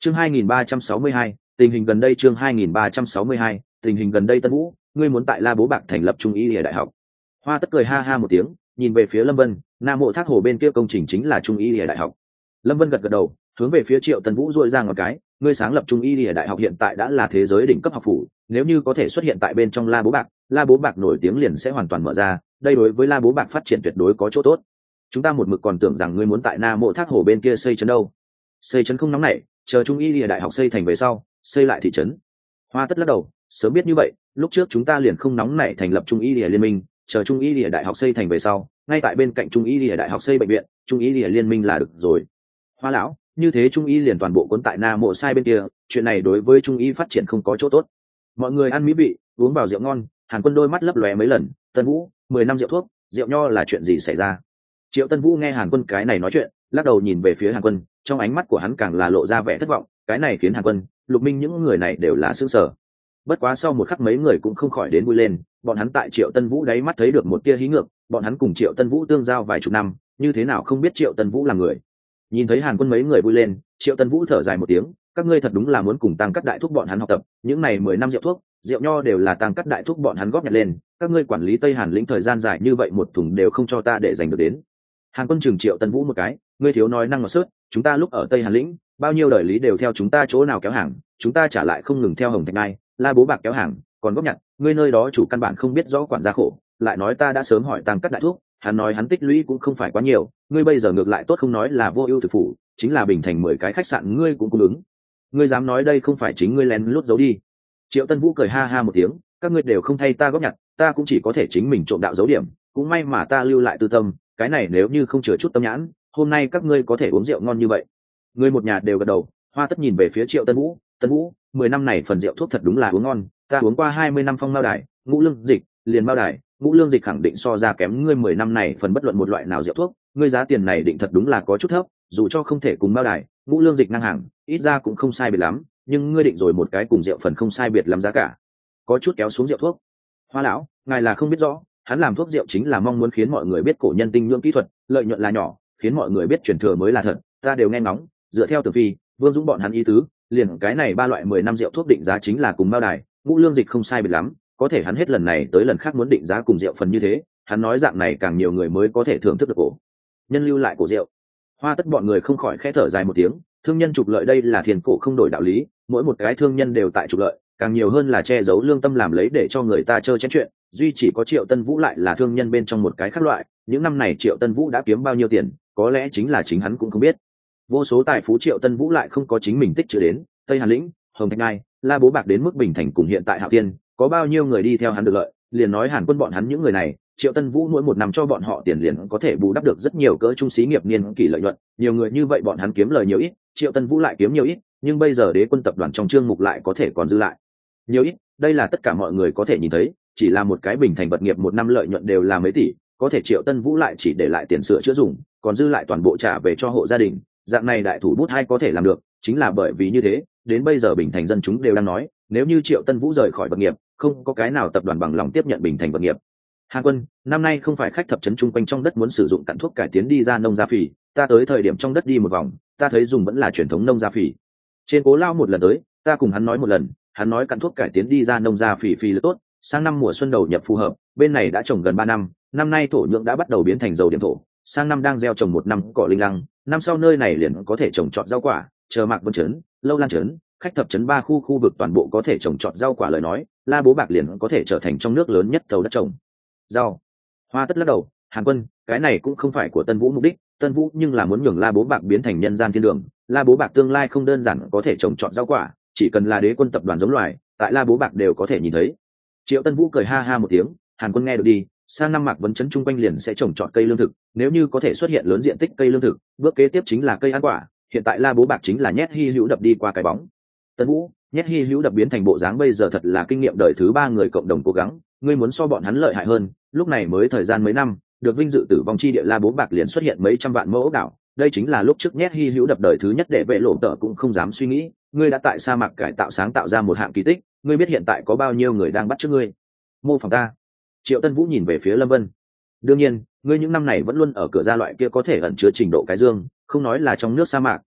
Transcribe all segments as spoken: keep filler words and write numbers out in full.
Chương hai nghìn ba trăm sáu mươi hai, tình hình gần đây chương hai nghìn ba trăm sáu mươi hai, tình hình gần đây Tân Vũ, ngươi muốn tại La Bố Bạc thành lập Trung Y Lìa Đại học. Hoa Tất cười ha ha một tiếng, nhìn về phía Lâm Vân, Nam Mộ Thác Hồ bên kia công trình chính là Trung Y Lìa Đại học. Lâm Vân gật gật đầu, hướng về phía Triệu Tân Vũ duỗi ra một cái, ngươi sáng lập Trung Y Lìa Đại học hiện tại đã là thế giới đỉnh cấp học phủ, nếu như có thể xuất hiện tại bên trong La Bố Bạc, La Bố Bạc nổi tiếng liền sẽ hoàn toàn mở ra, đây đối với La Bố Bạc phát triển tuyệt đối có chỗ tốt. Chúng ta một mực còn tưởng rằng ngươi muốn tại Nam Mộ Thác Hồ bên kia xây trấn đâu. Xây trấn không nóng nảy, chờ Trung Y Lìa Đại học xây thành về sau, xây lại thị trấn. Hoa Tất lắc đầu, sớm biết như vậy, lúc trước chúng ta liền không nóng nảy thành lập Trung Y Lìa liên minh, chờ Trung Y Lìa Đại học xây thành về sau, ngay tại bên cạnh Trung Y Lìa Đại học xây bệnh viện, Trung Y Lìa liên minh là được rồi. Hoa lão, như thế Trung Y liền toàn bộ cuốn tại Nam Mộ sai bên kia, chuyện này đối với Trung Y phát triển không có chỗ tốt. Mọi người ăn mỹ vị, uống vào rượu ngon, Hàn Quân đôi mắt lấp lóe mấy lần, Tân Vũ, mười năm rượu thuốc, rượu nho là chuyện gì xảy ra? Triệu Tân Vũ nghe Hàn Quân cái này nói chuyện, lắc đầu nhìn về phía Hàn Quân, trong ánh mắt của hắn càng là lộ ra vẻ thất vọng, cái này khiến Hàn Quân, Lục Minh những người này đều là sững sờ. Bất quá sau một khắc mấy người cũng không khỏi đến vui lên, bọn hắn tại Triệu Tân Vũ đáy mắt thấy được một tia hí ngược, bọn hắn cùng Triệu Tân Vũ tương giao vài chục năm, như thế nào không biết Triệu Tân Vũ là người. Nhìn thấy Hàn Quân mấy người vui lên, Triệu Tân Vũ thở dài một tiếng, các ngươi thật đúng là muốn cùng Tăng Cắt Đại Thúc bọn hắn học tập, những này mười năm rượu thuốc, rượu nho đều là Tăng Cắt Đại Thúc bọn hắn góp nhặt lên, các ngươi quản lý Tây Hàn lĩnh thời gian dài như vậy một thùng đều không cho ta để dành được đến. Hàn Quân chừng Triệu Tân Vũ một cái, ngươi thiếu nói năng ngọt sớt, chúng ta lúc ở Tây Hàn lĩnh, bao nhiêu đời lý đều theo chúng ta chỗ nào kéo hàng, chúng ta trả lại không ngừng theo Hồng Thạch Ngai, La Bố Bạc kéo hàng, còn góp nhặt, ngươi nơi đó chủ căn bản không biết rõ quản gia khổ, lại nói ta đã sớm hỏi Tăng Cắt Đại Thúc, hắn nói hắn tích lũy cũng không phải quá nhiều, ngươi bây giờ ngược lại tốt không nói là vô ưu thực phủ, chính là bình thành mười cái khách sạn ngươi cũng cung ứng, ngươi dám nói đây không phải chính ngươi lén lút giấu đi. Triệu Tân Vũ cười ha ha một tiếng, các ngươi đều không thay ta góp nhặt, ta cũng chỉ có thể chính mình trộm đạo giấu điểm, cũng may mà ta lưu lại tư tâm, cái này nếu như không chừa chút tâm nhãn, hôm nay các ngươi có thể uống rượu ngon như vậy. Ngươi một nhà đều gật đầu. Hoa Tất nhìn về phía Triệu Tân Vũ, Tân Vũ, mười năm này phần rượu thuốc thật đúng là uống ngon, ta uống qua hai mươi năm phong mao đài, ngũ lương dịch, liền mao đài, ngũ lương dịch khẳng định so ra kém ngươi mười năm này phần bất luận một loại nào rượu thuốc, ngươi giá tiền này định thật đúng là có chút thấp, dù cho không thể cùng mao đài, ngũ lương dịch ngang hàng, ít ra cũng không sai biệt lắm, nhưng ngươi định rồi một cái cùng rượu phần không sai biệt lắm giá cả, có chút kéo xuống rượu thuốc. Hoa lão, ngài là không biết rõ, hắn làm thuốc rượu chính là mong muốn khiến mọi người biết cổ nhân tinh nhưỡng kỹ thuật, lợi nhuận là nhỏ, khiến mọi người biết truyền thừa mới là thật, ta đều nghe ngóng, dựa theo Tưởng Phi, Vương Dũng bọn hắn ý tứ, liền cái này ba loại mười năm rượu thuốc định giá chính là cùng mao đài, ngũ lương dịch không sai biệt lắm, có thể hắn hết lần này tới lần khác muốn định giá cùng rượu phần như thế, hắn nói dạng này càng nhiều người mới có thể thưởng thức được cổ nhân lưu lại cổ rượu. Hoa Tất bọn người không khỏi khẽ thở dài một tiếng, thương nhân trục lợi đây là thiền cổ không đổi đạo lý, mỗi một cái thương nhân đều tại trục lợi, càng nhiều hơn là che giấu lương tâm làm lấy để cho người ta chơi chén chuyện, duy chỉ có Triệu Tân Vũ lại là thương nhân bên trong một cái khác loại, những năm này Triệu Tân Vũ đã kiếm bao nhiêu tiền, có lẽ chính là chính hắn cũng không biết. Vô số tài phú Triệu Tân Vũ lại không có chính mình tích trữ đến, Tây Hàn lĩnh, Hồng Thạch Ngai, La Bố Bạc đến mức bình thành cùng hiện tại Hạo Tiên, có bao nhiêu người đi theo hắn được lợi, liền nói Hàn Quân bọn hắn những người này, Triệu Tân Vũ mỗi một năm cho bọn họ tiền liền có thể bù đắp được rất nhiều cỡ trung xí nghiệp niên kỷ lợi nhuận, nhiều người như vậy bọn hắn kiếm lời nhiều ít, Triệu Tân Vũ lại kiếm nhiều ít, nhưng bây giờ Đế Quân tập đoàn trong chương mục lại có thể còn dư lại nhiều ít, đây là tất cả mọi người có thể nhìn thấy, chỉ là một cái bình thành vật nghiệp một năm lợi nhuận đều là mấy tỷ, có thể Triệu Tân Vũ lại chỉ để lại tiền sửa chữa dùng, còn dư lại toàn bộ trả về cho hộ gia đình, dạng này đại thủ bút hay có thể làm được, chính là bởi vì như thế, đến bây giờ bình thành dân chúng đều đang nói, nếu như Triệu Tân Vũ rời khỏi vật nghiệp, không có cái nào tập đoàn bằng lòng tiếp nhận bình thành vật nghiệp. Hàn Quân, năm nay không phải khách thập trấn chung quanh trong đất muốn sử dụng cặn thuốc cải tiến đi ra nông gia phỉ, ta tới thời điểm trong đất đi một vòng, ta thấy dùng vẫn là truyền thống nông gia phỉ. Trên Cố Lao một lần tới, ta cùng hắn nói một lần, hắn nói cặn thuốc cải tiến đi ra nông gia phỉ phỉ là tốt, sang năm mùa xuân đầu nhập phù hợp, bên này đã trồng gần ba năm, năm nay thổ nhưỡng đã bắt đầu biến thành dầu điểm thổ, sang năm đang gieo trồng một năm cỏ linh lăng, năm sau nơi này liền có thể trồng trọt rau quả, chờ Mạc Vân trấn, Lâu Lan trấn, khách thập trấn ba khu khu vực toàn bộ có thể trồng trọt rau quả lời nói, La Bố Bạc liền có thể trở thành trong nước lớn nhất tàu đất trồng rau. Hoa Tất lắc đầu, Hàn Quân, cái này cũng không phải của Tân Vũ mục đích, Tân Vũ nhưng là muốn nhường La Bố Bạc biến thành nhân gian thiên đường, La Bố Bạc tương lai không đơn giản có thể trồng trọt rau quả, chỉ cần là Đế Quân tập đoàn giống loài, tại La Bố Bạc đều có thể nhìn thấy. Triệu Tân Vũ cười ha ha một tiếng, Hàn Quân nghe được đi, sang năm Mạc Vân trấn chung quanh liền sẽ trồng trọt cây lương thực, nếu như có thể xuất hiện lớn diện tích cây lương thực, bước kế tiếp chính là cây ăn quả, hiện tại La Bố Bạc chính là nhét hy hữu đập đi qua cái bóng. Tân Vũ, nhét hy hữu đập biến thành bộ dáng bây giờ thật là kinh nghiệm đời thứ ba người cộng đồng cố gắng, ngươi muốn so bọn hắn lợi hại hơn, lúc này mới thời gian mấy năm, được vinh dự tử vong chi địa La Bố Bạc liền xuất hiện mấy trăm vạn mẫu ốc đảo, đây chính là lúc trước nhét hy hữu đập đời thứ nhất để vệ lộ tợ cũng không dám suy nghĩ, ngươi đã tại sa mạc cải tạo sáng tạo ra một hạng kỳ tích, ngươi biết hiện tại có bao nhiêu người đang bắt chước ngươi. Mô phỏng ta. Triệu Tân Vũ nhìn về phía Lâm Vân. Đương nhiên, ngươi những năm này vẫn luôn ở cửa ra loại kia có thể ẩn chứa trình độ cái dương, không nói là trong nước sa mạc,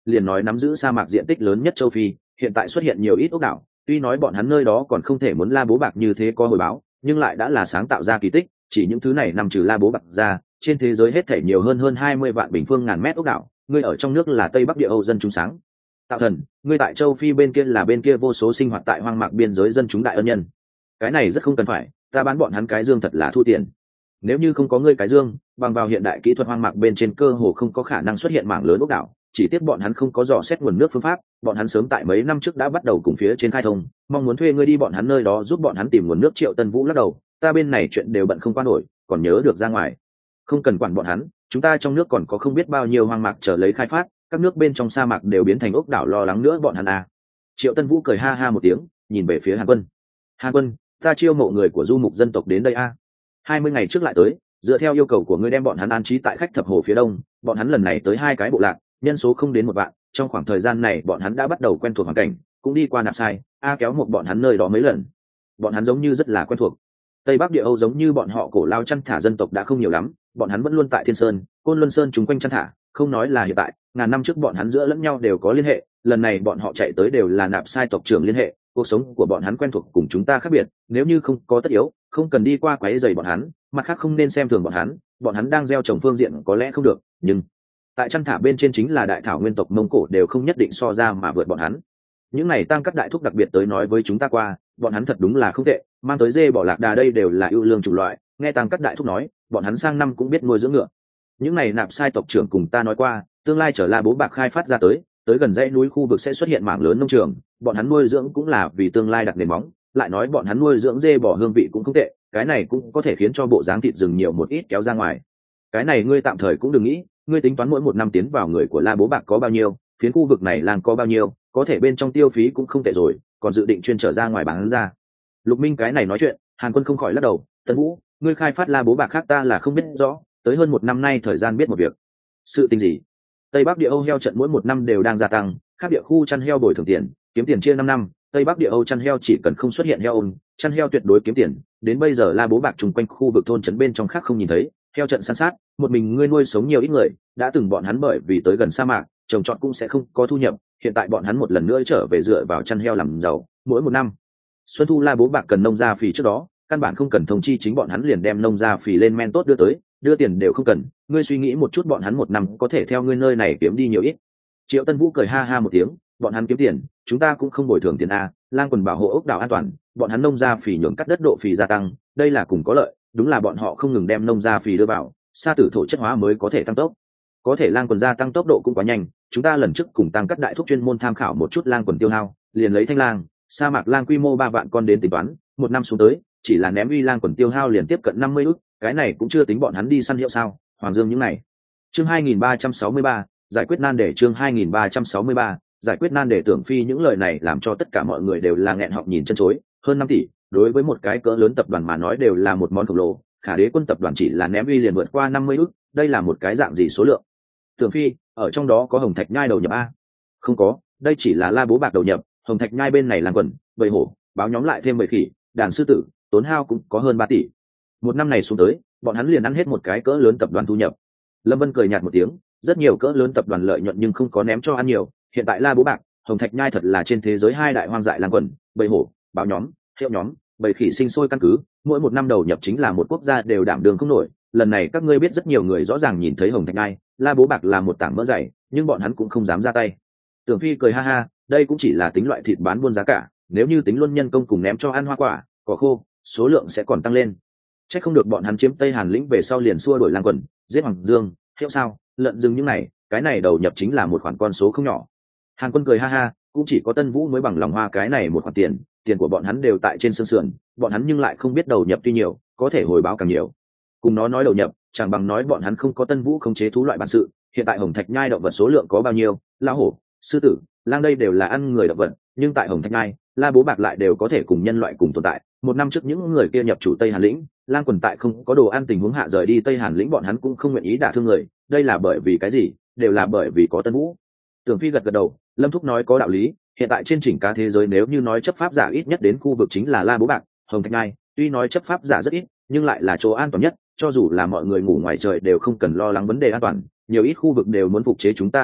liền nói nắm giữ sa mạc diện tích lớn nhất châu phi, hiện tại xuất hiện nhiều ít ốc đảo, tuy nói bọn hắn nơi đó còn không thể muốn la bố bạc như thế có hồi báo, nhưng lại đã là sáng tạo ra kỳ tích. Chỉ những thứ này nằm trừ la bố bạc ra, trên thế giới hết thể nhiều hơn hơn hai mươi vạn bình phương ngàn mét ốc đảo. Ngươi ở trong nước là Tây Bắc Địa Âu dân chúng sáng tạo thần, ngươi tại châu phi bên kia là bên kia vô số sinh hoạt tại hoang mạc biên giới dân chúng đại ân nhân. Cái này rất không cần phải, ta bán bọn hắn cái dương thật là thu tiền. Nếu như không có ngươi cái dương, bằng vào hiện đại kỹ thuật hoang mạc bên trên cơ hồ không có khả năng xuất hiện mảng lớn ốc đảo, chỉ tiếc bọn hắn không có dò xét nguồn nước phương pháp, bọn hắn sớm tại mấy năm trước đã bắt đầu cùng phía trên khai thông, mong muốn thuê ngươi đi bọn hắn nơi đó giúp bọn hắn tìm nguồn nước. Triệu Tân Vũ lắc đầu, ta bên này chuyện đều bận không qua nổi, còn nhớ được ra ngoài. Không cần quản bọn hắn, chúng ta trong nước còn có không biết bao nhiêu hoang mạc chờ lấy khai phát, các nước bên trong sa mạc đều biến thành ốc đảo, lo lắng nữa bọn hắn à. Triệu Tân Vũ cười ha ha một tiếng, nhìn về phía Hàn Quân. Hàn Quân, ta chiêu mộ người của du mục dân tộc đến đây a. À. hai mươi ngày trước lại tới, dựa theo yêu cầu của ngươi đem bọn hắn an trí tại khách thập hồ phía đông, bọn hắn lần này tới hai cái bộ lạc, nhân số không đến một vạn, trong khoảng thời gian này bọn hắn đã bắt đầu quen thuộc hoàn cảnh, cũng đi qua nạp sai, a kéo một bọn hắn nơi đó mấy lần. Bọn hắn giống như rất là quen thuộc. Tây Bắc Địa Âu giống như bọn họ cổ lao chăn thả dân tộc đã không nhiều lắm, bọn hắn vẫn luôn tại Thiên Sơn, Côn Luân Sơn chúng quanh chăn thả, không nói là hiện tại, ngàn năm trước bọn hắn giữa lẫn nhau đều có liên hệ, lần này bọn họ chạy tới đều là nạp sai tộc trưởng liên hệ, cuộc sống của bọn hắn quen thuộc cùng chúng ta khác biệt, nếu như không có tất yếu, không cần đi qua quấy rầy bọn hắn, mặt khác không nên xem thường bọn hắn, bọn hắn đang gieo trồng phương diện có lẽ không được, nhưng tại chăn thả bên trên chính là đại thảo nguyên tộc Mông Cổ đều không nhất định so ra mà vượt bọn hắn. Những này tăng các đại thúc đặc biệt tới nói với chúng ta qua, bọn hắn thật đúng là không tệ, mang tới dê bỏ lạc đà đây đều là ưu lương chủng loại, nghe tăng các đại thúc nói, bọn hắn sang năm cũng biết nuôi dưỡng ngựa. Những này nạp sai tộc trưởng cùng ta nói qua, tương lai trở La Bố Bạc khai phát ra tới, tới gần dãy núi khu vực sẽ xuất hiện mảng lớn nông trường, bọn hắn nuôi dưỡng cũng là vì tương lai đặt nền móng, lại nói bọn hắn nuôi dưỡng dê bò hương vị cũng không tệ, cái này cũng có thể khiến cho bộ dáng thịt rừng nhiều một ít kéo ra ngoài. Cái này ngươi tạm thời cũng đừng nghĩ, ngươi tính toán mỗi một năm tiến vào người của La Bố Bạc có bao nhiêu, phiến khu vực này làng có bao nhiêu, có thể bên trong tiêu phí cũng không tệ rồi, còn dự định chuyên trở ra ngoài bán ra. Lục Minh cái này nói chuyện, Hàn Quân không khỏi lắc đầu, Tân Vũ, ngươi khai phát La Bố Bạc khác ta là không biết rõ, tới hơn một năm nay thời gian biết một việc. Sự tình gì? Tây Bắc Địa Âu heo trận mỗi một năm đều đang gia tăng, các địa khu chăn heo bồi thường tiền, kiếm tiền chia năm năm, Tây Bắc Địa Âu chăn heo chỉ cần không xuất hiện heo ôn, chăn heo tuyệt đối kiếm tiền, đến bây giờ La Bố Bạc trùng quanh khu vực thôn trấn bên trong khác không nhìn thấy, heo trận san sát, một mình ngươi nuôi sống nhiều ít người, đã từng bọn hắn bởi vì tới gần sa mạc, trồng trọt cũng sẽ không có thu nhập, hiện tại bọn hắn một lần nữa trở về dựa vào chăn heo làm giàu, mỗi một năm. Xuân thu La Bố Bạc cần nông gia phì trước đó, căn bản không cần thông chi chính bọn hắn liền đem nông gia phì lên men tốt đưa tới, đưa tiền đều không cần, ngươi suy nghĩ một chút bọn hắn một năm có thể theo ngươi nơi này kiếm đi nhiều ít. Triệu Tân Vũ cười ha ha một tiếng, bọn hắn kiếm tiền, chúng ta cũng không bồi thường tiền a, lang quần bảo hộ ốc đảo an toàn, bọn hắn nông gia phì nhường cắt đất độ phì gia tăng, đây là cùng có lợi, đúng là bọn họ không ngừng đem nông gia phì đưa vào, sa tử thổ chất hóa mới có thể tăng tốc. Có thể lang quần gia tăng tốc độ cũng quá nhanh, chúng ta lần trước cùng tăng cắt đại thúc chuyên môn tham khảo một chút lang quần tiêu hao, liền lấy thanh lang, sa mạc lang quy mô ba vạn con đến tính toán, một năm xuống tới, chỉ là ném uy lang quần tiêu hao liền tiếp cận năm mươi ức, cái này cũng chưa tính bọn hắn đi săn hiệu sao? Hoàng Dương những này. Chương hai nghìn ba trăm sáu mươi ba, giải quyết nan đề. Chương hai nghìn ba trăm sáu mươi ba, giải quyết nan đề. Tưởng Phi những lời này làm cho tất cả mọi người đều là nghẹn họng nhìn chân chối, hơn năm tỷ, đối với một cái cỡ lớn tập đoàn mà nói đều là một món khổng lồ, Khả Đế Quân tập đoàn chỉ là ném uy liền vượt qua năm mươi ức, đây là một cái dạng gì số lượng? Tưởng Phi, ở trong đó có Hồng Thạch Nhai đầu nhập a? Không có, đây chỉ là La Bố Bạc đầu nhập, Hồng Thạch Nhai bên này là quần, bầy hổ, báo nhóm lại thêm bầy khỉ, đàn sư tử, tốn hao cũng có hơn ba tỷ. Một năm này xuống tới, bọn hắn liền ăn hết một cái cỡ lớn tập đoàn thu nhập. Lâm Vân cười nhạt một tiếng, rất nhiều cỡ lớn tập đoàn lợi nhuận nhưng không có ném cho ăn nhiều, hiện tại La Bố Bạc, Hồng Thạch Nhai thật là trên thế giới hai đại hoang dại lang quần, bầy hổ, báo nhóm, hiệu nhóm, bầy khỉ sinh sôi căn cứ, mỗi một năm đầu nhập chính là một quốc gia đều đảm đương không nổi. Lần này các ngươi biết rất nhiều người rõ ràng nhìn thấy Hồng Thạch Nhai, La Bố Bạc là một tảng mỡ dày, nhưng bọn hắn cũng không dám ra tay. Tưởng Phi cười ha ha, đây cũng chỉ là tính loại thịt bán buôn giá cả, nếu như tính luôn nhân công cùng ném cho ăn hoa quả, cỏ khô, số lượng sẽ còn tăng lên. Chắc không được bọn hắn chiếm Tây Hàn lĩnh về sau liền xua đuổi lang quần, giết Hoàng Dương, hiệu sao, lợn rừng những này, cái này đầu nhập chính là một khoản con số không nhỏ. Hàn Quân cười ha ha, cũng chỉ có Tân Vũ mới bằng lòng hoa cái này một khoản tiền, tiền của bọn hắn đều tại trên sân sườn, bọn hắn nhưng lại không biết đầu nhập tuy nhiều, có thể hồi báo càng nhiều. Cùng nó nói đầu nhập, chẳng bằng nói bọn hắn không có Tân Vũ khống chế thú loại bản sự. Hiện tại Hồng Thạch Nhai động vật số lượng có bao nhiêu, lao hổ, sư tử, lang đây đều là ăn người động vật, nhưng tại Hồng Thạch Nhai, La Bố Bạc lại đều có thể cùng nhân loại cùng tồn tại. Một năm trước những người kia nhập chủ Tây Hàn lĩnh, lang quần tại không có đồ ăn tình huống hạ rời đi Tây Hàn lĩnh, bọn hắn cũng không nguyện ý đả thương người, đây là bởi vì cái gì? Đều là bởi vì có Tân Vũ. Tưởng Phi gật gật đầu, Lâm Thúc nói có đạo lý, hiện tại trên chỉnh cá thế giới nếu như nói chấp pháp giả ít nhất đến khu vực chính là La Bố Bạc, Hồng Thạch Nhai, tuy nói chấp pháp giả rất ít, nhưng lại là chỗ an toàn nhất, cho dù là mọi người ngủ ngoài trời đều không cần lo lắng vấn đề an toàn, nhiều ít khu vực đều muốn phục chế chúng ta hình thức,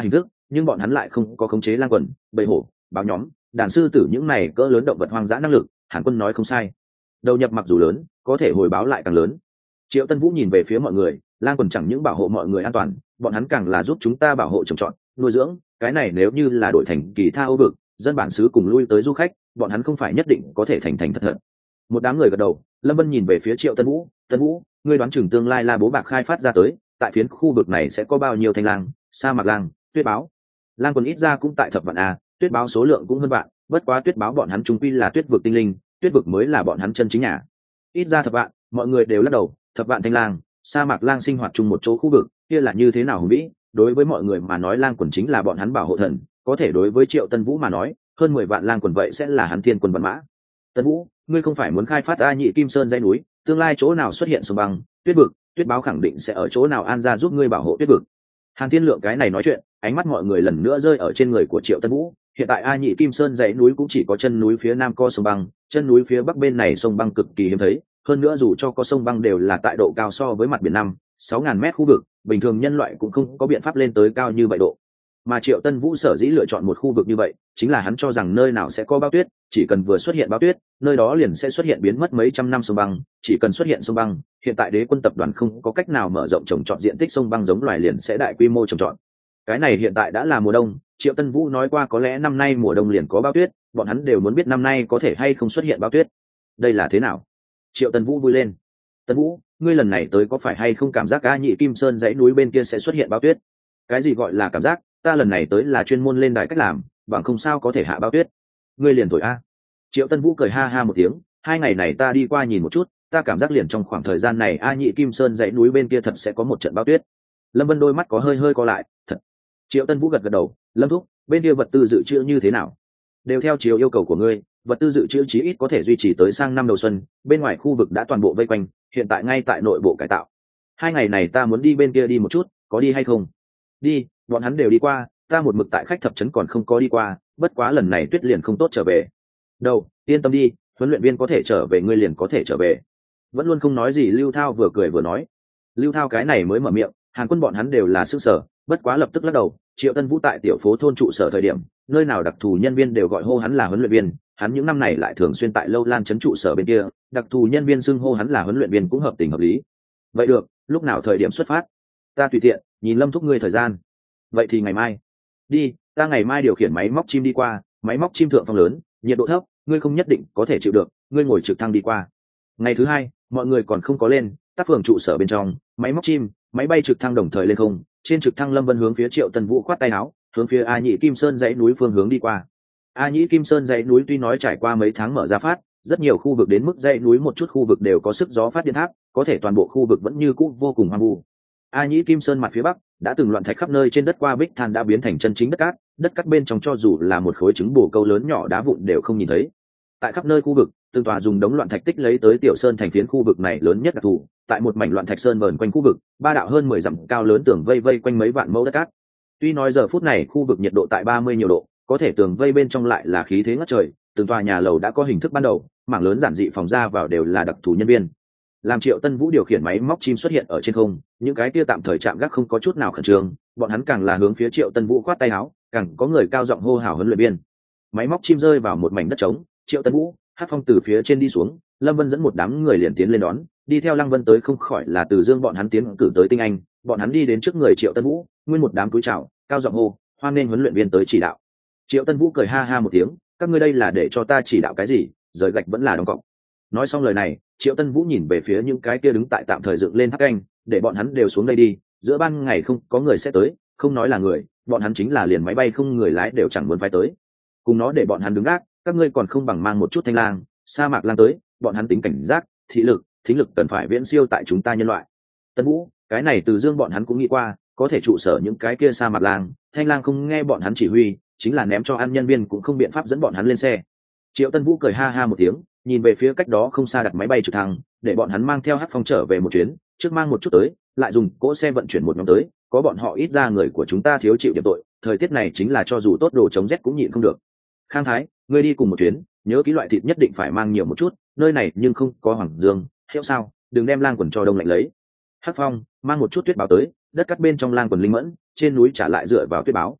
nhưng bọn hắn lại không có khống chế lang quần, bầy hổ, báo nhóm, đàn sư tử những này cỡ lớn động vật hoang dã năng lực. Hàn Quân nói không sai, đầu nhập mặc dù lớn, có thể hồi báo lại càng lớn. Triệu Tân Vũ nhìn về phía mọi người, lang quần chẳng những bảo hộ mọi người an toàn, bọn hắn càng là giúp chúng ta bảo hộ trồng trọt, nuôi dưỡng. Cái này nếu như là đổi thành kỳ tha Âu vực, dân bản xứ cùng lui tới du khách, bọn hắn không phải nhất định có thể thành thành thật thật. Một đám người gật đầu. Lâm Vân nhìn về phía Triệu Tân Vũ, Tân Vũ, ngươi đoán chừng tương lai La Bố Bạc khai phát ra tới, tại phiến khu vực này sẽ có bao nhiêu thanh lang, sa mạc lang, tuyết báo? Lang quần ít ra cũng tại thập vạn a, tuyết báo số lượng cũng hơn vạn, bất quá tuyết báo bọn hắn trung quy là tuyết vực tinh linh, tuyết vực mới là bọn hắn chân chính nhà. Ít ra thập vạn, mọi người đều lắc đầu. Thập vạn thanh lang, sa mạc lang sinh hoạt chung một chỗ khu vực, kia là như thế nào hùng vĩ? Đối với mọi người mà nói, lang quần chính là bọn hắn bảo hộ thần, có thể đối với Triệu Tân Vũ mà nói, hơn mười vạn lang quần vậy sẽ là hắn thiên quân vạn mã. Tân Vũ, ngươi không phải muốn khai phát A Nhị Kim Sơn dãy núi, tương lai chỗ nào xuất hiện sông băng, tuyết vực, tuyết báo khẳng định sẽ ở chỗ nào an ra giúp ngươi bảo hộ tuyết vực. Hàn Thiên Lượng cái này nói chuyện, ánh mắt mọi người lần nữa rơi ở trên người của Triệu Tân Vũ. Hiện tại A Nhị Kim Sơn dãy núi cũng chỉ có chân núi phía nam có sông băng, chân núi phía bắc bên này sông băng cực kỳ hiếm thấy, hơn nữa dù cho có sông băng đều là tại độ cao so với mặt biển năm, sáu ngàn mét khu vực, bình thường nhân loại cũng không có biện pháp lên tới cao như vậy độ. Mà Triệu Tân Vũ sở dĩ lựa chọn một khu vực như vậy, chính là hắn cho rằng nơi nào sẽ có bão tuyết, chỉ cần vừa xuất hiện bão tuyết, nơi đó liền sẽ xuất hiện biến mất mấy trăm năm sông băng, chỉ cần xuất hiện sông băng, hiện tại Đế quân tập đoàn không có cách nào mở rộng trồng trọt diện tích sông băng giống loài liền sẽ đại quy mô trồng trọt. Cái này hiện tại đã là mùa đông, Triệu Tân Vũ nói qua có lẽ năm nay mùa đông liền có bão tuyết, bọn hắn đều muốn biết năm nay có thể hay không xuất hiện bão tuyết. Đây là thế nào? Triệu Tân Vũ vui lên. Tân Vũ, ngươi lần này tới có phải hay không cảm giác A Nhị Kim Sơn dãy núi bên kia sẽ xuất hiện bão tuyết? Cái gì gọi là cảm giác? Ta lần này tới là chuyên môn lên đài cách làm, bằng không sao có thể hạ bão tuyết. Ngươi liền thổi a. Triệu Tân Vũ cười ha ha một tiếng, hai ngày này ta đi qua nhìn một chút, ta cảm giác liền trong khoảng thời gian này A Nhị Kim Sơn dãy núi bên kia thật sẽ có một trận bão tuyết. Lâm Vân đôi mắt có hơi hơi co lại, thật. Triệu Tân Vũ gật gật đầu, Lâm thúc, bên kia vật tư dự trữ như thế nào? Đều theo chiều yêu cầu của ngươi, vật tư dự trữ chí ít có thể duy trì tới sang năm đầu xuân, bên ngoài khu vực đã toàn bộ vây quanh, hiện tại ngay tại nội bộ cải tạo. Hai ngày này ta muốn đi bên kia đi một chút, có đi hay không? Đi, bọn hắn đều đi qua, ta một mực tại khách thập trấn còn không có đi qua, bất quá lần này tuyết liền không tốt trở về. Đâu, yên tâm đi, huấn luyện viên có thể trở về ngươi liền có thể trở về. Vẫn luôn không nói gì Lưu Thao vừa cười vừa nói. Lưu Thao cái này mới mở miệng, Hàn Quân bọn hắn đều là sức sở, bất quá lập tức lắc đầu. Triệu Tân Vũ tại tiểu phố thôn trụ sở thời điểm, nơi nào đặc thù nhân viên đều gọi hô hắn là huấn luyện viên, hắn những năm này lại thường xuyên tại Lâu Lan trấn trụ sở bên kia, đặc thù nhân viên xưng hô hắn là huấn luyện viên cũng hợp tình hợp lý. Vậy được, lúc nào thời điểm xuất phát? Ta tùy tiện, nhìn Lâm thúc ngươi thời gian. Vậy thì ngày mai. Đi, ta ngày mai điều khiển máy móc chim đi qua, máy móc chim thượng phong lớn, nhiệt độ thấp, ngươi không nhất định có thể chịu được, ngươi ngồi trực thăng đi qua. Ngày thứ hai, mọi người còn không có lên, tác phường trụ sở bên trong, máy móc chim, máy bay trực thăng đồng thời lên không, trên trực thăng Lâm Vân hướng phía Triệu Tân Vũ khoát tay áo, hướng phía A Nhị Kim Sơn dãy núi phương hướng đi qua. A Nhị Kim Sơn dãy núi tuy nói trải qua mấy tháng mở ra phát, rất nhiều khu vực đến mức dãy núi một chút khu vực đều có sức gió phát điện tháp, có thể toàn bộ khu vực vẫn như cũ vô cùng hoang vu. A Nhĩ Kim Sơn mặt phía bắc đã từng loạn thạch khắp nơi, trên đất qua bích than đã biến thành chân chính đất cát, đất cát bên trong cho dù là một khối trứng bồ câu lớn nhỏ đá vụn đều không nhìn thấy. Tại khắp nơi khu vực, từng tòa dùng đống loạn thạch tích lấy tới tiểu sơn thành phiến khu vực này lớn nhất đặc thù, tại một mảnh loạn thạch sơn vờn quanh khu vực, ba đạo hơn mười dặm cao lớn tường vây vây quanh mấy vạn mẫu đất cát. Tuy nói giờ phút này khu vực nhiệt độ tại ba mươi nhiều độ, có thể tường vây bên trong lại là khí thế ngất trời, từng tòa nhà lầu đã có hình thức ban đầu, mảng lớn giản dị phòng ra vào đều là đặc thù nhân viên. Làm Triệu Tân Vũ điều khiển máy móc chim xuất hiện ở trên không, những cái kia tạm thời chạm gác không có chút nào khẩn trương, bọn hắn càng là hướng phía Triệu Tân Vũ khoát tay áo, càng có người cao giọng hô hào huấn luyện viên. Máy móc chim rơi vào một mảnh đất trống, Triệu Tân Vũ, Hát Phong từ phía trên đi xuống, Lâm Vân dẫn một đám người liền tiến lên đón, đi theo Lăng Vân tới không khỏi là Từ Dương bọn hắn tiến cử tới tinh anh, bọn hắn đi đến trước người Triệu Tân Vũ, nguyên một đám cúi chào, cao giọng hô, hoan nghênh huấn luyện viên tới chỉ đạo. Triệu Tân Vũ cười ha ha một tiếng, các ngươi đây là để cho ta chỉ đạo cái gì, rời gạch vẫn là đóng cọc. Nói xong lời này, Triệu Tân Vũ nhìn về phía những cái kia đứng tại tạm thời dựng lên tháp canh, để bọn hắn đều xuống đây đi, giữa ban ngày không có người sẽ tới, không nói là người, bọn hắn chính là liền máy bay không người lái đều chẳng muốn phái tới. Cùng nó để bọn hắn đứng gác, các ngươi còn không bằng mang một chút thanh lang, sa mạc lang tới, bọn hắn tính cảnh giác, thị lực, thính lực cần phải viễn siêu tại chúng ta nhân loại. Tân Vũ, cái này Từ Dương bọn hắn cũng nghĩ qua, có thể trụ sở những cái kia sa mạc lang, thanh lang không nghe bọn hắn chỉ huy, chính là ném cho ăn nhân viên cũng không biện pháp dẫn bọn hắn lên xe. Triệu Tân Vũ cười ha ha một tiếng, nhìn về phía cách đó không xa đặt máy bay trực thăng, để bọn hắn mang theo Hát Phong trở về một chuyến, trước mang một chút tới, lại dùng cỗ xe vận chuyển một nhóm tới, có bọn họ ít ra người của chúng ta thiếu chịu điểm tội, thời tiết này chính là cho dù tốt đồ chống rét cũng nhịn không được. Khang Thái, ngươi đi cùng một chuyến, nhớ kỹ loại thịt nhất định phải mang nhiều một chút, nơi này nhưng không có hoàng dương, hiệu sao, đừng đem lang quần cho đông lạnh lấy. Hát Phong, mang một chút tuyết báo tới, đất cắt bên trong lang quần linh mẫn, trên núi trả lại dựa vào tuyết báo.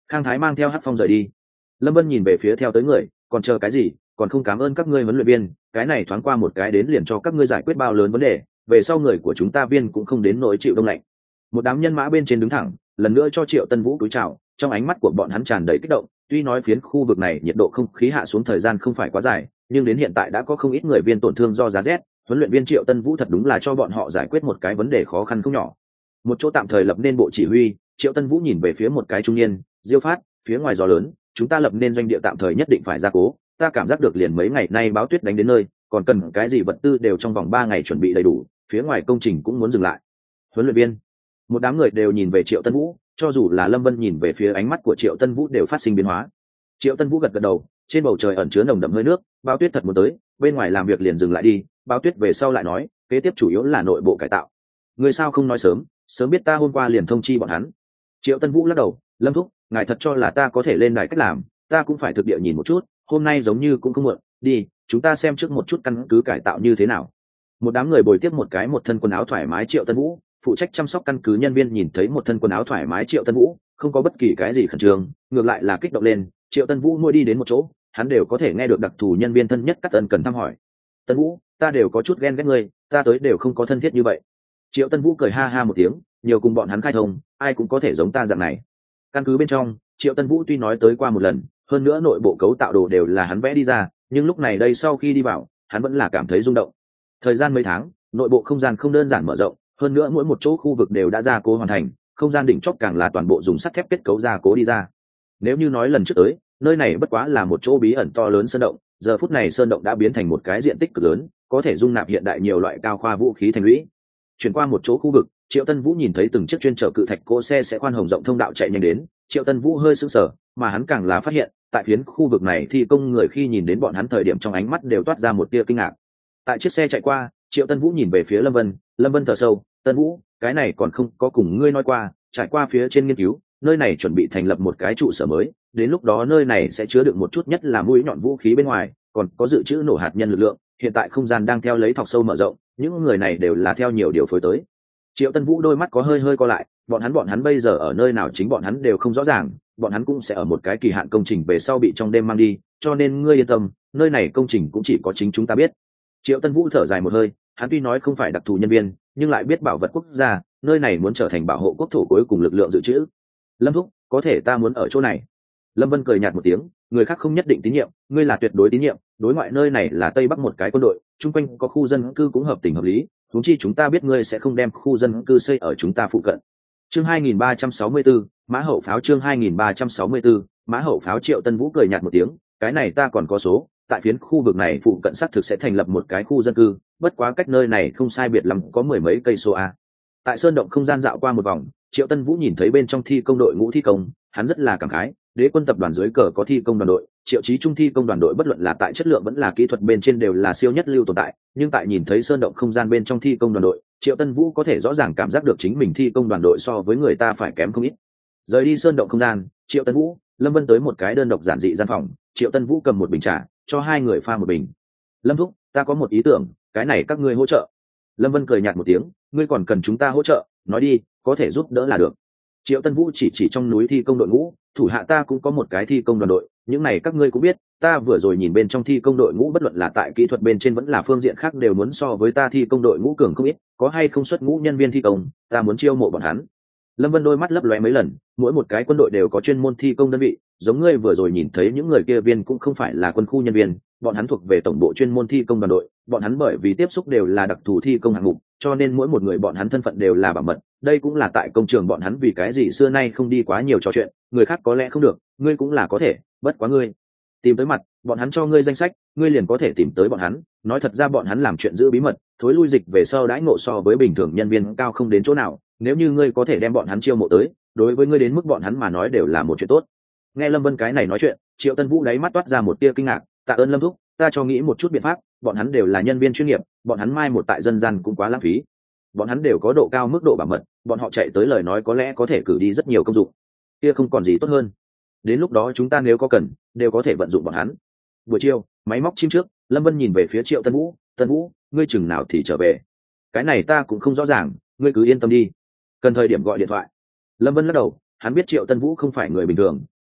Khang Thái mang theo Hắc Phong rời đi. Lâm Vân nhìn về phía theo tới người, còn chờ cái gì, còn không cảm ơn các ngươi huấn luyện viên, cái này thoáng qua một cái đến liền cho các ngươi giải quyết bao lớn vấn đề, về sau người của chúng ta viên cũng không đến nỗi chịu đông lạnh. Một đám nhân mã bên trên đứng thẳng, lần nữa cho Triệu Tân Vũ cúi chào, trong ánh mắt của bọn hắn tràn đầy kích động, tuy nói phiến khu vực này nhiệt độ không khí hạ xuống thời gian không phải quá dài, nhưng đến hiện tại đã có không ít người viên tổn thương do giá rét, huấn luyện viên Triệu Tân Vũ thật đúng là cho bọn họ giải quyết một cái vấn đề khó khăn không nhỏ. Một chỗ tạm thời lập nên bộ chỉ huy, Triệu Tân Vũ nhìn về phía một cái trung niên, Diêu Phát, phía ngoài gió lớn, chúng ta lập nên doanh địa tạm thời nhất định phải gia cố, ta cảm giác được liền mấy ngày nay báo tuyết đánh đến nơi, còn cần cái gì vật tư đều trong vòng ba ngày chuẩn bị đầy đủ, phía ngoài công trình cũng muốn dừng lại. Huấn luyện viên, một đám người đều nhìn về Triệu Tân Vũ, cho dù là Lâm Vân nhìn về phía ánh mắt của Triệu Tân Vũ đều phát sinh biến hóa. Triệu Tân Vũ gật gật đầu, trên bầu trời ẩn chứa nồng đậm hơi nước, báo tuyết thật muốn tới, bên ngoài làm việc liền dừng lại đi, báo tuyết về sau lại nói, kế tiếp chủ yếu là nội bộ cải tạo. Người sao không nói sớm, sớm biết ta hôm qua liền thông chi bọn hắn. Triệu Tân Vũ lắc đầu, Lâm thúc, ngài thật cho là ta có thể lên đài cách làm, ta cũng phải thực địa nhìn một chút, hôm nay giống như cũng không muộn, đi, chúng ta xem trước một chút căn cứ cải tạo như thế nào. Một đám người bồi tiếp một cái một thân quần áo thoải mái Triệu Tân Vũ, phụ trách chăm sóc căn cứ nhân viên nhìn thấy một thân quần áo thoải mái Triệu Tân Vũ, không có bất kỳ cái gì khẩn trương, ngược lại là kích động lên. Triệu Tân Vũ mỗi đi đến một chỗ, hắn đều có thể nghe được đặc thù nhân viên thân nhất cắt ân cần thăm hỏi. Tân Vũ, ta đều có chút ghen ghét ngươi, ta tới đều không có thân thiết như vậy. Triệu Tân Vũ cười ha ha một tiếng, nhiều cùng bọn hắn khai thông, ai cũng có thể giống ta dạng này. Căn cứ bên trong, Triệu Tân Vũ tuy nói tới qua một lần, hơn nữa nội bộ cấu tạo đồ đều là hắn vẽ đi ra, nhưng lúc này đây sau khi đi vào, hắn vẫn là cảm thấy rung động. Thời gian mấy tháng, nội bộ không gian không đơn giản mở rộng, hơn nữa mỗi một chỗ khu vực đều đã gia cố hoàn thành, không gian đỉnh chóp càng là toàn bộ dùng sắt thép kết cấu gia cố đi ra. Nếu như nói lần trước tới, nơi này bất quá là một chỗ bí ẩn to lớn sơn động, giờ phút này sơn động đã biến thành một cái diện tích cực lớn, có thể dung nạp hiện đại nhiều loại cao khoa vũ khí thành lũy. Chuyển qua một chỗ khu vực, Triệu Tân Vũ nhìn thấy từng chiếc chuyên chở cự thạch cỗ xe sẽ khoan hồng rộng thông đạo chạy nhanh đến, Triệu Tân Vũ hơi sững sờ, mà hắn càng là phát hiện, tại phiến khu vực này thì công người khi nhìn đến bọn hắn thời điểm trong ánh mắt đều toát ra một tia kinh ngạc. Tại chiếc xe chạy qua, Triệu Tân Vũ nhìn về phía Lâm Vân, Lâm Vân thở sâu, Tân Vũ, cái này còn không có cùng ngươi nói qua, trải qua phía trên nghiên cứu, nơi này chuẩn bị thành lập một cái trụ sở mới, đến lúc đó nơi này sẽ chứa được một chút nhất là mũi nhọn vũ khí bên ngoài, còn có dự trữ nổ hạt nhân lực lượng, hiện tại không gian đang theo lấy thọc sâu mở rộng, những người này đều là theo nhiều điều phối tới. Triệu Tân Vũ đôi mắt có hơi hơi co lại, bọn hắn bọn hắn bây giờ ở nơi nào chính bọn hắn đều không rõ ràng, bọn hắn cũng sẽ ở một cái kỳ hạn công trình về sau bị trong đêm mang đi, cho nên ngươi yên tâm, nơi này công trình cũng chỉ có chính chúng ta biết. Triệu Tân Vũ thở dài một hơi, hắn tuy nói không phải đặc thù nhân viên, nhưng lại biết bảo vật quốc gia, nơi này muốn trở thành bảo hộ quốc thổ cuối cùng lực lượng dự trữ. Lâm thúc, có thể ta muốn ở chỗ này. Lâm Vân cười nhạt một tiếng, người khác không nhất định tín nhiệm, ngươi là tuyệt đối tín nhiệm, đối ngoại nơi này là Tây Bắc một cái quân đội, chung quanh có khu dân cư cũng hợp tình hợp lý, huống chi chúng ta biết ngươi sẽ không đem khu dân cư xây ở chúng ta phụ cận. Chương hai nghìn ba trăm sáu mươi tư, Mã Hậu Pháo chương hai nghìn ba trăm sáu mươi tư, Mã Hậu Pháo Triệu Tân Vũ cười nhạt một tiếng, cái này ta còn có số, tại phiến khu vực này phụ cận xác thực sẽ thành lập một cái khu dân cư, bất quá cách nơi này không sai biệt lắm có mười mấy cây số a. Tại sơn động không gian dạo qua một vòng, Triệu Tân Vũ nhìn thấy bên trong thi công đội ngũ thi công, hắn rất là cảm khái, Đế quân tập đoàn dưới cờ có thi công đoàn đội, Triệu Chí Trung thi công đoàn đội bất luận là tại chất lượng vẫn là kỹ thuật bên trên đều là siêu nhất lưu tồn tại, nhưng tại nhìn thấy sơn động không gian bên trong thi công đoàn đội, Triệu Tân Vũ có thể rõ ràng cảm giác được chính mình thi công đoàn đội so với người ta phải kém không ít. Rời đi sơn động không gian, Triệu Tân Vũ, Lâm Vân tới một cái đơn độc giản dị gian phòng, Triệu Tân Vũ cầm một bình trà, cho hai người pha một bình. Lâm thúc, ta có một ý tưởng, cái này các ngươi hỗ trợ. Lâm Vân cười nhạt một tiếng, ngươi còn cần chúng ta hỗ trợ, nói đi, có thể giúp đỡ là được. Triệu Tân Vũ chỉ chỉ trong núi thi công đội ngũ, thủ hạ ta cũng có một cái thi công đoàn đội, những này các ngươi cũng biết, ta vừa rồi nhìn bên trong thi công đội ngũ bất luận là tại kỹ thuật bên trên vẫn là phương diện khác đều muốn so với ta thi công đội ngũ cường không ít, có hay không xuất ngũ nhân viên thi công, ta muốn chiêu mộ bọn hắn. Lâm Vân đôi mắt lấp lóe mấy lần, mỗi một cái quân đội đều có chuyên môn thi công đơn vị, giống ngươi vừa rồi nhìn thấy những người kia viên cũng không phải là quân khu nhân viên, bọn hắn thuộc về tổng bộ chuyên môn thi công đoàn đội, bọn hắn bởi vì tiếp xúc đều là đặc thù thi công hạng mục, cho nên mỗi một người bọn hắn thân phận đều là bảo mật, đây cũng là tại công trường bọn hắn vì cái gì xưa nay không đi quá nhiều trò chuyện, người khác có lẽ không được, ngươi cũng là có thể, bất quá ngươi tìm tới mặt, bọn hắn cho ngươi danh sách, ngươi liền có thể tìm tới bọn hắn, nói thật ra bọn hắn làm chuyện giữ bí mật, thối lui dịch về sau đãi ngộ so với bình thường nhân viên cao không đến chỗ nào, nếu như ngươi có thể đem bọn hắn chiêu mộ tới, đối với ngươi đến mức bọn hắn mà nói đều là một chuyện tốt. Nghe Lâm Vân cái này nói chuyện, Triệu Tân Vũ đáy mắt toát ra một tia kinh ngạc, tạ ơn Lâm thúc, ta cho nghĩ một chút biện pháp, bọn hắn đều là nhân viên chuyên nghiệp, bọn hắn mai một tại dân gian cũng quá lãng phí, bọn hắn đều có độ cao mức độ bảo mật, bọn họ chạy tới lời nói có lẽ có thể cử đi rất nhiều công dụng, kia không còn gì tốt hơn, đến lúc đó chúng ta nếu có cần đều có thể vận dụng bọn hắn. Buổi chiều, máy móc chim trước, Lâm Vân nhìn về phía Triệu Tân Vũ, Tân Vũ, ngươi chừng nào thì trở về? Cái này ta cũng không rõ ràng, ngươi cứ yên tâm đi, cần thời điểm gọi điện thoại. Lâm Vân lắc đầu, hắn biết Triệu Tân Vũ không phải người bình thường,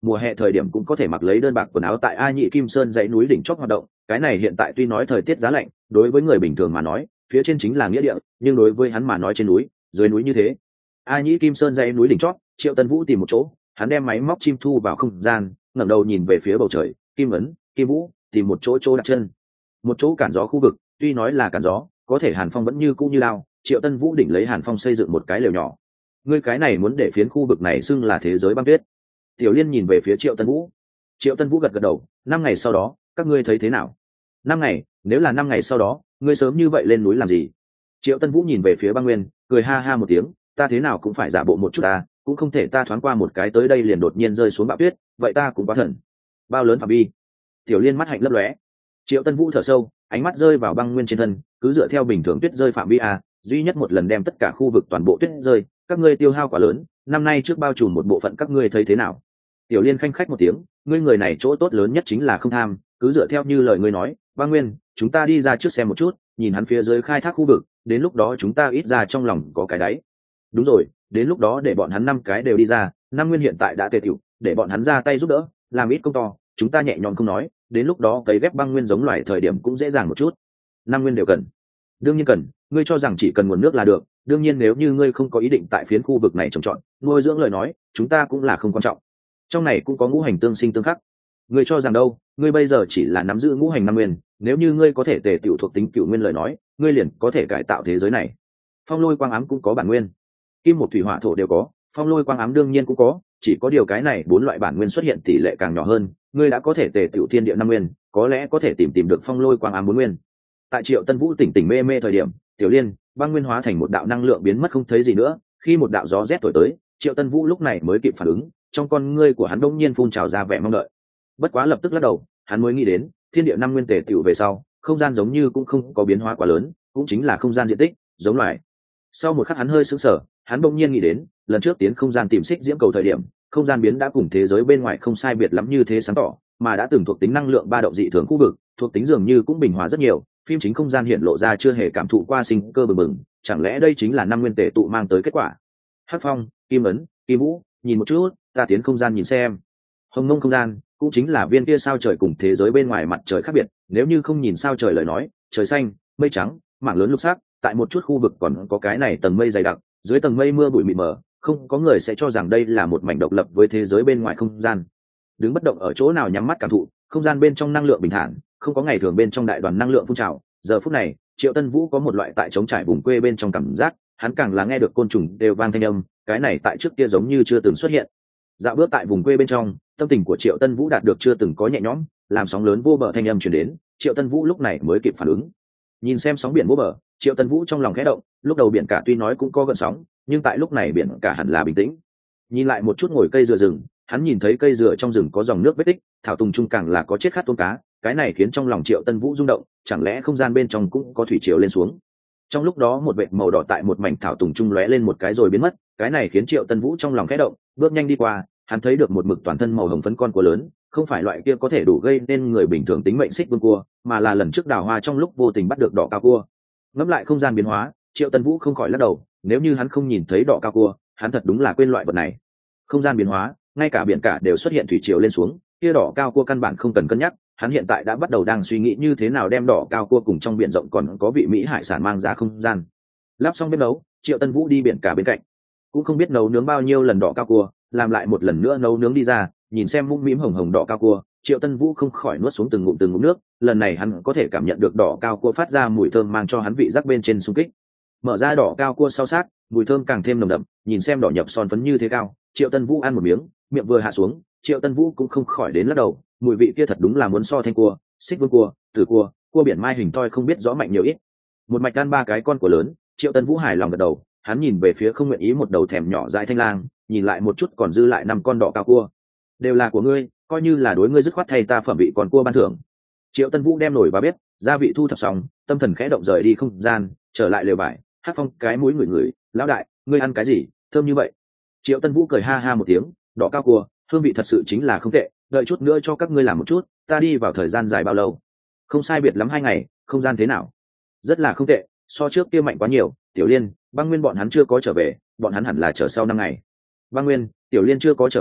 mùa hè thời điểm cũng có thể mặc lấy đơn bạc quần áo tại A Nhị Kim Sơn dãy núi đỉnh chót hoạt động. Cái này hiện tại tuy nói thời tiết giá lạnh, đối với người bình thường mà nói phía trên chính là nghĩa địa, nhưng đối với hắn mà nói trên núi dưới núi như thế. A Nhị Kim Sơn dãy núi đỉnh chót, Triệu Tân Vũ tìm một chỗ, hắn đem máy móc chim thu vào không gian, ngẩng đầu nhìn về phía bầu trời, Kim Ấn, Kim Vũ, tìm một chỗ chỗ đặt chân. Một chỗ cản gió khu vực, tuy nói là cản gió, có thể hàn phong vẫn như cũ như lao. Triệu Tân Vũ đỉnh lấy hàn phong xây dựng một cái lều nhỏ. Ngươi cái này muốn để phiến khu vực này xưng là thế giới băng tuyết. Tiểu Liên nhìn về phía Triệu Tân Vũ. Triệu Tân Vũ gật gật đầu, năm ngày sau đó các ngươi thấy thế nào? Năm ngày? Nếu là năm ngày sau đó ngươi sớm như vậy lên núi làm gì? Triệu Tân Vũ nhìn về phía Băng Nguyên, cười ha ha một tiếng, ta thế nào cũng phải giả bộ một chút ta, cũng không thể ta thoáng qua một cái tới đây liền đột nhiên rơi xuống bão tuyết, vậy ta cũng quá thần. Bao lớn phạm vi? Tiểu Liên mắt hạnh lấp lóe. Triệu Tân Vũ thở sâu, ánh mắt rơi vào Băng Nguyên trên thân, cứ dựa theo bình thường tuyết rơi phạm vi a, duy nhất một lần đem tất cả khu vực toàn bộ tuyết rơi, các ngươi tiêu hao quá lớn, năm nay trước bao trùm một bộ phận các ngươi thấy thế nào? Tiểu Liên khanh khách một tiếng, ngươi người này chỗ tốt lớn nhất chính là không tham, cứ dựa theo như lời ngươi nói, Băng Nguyên, chúng ta đi ra trước xem một chút, nhìn hắn phía dưới khai thác khu vực, đến lúc đó chúng ta ít ra trong lòng có cái đáy. Đúng rồi, đến lúc đó để bọn hắn năm cái đều đi ra, năm Nguyên hiện tại đã tề tiểu, để bọn hắn ra tay giúp đỡ, làm ít công to, chúng ta nhẹ nhõm không nói, đến lúc đó cấy ghép Băng Nguyên giống loài thời điểm cũng dễ dàng một chút. Năm Nguyên đều cần. Đương nhiên cần, ngươi cho rằng chỉ cần nguồn nước là được, đương nhiên nếu như ngươi không có ý định tại phiến khu vực này trồng trọt, nuôi dưỡng lời nói, chúng ta cũng là không quan trọng. Trong này cũng có ngũ hành tương sinh tương khắc. Ngươi cho rằng đâu, ngươi bây giờ chỉ là nắm giữ ngũ hành năm nguyên, nếu như ngươi có thể tề tiểu thuộc tính cửu nguyên lời nói, ngươi liền có thể cải tạo thế giới này. Phong lôi quang ám cũng có bản nguyên, kim một thủy hỏa thổ đều có, phong lôi quang ám đương nhiên cũng có, chỉ có điều cái này bốn loại bản nguyên xuất hiện tỷ lệ càng nhỏ hơn, ngươi đã có thể tề tiểu thiên địa năm nguyên, có lẽ có thể tìm tìm được phong lôi quang ám bốn nguyên. Tại Triệu Tân Vũ tỉnh tỉnh mê mê thời điểm, Tiểu Liên, Băng Nguyên hóa thành một đạo năng lượng biến mất không thấy gì nữa, khi một đạo gió rét thổi tới, Triệu Tân Vũ lúc này mới kịp phản ứng, trong con ngươi của hắn đông nhiên phun trào ra vẻ mong đợi. Bất quá lập tức lắc đầu, hắn mới nghĩ đến, thiên địa năm nguyên tề tiểu về sau, không gian giống như cũng không có biến hóa quá lớn, cũng chính là không gian diện tích, giống loài. Sau một khắc hắn hơi sững sờ, hắn đông nhiên nghĩ đến, lần trước tiến không gian tìm xích diễm cầu thời điểm, không gian biến đã cùng thế giới bên ngoài không sai biệt lắm như thế sáng tỏ, mà đã từng thuộc tính năng lượng ba động dị thường khu vực, thuộc tính dường như cũng bình hòa rất nhiều, phim chính không gian hiện lộ ra chưa hề cảm thụ qua sinh cơ bừng bừng, chẳng lẽ đây chính là năm nguyên tề tụ mang tới kết quả? Hắc Phong, Kim Ấn, Kim Vũ, nhìn một chút, ta tiến không gian nhìn xem. Hồng Mông không gian cũng chính là viên kia sao trời cùng thế giới bên ngoài mặt trời khác biệt, nếu như không nhìn sao trời lời nói, trời xanh, mây trắng, mảng lớn lục sắc, tại một chút khu vực còn có cái này tầng mây dày đặc, dưới tầng mây mưa bụi mịt mờ, không có người sẽ cho rằng đây là một mảnh độc lập với thế giới bên ngoài không gian. Đứng bất động ở chỗ nào nhắm mắt cảm thụ, không gian bên trong năng lượng bình thản, không có ngày thường bên trong đại đoàn năng lượng phun trào. Giờ phút này, Triệu Tân Vũ có một loại tại trống trải vùng quê bên trong cảm giác, hắn càng là nghe được côn trùng đều vang thanh âm, cái này tại trước kia giống như chưa từng xuất hiện. Dạo bước tại vùng quê bên trong, tâm tình của Triệu Tân Vũ đạt được chưa từng có nhẹ nhõm, làm sóng lớn vô bờ thanh âm truyền đến, Triệu Tân Vũ lúc này mới kịp phản ứng. Nhìn xem sóng biển vô bờ, Triệu Tân Vũ trong lòng khẽ động, lúc đầu biển cả tuy nói cũng có gợn sóng, nhưng tại lúc này biển cả hẳn là bình tĩnh. Nhìn lại một chút ngồi cây dừa rừng, hắn nhìn thấy cây dừa trong rừng có dòng nước vết tích, thảo tùng trung càng là có chết khát tôm cá, cái này khiến trong lòng Triệu Tân Vũ rung động, chẳng lẽ không gian bên trong cũng có thủy triều lên xuống. Trong lúc đó một vệt màu đỏ tại một mảnh thảo tùng trung lóe lên một cái rồi biến mất, cái này khiến Triệu Tân Vũ trong lòng khẽ động, bước nhanh đi qua, hắn thấy được một mực toàn thân màu hồng phấn con cua lớn, không phải loại kia có thể đủ gây nên người bình thường tính mệnh xích vương cua, mà là lần trước đào hoa trong lúc vô tình bắt được đỏ cao cua. Ngẫm lại không gian biến hóa, Triệu Tân Vũ không khỏi lắc đầu, nếu như hắn không nhìn thấy đỏ cao cua, hắn thật đúng là quên loại vật này. Không gian biến hóa, ngay cả biển cả đều xuất hiện thủy triều lên xuống, kia đỏ cao cua căn bản không cần cân nhắc, hắn hiện tại đã bắt đầu đang suy nghĩ như thế nào đem đỏ cao cua cùng trong biển rộng còn có vị mỹ hải sản mang ra không gian. Lắp xong bếp nấu, Triệu Tân Vũ đi biển cả bên cạnh, cũng không biết nấu nướng bao nhiêu lần đỏ cao cua, làm lại một lần nữa nấu nướng đi ra, nhìn xem mũm mĩm hồng hồng đỏ cao cua, Triệu Tân Vũ không khỏi nuốt xuống từng ngụm từng ngụm nước, lần này hắn có thể cảm nhận được đỏ cao cua phát ra mùi thơm mang cho hắn vị giác bên trên xung kích. Mở ra đỏ cao cua sau sát, mùi thơm càng thêm nồng đậm, nhìn xem đỏ nhập son phấn như thế cao, Triệu Tân Vũ ăn một miếng, miệng vừa hạ xuống, Triệu Tân Vũ cũng không khỏi đến lắc đầu, mùi vị kia thật đúng là muốn so thanh cua, xích vương cua, tử cua, cua biển mai hình toi không biết rõ mạnh nhiều ít. Một mạch ăn ba cái con của lớn, Triệu Tân Vũ hài lòng gật đầu, hắn nhìn về phía không nguyện ý một đầu thèm nhỏ dại thanh lang, nhìn lại một chút còn dư lại năm con đỏ cao cua, đều là của ngươi, coi như là đối ngươi dứt khoát thay ta phẩm vị còn cua ban thưởng. Triệu Tân Vũ đem nổi vào bếp, gia vị thu thập xong, tâm thần khẽ động rời đi không gian, trở lại lều vải, Hắc Phong cái mũi ngửi ngửi, lão đại, ngươi ăn cái gì, thơm như vậy? Triệu Tân Vũ cười ha ha một tiếng, đỏ cao cua, hương vị thật sự chính là không tệ, đợi chút nữa cho các ngươi làm một chút, ta đi vào thời gian dài bao lâu? Không sai biệt lắm hai ngày, không gian thế nào? Rất là không tệ, so trước kia mạnh quá nhiều. Tiểu Liên, Băng Nguyên bọn hắn chưa có trở về, bọn hắn hẳn là chờ sau năm ngày. Băng Nguyên, Tiểu Liên chưa có trở về,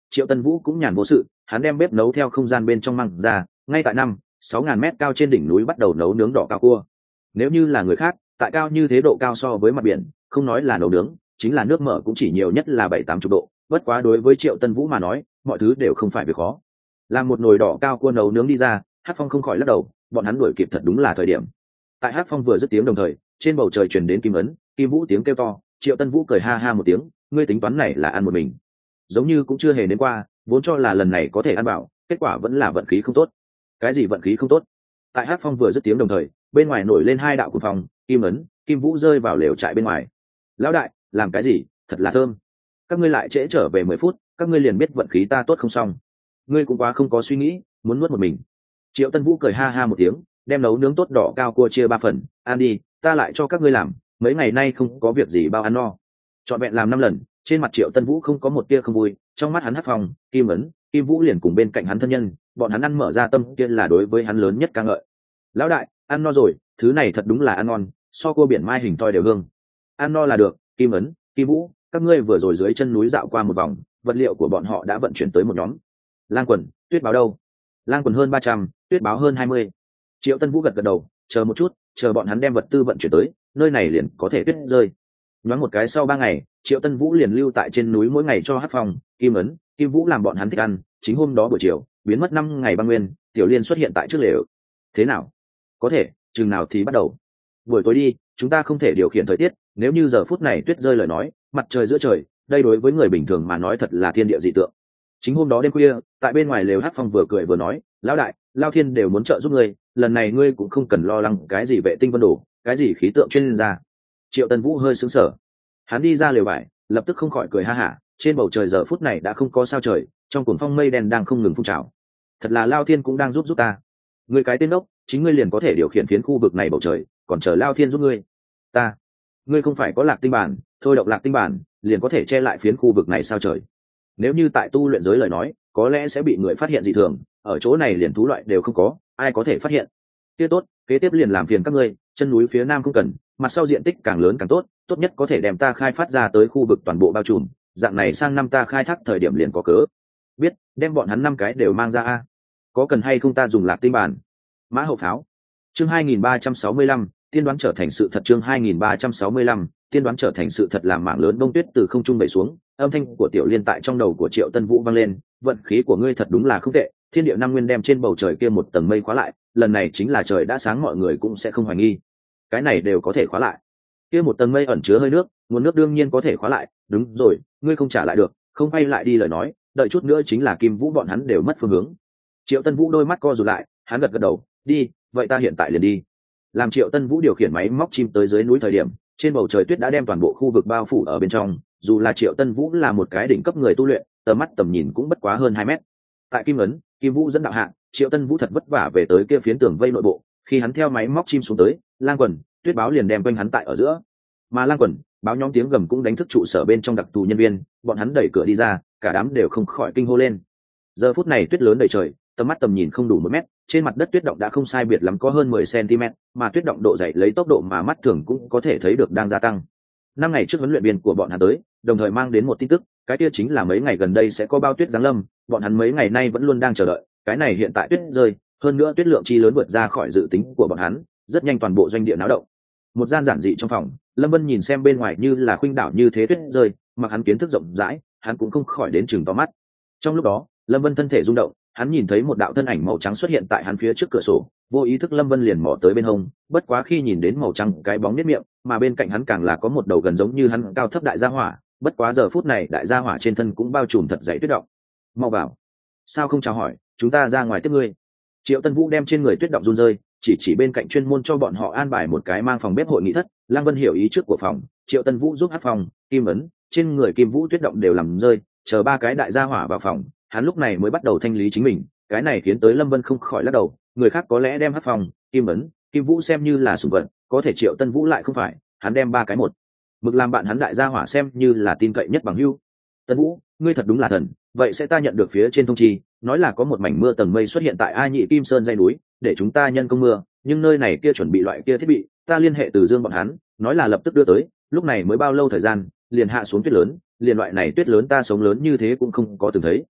Triệu Tân Vũ cũng nhàn vô sự, hắn đem bếp nấu theo không gian bên trong mang ra, ngay tại năm sáu ngàn mét cao trên đỉnh núi bắt đầu nấu nướng đỏ cao cua. Nếu như là người khác, tại cao như thế độ cao so với mặt biển, không nói là nấu nướng, chính là nước mở cũng chỉ nhiều nhất là bảy tám chục độ, bất quá đối với Triệu Tân Vũ mà nói, mọi thứ đều không phải việc khó. Làm một nồi đỏ cao cua nấu nướng đi ra, Hắc Phong không khỏi lắc đầu, bọn hắn đuổi kịp thật đúng là thời điểm. Tại Hắc Phong vừa dứt tiếng đồng thời, trên bầu trời truyền đến kim ấn, kim vũ tiếng kêu to, Triệu Tân Vũ cười ha ha một tiếng, ngươi tính toán này là ăn một mình, giống như cũng chưa hề đến qua, vốn cho là lần này có thể ăn bảo, kết quả vẫn là vận khí không tốt. Cái gì vận khí không tốt? Tại Hắc Phong vừa dứt tiếng đồng thời, bên ngoài nổi lên hai đạo cuồng phong, kim ấn, kim vũ rơi vào lều trại bên ngoài. Lão đại, làm cái gì? Thật là thơm. Các ngươi lại trễ trở về mười phút, các ngươi liền biết vận khí ta tốt không xong. Ngươi cũng quá không có suy nghĩ, muốn nuốt một mình. Triệu Tân Vũ cười ha ha một tiếng, đem nấu nướng tốt đỏ cao cua chia ba phần, ăn đi, ta lại cho các ngươi làm, mấy ngày nay không có việc gì bao ăn no. Chọn vẹn làm năm lần, trên mặt Triệu Tân Vũ không có một tia không vui, trong mắt hắn Hắc Phong, kim ấn, kim vũ liền cùng bên cạnh hắn thân nhân, bọn hắn ăn mở ra tâm kia là đối với hắn lớn nhất ca ngợi. Lão đại, ăn no rồi, thứ này thật đúng là ăn ngon, so cua biển mai hình toi đều hương. Ăn no là được, kim ấn, kim vũ, các ngươi vừa rồi dưới chân núi dạo qua một vòng, vật liệu của bọn họ đã vận chuyển tới một nhóm. Lang Quần, Tuyết Báo đâu? Lang Quần hơn ba trăm, Tuyết Báo hơn hai mươi. Triệu Tân Vũ gật gật đầu, chờ một chút, chờ bọn hắn đem vật tư vận chuyển tới, nơi này liền có thể tuyết rơi. Nói một cái sau ba ngày, Triệu Tân Vũ liền lưu tại trên núi mỗi ngày cho Hắc Phong, kim ấn, kim vũ làm bọn hắn thích ăn. Chính hôm đó buổi chiều, biến mất năm ngày băng nguyên, Tiểu Liên xuất hiện tại trước lều. Thế nào? Có thể, chừng nào thì bắt đầu? Buổi tối đi, chúng ta không thể điều khiển thời tiết, nếu như giờ phút này tuyết rơi lời nói, mặt trời giữa trời, đây đối với người bình thường mà nói thật là thiên địa dị tượng. Chính hôm đó đêm khuya, tại bên ngoài lều Hắc Phong vừa cười vừa nói, lão đại, Lao Thiên đều muốn trợ giúp ngươi, lần này ngươi cũng không cần lo lắng cái gì vệ tinh vân đồ, cái gì khí tượng chuyên gia. Triệu Tân Vũ hơi sững sờ, hắn đi ra lều vải, lập tức không khỏi cười ha hả, trên bầu trời giờ phút này đã không có sao trời, trong cuồng phong mây đen đang không ngừng phun trào. Thật là Lao Thiên cũng đang giúp giúp ta. Ngươi cái tên đốc, chính ngươi liền có thể điều khiển phiến khu vực này bầu trời, còn chờ Lao Thiên giúp ngươi. Ta, ngươi không phải có lạc tinh bản, thôi động lạc tinh bản, liền có thể che lại phiến khu vực này sao trời. Nếu như tại tu luyện giới lời nói, có lẽ sẽ bị người phát hiện dị thường, ở chỗ này liền thú loại đều không có, ai có thể phát hiện. Kia tốt, kế tiếp liền làm phiền các ngươi, chân núi phía nam không cần, mặt sau diện tích càng lớn càng tốt, tốt nhất có thể đem ta khai phát ra tới khu vực toàn bộ bao trùm, dạng này sang năm ta khai thác thời điểm liền có cớ. Biết, đem bọn hắn năm cái đều mang ra a. Có cần hay không ta dùng lạc tinh bản? Mã hậu pháo. Chương hai nghìn ba trăm sáu mươi lăm, tiên đoán trở thành sự thật. Chương hai nghìn ba trăm sáu mươi lăm, tiên đoán trở thành sự thật. Làm mảng lớn bông tuyết từ không trung bay xuống, âm thanh của Tiểu Liên tại trong đầu của Triệu Tân Vũ vang lên, vận khí của ngươi thật đúng là không tệ, thiên địa năm nguyên đem trên bầu trời kia một tầng mây khóa lại, lần này chính là trời đã sáng mọi người cũng sẽ không hoài nghi. Cái này đều có thể khóa lại. Kia một tầng mây ẩn chứa hơi nước, nguồn nước đương nhiên có thể khóa lại, đúng rồi, ngươi không trả lại được, không bay lại đi lời nói, đợi chút nữa chính là Kim Vũ bọn hắn đều mất phương hướng. Triệu Tân Vũ đôi mắt co rụt lại, hắn gật gật đầu, đi, vậy ta hiện tại liền đi. Làm Triệu Tân Vũ điều khiển máy móc chim tới dưới núi thời điểm, trên bầu trời tuyết đã đem toàn bộ khu vực bao phủ ở bên trong, dù là Triệu Tân Vũ là một cái đỉnh cấp người tu luyện, tầm mắt tầm nhìn cũng bất quá hơn hai mét. Tại Kim ấn, Kim Vũ dẫn đạo hạ, Triệu Tân Vũ thật vất vả về tới kia phiến tường vây nội bộ, khi hắn theo máy móc chim xuống tới, Lang Quần, Tuyết Báo liền đem quanh hắn tại ở giữa. Mà Lang Quần, báo nhóm tiếng gầm cũng đánh thức trụ sở bên trong đặc thù nhân viên, bọn hắn đẩy cửa đi ra, cả đám đều không khỏi kinh hô lên. Giờ phút này tuyết lớn đầy trời, tầm mắt tầm nhìn không đủ một mét, trên mặt đất tuyết động đã không sai biệt lắm có hơn mười xăng-ti-mét, mà tuyết động độ dày lấy tốc độ mà mắt thường cũng có thể thấy được đang gia tăng. Năm ngày trước huấn luyện viên của bọn hắn tới, đồng thời mang đến một tin tức, cái kia chính là mấy ngày gần đây sẽ có bao tuyết giáng lâm, bọn hắn mấy ngày nay vẫn luôn đang chờ đợi, cái này hiện tại tuyết rơi, hơn nữa tuyết lượng chi lớn vượt ra khỏi dự tính của bọn hắn, rất nhanh toàn bộ doanh địa náo động. Một gian giản dị trong phòng, Lâm Vân nhìn xem bên ngoài như là khuynh đảo như thế tuyết rơi, mặc hắn kiến thức rộng rãi, hắn cũng không khỏi đến chừng to mắt. Trong lúc đó, Lâm Vân thân thể rung động, hắn nhìn thấy một đạo thân ảnh màu trắng xuất hiện tại hắn phía trước cửa sổ, vô ý thức Lâm Vân liền mò tới bên hông, bất quá khi nhìn đến màu trắng cái bóng nết miệng, mà bên cạnh hắn càng là có một đầu gần giống như hắn cao thấp đại gia hỏa, bất quá giờ phút này đại gia hỏa trên thân cũng bao trùm thật dày tuyết động. Mau vào. Sao không chào hỏi, chúng ta ra ngoài tiếp ngươi. Triệu Tân Vũ đem trên người tuyết động run rơi, chỉ chỉ bên cạnh chuyên môn cho bọn họ an bài một cái mang phòng bếp hội nghị thất. Lăng Vân hiểu ý trước của phòng, Triệu Tân Vũ giúp hát phòng, Kim ấn, trên người Kim Vũ tuyết động đều làm rơi, chờ ba cái đại gia hỏa vào phòng, hắn lúc này mới bắt đầu thanh lý chính mình, cái này khiến tới Lâm Vân không khỏi lắc đầu, người khác có lẽ đem hát phòng, Kim ấn, Kim Vũ xem như là sủng vật, có thể Triệu Tân Vũ lại không phải, hắn đem ba cái một mực làm bạn hắn đại gia hỏa xem như là tin cậy nhất bằng hữu. Tân Vũ, ngươi thật đúng là thần, vậy sẽ ta nhận được phía trên thông chi, nói là có một mảnh mưa tầng mây xuất hiện tại A Nhị Kim Sơn dãy núi, để chúng ta nhân công mưa, nhưng nơi này kia chuẩn bị loại kia thiết bị, ta liên hệ Từ Dương bọn hắn, nói là lập tức đưa tới, lúc này mới bao lâu thời gian, liền hạ xuống tuyết lớn, liền loại này tuyết lớn ta sống lớn như thế cũng không có từng thấy.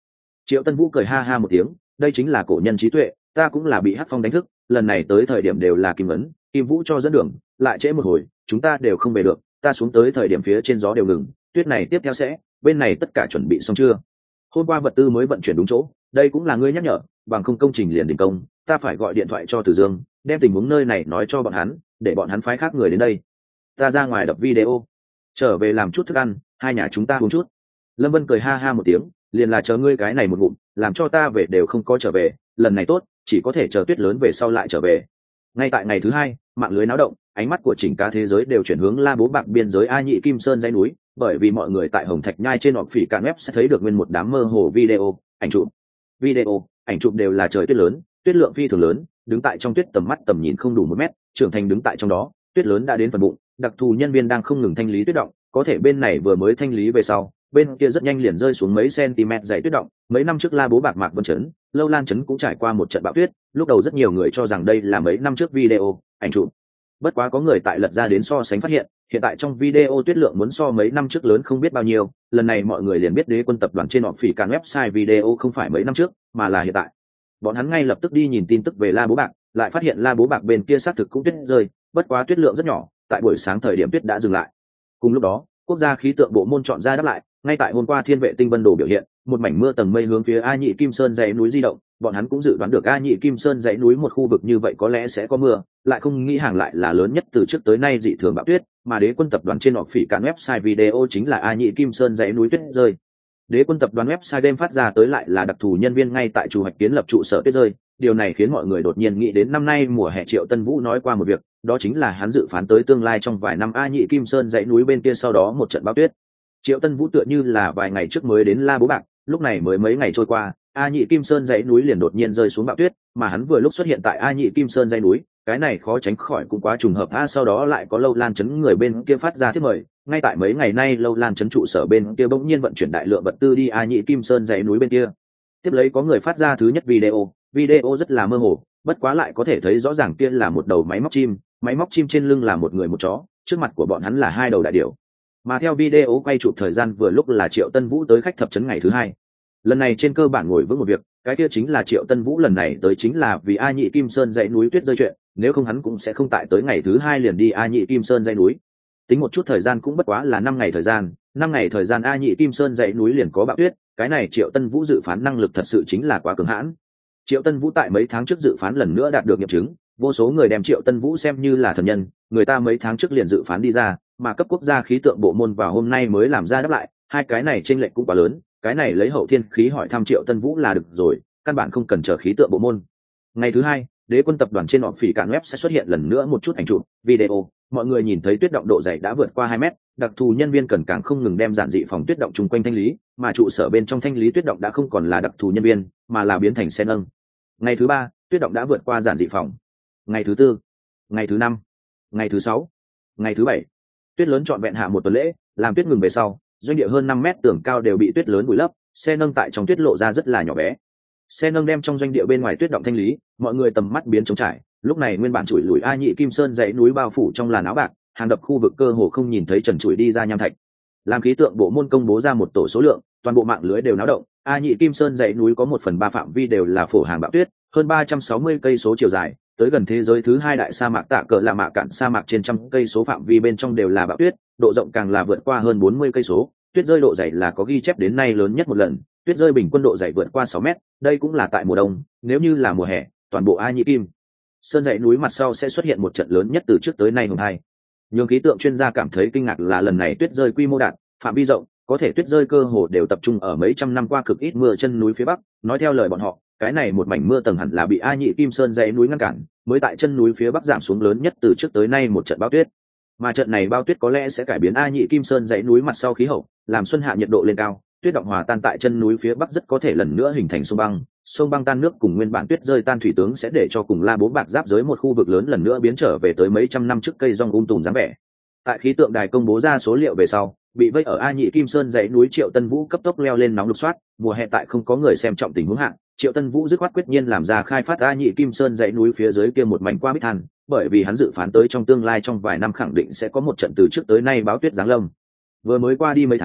Triệu Tân Vũ cười ha ha một tiếng, đây chính là cổ nhân trí tuệ, ta cũng là bị hắc phong đánh thức, lần này tới thời điểm đều là kim ấn, kim vũ cho dẫn đường, lại trễ một hồi chúng ta đều không về được, ta xuống tới thời điểm phía trên gió đều ngừng, tuyết này tiếp theo sẽ, bên này tất cả chuẩn bị xong chưa? Hôm qua vật tư mới vận chuyển đúng chỗ, đây cũng là ngươi nhắc nhở, bằng không công trình liền đình công, ta phải gọi điện thoại cho Từ Dương, đem tình huống nơi này nói cho bọn hắn, để bọn hắn phái khác người đến đây. Ta ra ngoài đập video, trở về làm chút thức ăn, hai nhà chúng ta uống chút. Lâm Vân cười ha ha một tiếng, liền là chờ ngươi cái này một ngụm, làm cho ta về đều không có trở về, lần này tốt, chỉ có thể chờ tuyết lớn về sau lại trở về. Ngay tại ngày thứ hai, mạng lưới náo động, ánh mắt của chỉnh cả thế giới đều chuyển hướng La Bố Bạc biên giới A Nhị Kim Sơn dãy núi, bởi vì mọi người tại Hồng Thạch Nhai trên họp phỉ cạn web sẽ thấy được nguyên một đám mơ hồ video, ảnh chụp. Video, ảnh chụp đều là trời tuyết lớn, tuyết lượng phi thường lớn, đứng tại trong tuyết tầm mắt tầm nhìn không đủ một mét, trưởng thành đứng tại trong đó, tuyết lớn đã đến phần bụng, đặc thù nhân viên đang không ngừng thanh lý tuyết động, có thể bên này vừa mới thanh lý về sau, bên kia rất nhanh liền rơi xuống mấy cm dày tuyết động. Mấy năm trước La Bố Bạc Mạc Vân Trấn, Lâu Lan Trấn cũng trải qua một trận bão tuyết, lúc đầu rất nhiều người cho rằng đây là mấy năm trước video, ảnh chụp. Bất quá có người tại lật ra đến so sánh phát hiện, hiện tại trong video tuyết lượng muốn so mấy năm trước lớn không biết bao nhiêu, lần này mọi người liền biết Đế Quân tập đoàn trên họp phỉ càn website video không phải mấy năm trước, mà là hiện tại. Bọn hắn ngay lập tức đi nhìn tin tức về La Bố Bạc, lại phát hiện La Bố Bạc bên kia xác thực cũng tuyết rơi, bất quá tuyết lượng rất nhỏ, tại buổi sáng thời điểm tuyết đã dừng lại. Cùng lúc đó, quốc gia khí tượng bộ môn chọn ra đáp lại, ngay tại hôm qua Thiên vệ tinh vân đồ biểu hiện, một mảnh mưa tầng mây hướng phía A Nhị Kim Sơn dãy núi di động, bọn hắn cũng dự đoán được A Nhị Kim Sơn dãy núi một khu vực như vậy có lẽ sẽ có mưa, lại không nghĩ hàng lại là lớn nhất từ trước tới nay dị thường bão tuyết, mà Đế Quân tập đoàn trên họp phỉ cạn website video chính là A Nhị Kim Sơn dãy núi tuyết rơi. Đế Quân tập đoàn website đêm phát ra tới lại là đặc thù nhân viên ngay tại chủ hoạch kiến lập trụ sở tuyết rơi, điều này khiến mọi người đột nhiên nghĩ đến năm nay mùa hè Triệu Tân Vũ nói qua một việc, đó chính là hắn dự phán tới tương lai trong vài năm A Nhị Kim Sơn dãy núi bên kia sau đó một trận bão tuyết. Triệu Tân Vũ tựa như là vài ngày trước mới đến La Bố Bạc, lúc này mới mấy ngày trôi qua, A Nhị Kim Sơn dãy núi liền đột nhiên rơi xuống bão tuyết, mà hắn vừa lúc xuất hiện tại A Nhị Kim Sơn dãy núi, cái này khó tránh khỏi cũng quá trùng hợp. A sau đó lại có Lâu Lan Trấn người bên kia phát ra thiết mời, ngay tại mấy ngày nay Lâu Lan Trấn trụ sở bên kia bỗng nhiên vận chuyển đại lượng vật tư đi A Nhị Kim Sơn dãy núi bên kia. Tiếp lấy có người phát ra thứ nhất video, video rất là mơ hồ, bất quá lại có thể thấy rõ ràng kia là một đầu máy móc chim, máy móc chim trên lưng là một người một chó, trước mặt của bọn hắn là hai đầu đại điểu. Mà theo video quay chụp thời gian vừa lúc là Triệu Tân Vũ tới khách thập trấn ngày thứ hai. Lần này trên cơ bản ngồi vững một việc, cái kia chính là Triệu Tân Vũ lần này tới chính là vì A Nhị Kim Sơn dãy núi tuyết rơi chuyện, nếu không hắn cũng sẽ không tại tới ngày thứ hai liền đi A Nhị Kim Sơn dãy núi. Tính một chút thời gian cũng bất quá là năm ngày thời gian, năm ngày thời gian A Nhị Kim Sơn dãy núi liền có bão tuyết, cái này Triệu Tân Vũ dự phán năng lực thật sự chính là quá cường hãn. Triệu Tân Vũ tại mấy tháng trước dự phán lần nữa đạt được nghiệm chứng, vô số người đem Triệu Tân Vũ xem như là thần nhân, người ta mấy tháng trước liền dự phán đi ra, mà cấp quốc gia khí tượng bộ môn vào hôm nay mới làm ra đáp lại, hai cái này chênh lệch cũng quá lớn, cái này lấy hậu thiên khí hỏi thăm Triệu Tân Vũ là được rồi, căn bản không cần chờ khí tượng bộ môn. Ngày thứ hai, Đế Quân tập đoàn trên họp phỉ cạn web sẽ xuất hiện lần nữa một chút ảnh chụp, video, mọi người nhìn thấy tuyết động độ dày đã vượt qua hai mét, đặc thù nhân viên cần càng không ngừng đem giản dị phòng tuyết động chung quanh thanh lý, mà trụ sở bên trong thanh lý tuyết động đã không còn là đặc thù nhân viên, mà là biến thành xe nâng. Ngày thứ ba, tuyết động đã vượt qua giản dị phòng. Ngày thứ tư, ngày thứ năm, ngày thứ sáu, ngày thứ bảy, tuyết lớn trọn vẹn hạ một tuần lễ, làm tuyết ngừng về sau, doanh địa hơn năm mét tường cao đều bị tuyết lớn vùi lấp, xe nâng tại trong tuyết lộ ra rất là nhỏ bé. Xe nâng đem trong doanh địa bên ngoài tuyết động thanh lý, mọi người tầm mắt biến trống trải, lúc này nguyên bản chủi lùi A Nhị Kim Sơn dãy núi bao phủ trong làn áo bạc, hàng đập khu vực cơ hồ không nhìn thấy trần trụi đi ra nham thạch. Làm khí tượng bộ môn công bố ra một tổ số lượng, toàn bộ mạng lưới đều náo động, A Nhị Kim Sơn dãy núi có một phần ba phạm vi đều là phổ hàng bão tuyết, hơn ba trăm sáu mươi cây số chiều dài, tới gần thế giới thứ hai đại sa mạc Tạ Cờ là mạ cạn sa mạc trên trăm cây số phạm vi bên trong đều là bão tuyết, độ rộng càng là vượt qua hơn bốn mươi cây số, tuyết rơi độ dày là có ghi chép đến nay lớn nhất một lần, tuyết rơi bình quân độ dày vượt qua sáu mét, đây cũng là tại mùa đông, nếu như là mùa hè, toàn bộ A Nhị Kim Sơn dãy núi mặt sau sẽ xuất hiện một trận lớn nhất từ trước tới nay hùng hai. Nhưng khí tượng chuyên gia cảm thấy kinh ngạc là lần này tuyết rơi quy mô đạt, phạm vi rộng, có thể tuyết rơi cơ hồ đều tập trung ở mấy trăm năm qua cực ít mưa chân núi phía bắc, nói theo lời bọn họ, cái này một mảnh mưa tầng hẳn là bị A Nhị Kim Sơn dãy núi ngăn cản, mới tại chân núi phía bắc giảm xuống lớn nhất từ trước tới nay một trận bão tuyết. Mà trận này bão tuyết có lẽ sẽ cải biến A Nhị Kim Sơn dãy núi mặt sau khí hậu, làm xuân hạ nhiệt độ lên cao, tuyết động hòa tan tại chân núi phía bắc rất có thể lần nữa hình thành sông băng, sông băng tan nước cùng nguyên bản tuyết rơi tan thủy tướng sẽ để cho cùng La Bố Bạc giáp giới một khu vực lớn lần nữa biến trở về tới mấy trăm năm trước cây rong um tùm dáng vẻ. Tại khí tượng đài công bố ra số liệu về sau, bị vây ở A Nhị Kim Sơn dãy núi Triệu Tân Vũ cấp tốc leo lên nóng lục soát, mùa hè tại không có người xem trọng tình huống hạn, Triệu Tân Vũ dứt khoát quyết nhiên làm ra khai phát A Nhị Kim Sơn dãy núi phía dưới kia một mảnh qua bích than, bởi vì hắn dự phán tới trong tương lai trong vài năm khẳng định sẽ có một trận từ trước tới nay báo tuyết giáng lâm. Vừa mới qua đi mấy tháng,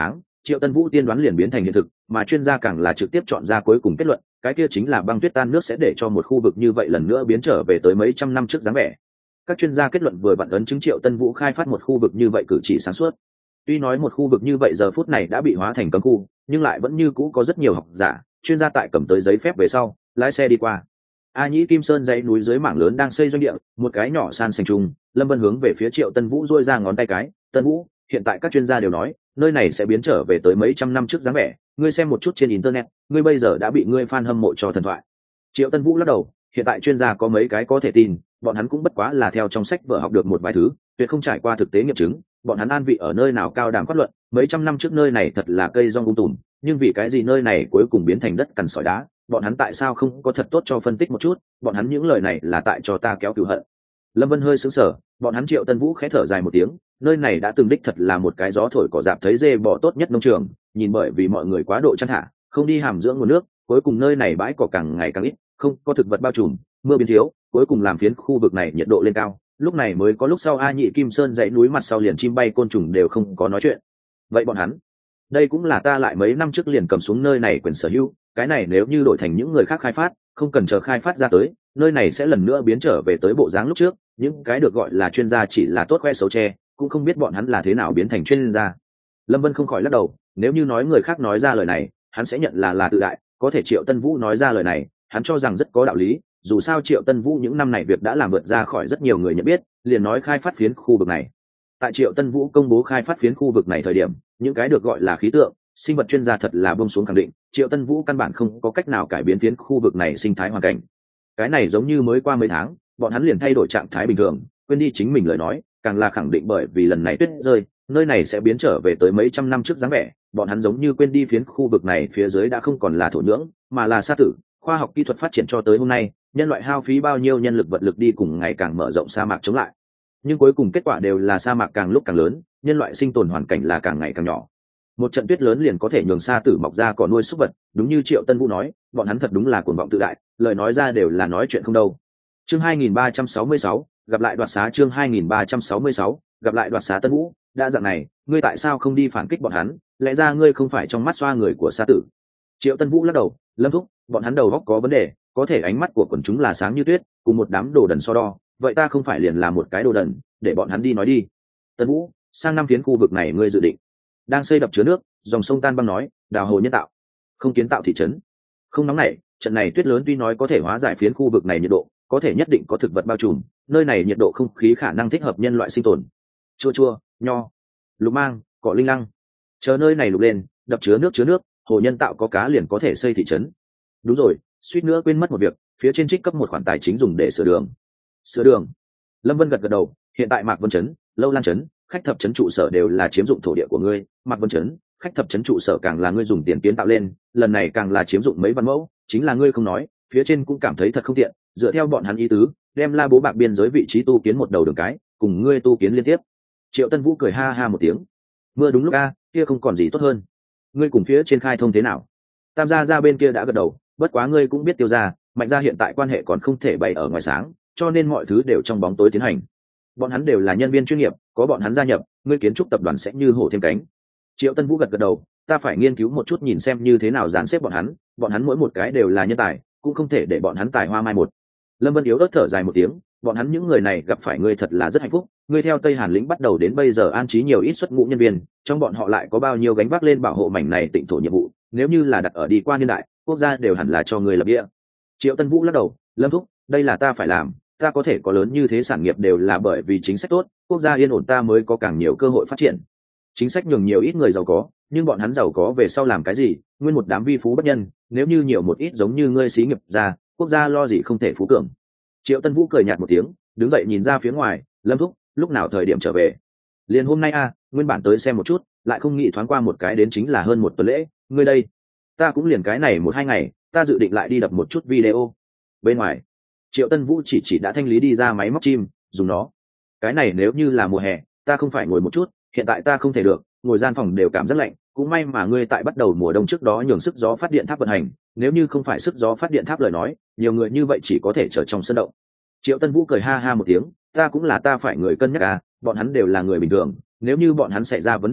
Triệu Tân Vũ tiên đoán liền biến thành hiện thực, mà chuyên gia càng là trực tiếp chọn ra cuối cùng kết luận, cái kia chính là băng tuyết tan nước sẽ để cho một khu vực như vậy lần nữa biến trở về tới mấy trăm năm trước dáng vẻ. Các chuyên gia kết luận vừa vặn ấn chứng Triệu Tân Vũ khai phát một khu vực như vậy cử chỉ sáng suốt. Tuy nói một khu vực như vậy giờ phút này đã bị hóa thành cấm khu, nhưng lại vẫn như cũ có rất nhiều học giả, chuyên gia tại cầm tới giấy phép về sau, lái xe đi qua. A Nhĩ Kim Sơn dãy núi dưới mảng lớn đang xây doanh địa, một cái nhỏ san sành trùng, Lâm Vân hướng về phía Triệu Tân Vũ duỗi ra ngón tay cái, "Tân Vũ, hiện tại các chuyên gia đều nói, nơi này sẽ biến trở về tới mấy trăm năm trước dáng vẻ, ngươi xem một chút trên internet, ngươi bây giờ đã bị ngươi fan hâm mộ cho thần thoại." Triệu Tân Vũ lắc đầu, hiện tại chuyên gia có mấy cái có thể tin, bọn hắn cũng bất quá là theo trong sách vở học được một vài thứ, tuyệt không trải qua thực tế nghiệm chứng, bọn hắn an vị ở nơi nào cao đàm phát luận, mấy trăm năm trước nơi này thật là cây rong um tùm, nhưng vì cái gì nơi này cuối cùng biến thành đất cằn sỏi đá, bọn hắn tại sao không có thật tốt cho phân tích một chút, bọn hắn những lời này là tại cho ta kéo cừu hận. Lâm Vân hơi sững sờ, bọn hắn Triệu Tân Vũ khẽ thở dài một tiếng, nơi này đã từng đích thật là một cái gió thổi cỏ dạp thấy dê bò tốt nhất nông trường, nhìn bởi vì mọi người quá độ chăn thả, không đi hàm dưỡng nguồn nước, cuối cùng nơi này bãi cỏ càng ngày càng ít, không có thực vật bao trùm, mưa biến thiếu, cuối cùng làm phiến khu vực này nhiệt độ lên cao, lúc này mới có lúc sau A Nhị Kim Sơn dãy núi mặt sau liền chim bay côn trùng đều không có nói chuyện. Vậy bọn hắn, đây cũng là ta lại mấy năm trước liền cầm xuống nơi này quyền sở hữu, cái này nếu như đổi thành những người khác khai phát, không cần chờ khai phát ra tới, nơi này sẽ lần nữa biến trở về tới bộ dáng lúc trước, những cái được gọi là chuyên gia chỉ là tốt khoe xấu che, cũng không biết bọn hắn là thế nào biến thành chuyên gia. Lâm Vân không khỏi lắc đầu, nếu như nói người khác nói ra lời này, hắn sẽ nhận là là tự đại, có thể Triệu Tân Vũ nói ra lời này, hắn cho rằng rất có đạo lý, dù sao Triệu Tân Vũ những năm này việc đã làm vượt ra khỏi rất nhiều người nhận biết, liền nói khai phát phiến khu vực này. Tại Triệu Tân Vũ công bố khai phát phiến khu vực này thời điểm, những cái được gọi là khí tượng, sinh vật chuyên gia thật là buông xuống khẳng định, Triệu Tân Vũ căn bản không có cách nào cải biến phiến khu vực này sinh thái hoàn cảnh. Cái này giống như mới qua mấy tháng, bọn hắn liền thay đổi trạng thái bình thường, quên đi chính mình lời nói, càng là khẳng định bởi vì lần này tuyết rơi, nơi này sẽ biến trở về tới mấy trăm năm trước dáng vẻ, bọn hắn giống như quên đi phiến khu vực này phía dưới đã không còn là thổ nhưỡng, mà là sa tử. Khoa học kỹ thuật phát triển cho tới hôm nay, nhân loại hao phí bao nhiêu nhân lực vật lực đi cùng ngày càng mở rộng sa mạc chống lại, nhưng cuối cùng kết quả đều là sa mạc càng lúc càng lớn, nhân loại sinh tồn hoàn cảnh là càng ngày càng nhỏ. Một trận tuyết lớn liền có thể nhường sa tử mọc ra cỏ nuôi súc vật, đúng như Triệu Tân Vũ nói, bọn hắn thật đúng là cuồng vọng tự đại, lời nói ra đều là nói chuyện không đâu. Chương hai nghìn ba trăm sáu mươi sáu, gặp lại đoạt xá. Chương hai nghìn ba trăm sáu mươi sáu, gặp lại đoạt xá. Tân Vũ, đã dạng này, ngươi tại sao không đi phản kích bọn hắn, lẽ ra ngươi không phải trong mắt xoa người của sa tử. Triệu Tân Vũ lắc đầu, Lâm thúc, bọn hắn đầu óc có vấn đề, có thể ánh mắt của quần chúng là sáng như tuyết, cùng một đám đồ đần so đo, vậy ta không phải liền là một cái đồ đần, để bọn hắn đi nói đi. Tân Vũ, sang năm phiến khu vực này ngươi dự định đang xây đập chứa nước, dòng sông tan băng nói, đào hồ nhân tạo, không kiến tạo thị trấn. Không nóng nảy, trận này tuyết lớn tuy nói có thể hóa giải phiến khu vực này nhiệt độ, có thể nhất định có thực vật bao trùm, nơi này nhiệt độ không khí khả năng thích hợp nhân loại sinh tồn. Chua chua, nho, lục mang, cỏ linh lăng, chờ nơi này lục lên, đập chứa nước chứa nước, hồ nhân tạo có cá liền có thể xây thị trấn. Đúng rồi, suýt nữa quên mất một việc, phía trên trích cấp một khoản tài chính dùng để sửa đường. Sửa đường? Lâm Vân gật gật đầu, hiện tại Mạc Vân Trấn, Lâu Lan Trấn, Khách Thập Trấn trụ sở đều là chiếm dụng thổ địa của ngươi, Mạc Vân Trấn, Khách Thập Trấn trụ sở càng là ngươi dùng tiền kiến tạo lên, lần này càng là chiếm dụng mấy văn mẫu, chính là ngươi không nói, phía trên cũng cảm thấy thật không tiện, dựa theo bọn hắn ý tứ, đem La Bố Bạc biên giới vị trí tu kiến một đầu đường cái, cùng ngươi tu kiến liên tiếp. Triệu Tân Vũ cười ha ha một tiếng, mưa đúng lúc a, kia không còn gì tốt hơn. Ngươi cùng phía trên khai thông thế nào? Tam gia gia bên kia đã gật đầu, bất quá ngươi cũng biết Tiêu gia, Mạnh gia hiện tại quan hệ còn không thể bày ở ngoài sáng, cho nên mọi thứ đều trong bóng tối tiến hành. Bọn hắn đều là nhân viên chuyên nghiệp, có bọn hắn gia nhập, ngươi kiến trúc tập đoàn sẽ như hổ thêm cánh. Triệu Tân Vũ gật gật đầu, ta phải nghiên cứu một chút nhìn xem như thế nào dàn xếp bọn hắn, bọn hắn mỗi một cái đều là nhân tài, cũng không thể để bọn hắn tài hoa mai một. Lâm Vân yếu ớt thở dài một tiếng, bọn hắn những người này gặp phải ngươi thật là rất hạnh phúc, ngươi theo Tây Hàn lĩnh bắt đầu đến bây giờ an trí nhiều ít xuất ngũ nhân viên, trong bọn họ lại có bao nhiêu gánh vác lên bảo hộ mảnh này tịnh thổ nhiệm vụ, nếu như là đặt ở đi qua niên đại, quốc gia đều hẳn là cho ngươi lập địa. Triệu Tân Vũ lắc đầu, Lâm thúc, đây là ta phải làm, ta có thể có lớn như thế sản nghiệp đều là bởi vì chính sách tốt, quốc gia yên ổn ta mới có càng nhiều cơ hội phát triển. Chính sách nhường nhiều ít người giàu có, nhưng bọn hắn giàu có về sau làm cái gì, nguyên một đám vi phú bất nhân, nếu như nhiều một ít giống như ngươi xí nghiệp ra, quốc gia lo gì không thể phú cường. Triệu Tân Vũ cười nhạt một tiếng, đứng dậy nhìn ra phía ngoài, Lâm thúc, lúc nào thời điểm trở về? Liền hôm nay a, à, nguyên bản tới xem một chút, lại không nghĩ thoáng qua một cái đến chính là hơn một tuần lễ, ngươi đây, ta cũng liền cái này một hai ngày, ta dự định lại đi đập một chút video. Bên ngoài, Triệu Tân Vũ chỉ chỉ đã thanh lý đi ra máy móc chim, dùng nó. Cái này nếu như là mùa hè, ta không phải ngồi một chút, hiện tại ta không thể được, ngồi gian phòng đều cảm rất lạnh, cũng may mà ngươi tại bắt đầu mùa đông trước đó nhường sức gió phát điện tháp vận hành, nếu như không phải sức gió phát điện tháp lời nói, nhiều người như vậy chỉ có thể chờ trong sân động. Triệu Tân Vũ cười ha ha một tiếng, ta cũng là ta phải người cân nhắc à, bọn hắn đều là người bình thường, nếu như bọn hắn xảy ra vấn đề gì,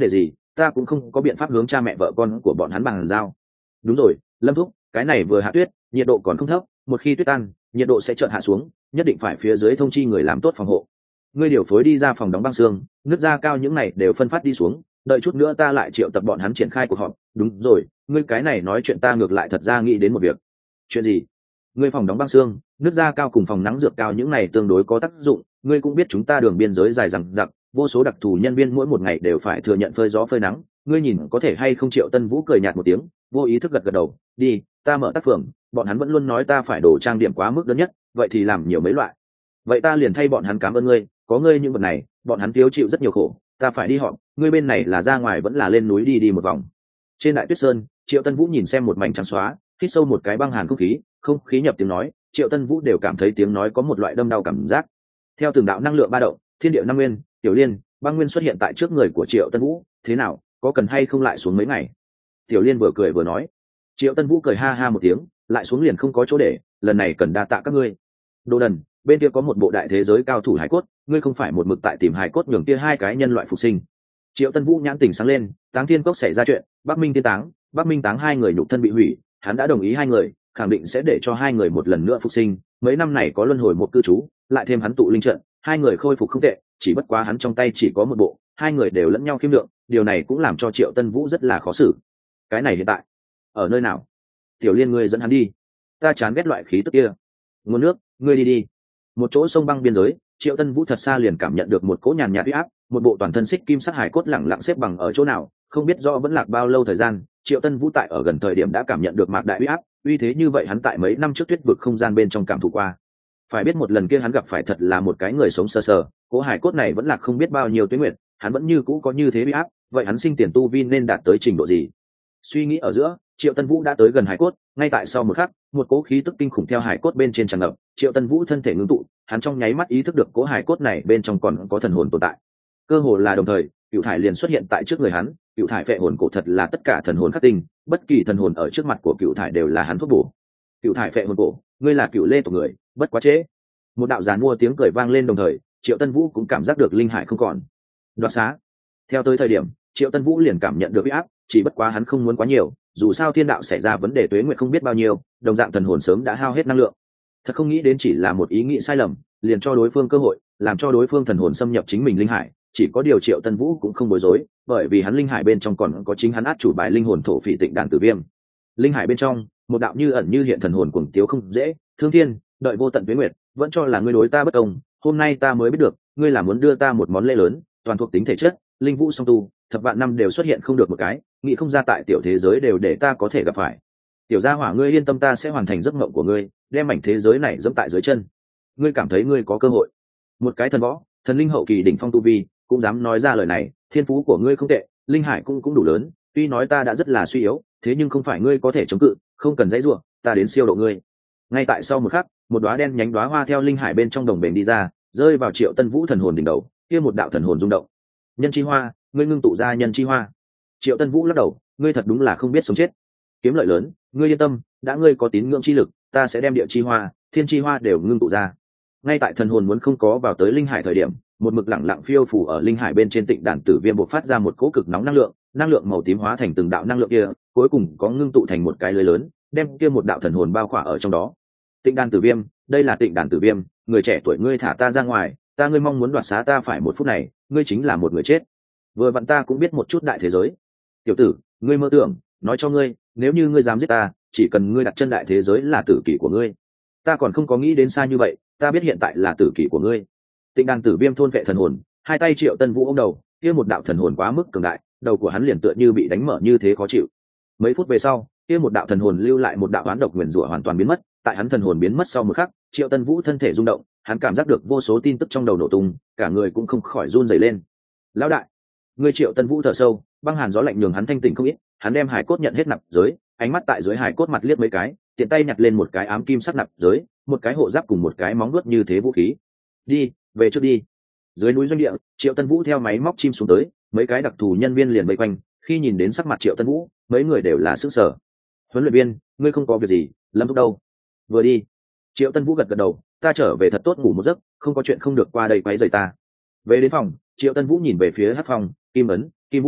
ta cũng không có biện pháp hướng cha mẹ vợ con của bọn hắn bàn giao. Đúng rồi, Lâm thúc, cái này vừa hạ tuyết, nhiệt độ còn không thấp, một khi tuyết tan, nhiệt độ sẽ chợt hạ xuống, nhất định phải phía dưới thông chi người làm tốt phòng hộ. Ngươi điều phối đi ra phòng đóng băng xương, nước ra cao những này đều phân phát đi xuống, đợi chút nữa ta lại triệu tập bọn hắn triển khai cuộc họp. Đúng rồi, ngươi cái này nói chuyện ta ngược lại thật ra nghĩ đến một việc. Chuyện gì? Ngươi phòng đóng băng xương, nước ra cao cùng phòng nắng dược cao những này tương đối có tác dụng, ngươi cũng biết chúng ta đường biên giới dài dằng dặc, vô số đặc thù nhân viên mỗi một ngày đều phải thừa nhận phơi gió phơi nắng, ngươi nhìn có thể hay không? Triệu Tân Vũ cười nhạt một tiếng, vô ý thức gật gật đầu. Đi, ta mở tác phường, bọn hắn vẫn luôn nói ta phải đổ trang điểm quá mức đơn nhất, vậy thì làm nhiều mấy loại. Vậy ta liền thay bọn hắn cảm ơn ngươi, có ngươi những vật này, bọn hắn thiếu chịu rất nhiều khổ, ta phải đi họp, ngươi bên này là ra ngoài vẫn là lên núi đi đi một vòng. Trên đại tuyết sơn, Triệu Tân Vũ nhìn xem một mảnh trắng xóa, hít sâu một cái băng hàn không khí, không khí nhập tiếng nói, Triệu Tân Vũ đều cảm thấy tiếng nói có một loại đâm đau cảm giác. Theo từng đạo năng lượng ba động, thiên địa năm nguyên, tiểu liên, băng nguyên xuất hiện tại trước người của Triệu Tân Vũ. Thế nào, có cần hay không lại xuống mấy ngày? Tiểu liên vừa cười vừa nói. Triệu Tân Vũ cười ha ha một tiếng, lại xuống liền không có chỗ để, lần này cần đa tạ các ngươi. Đồ đần, bên kia có một bộ đại thế giới cao thủ hải cốt, ngươi không phải một mực tại tìm hải cốt nhường kia hai cái nhân loại phục sinh? Triệu Tân Vũ nhãn tình sáng lên, Táng Thiên Cốc xảy ra chuyện, Bắc Minh Tiên Táng, Bắc Minh Táng hai người nhục thân bị hủy, hắn đã đồng ý hai người, khẳng định sẽ để cho hai người một lần nữa phục sinh. Mấy năm này có luân hồi một cư trú, lại thêm hắn tụ linh trận, hai người khôi phục không tệ, chỉ bất quá hắn trong tay chỉ có một bộ, hai người đều lẫn nhau khiêm lượng, điều này cũng làm cho Triệu Tân Vũ rất là khó xử. Cái này hiện tại ở nơi nào? Tiểu Liên, ngươi dẫn hắn đi, ta chán ghét loại khí tức kia. Nguồn nước, ngươi đi đi. Một chỗ sông băng biên giới, Triệu Tân Vũ thật xa liền cảm nhận được một cỗ nhàn nhạt uy áp, một bộ toàn thân xích kim sắc hải cốt lẳng lặng xếp bằng ở chỗ nào, không biết rõ vẫn lạc bao lâu thời gian. Triệu Tân Vũ tại ở gần thời điểm đã cảm nhận được mạc đại uy áp, uy thế như vậy hắn tại mấy năm trước tuyết vực không gian bên trong cảm thụ qua. Phải biết một lần kia hắn gặp phải thật là một cái người sống sờ sờ, cỗ hải cốt này vẫn lạc không biết bao nhiêu tuyết nguyệt, hắn vẫn như cũ có như thế uy áp, vậy hắn sinh tiền tu vi nên đạt tới trình độ gì? Suy nghĩ ở giữa, Triệu Tân Vũ đã tới gần hải cốt, ngay tại sau một khắc, một cỗ khí tức kinh khủng theo hải cốt bên trên tràn ngập, Triệu Tân Vũ thân thể ngưng tụ, hắn trong nháy mắt ý thức được cỗ hải cốt này bên trong còn có thần hồn tồn tại. Cơ hồ là đồng thời, cựu thải liền xuất hiện tại trước người hắn, cựu thải phệ hồn cổ thật là tất cả thần hồn khắc tinh, bất kỳ thần hồn ở trước mặt của cựu thải đều là hắn thuốc bổ. Cựu thải phệ hồn cổ, ngươi là cựu lê tộc người, bất quá trễ. Một đạo giàn mua tiếng cười vang lên, đồng thời Triệu Tân Vũ cũng cảm giác được linh hải không còn. Đoạt xá. Theo tới thời điểm, Triệu Tân Vũ liền cảm nhận được uy áp, chỉ bất quá hắn không muốn quá nhiều, dù sao thiên đạo xảy ra vấn đề tuế nguyệt không biết bao nhiêu, đồng dạng thần hồn sớm đã hao hết năng lượng. Thật không nghĩ đến chỉ là một ý nghĩ sai lầm, liền cho đối phương cơ hội, làm cho đối phương thần hồn xâm nhập chính mình linh hải. Chỉ có điều Triệu Tân Vũ cũng không bối rối, bởi vì hắn linh hải bên trong còn có chính hắn át chủ bài linh hồn thổ phỉ Tịnh Đàn Tử Viêm. Linh hải bên trong, một đạo như ẩn như hiện thần hồn cuồng tiếu không dễ, thương thiên, đợi vô tận tuế nguyệt, vẫn cho là ngươi đối ta bất công, hôm nay ta mới biết được, ngươi là muốn đưa ta một món lễ lớn, toàn thuộc tính thể chất, linh vũ song tu, thập vạn năm đều xuất hiện không được một cái, nghĩ không ra tại tiểu thế giới đều để ta có thể gặp phải. Tiểu gia hỏa, ngươi yên tâm, ta sẽ hoàn thành giấc mộng của ngươi, đem mảnh thế giới này dẫm tại dưới chân. Ngươi cảm thấy ngươi có cơ hội? Một cái thần võ, thần linh hậu kỳ đỉnh phong tu vi, cũng dám nói ra lời này, thiên phú của ngươi không tệ, linh hải cũng cũng đủ lớn, tuy nói ta đã rất là suy yếu, thế nhưng không phải ngươi có thể chống cự, không cần dãy rủa, ta đến siêu độ ngươi. Ngay tại sau một khắc, một đóa đen nhánh đóa hoa theo linh hải bên trong đồng bền đi ra, rơi vào Triệu Tân Vũ thần hồn đỉnh đầu, kia một đạo thần hồn rung động. Nhân chi hoa, ngươi ngưng tụ ra nhân chi hoa. Triệu Tân Vũ lắc đầu, ngươi thật đúng là không biết sống chết. Kiếm lợi lớn, ngươi yên tâm, đã ngươi có tín ngưỡng chi lực, ta sẽ đem địa chi hoa, thiên chi hoa đều ngưng tụ ra. Ngay tại thần hồn muốn không có vào tới linh hải thời điểm, một mực lặng lặng phiêu phù ở linh hải bên trên Tịnh Đàn Tử Viêm bộc phát ra một cỗ cực nóng năng lượng, năng lượng màu tím hóa thành từng đạo năng lượng kia, cuối cùng có ngưng tụ thành một cái lưới lớn, đem kia một đạo thần hồn bao khỏa ở trong đó. Tịnh Đàn Tử Viêm, đây là Tịnh Đàn Tử Viêm, người trẻ tuổi, ngươi thả ta ra ngoài, ta ngươi mong muốn đoạt xá ta phải một phút này, ngươi chính là một người chết. Vừa vặn ta cũng biết một chút đại thế giới. Tiểu tử, ngươi mơ tưởng, nói cho ngươi, nếu như ngươi dám giết ta, chỉ cần ngươi đặt chân đại thế giới là tử kỷ của ngươi. Ta còn không có nghĩ đến xa như vậy, ta biết hiện tại là tử kỷ của ngươi. Tịnh Đàn Tử Viêm thôn vệ thần hồn, hai tay Triệu Tân Vũ ôm đầu, kia một đạo thần hồn quá mức cường đại, đầu của hắn liền tựa như bị đánh mở như thế khó chịu. Mấy phút về sau, kia một đạo thần hồn lưu lại một đạo oán độc nguyền rủa hoàn toàn biến mất, tại hắn thần hồn biến mất sau một khắc, Triệu Tân Vũ thân thể rung động, hắn cảm giác được vô số tin tức trong đầu nổ tung, cả người cũng không khỏi run rẩy lên. Lão đại, ngươi! Triệu Tân Vũ thở sâu, băng hàn gió lạnh nhường hắn thanh tỉnh không ít, hắn đem hải cốt nhận hết nạp giới, ánh mắt tại dưới hải cốt mặt liếc mấy cái, tiện tay nhặt lên một cái ám kim sắc nạp giới, một cái hộ giáp cùng một cái móng vuốt như thế vũ khí. Đi, về trước đi. Dưới núi doanh địa, Triệu Tân Vũ theo máy móc chim xuống tới, mấy cái đặc thù nhân viên liền vây quanh, khi nhìn đến sắc mặt Triệu Tân Vũ, mấy người đều là sửng sở. Huấn luyện viên, ngươi không có việc gì? Lâm Thúc đâu? Vừa đi. Triệu Tân Vũ gật gật đầu, ta trở về thật tốt ngủ một giấc, không có chuyện không được qua đây quấy rầy ta. Về đến phòng, Triệu Tân Vũ nhìn về phía Hắc Phong, Kim Ấn, Kim Vũ,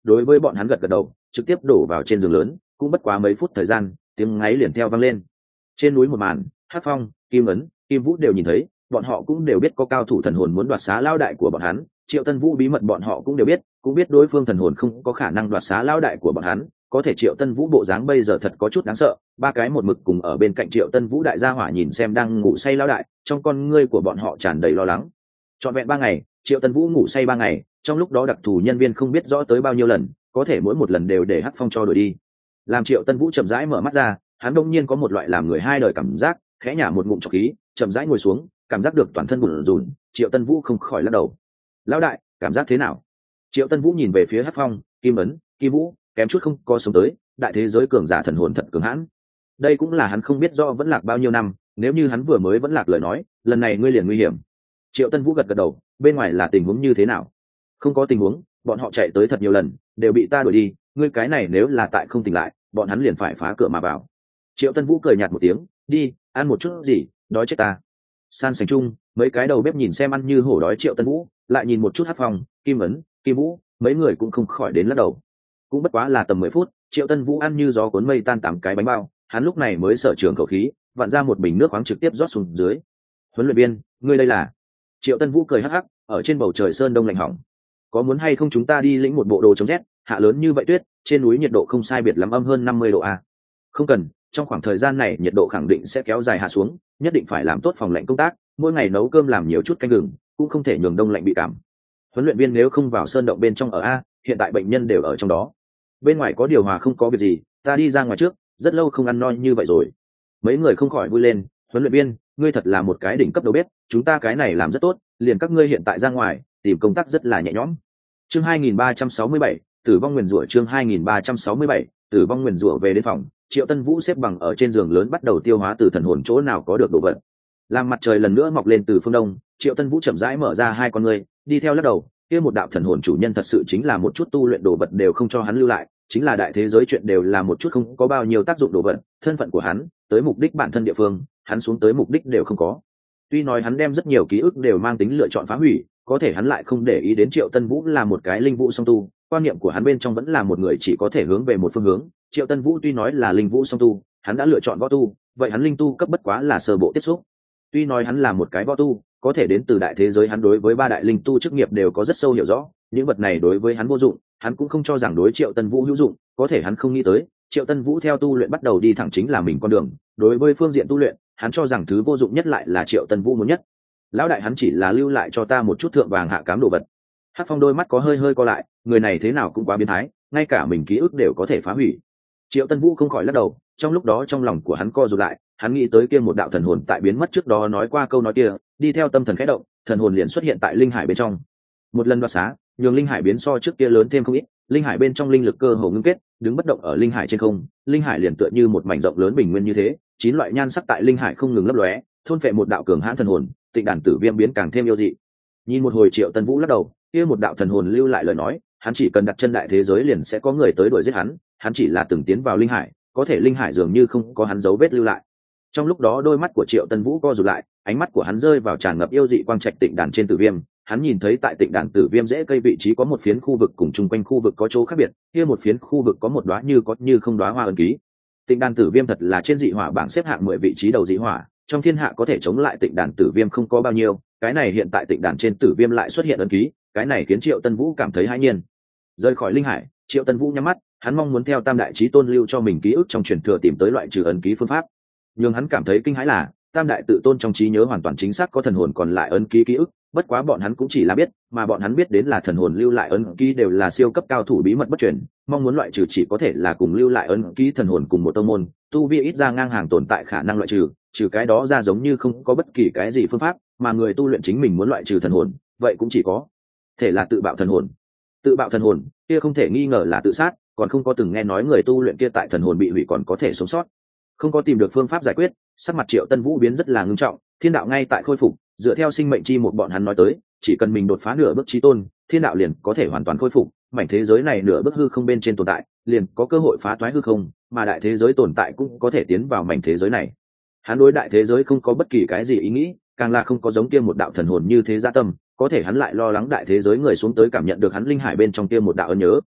đối với bọn hắn gật gật đầu, trực tiếp đổ vào trên giường lớn. Cũng bất quá mấy phút thời gian, tiếng ngáy liền theo vang lên. Trên núi một màn, Hắc Phong, Kim Ấn, Kim Vũ đều nhìn thấy, bọn họ cũng đều biết có cao thủ thần hồn muốn đoạt xá lao đại của bọn hắn. Triệu Tân Vũ bí mật bọn họ cũng đều biết, cũng biết đối phương thần hồn không có khả năng đoạt xá lao đại của bọn hắn. Có thể Triệu Tân Vũ bộ dáng bây giờ thật có chút đáng sợ. Ba cái một mực cùng ở bên cạnh Triệu Tân Vũ đại gia hỏa nhìn xem đang ngủ say lao đại, trong con ngươi của bọn họ tràn đầy lo lắng. Trọn vẹn ba ngày, Triệu Tân Vũ ngủ say ba ngày, trong lúc đó đặc thù nhân viên không biết rõ tới bao nhiêu lần, có thể mỗi một lần đều để Hắc Phong cho đuổi đi. Làm Triệu Tân Vũ chậm rãi mở mắt ra, hắn đông nhiên có một loại làm người hai đời cảm giác, khẽ nhả một ngụm trọc khí, chậm rãi ngồi xuống, cảm giác được toàn thân bủn rủn. Triệu Tân Vũ không khỏi lắc đầu. Lão đại, cảm giác thế nào? Triệu Tân Vũ nhìn về phía Hắc Phong, Kim Ấn, Kim Vũ, kém chút không có sống tới. Đại thế giới cường giả thần hồn thật cường hãn. Đây cũng là hắn không biết rõ vẫn lạc bao nhiêu năm, nếu như hắn vừa mới vẫn lạc lời nói, lần này ngươi liền nguy hiểm. Triệu Tân Vũ gật gật đầu, bên ngoài là tình huống như thế nào? Không có tình huống, bọn họ chạy tới thật nhiều lần, đều bị ta đuổi đi. Ngươi cái này nếu là tại không tỉnh lại, bọn hắn liền phải phá cửa mà vào. Triệu Tân Vũ cười nhạt một tiếng, đi, ăn một chút gì, đói chết ta. San sành chung, mấy cái đầu bếp nhìn xem ăn như hổ đói Triệu Tân Vũ, lại nhìn một chút Hắc Phong, Kim Ấn, Kim Vũ, mấy người cũng không khỏi đến lắc đầu. Cũng bất quá là tầm mười phút, Triệu Tân Vũ ăn như gió cuốn mây tan tám cái bánh bao, hắn lúc này mới sở trường khẩu khí, vặn ra một bình nước khoáng trực tiếp rót xuống dưới. Huấn luyện viên, ngươi đây là? Triệu Tân Vũ cười hắc hắc, ở trên bầu trời sơn đông lạnh hỏng. Có muốn hay không chúng ta đi lĩnh một bộ đồ chống rét, hạ lớn như vậy tuyết, trên núi nhiệt độ không sai biệt lắm âm hơn năm mươi độ a. Không cần, trong khoảng thời gian này nhiệt độ khẳng định sẽ kéo dài hạ xuống, nhất định phải làm tốt phòng lạnh công tác, mỗi ngày nấu cơm làm nhiều chút canh gừng, cũng không thể nhường đông lạnh bị cảm. Huấn luyện viên nếu không vào sơn động bên trong ở a, hiện tại bệnh nhân đều ở trong đó. Bên ngoài có điều hòa không có việc gì, ta đi ra ngoài trước, rất lâu không ăn no như vậy rồi. Mấy người không khỏi vui lên, huấn luyện viên, ngươi thật là một cái đỉnh cấp đầu bếp, chúng ta cái này làm rất tốt, liền các ngươi hiện tại ra ngoài, tìm công tác rất là nhẹ nhõm. Chương hai nghìn ba trăm sáu mươi bảy, tử vong nguyền rủa. Chương hai nghìn ba trăm sáu mươi bảy, tử vong nguyền rủa. Về đến phòng, Triệu Tân Vũ xếp bằng ở trên giường lớn bắt đầu tiêu hóa từ thần hồn chỗ nào có được đồ vật. Làm mặt trời lần nữa mọc lên từ phương đông, Triệu Tân Vũ chậm rãi mở ra hai con ngươi, đi theo lắc đầu, kia một đạo thần hồn chủ nhân thật sự chính là một chút tu luyện đồ vật đều không cho hắn lưu lại, chính là đại thế giới chuyện đều là một chút không có bao nhiêu tác dụng đồ vật, thân phận của hắn, tới mục đích bản thân địa phương, hắn xuống tới mục đích đều không có. Tuy nói hắn đem rất nhiều ký ức đều mang tính lựa chọn phá hủy, có thể hắn lại không để ý đến Triệu Tân Vũ là một cái linh vũ song tu, quan niệm của hắn bên trong vẫn là một người chỉ có thể hướng về một phương hướng. Triệu Tân Vũ tuy nói là linh vũ song tu, hắn đã lựa chọn võ tu, vậy hắn linh tu cấp bất quá là sơ bộ tiếp xúc. Tuy nói hắn là một cái võ tu, có thể đến từ đại thế giới hắn đối với ba đại linh tu chức nghiệp đều có rất sâu hiểu rõ, những vật này đối với hắn vô dụng, hắn cũng không cho rằng đối Triệu Tân Vũ hữu dụng, có thể hắn không nghĩ tới, Triệu Tân Vũ theo tu luyện bắt đầu đi thẳng chính là mình con đường, đối với phương diện tu luyện, hắn cho rằng thứ vô dụng nhất lại là Triệu Tân Vũ muốn nhất. Lão đại hắn chỉ là lưu lại cho ta một chút thượng vàng hạ cám đồ vật. Hắc Phong đôi mắt có hơi hơi co lại, người này thế nào cũng quá biến thái, ngay cả mình ký ức đều có thể phá hủy. Triệu Tân Vũ không khỏi lắc đầu, trong lúc đó trong lòng của hắn co rụt lại, hắn nghĩ tới kia một đạo thần hồn tại biến mất trước đó nói qua câu nói kia, đi theo tâm thần khẽ động, thần hồn liền xuất hiện tại linh hải bên trong. Một lần đoạt xá, nhường linh hải biến so trước kia lớn thêm không ít, linh hải bên trong linh lực cơ hồ ngưng kết, đứng bất động ở linh hải trên không, linh hải liền tựa như một mảnh rộng lớn bình nguyên như thế, chín loại nhan sắc tại linh hải không ngừng lấp lóe, thôn phệ một đạo cường hãn thần hồn, Tịnh Đàn Tử Viêm biến càng thêm yêu dị. Nhìn một hồi Triệu Tân Vũ lắc đầu, kia một đạo thần hồn lưu lại lời nói, hắn chỉ cần đặt chân đại thế giới liền sẽ có người tới đuổi giết hắn, hắn chỉ là từng tiến vào linh hải, có thể linh hải dường như không có hắn dấu vết lưu lại. Trong lúc đó đôi mắt của Triệu Tân Vũ co rụt lại, ánh mắt của hắn rơi vào tràn ngập yêu dị quang trạch Tịnh Đàn trên Tử Viêm, hắn nhìn thấy tại Tịnh Đàn Tử Viêm rễ cây vị trí có một phiến khu vực cùng chung quanh khu vực có chỗ khác biệt, kia một phiến khu vực có một đóa như có như không đóa hoa ấn ký. Tịnh Đàn Tử Viêm thật là trên dị hỏa bảng xếp hạng mười vị trí đầu dị hỏa, trong thiên hạ có thể chống lại Tịnh Đàn Tử Viêm không có bao nhiêu, cái này hiện tại Tịnh Đàn trên Tử Viêm lại xuất hiện ấn ký, cái này khiến Triệu Tân Vũ cảm thấy hãi nhiên. Rời khỏi linh hải, Triệu Tân Vũ nhắm mắt, hắn mong muốn theo Tam Đại Chí Tôn lưu cho mình ký ức trong truyền thừa tìm tới loại trừ ấn ký phương pháp. Nhưng hắn cảm thấy kinh hãi là, Tam Đại Tự Tôn trong trí nhớ hoàn toàn chính xác có thần hồn còn lại ấn ký ký ức, bất quá bọn hắn cũng chỉ là biết, mà bọn hắn biết đến là thần hồn lưu lại ấn ký đều là siêu cấp cao thủ bí mật bất truyền, mong muốn loại trừ chỉ có thể là cùng lưu lại ấn ký thần hồn cùng một tông môn, tu vi ít ra ngang hàng tồn tại khả năng loại trừ, trừ cái đó ra giống như không có bất kỳ cái gì phương pháp, mà người tu luyện chính mình muốn loại trừ thần hồn, vậy cũng chỉ có thể là tự bạo thần hồn. Tự bạo thần hồn, kia không thể nghi ngờ là tự sát, còn không có từng nghe nói người tu luyện kia tại thần hồn bị hủy còn có thể sống sót. Không có tìm được phương pháp giải quyết, sắc mặt Triệu Tân Vũ biến rất là ngưng trọng, thiên đạo ngay tại khôi phục, dựa theo sinh mệnh chi một bọn hắn nói tới, chỉ cần mình đột phá nửa bước chí tôn, thiên đạo liền có thể hoàn toàn khôi phục, mảnh thế giới này nửa bước hư không bên trên tồn tại, liền có cơ hội phá toái hư không, mà đại thế giới tồn tại cũng có thể tiến vào mảnh thế giới này. Hắn đối đại thế giới không có bất kỳ cái gì ý nghĩ, càng là không có giống kia một đạo thần hồn như thế dạ tâm, có thể hắn lại lo lắng đại thế giới người xuống tới cảm nhận được hắn linh hải bên trong kia một đạo ấn nhớ.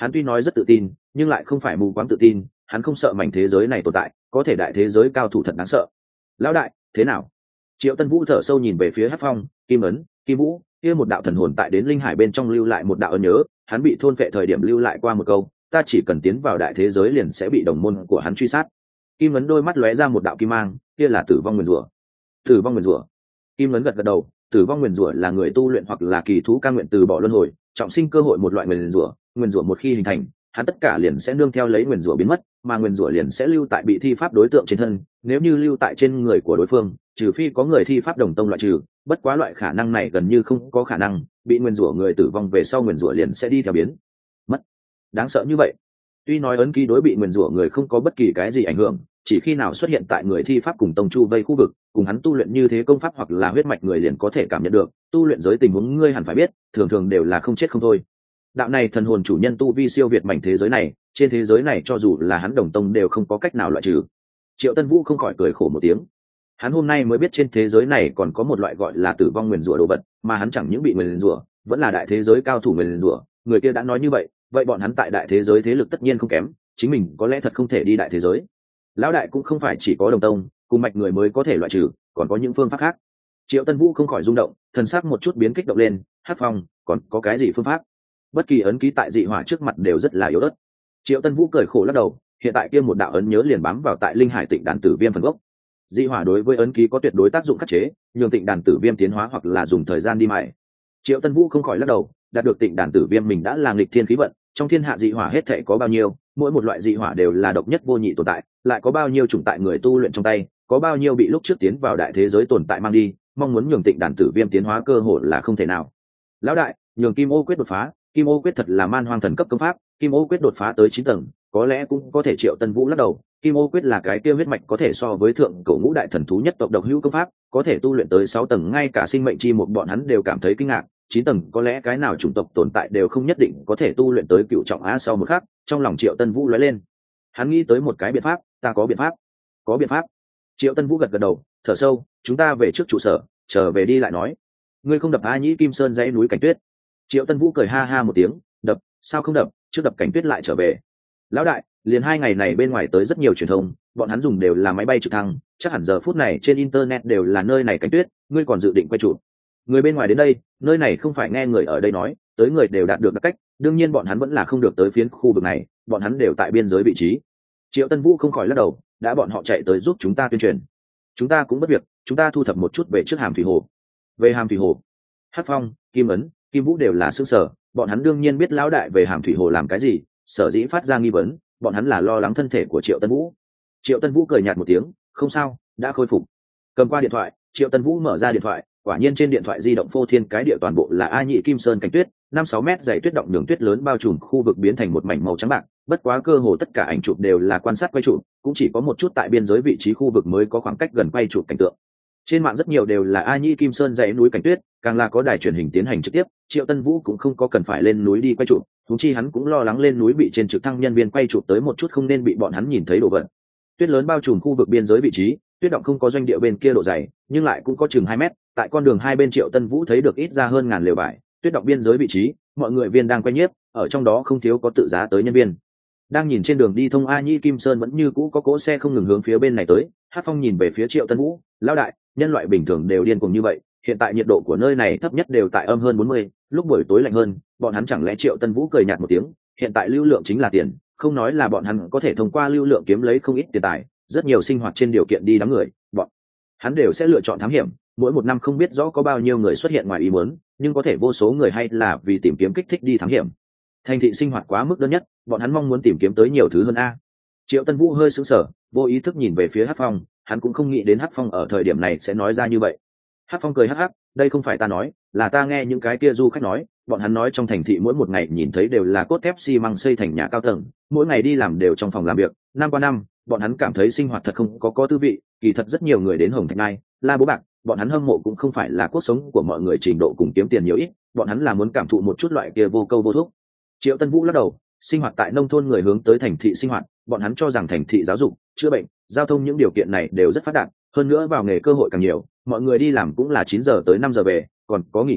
Hắn tuy nói rất tự tin nhưng lại không phải mù quáng tự tin, hắn không sợ mảnh thế giới này tồn tại, có thể đại thế giới cao thủ thật đáng sợ. Lão đại, thế nào? Triệu Tân Vũ thở sâu nhìn về phía Hắc Phong, Kim Ấn, Kim Vũ, kia một đạo thần hồn tại đến linh hải bên trong lưu lại một đạo ấn nhớ, hắn bị thôn phệ thời điểm lưu lại qua một câu, ta chỉ cần tiến vào đại thế giới liền sẽ bị đồng môn của hắn truy sát. Kim Ấn đôi mắt lóe ra một đạo kim mang, kia là tử vong nguyền rủa. Tử vong nguyền rủa. Kim Ấn gật gật đầu, tử vong nguyền rủa là người tu luyện hoặc là kỳ thú ca nguyện từ bỏ luân hồi, trọng sinh cơ hội một loại nguyền rủa, nguyền rủa một khi hình thành, hắn tất cả liền sẽ nương theo lấy nguyền rủa biến mất, mà nguyền rủa liền sẽ lưu tại bị thi pháp đối tượng trên thân, nếu như lưu tại trên người của đối phương, trừ phi có người thi pháp đồng tông loại trừ, bất quá loại khả năng này gần như không có khả năng, bị nguyền rủa người tử vong về sau nguyền rủa liền sẽ đi theo biến mất. Đáng sợ như vậy. Tuy nói ấn ký đối bị nguyền rủa người không có bất kỳ cái gì ảnh hưởng, chỉ khi nào xuất hiện tại người thi pháp cùng tông chu vây khu vực, cùng hắn tu luyện như thế công pháp hoặc là huyết mạch người liền có thể cảm nhận được, tu luyện giới tình huống ngươi hẳn phải biết, thường thường đều là không chết không thôi. Đạo này thần hồn chủ nhân tu vi siêu việt mảnh thế giới này, trên thế giới này cho dù là hắn đồng tông đều không có cách nào loại trừ. Triệu Tân Vũ không khỏi cười khổ một tiếng. Hắn hôm nay mới biết trên thế giới này còn có một loại gọi là tử vong nguyền rủa đồ vật, mà hắn chẳng những bị nguyền rủa, vẫn là đại thế giới cao thủ nguyền rủa, người kia đã nói như vậy, vậy bọn hắn tại đại thế giới thế lực tất nhiên không kém, chính mình có lẽ thật không thể đi đại thế giới. Lão đại cũng không phải chỉ có đồng tông, cùng mạch người mới có thể loại trừ, còn có những phương pháp khác. Triệu Tân Vũ không khỏi rung động, thần sắc một chút biến kích động lên, Hắc Phong, còn có cái gì phương pháp? Bất kỳ ấn ký tại dị hỏa trước mặt đều rất là yếu ớt. Triệu Tân Vũ cười khổ lắc đầu, hiện tại kia một đạo ấn nhớ liền bám vào tại linh hải tịnh đàn tử viêm phần gốc. Dị hỏa đối với ấn ký có tuyệt đối tác dụng khắc chế, nhường tịnh đàn tử viêm tiến hóa hoặc là dùng thời gian đi mài. Triệu Tân Vũ không khỏi lắc đầu, đạt được tịnh đàn tử viêm mình đã là nghịch thiên khí vận, trong thiên hạ dị hỏa hết thảy có bao nhiêu, mỗi một loại dị hỏa đều là độc nhất vô nhị tồn tại, lại có bao nhiêu chủng tại người tu luyện trong tay, có bao nhiêu bị lúc trước tiến vào đại thế giới tồn tại mang đi, mong muốn nhường tịnh đàn tử viêm tiến hóa cơ hội là không thể nào. Lão đại, nhường Kim Ô quyết đột phá, Kim Ô quyết thật là man hoang thần cấp công pháp, Kim Ô quyết đột phá tới chín tầng, có lẽ cũng có thể. Triệu Tân Vũ lắc đầu, Kim Ô quyết là cái kia huyết mạch có thể so với thượng cổ ngũ đại thần thú nhất tộc độc hữu công pháp, có thể tu luyện tới sáu tầng, ngay cả sinh mệnh chi một bọn hắn đều cảm thấy kinh ngạc, chín tầng có lẽ cái nào chủng tộc tồn tại đều không nhất định có thể tu luyện tới cựu trọng á. Sau một khắc, trong lòng Triệu Tân Vũ lóe lên. Hắn nghĩ tới một cái biện pháp, ta có biện pháp. Có biện pháp. Triệu Tân Vũ gật gật đầu, thở sâu, chúng ta về trước trụ sở, trở về đi lại nói. Ngươi không đập A Nhĩ Kim Sơn dãy núi Cảnh Tuyết? Triệu Tân Vũ cười ha ha một tiếng, đập, sao không đập, trước đập Cảnh Tuyết lại trở về. Lão đại, liền hai ngày này bên ngoài tới rất nhiều truyền thông, bọn hắn dùng đều là máy bay trực thăng, chắc hẳn giờ phút này trên internet đều là nơi này Cảnh Tuyết, ngươi còn dự định quay chụp? Người bên ngoài đến đây, nơi này không phải nghe người ở đây nói, tới người đều đạt được đặc cách, đương nhiên bọn hắn vẫn là không được tới phiến khu vực này, bọn hắn đều tại biên giới vị trí. Triệu Tân Vũ không khỏi lắc đầu, đã bọn họ chạy tới giúp chúng ta tuyên truyền, chúng ta cũng bất việc, chúng ta thu thập một chút về trước Hàm Thủy Hồ. Về Hàm Thủy Hồ, Hắc Phong, Kim Ấn, Kim Vũ đều là sững sờ, bọn hắn đương nhiên biết lão đại về Hàm Thủy Hồ làm cái gì, sở dĩ phát ra nghi vấn, bọn hắn là lo lắng thân thể của Triệu Tân Vũ. Triệu Tân Vũ cười nhạt một tiếng, không sao, đã khôi phục. Cầm qua điện thoại, Triệu Tân Vũ mở ra điện thoại, quả nhiên trên điện thoại di động phô thiên cái địa toàn bộ là A Nhĩ Kim Sơn Cảnh Tuyết, năm sáu mét dày tuyết động đường tuyết lớn bao trùm khu vực biến thành một mảnh màu trắng bạc, bất quá cơ hồ tất cả ảnh chụp đều là quan sát quay chụp, cũng chỉ có một chút tại biên giới vị trí khu vực mới có khoảng cách gần quay chụp cảnh tượng. Trên mạng rất nhiều đều là A Nhĩ Kim Sơn dãy núi Cảnh Tuyết, càng là có đài truyền hình tiến hành trực tiếp, Triệu Tân Vũ cũng không có cần phải lên núi đi quay chụp, huống chi hắn cũng lo lắng lên núi bị trên trực thăng nhân viên quay chụp tới một chút không nên bị bọn hắn nhìn thấy đồ vật. Tuyết lớn bao trùm khu vực biên giới vị trí, tuyết động không có doanh địa bên kia độ dày, nhưng lại cũng có chừng hai mét, tại con đường hai bên Triệu Tân Vũ thấy được ít ra hơn ngàn lều vải, tuyết động biên giới vị trí, mọi người viên đang quay nhiếp, ở trong đó không thiếu có tự giá tới nhân viên. Đang nhìn trên đường đi thông A Nhĩ Kim Sơn vẫn như cũ có cỗ xe không ngừng hướng phía bên này tới, Hắc Phong nhìn về phía Triệu Tân Vũ, lão đại, nhân loại bình thường đều điên cuồng như vậy, hiện tại nhiệt độ của nơi này thấp nhất đều tại âm hơn bốn mươi, lúc buổi tối lạnh hơn, bọn hắn chẳng lẽ? Triệu Tân Vũ cười nhạt một tiếng, hiện tại lưu lượng chính là tiền, không nói là bọn hắn có thể thông qua lưu lượng kiếm lấy không ít tiền tài, rất nhiều sinh hoạt trên điều kiện đi đám người, bọn hắn đều sẽ lựa chọn thám hiểm, mỗi một năm không biết rõ có bao nhiêu người xuất hiện ngoài ý muốn, nhưng có thể vô số người hay là vì tìm kiếm kích thích đi thám hiểm. Thành thị sinh hoạt quá mức đơn nhất, bọn hắn mong muốn tìm kiếm tới nhiều thứ hơn a. Triệu Tân Vũ hơi sững sờ, vô ý thức nhìn về phía Hắc Phong, hắn cũng không nghĩ đến Hắc Phong ở thời điểm này sẽ nói ra như vậy. Hắc Phong cười hắc hắc, đây không phải ta nói, là ta nghe những cái kia du khách nói, bọn hắn nói trong thành thị mỗi một ngày nhìn thấy đều là cốt thép xi măng xây thành nhà cao tầng, mỗi ngày đi làm đều trong phòng làm việc, năm qua năm, bọn hắn cảm thấy sinh hoạt thật không có có tư vị, kỳ thật rất nhiều người đến Hồng Thạch Nai, La Bố Bạc, bọn hắn hâm mộ cũng không phải là cuộc sống của mọi người trình độ cùng kiếm tiền nhiều ít, bọn hắn là muốn cảm thụ một chút loại kia vô câu vô thúc. Triệu Tân Vũ lắc đầu, sinh hoạt tại nông thôn người hướng tới thành thị sinh hoạt, bọn hắn cho rằng thành thị giáo dục, chữa bệnh, giao thông những điều kiện này đều rất phát đạt, hơn nữa vào nghề cơ hội càng nhiều, mọi người đi làm cũng là chín giờ tới năm giờ về, còn có nghỉ ngơi,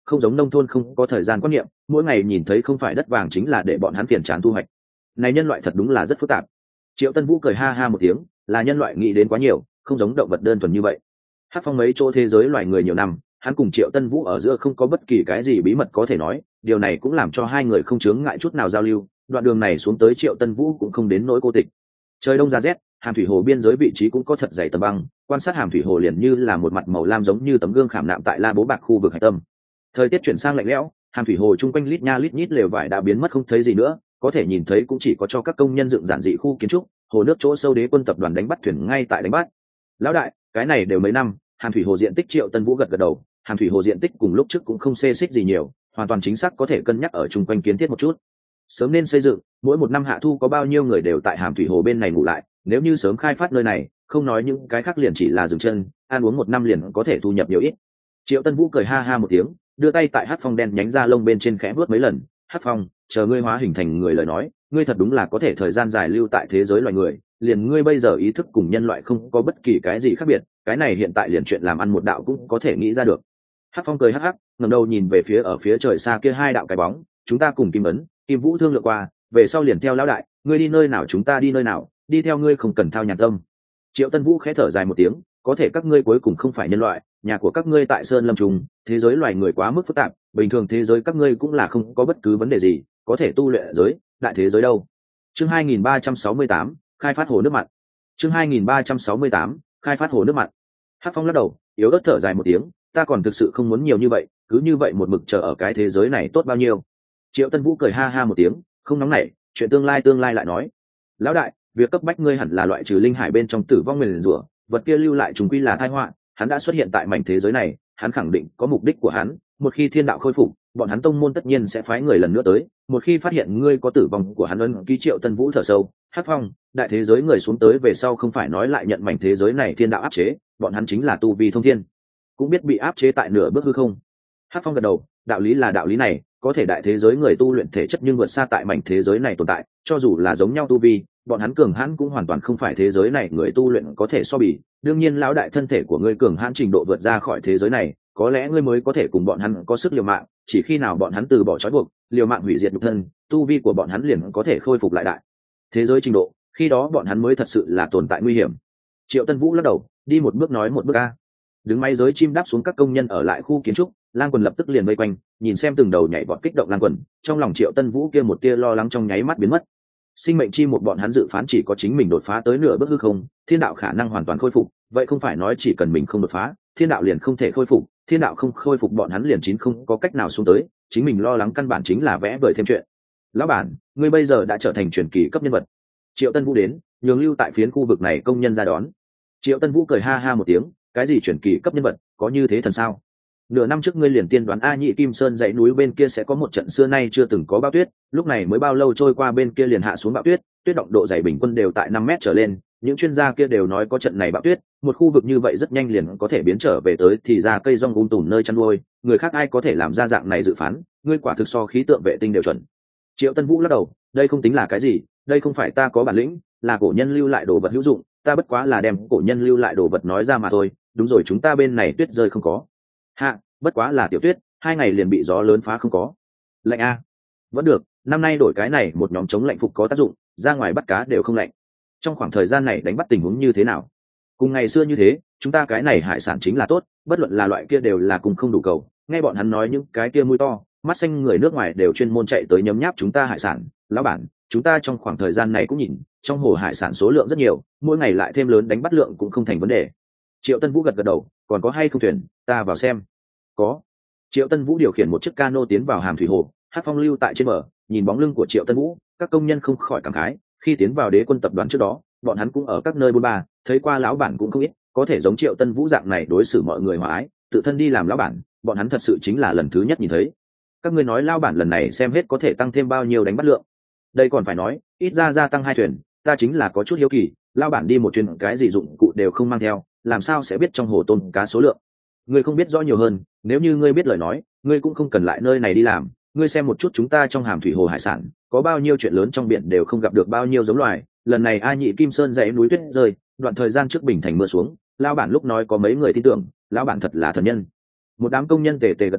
không giống nông thôn không có thời gian quan niệm, mỗi ngày nhìn thấy không phải đất vàng chính là để bọn hắn phiền chán thu hoạch. Này nhân loại thật đúng là rất phức tạp. Triệu Tân Vũ cười ha ha một tiếng, là nhân loại nghĩ đến quá nhiều, không giống động vật đơn thuần như vậy. Hắc Phong mấy chỗ thế giới loài người nhiều năm, hắn cùng Triệu Tân Vũ ở giữa không có bất kỳ cái gì bí mật có thể nói, điều này cũng làm cho hai người không chướng ngại chút nào giao lưu. Đoạn đường này xuống tới Triệu Tân Vũ cũng không đến nỗi cô tịch. Trời đông ra rét, hàm thủy hồ biên giới vị trí cũng có thật dày tầng băng, quan sát hàm thủy hồ liền như là một mặt màu lam giống như tấm gương khảm nạm tại La Bố Bạc khu vực hải tâm. Thời tiết chuyển sang lạnh lẽo, hàm thủy hồ chung quanh lít nha lít nhít lều vải đã biến mất không thấy gì nữa, có thể nhìn thấy cũng chỉ có cho các công nhân dựng giản dị khu kiến trúc, hồ nước chỗ sâu đế quân tập đoàn đánh bắt thuyền ngay tại đánh bắt. Lão đại, cái này đều mấy năm, hàm thủy hồ diện tích Triệu Tân Vũ gật gật đầu, hàm thủy hồ diện tích cùng lúc trước cũng không xê xích gì nhiều, hoàn toàn chính xác có thể cân nhắc ở chung quanh kiến thiết một chút. Sớm nên xây dựng, mỗi một năm hạ thu có bao nhiêu người đều tại hàm thủy hồ bên này ngủ lại, nếu như sớm khai phát nơi này, không nói những cái khác liền chỉ là dừng chân, ăn uống một năm liền có thể thu nhập nhiều ít. Triệu Tân Vũ cười ha ha một tiếng, đưa tay tại Hắc Phong đen nhánh ra lông bên trên khẽ vuốt mấy lần. Hắc Phong, chờ ngươi hóa hình thành người lời nói, ngươi thật đúng là có thể thời gian dài lưu tại thế giới loài người, liền ngươi bây giờ ý thức cùng nhân loại không có bất kỳ cái gì khác biệt, cái này hiện tại liền chuyện làm ăn một đạo cũng có thể nghĩ ra được. Hắc Phong cười hắc hắc, ngẩng đầu nhìn về phía ở phía trời xa kia hai đạo cái bóng, chúng ta cùng Kim Ấn, Kim Vũ thương lượng qua, về sau liền theo lão đại, ngươi đi nơi nào chúng ta đi nơi nào, đi theo ngươi không cần thao nhàn tâm. Triệu Tân Vũ khẽ thở dài một tiếng, có thể các ngươi cuối cùng không phải nhân loại, nhà của các ngươi tại Sơn Lâm Trùng, thế giới loài người quá mức phức tạp, bình thường thế giới các ngươi cũng là không có bất cứ vấn đề gì, có thể tu luyện giới, đại thế giới đâu. Chương hai nghìn ba trăm sáu mươi tám, khai phát hồ nước mặn. Chương hai nghìn ba trăm sáu mươi tám, khai phát hồ nước mặn. Hắc Phong lắc đầu, yếu ớt thở dài một tiếng, ta còn thực sự không muốn nhiều như vậy, cứ như vậy một mực chờ ở cái thế giới này tốt bao nhiêu. Triệu Tân Vũ cười ha ha một tiếng, không nóng nảy, chuyện tương lai tương lai lại nói. Lão đại, việc cấp bách ngươi hẳn là loại trừ linh hải bên trong tử vong nguyền rủa, vật kia lưu lại trùng quy là tai họa, hắn đã xuất hiện tại mảnh thế giới này, hắn khẳng định có mục đích của hắn, một khi thiên đạo khôi phục, bọn hắn tông môn tất nhiên sẽ phái người lần nữa tới, một khi phát hiện ngươi có tử vong của hắn ân ký. Triệu Tân Vũ thở sâu, Hắc Phong, đại thế giới người xuống tới về sau không phải nói lại nhận mảnh thế giới này thiên đạo áp chế, bọn hắn chính là tu vi thông thiên, cũng biết bị áp chế tại nửa bước hư không. Hắc Phong gật đầu, đạo lý là đạo lý này, có thể đại thế giới người tu luyện thể chất nhưng vượt xa tại mảnh thế giới này tồn tại, cho dù là giống nhau tu vi, bọn hắn cường hãn cũng hoàn toàn không phải thế giới này người tu luyện có thể so bì. Đương nhiên lão đại thân thể của ngươi cường hãn trình độ vượt ra khỏi thế giới này, có lẽ ngươi mới có thể cùng bọn hắn có sức liều mạng, chỉ khi nào bọn hắn từ bỏ trói buộc, liều mạng hủy diệt nhục thân, tu vi của bọn hắn liền có thể khôi phục lại đại thế giới trình độ, khi đó bọn hắn mới thật sự là tồn tại nguy hiểm. Triệu Tân Vũ lắc đầu, đi một bước nói một bước a. Đứng máy giới chim đáp xuống các công nhân ở lại khu kiến trúc, Lang Quần lập tức liền vây quanh, nhìn xem từng đầu nhảy vọt kích động Lang Quần, trong lòng Triệu Tân Vũ kia một tia lo lắng trong nháy mắt biến mất. Sinh mệnh chi một bọn hắn dự phán chỉ có chính mình đột phá tới nửa bước hư không, thiên đạo khả năng hoàn toàn khôi phục, vậy không phải nói chỉ cần mình không đột phá, thiên đạo liền không thể khôi phục, thiên đạo không khôi phục bọn hắn liền chín không có cách nào xuống tới, chính mình lo lắng căn bản chính là vẽ vời thêm chuyện. Lão bản, ngươi bây giờ đã trở thành truyền kỳ cấp nhân vật. Triệu Tân Vũ đến, nhường lưu tại phiến khu vực này công nhân ra đón. Triệu Tân Vũ cười ha ha một tiếng, cái gì truyền kỳ cấp nhân vật, có như thế thần sao? Nửa năm trước ngươi liền tiên đoán A Nhị Kim Sơn dãy núi bên kia sẽ có một trận xưa nay chưa từng có bão tuyết, lúc này mới bao lâu trôi qua bên kia liền hạ xuống bão tuyết, tuyết động độ dày bình quân đều tại năm mét trở lên, những chuyên gia kia đều nói có trận này bão tuyết, một khu vực như vậy rất nhanh liền có thể biến trở về tới thì ra cây rong um tùm nơi chăn nuôi, người khác ai có thể làm ra dạng này dự phán, ngươi quả thực so khí tượng vệ tinh đều chuẩn. Triệu Tân Vũ lắc đầu, đây không tính là cái gì, đây không phải ta có bản lĩnh, là cổ nhân lưu lại đồ vật hữu dụng, ta bất quá là đem cổ nhân lưu lại đồ vật nói ra mà thôi. Đúng rồi, chúng ta bên này tuyết rơi không có. Hạ, bất quá là tiểu tuyết, hai ngày liền bị gió lớn phá không có. Lạnh a, vẫn được, năm nay đổi cái này một nhóm chống lạnh phục có tác dụng, ra ngoài bắt cá đều không lạnh. Trong khoảng thời gian này đánh bắt tình huống như thế nào? Cùng ngày xưa như thế, chúng ta cái này hải sản chính là tốt, bất luận là loại kia đều là cùng không đủ cầu. Nghe bọn hắn nói những cái kia mũi to, mắt xanh người nước ngoài đều chuyên môn chạy tới nhấm nháp chúng ta hải sản. Lão bản, chúng ta trong khoảng thời gian này cũng nhìn, trong hồ hải sản số lượng rất nhiều, mỗi ngày lại thêm lớn đánh bắt lượng cũng không thành vấn đề. Triệu Tân Vũ gật gật đầu, còn có hay không thuyền, ta vào xem. Có. Triệu Tân Vũ điều khiển một chiếc cano tiến vào hàm thủy hồ, Hắc Phong lưu tại trên bờ, nhìn bóng lưng của Triệu Tân Vũ, các công nhân không khỏi cảm khái, khi tiến vào đế quân tập đoàn trước đó, bọn hắn cũng ở các nơi buôn ba, thấy qua lão bản cũng không ít, có thể giống Triệu Tân Vũ dạng này đối xử mọi người hòa ái, tự thân đi làm lão bản, bọn hắn thật sự chính là lần thứ nhất nhìn thấy. Các ngươi nói lão bản lần này xem hết có thể tăng thêm bao nhiêu đánh bắt lượng? Đây còn phải nói, ít ra gia tăng hai thuyền, ta chính là có chút hiếu kỳ, lão bản đi một chuyến cái gì dụng cụ đều không mang theo, làm sao sẽ biết trong hồ tôm cá số lượng? Ngươi không biết rõ nhiều hơn, nếu như ngươi biết lời nói, ngươi cũng không cần lại nơi này đi làm, ngươi xem một chút chúng ta trong hàm thủy hồ hải sản, có bao nhiêu chuyện lớn trong biển đều không gặp được bao nhiêu giống loài, lần này A Nhị Kim Sơn dãy núi tuyết rơi, đoạn thời gian trước Bình Thành mưa xuống, lão bản lúc nói có mấy người tin tưởng, lão bản thật là thần nhân. Một đám công nhân tề tề gật đầu,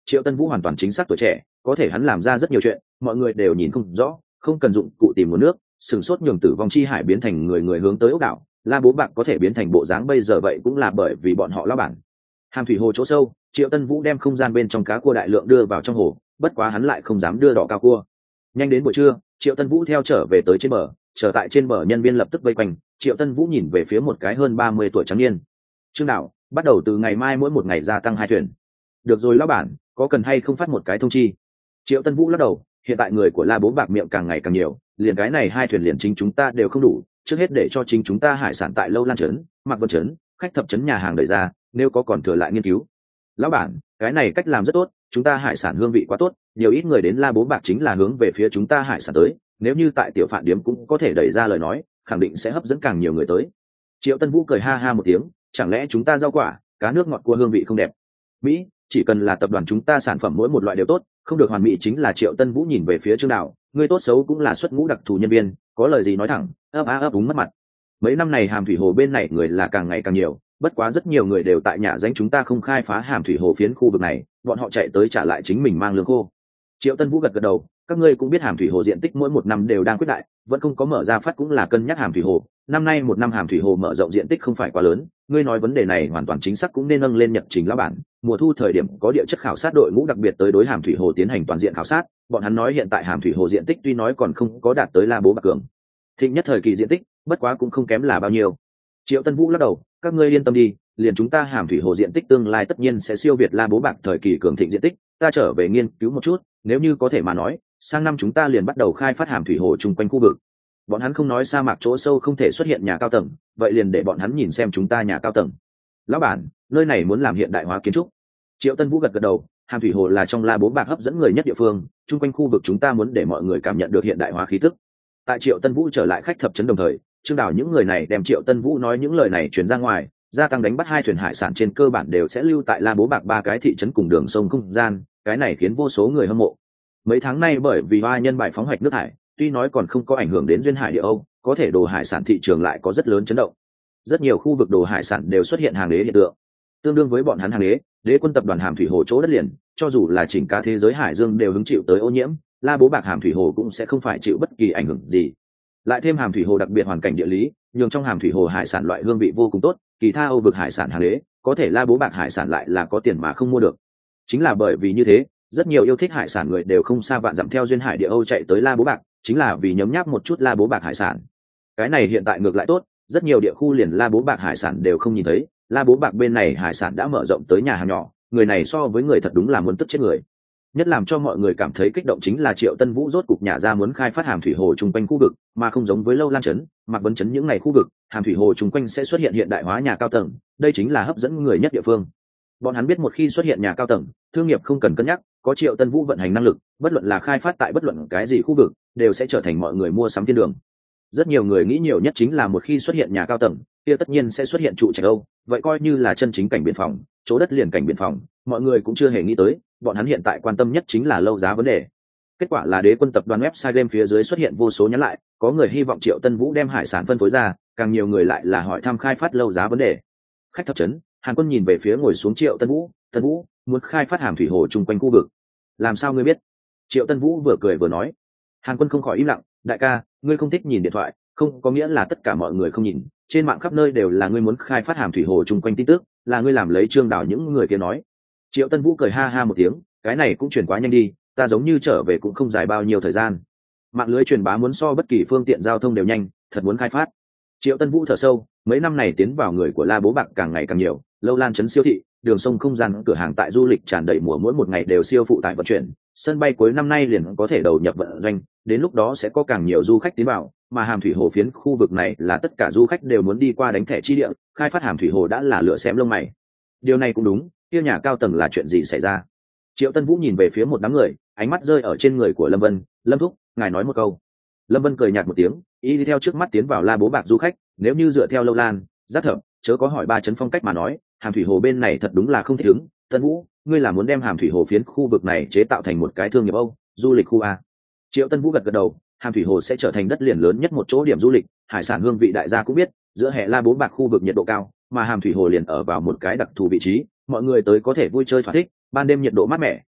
Triệu Tân Vũ hoàn toàn chính xác tuổi trẻ, có thể hắn làm ra rất nhiều chuyện mọi người đều nhìn không rõ, không cần dụng cụ tìm nguồn nước, sừng sốt nhường Tử Vong Chi Hải biến thành người người hướng tới ốc đảo, La Bố Bạc có thể biến thành bộ dáng bây giờ vậy cũng là bởi vì bọn họ lão bản. Hàm thủy hồ chỗ sâu, Triệu Tân Vũ đem không gian bên trong cá cua đại lượng đưa vào trong hồ, bất quá hắn lại không dám đưa đỏ cao cua. Nhanh đến buổi trưa, Triệu Tân Vũ theo trở về tới trên bờ, trở tại trên bờ nhân viên lập tức vây quanh. Triệu Tân Vũ nhìn về phía một cái hơn ba mươi tuổi trắng niên. Trương Đạo, bắt đầu từ ngày mai mỗi một ngày gia tăng hai thuyền. Được rồi lão bản, có cần hay không phát một cái thông chi? Triệu Tân Vũ lắc đầu, hiện tại người của La Bố Bạc miệng càng ngày càng nhiều, liền cái này hai thuyền liền chính chúng ta đều không đủ, trước hết để cho chính chúng ta hải sản tại Lâu Lan trấn, Mạc Vân trấn, khách thập trấn nhà hàng đẩy ra, nếu có còn thừa lại nghiên cứu. Lão bản, cái này cách làm rất tốt, chúng ta hải sản hương vị quá tốt, nhiều ít người đến La Bố Bạc chính là hướng về phía chúng ta hải sản tới, nếu như tại tiểu phạn điếm cũng có thể đẩy ra lời nói, khẳng định sẽ hấp dẫn càng nhiều người tới. Triệu Tân Vũ cười ha ha một tiếng, chẳng lẽ chúng ta rau quả, cá nước ngọt cua hương vị không đẹp? Mỹ, chỉ cần là tập đoàn chúng ta sản phẩm mỗi một loại đều tốt, không được hoàn mỹ chính là. Triệu Tân Vũ nhìn về phía Trương Đạo, người tốt xấu cũng là xuất ngũ đặc thù nhân viên, có lời gì nói thẳng, ấp á ấp úng mất mặt. Mấy năm này Hàm Thủy Hồ bên này người là càng ngày càng nhiều, bất quá rất nhiều người đều tại nhà danh chúng ta không khai phá Hàm Thủy Hồ phiến khu vực này, bọn họ chạy tới trả lại chính mình mang lương khô. Triệu Tân Vũ gật gật đầu, các ngươi cũng biết Hàm Thủy Hồ diện tích mỗi một năm đều đang quyết đại, vẫn không có mở ra phát cũng là cân nhắc Hàm Thủy Hồ. Năm nay một năm Hàm Thủy Hồ mở rộng diện tích không phải quá lớn, ngươi nói vấn đề này hoàn toàn chính xác, cũng nên nâng lên nhật trình lão bản. Mùa thu thời điểm có địa chất khảo sát đội ngũ đặc biệt tới đối Hàm Thủy Hồ tiến hành toàn diện khảo sát, bọn hắn nói hiện tại Hàm Thủy Hồ diện tích tuy nói còn không có đạt tới La Bố Bạc cường thịnh nhất thời kỳ diện tích, bất quá cũng không kém là bao nhiêu. Triệu Tân Vũ lắc đầu, các ngươi yên tâm đi, liền chúng ta Hàm Thủy Hồ diện tích tương lai tất nhiên sẽ siêu việt La Bố Bạc thời kỳ cường thịnh diện tích, ta trở về nghiên cứu một chút, nếu như có thể mà nói, sang năm chúng ta liền bắt đầu khai phát Hàm Thủy Hồ chung quanh khu vực. Bọn hắn không nói sa mạc chỗ sâu không thể xuất hiện nhà cao tầng, vậy liền để bọn hắn nhìn xem chúng ta nhà cao tầng. Lão bản, nơi này muốn làm hiện đại hóa kiến trúc. Triệu Tân Vũ gật gật đầu, Hàm Thủy Hồ là trong La Bố Bạc hấp dẫn người nhất địa phương, chung quanh khu vực chúng ta muốn để mọi người cảm nhận được hiện đại hóa khí tức. Tại Triệu Tân Vũ trở lại khách thập trấn đồng thời, Trương Đào những người này đem Triệu Tân Vũ nói những lời này truyền ra ngoài, gia tăng đánh bắt hai thuyền hải sản trên cơ bản đều sẽ lưu tại La Bố Bạc ba cái thị trấn cùng đường sông không gian, cái này khiến vô số người hâm mộ. Mấy tháng nay bởi vì hoa nhân bài phóng hoạch nước thải, tuy nói còn không có ảnh hưởng đến duyên hải địa Âu, có thể đồ hải sản thị trường lại có rất lớn chấn động. Rất nhiều khu vực đồ hải sản đều xuất hiện hàng đế hiện tượng. Tương đương với bọn hắn hàng đế, Đế quân tập đoàn Hàm Thủy Hồ chỗ đất liền, cho dù là chỉnh cả thế giới hải dương đều hứng chịu tới ô nhiễm, La Bố Bạc Hàm Thủy Hồ cũng sẽ không phải chịu bất kỳ ảnh hưởng gì. Lại thêm Hàm Thủy Hồ đặc biệt hoàn cảnh địa lý, nhường trong Hàm Thủy Hồ hải sản loại hương vị vô cùng tốt, kỳ tha Âu vực hải sản hàng đế, có thể La Bố Bạc hải sản lại là có tiền mà không mua được. Chính là bởi vì như thế, rất nhiều yêu thích hải sản người đều không xa vạn dặm theo duyên hải địa Âu chạy tới La Bố Bạc, chính là vì nhấm nháp một chút La Bố Bạc hải sản. Cái này hiện tại ngược lại tốt, rất nhiều địa khu liền La Bố Bạc hải sản đều không nhìn thấy, La Bố Bạc bên này hải sản đã mở rộng tới nhà hàng nhỏ, người này so với người thật đúng là muốn tức chết người. Nhất làm cho mọi người cảm thấy kích động chính là Triệu Tân Vũ rốt cục nhà ra muốn khai phát Hàm Thủy Hồ chung quanh khu vực, mà không giống với Lâu Lan trấn, Mạc Vấn trấn những ngày khu vực, Hàm Thủy Hồ chung quanh sẽ xuất hiện hiện đại hóa nhà cao tầng, đây chính là hấp dẫn người nhất địa phương. Bọn hắn biết một khi xuất hiện nhà cao tầng, thương nghiệp không cần cân nhắc, có Triệu Tân Vũ vận hành năng lực, bất luận là khai phát tại bất luận cái gì khu vực, đều sẽ trở thành mọi người mua sắm thiên đường. Rất nhiều người nghĩ nhiều nhất chính là một khi xuất hiện nhà cao tầng, kia tất nhiên sẽ xuất hiện trụ trạch Âu, vậy coi như là chân chính cảnh biên phòng, chỗ đất liền cảnh biên phòng, mọi người cũng chưa hề nghĩ tới, bọn hắn hiện tại quan tâm nhất chính là lâu giá vấn đề. Kết quả là Đế quân tập đoàn website game phía dưới xuất hiện vô số nhắn lại, có người hy vọng Triệu Tân Vũ đem hải sản phân phối ra, càng nhiều người lại là hỏi thăm khai phát lâu giá vấn đề. Khách thập trấn, Hàn Quân nhìn về phía ngồi xuống Triệu Tân Vũ, Tân Vũ muốn khai phát Hàm Thủy Hồ chung quanh khu vực. Làm sao ngươi biết? Triệu Tân Vũ vừa cười vừa nói. Hàn Quân không khỏi im lặng, đại ca, ngươi không thích nhìn điện thoại, không có nghĩa là tất cả mọi người không nhìn, trên mạng khắp nơi đều là ngươi muốn khai phát Hàm Thủy Hồ chung quanh tin tức, là ngươi làm lấy Trương Đào những người kia nói. Triệu Tân Vũ cười ha ha một tiếng, cái này cũng truyền quá nhanh đi, ta giống như trở về cũng không dài bao nhiêu thời gian. Mạng lưới truyền bá muốn so bất kỳ phương tiện giao thông đều nhanh, thật muốn khai phát. Triệu Tân Vũ thở sâu, mấy năm này tiến vào người của La Bố Bạc càng ngày càng nhiều, Lâu Lan trấn siêu thị, đường sông không gian cửa hàng tại du lịch tràn đầy mùa mỗi một ngày đều siêu phụ tải vận chuyển, sân bay cuối năm nay liền có thể đầu nhập vận doanh, đến lúc đó sẽ có càng nhiều du khách tiến vào, mà Hàm Thủy Hồ phiến khu vực này là tất cả du khách đều muốn đi qua đánh thẻ chi địa, khai phát Hàm Thủy Hồ đã là lửa xém lông mày. Điều này cũng đúng, kia nhà cao tầng là chuyện gì xảy ra? Triệu Tân Vũ nhìn về phía một đám người, ánh mắt rơi ở trên người của Lâm Vân, Lâm thúc, ngài nói một câu. Lâm Vân cười nhạt một tiếng, y đi theo trước mắt tiến vào La Bố Bạc du khách, nếu như dựa theo Lâu Lan, Giác Thập, chớ có hỏi ba chấn phong cách mà nói, Hàm Thủy Hồ bên này thật đúng là không thích ứng. Tân Vũ, ngươi là muốn đem Hàm Thủy Hồ phiến khu vực này chế tạo thành một cái thương nghiệp Âu, du lịch khu a? Triệu Tân Vũ gật gật đầu, Hàm Thủy Hồ sẽ trở thành đất liền lớn nhất một chỗ điểm du lịch, hải sản hương vị đại gia cũng biết, giữa hè La Bố Bạc khu vực nhiệt độ cao, mà Hàm Thủy Hồ liền ở vào một cái đặc thù vị trí, mọi người tới có thể vui chơi thỏa thích, ban đêm nhiệt độ mát mẻ,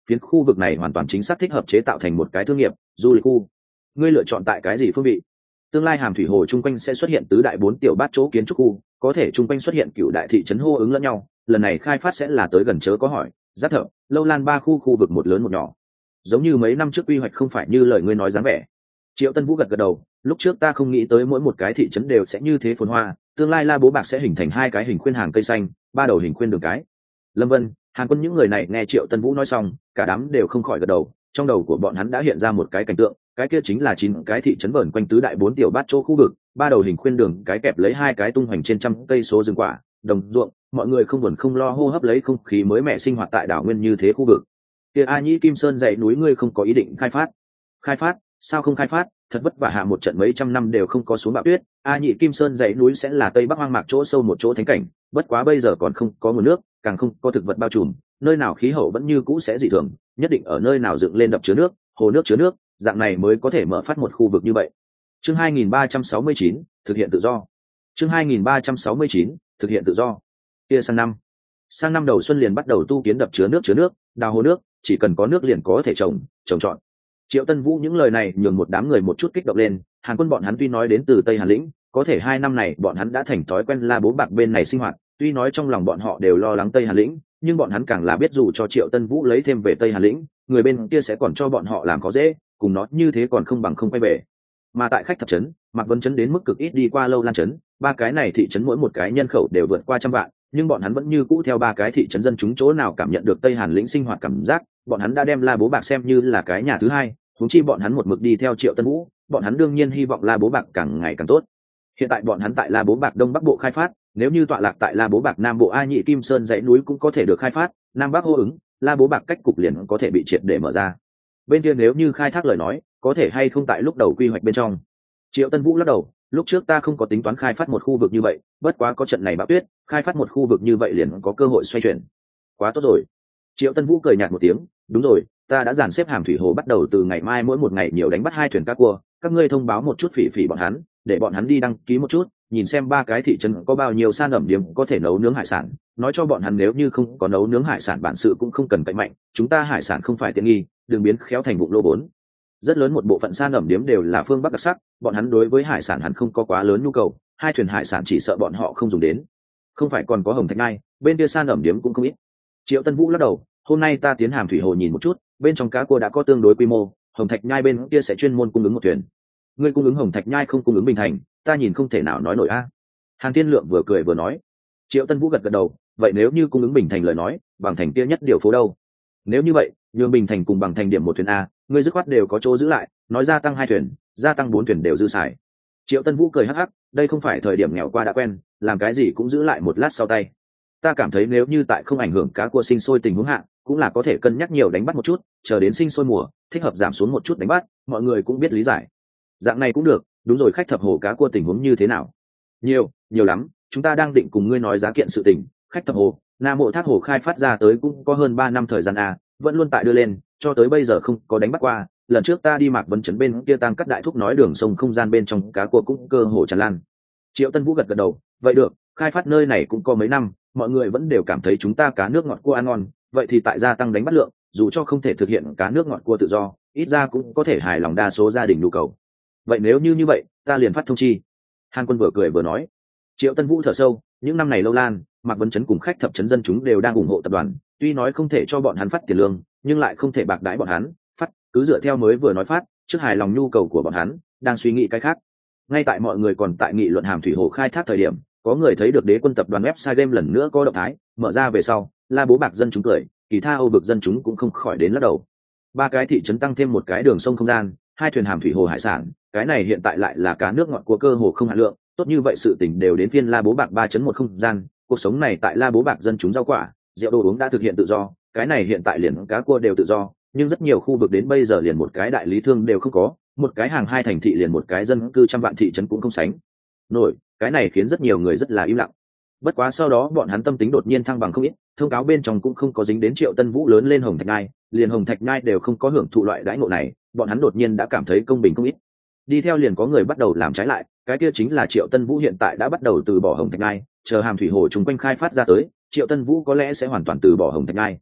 phiến khu vực này hoàn toàn chính xác thích hợp chế tạo thành một cái thương nghiệp du lịch khu. Ngươi lựa chọn tại cái gì phương vị? Tương lai hàm thủy hồ chung quanh sẽ xuất hiện tứ đại bốn tiểu bát chỗ kiến trúc khu, có thể chung quanh xuất hiện cựu đại thị trấn hô ứng lẫn nhau, lần này khai phát sẽ là tới gần chớ có hỏi, Giác Thợ, Lâu Lan ba khu khu vực một lớn một nhỏ. Giống như mấy năm trước quy hoạch không phải như lời ngươi nói dáng vẻ. Triệu Tân Vũ gật gật đầu, lúc trước ta không nghĩ tới mỗi một cái thị trấn đều sẽ như thế phồn hoa, tương lai La Bố Bạc sẽ hình thành hai cái hình khuyên hàng cây xanh, ba đầu hình khuyên đường cái. Lâm Vân, Hàn Quân những người này nghe Triệu Tân Vũ nói xong, cả đám đều không khỏi gật đầu, trong đầu của bọn hắn đã hiện ra một cái cảnh tượng, cái kia chính là chín cái thị trấn vờn quanh tứ đại bốn tiểu bát chỗ khu vực, ba đầu hình khuyên đường cái kẹp lấy hai cái tung hoành trên trăm cây số rừng quả, đồng ruộng, mọi người không buồn không lo hô hấp lấy không khí mới mẻ sinh hoạt tại đảo nguyên như thế khu vực. Kia A Nhĩ Kim Sơn dãy núi ngươi không có ý định khai phát? Khai phát? Sao không khai phát? Thật vất vả hạ một trận mấy trăm năm đều không có xuống bão tuyết, A Nhĩ Kim Sơn dãy núi sẽ là tây bắc hoang mạc chỗ sâu một chỗ thánh cảnh, bất quá bây giờ còn không có nguồn nước, càng không có thực vật bao trùm, nơi nào khí hậu vẫn như cũ sẽ dị thường, nhất định ở nơi nào dựng lên đập chứa nước, hồ nước chứa nước, dạng này mới có thể mở phát một khu vực như vậy. Chương hai nghìn ba trăm sáu mươi chín, thực hiện tự do. Chương hai nghìn ba trăm sáu mươi chín, thực hiện tự do. Kia sang năm, sang năm đầu xuân liền bắt đầu tu kiến đập chứa nước chứa nước, đào hồ nước, chỉ cần có nước liền có thể trồng, trồng trọt. Triệu Tân Vũ những lời này nhường một đám người một chút kích động lên, Hàn Quân bọn hắn tuy nói đến từ Tây Hàn lĩnh, có thể hai năm này bọn hắn đã thành thói quen La Bố Bạc bên này sinh hoạt, tuy nói trong lòng bọn họ đều lo lắng Tây Hàn lĩnh, nhưng bọn hắn càng là biết dù cho Triệu Tân Vũ lấy thêm về Tây Hàn lĩnh, người bên kia sẽ còn cho bọn họ làm khó dễ, cùng nó như thế còn không bằng không quay về. Mà tại khách thập trấn, Mạc Vân trấn đến mức cực ít đi qua Lâu Lan trấn, ba cái này thị trấn mỗi một cái nhân khẩu đều vượt qua trăm vạn, nhưng bọn hắn vẫn như cũ theo ba cái thị trấn dân chúng chỗ nào cảm nhận được Tây Hàn lĩnh sinh hoạt cảm giác, bọn hắn đã đem La Bố Bạc xem như là cái nhà thứ hai, huống chi bọn hắn một mực đi theo Triệu Tân Vũ, bọn hắn đương nhiên hy vọng La Bố Bạc càng ngày càng tốt. Hiện tại bọn hắn tại La Bố Bạc Đông Bắc Bộ khai phát, nếu như tọa lạc tại La Bố Bạc Nam Bộ A Nhĩ Kim Sơn dãy núi cũng có thể được khai phát, Nam Bắc hô ứng, La Bố Bạc cách cục liền có thể bị triệt để mở ra. Bên kia nếu như khai thác lời nói, có thể hay không tại lúc đầu quy hoạch bên trong. Triệu Tân Vũ lắc đầu, lúc trước ta không có tính toán khai phát một khu vực như vậy, bất quá có trận này bão tuyết, khai phát một khu vực như vậy liền có cơ hội xoay chuyển. Quá tốt rồi. Triệu Tân Vũ cười nhạt một tiếng, đúng rồi, ta đã dàn xếp hàm thủy hồ bắt đầu từ ngày mai mỗi một ngày nhiều đánh bắt hai thuyền cá cua, các ngươi thông báo một chút phỉ phỉ bọn hắn, để bọn hắn đi đăng ký một chút, nhìn xem ba cái thị trấn có bao nhiêu san ẩm điểm có thể nấu nướng hải sản, nói cho bọn hắn nếu như không có nấu nướng hải sản bản sự cũng không cần cậy mạnh, chúng ta hải sản không phải tiện nghi, đừng biến khéo thành vụ lô vốn. Rất lớn một bộ phận san ẩm điểm đều là phương Bắc đặc sắc, bọn hắn đối với hải sản hẳn không có quá lớn nhu cầu, hai thuyền hải sản chỉ sợ bọn họ không dùng đến. Không phải còn có Hồng Thạch Ngai, bên kia san ẩm điểm cũng không ít. Triệu Tân Vũ lắc đầu, hôm nay ta tiến hàm thủy hồ nhìn một chút, bên trong cá cua đã có tương đối quy mô, Hồng Thạch Nhai bên kia sẽ chuyên môn cung ứng một thuyền. Ngươi cung ứng Hồng Thạch Nhai không cung ứng Bình Thành, ta nhìn không thể nào nói nổi a. Hàn Thiên Lượng vừa cười vừa nói. Triệu Tân Vũ gật gật đầu, vậy nếu như cung ứng Bình Thành lời nói, Bằng Thành kia nhất điều phố đâu? Nếu như vậy, nhường Bình Thành cùng Bằng Thành điểm một thuyền a, ngươi dứt khoát đều có chỗ giữ lại, nói gia tăng hai thuyền, gia tăng bốn thuyền đều dư xài. Triệu Tân Vũ cười hắc hắc, đây không phải thời điểm nghèo qua đã quen, làm cái gì cũng giữ lại một lát sau tay. Ta cảm thấy nếu như tại không ảnh hưởng cá cua sinh sôi tình huống hạ, cũng là có thể cân nhắc nhiều đánh bắt một chút, chờ đến sinh sôi mùa, thích hợp giảm xuống một chút đánh bắt, mọi người cũng biết lý giải. Dạng này cũng được, đúng rồi, khách thập hồ cá cua tình huống như thế nào? Nhiều, nhiều lắm, chúng ta đang định cùng ngươi nói giá kiện sự tình, khách thập hồ, Nam Mộ Thác hồ khai phát ra tới cũng có hơn ba năm thời gian a, vẫn luôn tại đưa lên, cho tới bây giờ không có đánh bắt qua, lần trước ta đi Mạc Vân trấn bên kia tăng cắt đại thúc nói đường sông không gian bên trong cá cua cũng cơ hồ tràn lan. Triệu Tân Vũ gật gật đầu, vậy được, khai phát nơi này cũng có mấy năm, mọi người vẫn đều cảm thấy chúng ta cá nước ngọt cua ăn ngon, vậy thì tại gia tăng đánh bắt lượng, dù cho không thể thực hiện cá nước ngọt cua tự do, ít ra cũng có thể hài lòng đa số gia đình nhu cầu. Vậy nếu như như vậy, ta liền phát thông chi. Hàn Quân vừa cười vừa nói. Triệu Tân Vũ thở sâu, những năm này Lâu Lan, Mạc Vân trấn cùng khách thập trấn dân chúng đều đang ủng hộ tập đoàn, tuy nói không thể cho bọn hắn phát tiền lương, nhưng lại không thể bạc đãi bọn hắn, phát cứ dựa theo mới vừa nói phát, trước hài lòng nhu cầu của bọn hắn, đang suy nghĩ cái khác. Ngay tại mọi người còn tại nghị luận hàm thủy hồ khai thác thời điểm, có người thấy được Đế Quân tập đoàn website game lần nữa có động thái, mở ra về sau, La Bố Bạc dân chúng cười, kỳ tha Âu vực dân chúng cũng không khỏi đến lắc đầu. Ba cái thị trấn tăng thêm một cái đường sông không gian, hai thuyền hàm thủy hồ hải sản, cái này hiện tại lại là cá nước ngọt của cơ hồ không hạn lượng, tốt như vậy sự tình đều đến phiên La Bố Bạc ba chấn một không gian, cuộc sống này tại La Bố Bạc dân chúng rau quả, rượu đồ uống đã thực hiện tự do, cái này hiện tại liền cá cua đều tự do, nhưng rất nhiều khu vực đến bây giờ liền một cái đại lý thương đều không có, một cái hàng hai thành thị liền một cái dân cư trăm vạn thị trấn cũng không sánh nổi, cái này khiến rất nhiều người rất là im lặng. Bất quá sau đó bọn hắn tâm tính đột nhiên thăng bằng không ít, thông cáo bên trong cũng không có dính đến Triệu Tân Vũ lớn lên Hồng Thạch Nhai, liền Hồng Thạch Nhai đều không có hưởng thụ loại đãi ngộ này, bọn hắn đột nhiên đã cảm thấy công bình không ít. Đi theo liền có người bắt đầu làm trái lại, cái kia chính là Triệu Tân Vũ hiện tại đã bắt đầu từ bỏ Hồng Thạch Nhai, chờ hàm thủy hồ chúng quanh khai phát ra tới, Triệu Tân Vũ có lẽ sẽ hoàn toàn từ bỏ Hồng Thạch Nhai.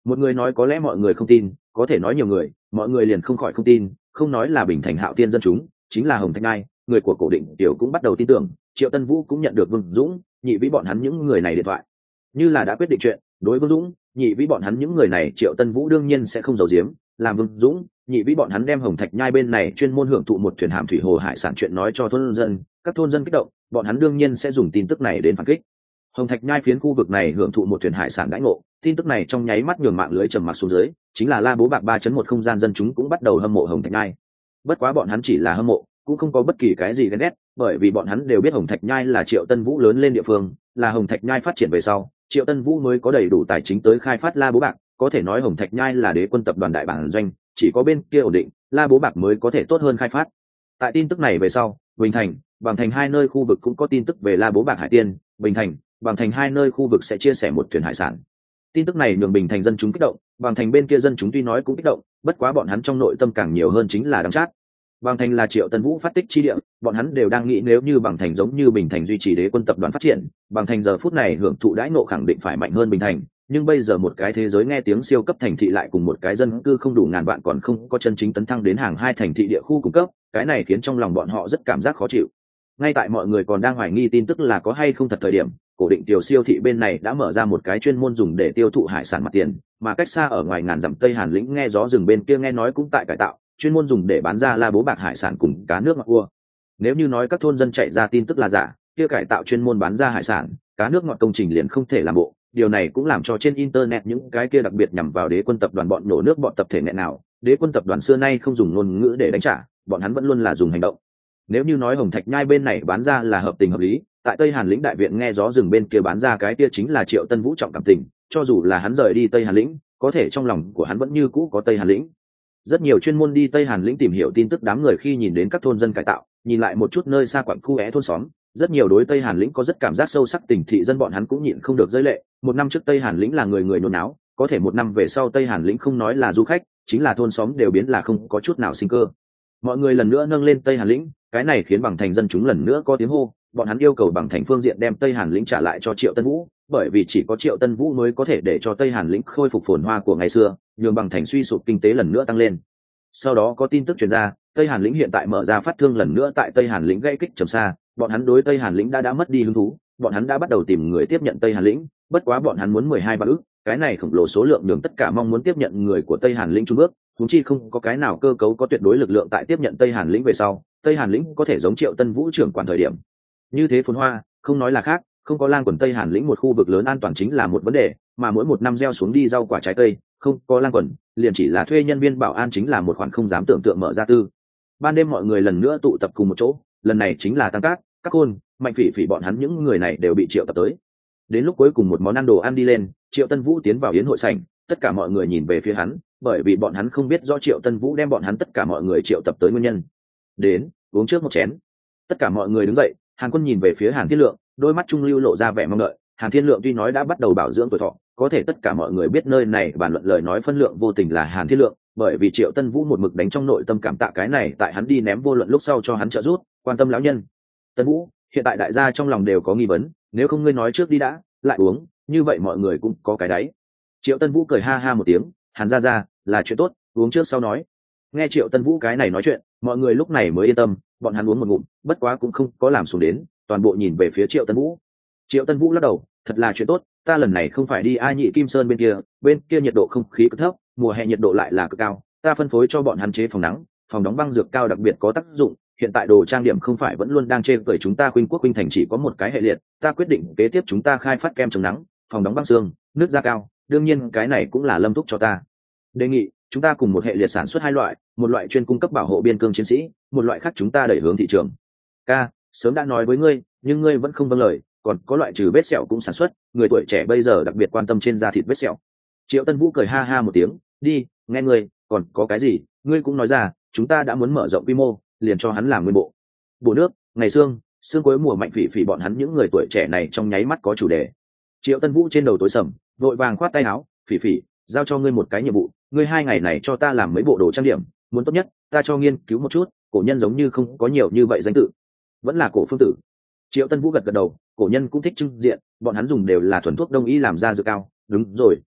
Một người nói có lẽ mọi người không tin, có thể nói nhiều người mọi người liền không khỏi không tin. Không nói là Bình Thành Hạo Tiên dân chúng, chính là Hồng Thạch Ngai, người của Cổ Định Tiểu cũng bắt đầu tin tưởng. Triệu Tân Vũ cũng nhận được Vương Dũng, Nhị Vĩ bọn hắn những người này điện thoại, như là đã quyết định chuyện. Đối với Dũng, Nhị Vĩ bọn hắn những người này, Triệu Tân Vũ đương nhiên sẽ không giấu giếm. Làm Vương Dũng, Nhị Vĩ bọn hắn đem Hồng Thạch Nhai bên này chuyên môn hưởng thụ một thuyền hàm thủy hồ hải sản chuyện nói cho thôn dân, các thôn dân kích động, bọn hắn đương nhiên sẽ dùng tin tức này đến phản kích. Hồng Thạch Nhai phiến khu vực này hưởng thụ một thuyền hải sản đãi ngộ, tin tức này trong nháy mắt nhường mạng lưới trầm mặc xuống dưới, chính là La Bố Bạc ba chấm một không gian dân chúng cũng bắt đầu hâm mộ Hồng Thạch Nhai. Bất quá bọn hắn chỉ là hâm mộ, cũng không có bất kỳ cái gì ghen ghét, bởi vì bọn hắn đều biết Hồng Thạch Nhai là Triệu Tân Vũ lớn lên địa phương, là Hồng Thạch Nhai phát triển về sau, Triệu Tân Vũ mới có đầy đủ tài chính tới khai phát La Bố Bạc, có thể nói Hồng Thạch Nhai là đế quân tập đoàn đại bản doanh, chỉ có bên kia ổn định, La Bố Bạc mới có thể tốt hơn khai phát. Tại tin tức này về sau, Bình Thành, Bằng Thành hai nơi khu vực cũng có tin tức về La Bố Bạc Hải Tiên, Bình Thành, Bằng Thành hai nơi khu vực sẽ chia sẻ một thuyền hải sản. Tin tức này nhường Bình Thành dân chúng kích động, Bằng Thành bên kia dân chúng tuy nói cũng kích động, bất quá bọn hắn trong nội tâm càng nhiều hơn chính là đắng chát. Bằng Thành là Triệu Tân Vũ phát tích chi địa, bọn hắn đều đang nghĩ nếu như Bằng Thành giống như Bình Thành duy trì đế quân tập đoàn phát triển, Bằng Thành giờ phút này hưởng thụ đãi ngộ khẳng định phải mạnh hơn Bình Thành, nhưng bây giờ một cái thế giới nghe tiếng siêu cấp thành thị lại cùng một cái dân cư không đủ ngàn vạn còn không có chân chính tấn thăng đến hàng hai thành thị địa khu cung cấp, cái này khiến trong lòng bọn họ rất cảm giác khó chịu. Ngay tại mọi người còn đang hoài nghi tin tức là có hay không thật thời điểm, Cổ Định Tiểu siêu thị bên này đã mở ra một cái chuyên môn dùng để tiêu thụ hải sản mặt tiền, mà cách xa ở ngoài ngàn dặm Tây Hàn lĩnh nghe gió rừng bên kia nghe nói cũng tại cải tạo, chuyên môn dùng để bán ra La Bố Bạc hải sản cùng cá nước ngọt cua. Nếu như nói các thôn dân chạy ra tin tức là giả, kia cải tạo chuyên môn bán ra hải sản, cá nước ngọt công trình liền không thể làm bộ. Điều này cũng làm cho trên internet những cái kia đặc biệt nhằm vào đế quân tập đoàn bọn nổ nước bọn tập thể nghẹn nào, đế quân tập đoàn xưa nay không dùng ngôn ngữ để đánh trả, bọn hắn vẫn luôn là dùng hành động. Nếu như nói Hồng Thạch Nhai bên này bán ra là hợp tình hợp lý, tại Tây Hàn lĩnh đại viện nghe gió rừng bên kia bán ra cái kia chính là Triệu Tân Vũ trọng cảm tình, cho dù là hắn rời đi Tây Hàn lĩnh, có thể trong lòng của hắn vẫn như cũ có Tây Hàn lĩnh. Rất nhiều chuyên môn đi Tây Hàn lĩnh tìm hiểu tin tức đám người khi nhìn đến các thôn dân cải tạo, nhìn lại một chút nơi xa quặng khu é thôn xóm, rất nhiều đối Tây Hàn lĩnh có rất cảm giác sâu sắc tình thị dân bọn hắn cũng nhịn không được rơi lệ. Một năm trước Tây Hàn lĩnh là người người nôn náo, có thể một năm về sau Tây Hàn lĩnh không nói là du khách, chính là thôn xóm đều biến là không có chút nào sinh cơ. Mọi người lần nữa nâng lên Tây Hàn lĩnh, cái này khiến Bằng Thành dân chúng lần nữa có tiếng hô, bọn hắn yêu cầu Bằng Thành phương diện đem Tây Hàn lĩnh trả lại cho Triệu Tân Vũ, bởi vì chỉ có Triệu Tân Vũ mới có thể để cho Tây Hàn lĩnh khôi phục phồn hoa của ngày xưa, nhường Bằng Thành suy sụp kinh tế lần nữa tăng lên. Sau đó có tin tức truyền ra, Tây Hàn lĩnh hiện tại mở ra phát thương lần nữa tại Tây Hàn lĩnh gây kích trầm xa, bọn hắn đối Tây Hàn lĩnh đã đã mất đi hứng thú, bọn hắn đã bắt đầu tìm người tiếp nhận Tây Hàn lĩnh, bất quá bọn hắn muốn mười hai vạn ức, cái này khổng lồ số lượng nhường tất cả mong muốn tiếp nhận người của Tây Hàn lĩnh trung bước, huống chi không có cái nào cơ cấu có tuyệt đối lực lượng tại tiếp nhận Tây Hàn lĩnh về sau, Tây Hàn lĩnh có thể giống Triệu Tân Vũ trưởng quản thời điểm. Như thế phồn hoa, không nói là khác, không có lang quần Tây Hàn lĩnh một khu vực lớn an toàn chính là một vấn đề, mà mỗi một năm gieo xuống đi rau quả trái cây, không có lang quần, liền chỉ là thuê nhân viên bảo an chính là một khoản không dám tưởng tượng mở ra tư. Ban đêm mọi người lần nữa tụ tập cùng một chỗ, lần này chính là Tăng Cát, Các Khôn, Mạnh Phỉ Phỉ bọn hắn những người này đều bị triệu tập tới. Đến lúc cuối cùng một món ăn đồ ăn đi lên, Triệu Tân Vũ tiến vào yến hội sảnh, tất cả mọi người nhìn về phía hắn, bởi vì bọn hắn không biết rõ Triệu Tân Vũ đem bọn hắn tất cả mọi người triệu tập tới nguyên nhân. Đến, uống trước một chén. Tất cả mọi người đứng dậy, Hàn Quân nhìn về phía Hàn Thiên Lượng, đôi mắt trung lưu lộ ra vẻ mong đợi. Hàn Thiên Lượng tuy nói đã bắt đầu bảo dưỡng tuổi thọ, có thể tất cả mọi người biết nơi này bàn luận lời nói phân lượng vô tình là Hàn Thiên Lượng, bởi vì Triệu Tân Vũ một mực đánh trong nội tâm cảm tạ cái này tại hắn đi ném vô luận lúc sau cho hắn trợ giúp, quan tâm lão nhân. Tân Vũ, hiện tại đại gia trong lòng đều có nghi vấn, nếu không ngươi nói trước đi đã, lại uống, như vậy mọi người cũng có cái đáy. Triệu Tân Vũ cười ha ha một tiếng, Hàn gia gia, là chuyện tốt, uống trước sau nói. Nghe Triệu Tân Vũ cái này nói chuyện, mọi người lúc này mới yên tâm, bọn hắn uống một ngụm, bất quá cũng không có làm xuống đến, toàn bộ nhìn về phía Triệu Tân Vũ. Triệu Tân Vũ lắc đầu, thật là chuyện tốt, ta lần này không phải đi Ai Nhị Kim Sơn bên kia, bên kia nhiệt độ không khí cực thấp, mùa hè nhiệt độ lại là cực cao, ta phân phối cho bọn hắn chế phòng nắng, phòng đóng băng dược cao đặc biệt có tác dụng. Hiện tại đồ trang điểm không phải vẫn luôn đang chê cười chúng ta Khuynh Quốc Khuynh Thành chỉ có một cái hệ liệt, ta quyết định kế tiếp chúng ta khai phát kem chống nắng, phòng đóng băng xương, nước da cao, đương nhiên cái này cũng là Lâm Thúc cho ta. Đề nghị chúng ta cùng một hệ liệt sản xuất hai loại, một loại chuyên cung cấp bảo hộ biên cương chiến sĩ, một loại khác chúng ta đẩy hướng thị trường. Ca, sớm đã nói với ngươi, nhưng ngươi vẫn không vâng lời, còn có loại trừ vết sẹo cũng sản xuất, người tuổi trẻ bây giờ đặc biệt quan tâm trên da thịt vết sẹo. Triệu Tân Vũ cười ha ha một tiếng, đi, nghe ngươi, còn có cái gì, ngươi cũng nói ra, chúng ta đã muốn mở rộng quy mô, liền cho hắn làm nguyên bộ. Bộ nước, ngày xương, xương cuối mùa Mạnh Phỉ Phỉ bọn hắn những người tuổi trẻ này trong nháy mắt có chủ đề. Triệu Tân Vũ trên đầu tối sầm, vội vàng khoát tay áo, Phỉ Phỉ, giao cho ngươi một cái nhiệm vụ, ngươi hai ngày này cho ta làm mấy bộ đồ trang điểm, muốn tốt nhất, ta cho nghiên cứu một chút, cổ nhân giống như không có nhiều như vậy danh tự, vẫn là cổ phương tử. Triệu Tân Vũ gật gật đầu, cổ nhân cũng thích trưng diện, bọn hắn dùng đều là thuần thuốc đông y làm ra dược cao, đúng rồi,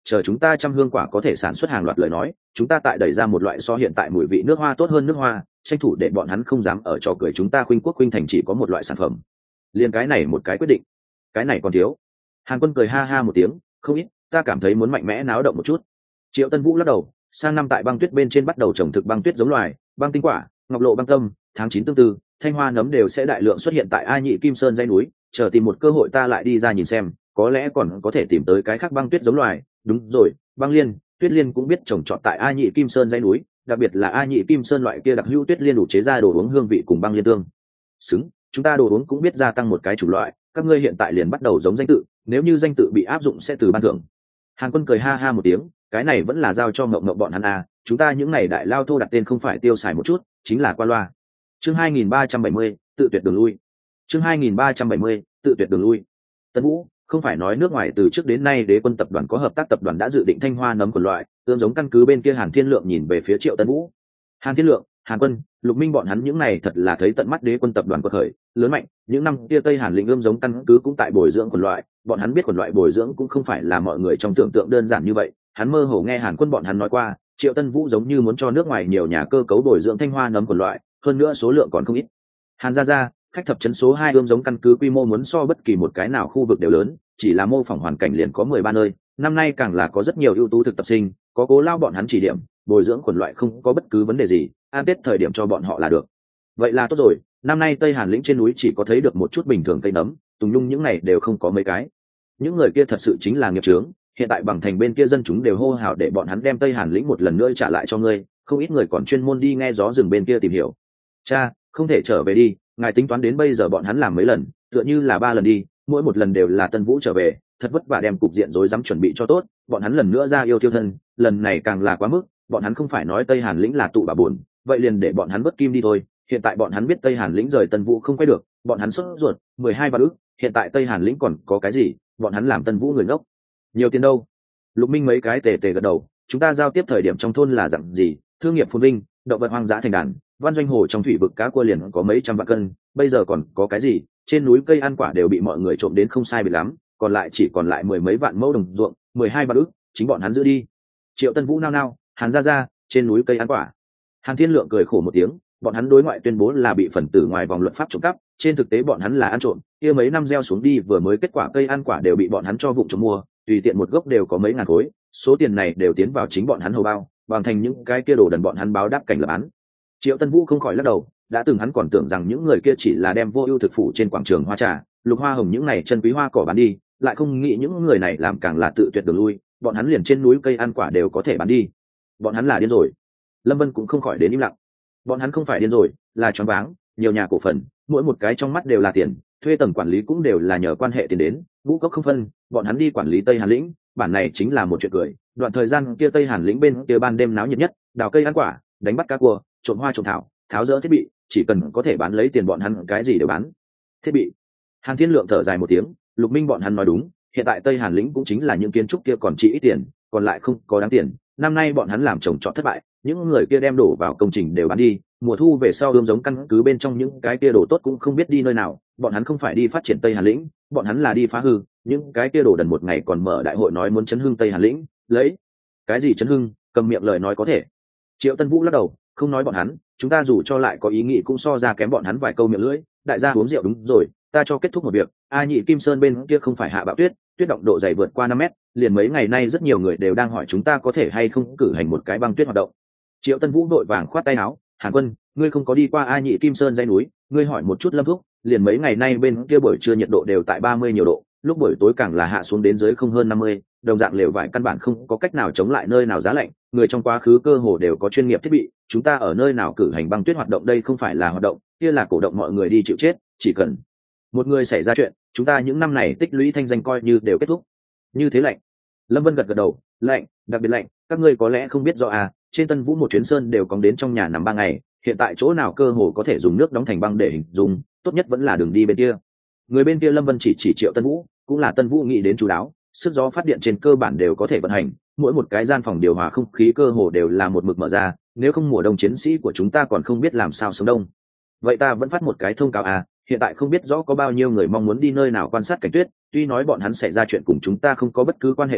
chờ chúng ta trăm hương quả có thể sản xuất hàng loạt lời nói, chúng ta tại đẩy ra một loại so hiện tại mùi vị nước hoa tốt hơn nước hoa, tranh thủ để bọn hắn không dám ở trò cười chúng ta khuynh quốc khuynh thành chỉ có một loại sản phẩm. Liên cái này một cái quyết định, cái này còn thiếu. Hàn Quân cười ha ha một tiếng, không ít, ta cảm thấy muốn mạnh mẽ náo động một chút. Triệu Tân Vũ lắc đầu, sang năm tại băng tuyết bên trên bắt đầu trồng thực băng tuyết giống loài, băng tinh quả, ngọc lộ băng tâm, tháng chín tương tư, thanh hoa nấm đều sẽ đại lượng xuất hiện tại A Nhị Kim Sơn dãy núi, chờ tìm một cơ hội ta lại đi ra nhìn xem, có lẽ còn có thể tìm tới cái khác băng tuyết giống loài. Đúng rồi, băng liên, tuyết liên cũng biết trồng trọt tại A Nhị Kim Sơn dãy núi, đặc biệt là A Nhị Kim Sơn loại kia đặc hữu tuyết liên đủ chế ra đồ uống hương vị cùng băng liên tương xứng, chúng ta đồ uống cũng biết gia tăng một cái chủng loại, các ngươi hiện tại liền bắt đầu giống danh tự, nếu như danh tự bị áp dụng sẽ từ ban thưởng. Hàn Quân cười ha ha một tiếng, cái này vẫn là giao cho Ngộng Ngộng bọn hắn à, chúng ta những này đại lao thô đặt tên không phải tiêu xài một chút, chính là qua loa. Chương hai nghìn ba trăm bảy mươi, tự tuyệt đường lui. Chương hai nghìn ba trăm bảy mươi, tự tuyệt đường lui. Tân Vũ, không phải nói nước ngoài từ trước đến nay Đế Quân tập đoàn có hợp tác tập đoàn đã dự định thanh hoa nấm của loại, tương giống căn cứ bên kia Hàn Thiên Lượng nhìn về phía Triệu Tân Vũ. Hàn Thiên Lượng, Hàn Quân, Lục Minh bọn hắn những này thật là thấy tận mắt Đế Quân tập đoàn quật khởi, lớn mạnh, những năm kia Tây Hàn lĩnh ươm giống căn cứ cũng tại bồi dưỡng quần loại, bọn hắn biết quần loại bồi dưỡng cũng không phải là mọi người trong tưởng tượng đơn giản như vậy, hắn mơ hồ nghe Hàn Quân bọn hắn nói qua, Triệu Tân Vũ giống như muốn cho nước ngoài nhiều nhà cơ cấu bồi dưỡng thanh hoa nấm quần loại, hơn nữa số lượng còn không ít. Hàn gia gia, khách thập trấn số hai ươm giống căn cứ quy mô muốn so bất kỳ một cái nào khu vực đều lớn, chỉ là mô phỏng hoàn cảnh liền có mười ba nơi, năm nay càng là có rất nhiều ưu tú thực tập sinh, có Cố Lao bọn hắn chỉ điểm, bồi dưỡng quần loại không có bất cứ vấn đề gì, an tết thời điểm cho bọn họ là được. Vậy là tốt rồi, năm nay Tây Hàn lĩnh trên núi chỉ có thấy được một chút bình thường cây nấm, tùng nhung những này đều không có mấy cái. Những người kia thật sự chính là nghiệp chướng, hiện tại bằng thành bên kia dân chúng đều hô hào để bọn hắn đem Tây Hàn lĩnh một lần nữa trả lại cho ngươi, không ít người còn chuyên môn đi nghe gió rừng bên kia tìm hiểu. Cha, không thể trở về đi, ngài tính toán đến bây giờ bọn hắn làm mấy lần, tựa như là ba lần đi, mỗi một lần đều là Tân Vũ trở về, thật vất vả đem cục diện rối rắm chuẩn bị cho tốt, bọn hắn lần nữa ra yêu tiêu thân, lần này càng là quá mức, bọn hắn không phải nói Tây Hàn lĩnh là tụ bà buồn, vậy liền để bọn hắn vớt kim đi thôi. Hiện tại bọn hắn biết Tây Hàn lĩnh rời Tân Vũ không quay được, bọn hắn sốt ruột, mười hai vạn ức, hiện tại Tây Hàn lĩnh còn có cái gì, bọn hắn làm Tân Vũ người ngốc. Nhiều tiền đâu? Lục Minh mấy cái tề tề gật đầu, chúng ta giao tiếp thời điểm trong thôn là dạng gì, thương nghiệp phồn vinh, động vật hoang dã thành đàn, văn doanh hồ trong thủy vực cá cua liền có mấy trăm vạn cân, bây giờ còn có cái gì, trên núi cây ăn quả đều bị mọi người trộm đến không sai biệt lắm, còn lại chỉ còn lại mười mấy vạn mẫu đồng ruộng, mười hai vạn ức, chính bọn hắn giữ đi. Triệu Tân Vũ nao nao, Hàn gia gia, trên núi cây ăn quả. Hàn Thiên Lượng cười khổ một tiếng, bọn hắn đối ngoại tuyên bố là bị phần tử ngoài vòng luật pháp trộm cắp, trên thực tế bọn hắn là ăn trộm, kia mấy năm gieo xuống đi vừa mới kết quả cây ăn quả đều bị bọn hắn cho vụng trộm mua, tùy tiện một gốc đều có mấy ngàn khối, số tiền này đều tiến vào chính bọn hắn hầu bao, bằng thành những cái kia đồ đần bọn hắn báo đáp cảnh lập án. Triệu Tân Vũ không khỏi lắc đầu, đã từng hắn còn tưởng rằng những người kia chỉ là đem vô ưu thực phủ trên quảng trường hoa trà, lục hoa hồng những này chân quý hoa cỏ bán đi, lại không nghĩ những người này làm càng là tự tuyệt đường lui, bọn hắn liền trên núi cây ăn quả đều có thể bán đi. Bọn hắn là điên rồi. Lâm Vân cũng không khỏi đến im lặng. Bọn hắn không phải điên rồi, là choáng váng, nhiều nhà cổ phần, mỗi một cái trong mắt đều là tiền, thuê tầng quản lý cũng đều là nhờ quan hệ tiền đến, ngũ cốc không phân, bọn hắn đi quản lý Tây Hàn lĩnh, bản này chính là một chuyện cười. Đoạn thời gian kia Tây Hàn lĩnh bên kia ban đêm náo nhiệt nhất, đào cây ăn quả, đánh bắt cá cua, trộm hoa trộm thảo, tháo dỡ thiết bị, chỉ cần có thể bán lấy tiền bọn hắn cái gì đều bán. Thiết bị. Hàn Thiên Lượng thở dài một tiếng, Lục Minh bọn hắn nói đúng, hiện tại Tây Hàn lĩnh cũng chính là những kiến trúc kia còn chỉ ít tiền, còn lại không có đáng tiền. Năm nay bọn hắn làm trồng trọt thất bại, những người kia đem đổ vào công trình đều bán đi, mùa thu về sau ươm giống căn cứ bên trong những cái kia đồ tốt cũng không biết đi nơi nào, bọn hắn không phải đi phát triển Tây Hàn lĩnh, bọn hắn là đi phá hư, những cái kia đồ đần một ngày còn mở đại hội nói muốn chấn hưng Tây Hàn lĩnh, lấy cái gì chấn hưng, cầm miệng lời nói có thể. Triệu Tân Vũ lắc đầu, không nói bọn hắn, chúng ta dù cho lại có ý nghĩ cũng so ra kém bọn hắn vài câu miệng lưỡi, đại gia uống rượu đúng rồi, ta cho kết thúc một việc, A Nhị Kim Sơn bên kia không phải hạ bão tuyết, tuyết động độ dày vượt qua năm mét, liền mấy ngày nay rất nhiều người đều đang hỏi chúng ta có thể hay không cử hành một cái băng tuyết hoạt động. Triệu Tân Vũ vội vàng khoát tay áo, Hàn Quân, ngươi không có đi qua A Nhị Kim Sơn dãy núi, ngươi hỏi một chút Lâm Thúc, liền mấy ngày nay bên kia buổi trưa nhiệt độ đều tại ba mươi nhiều độ, lúc buổi tối càng là hạ xuống đến dưới không hơn năm mươi, đồng dạng lều vải căn bản không có cách nào chống lại nơi nào giá lạnh, người trong quá khứ cơ hồ đều có chuyên nghiệp thiết bị, chúng ta ở nơi nào cử hành băng tuyết hoạt động đây không phải là hoạt động, kia là cổ động mọi người đi chịu chết, chỉ cần một người xảy ra chuyện, chúng ta những năm này tích lũy thanh danh coi như đều kết thúc. Như thế lạnh. Lâm Vân gật gật đầu, lạnh, đặc biệt lạnh, các ngươi có lẽ không biết rõ à, trên Tân Vũ một chuyến sơn đều cóng đến trong nhà nằm ba ngày, hiện tại chỗ nào cơ hồ có thể dùng nước đóng thành băng để hình dung, tốt nhất vẫn là đường đi bên kia. Người bên kia Lâm Vân chỉ chỉ Triệu Tân Vũ, cũng là Tân Vũ nghĩ đến chú đáo, sức gió phát điện trên cơ bản đều có thể vận hành, mỗi một cái gian phòng điều hòa không khí cơ hồ đều là một mực mở ra, nếu không mùa đông chiến sĩ của chúng ta còn không biết làm sao sống đông. Vậy ta vẫn phát một cái thông cáo à, hiện tại không biết rõ có bao nhiêu người mong muốn đi nơi nào quan sát cảnh tuyết, tuy nói bọn hắn xảy ra chuyện cùng chúng ta không có bất cứ quan hệ nào,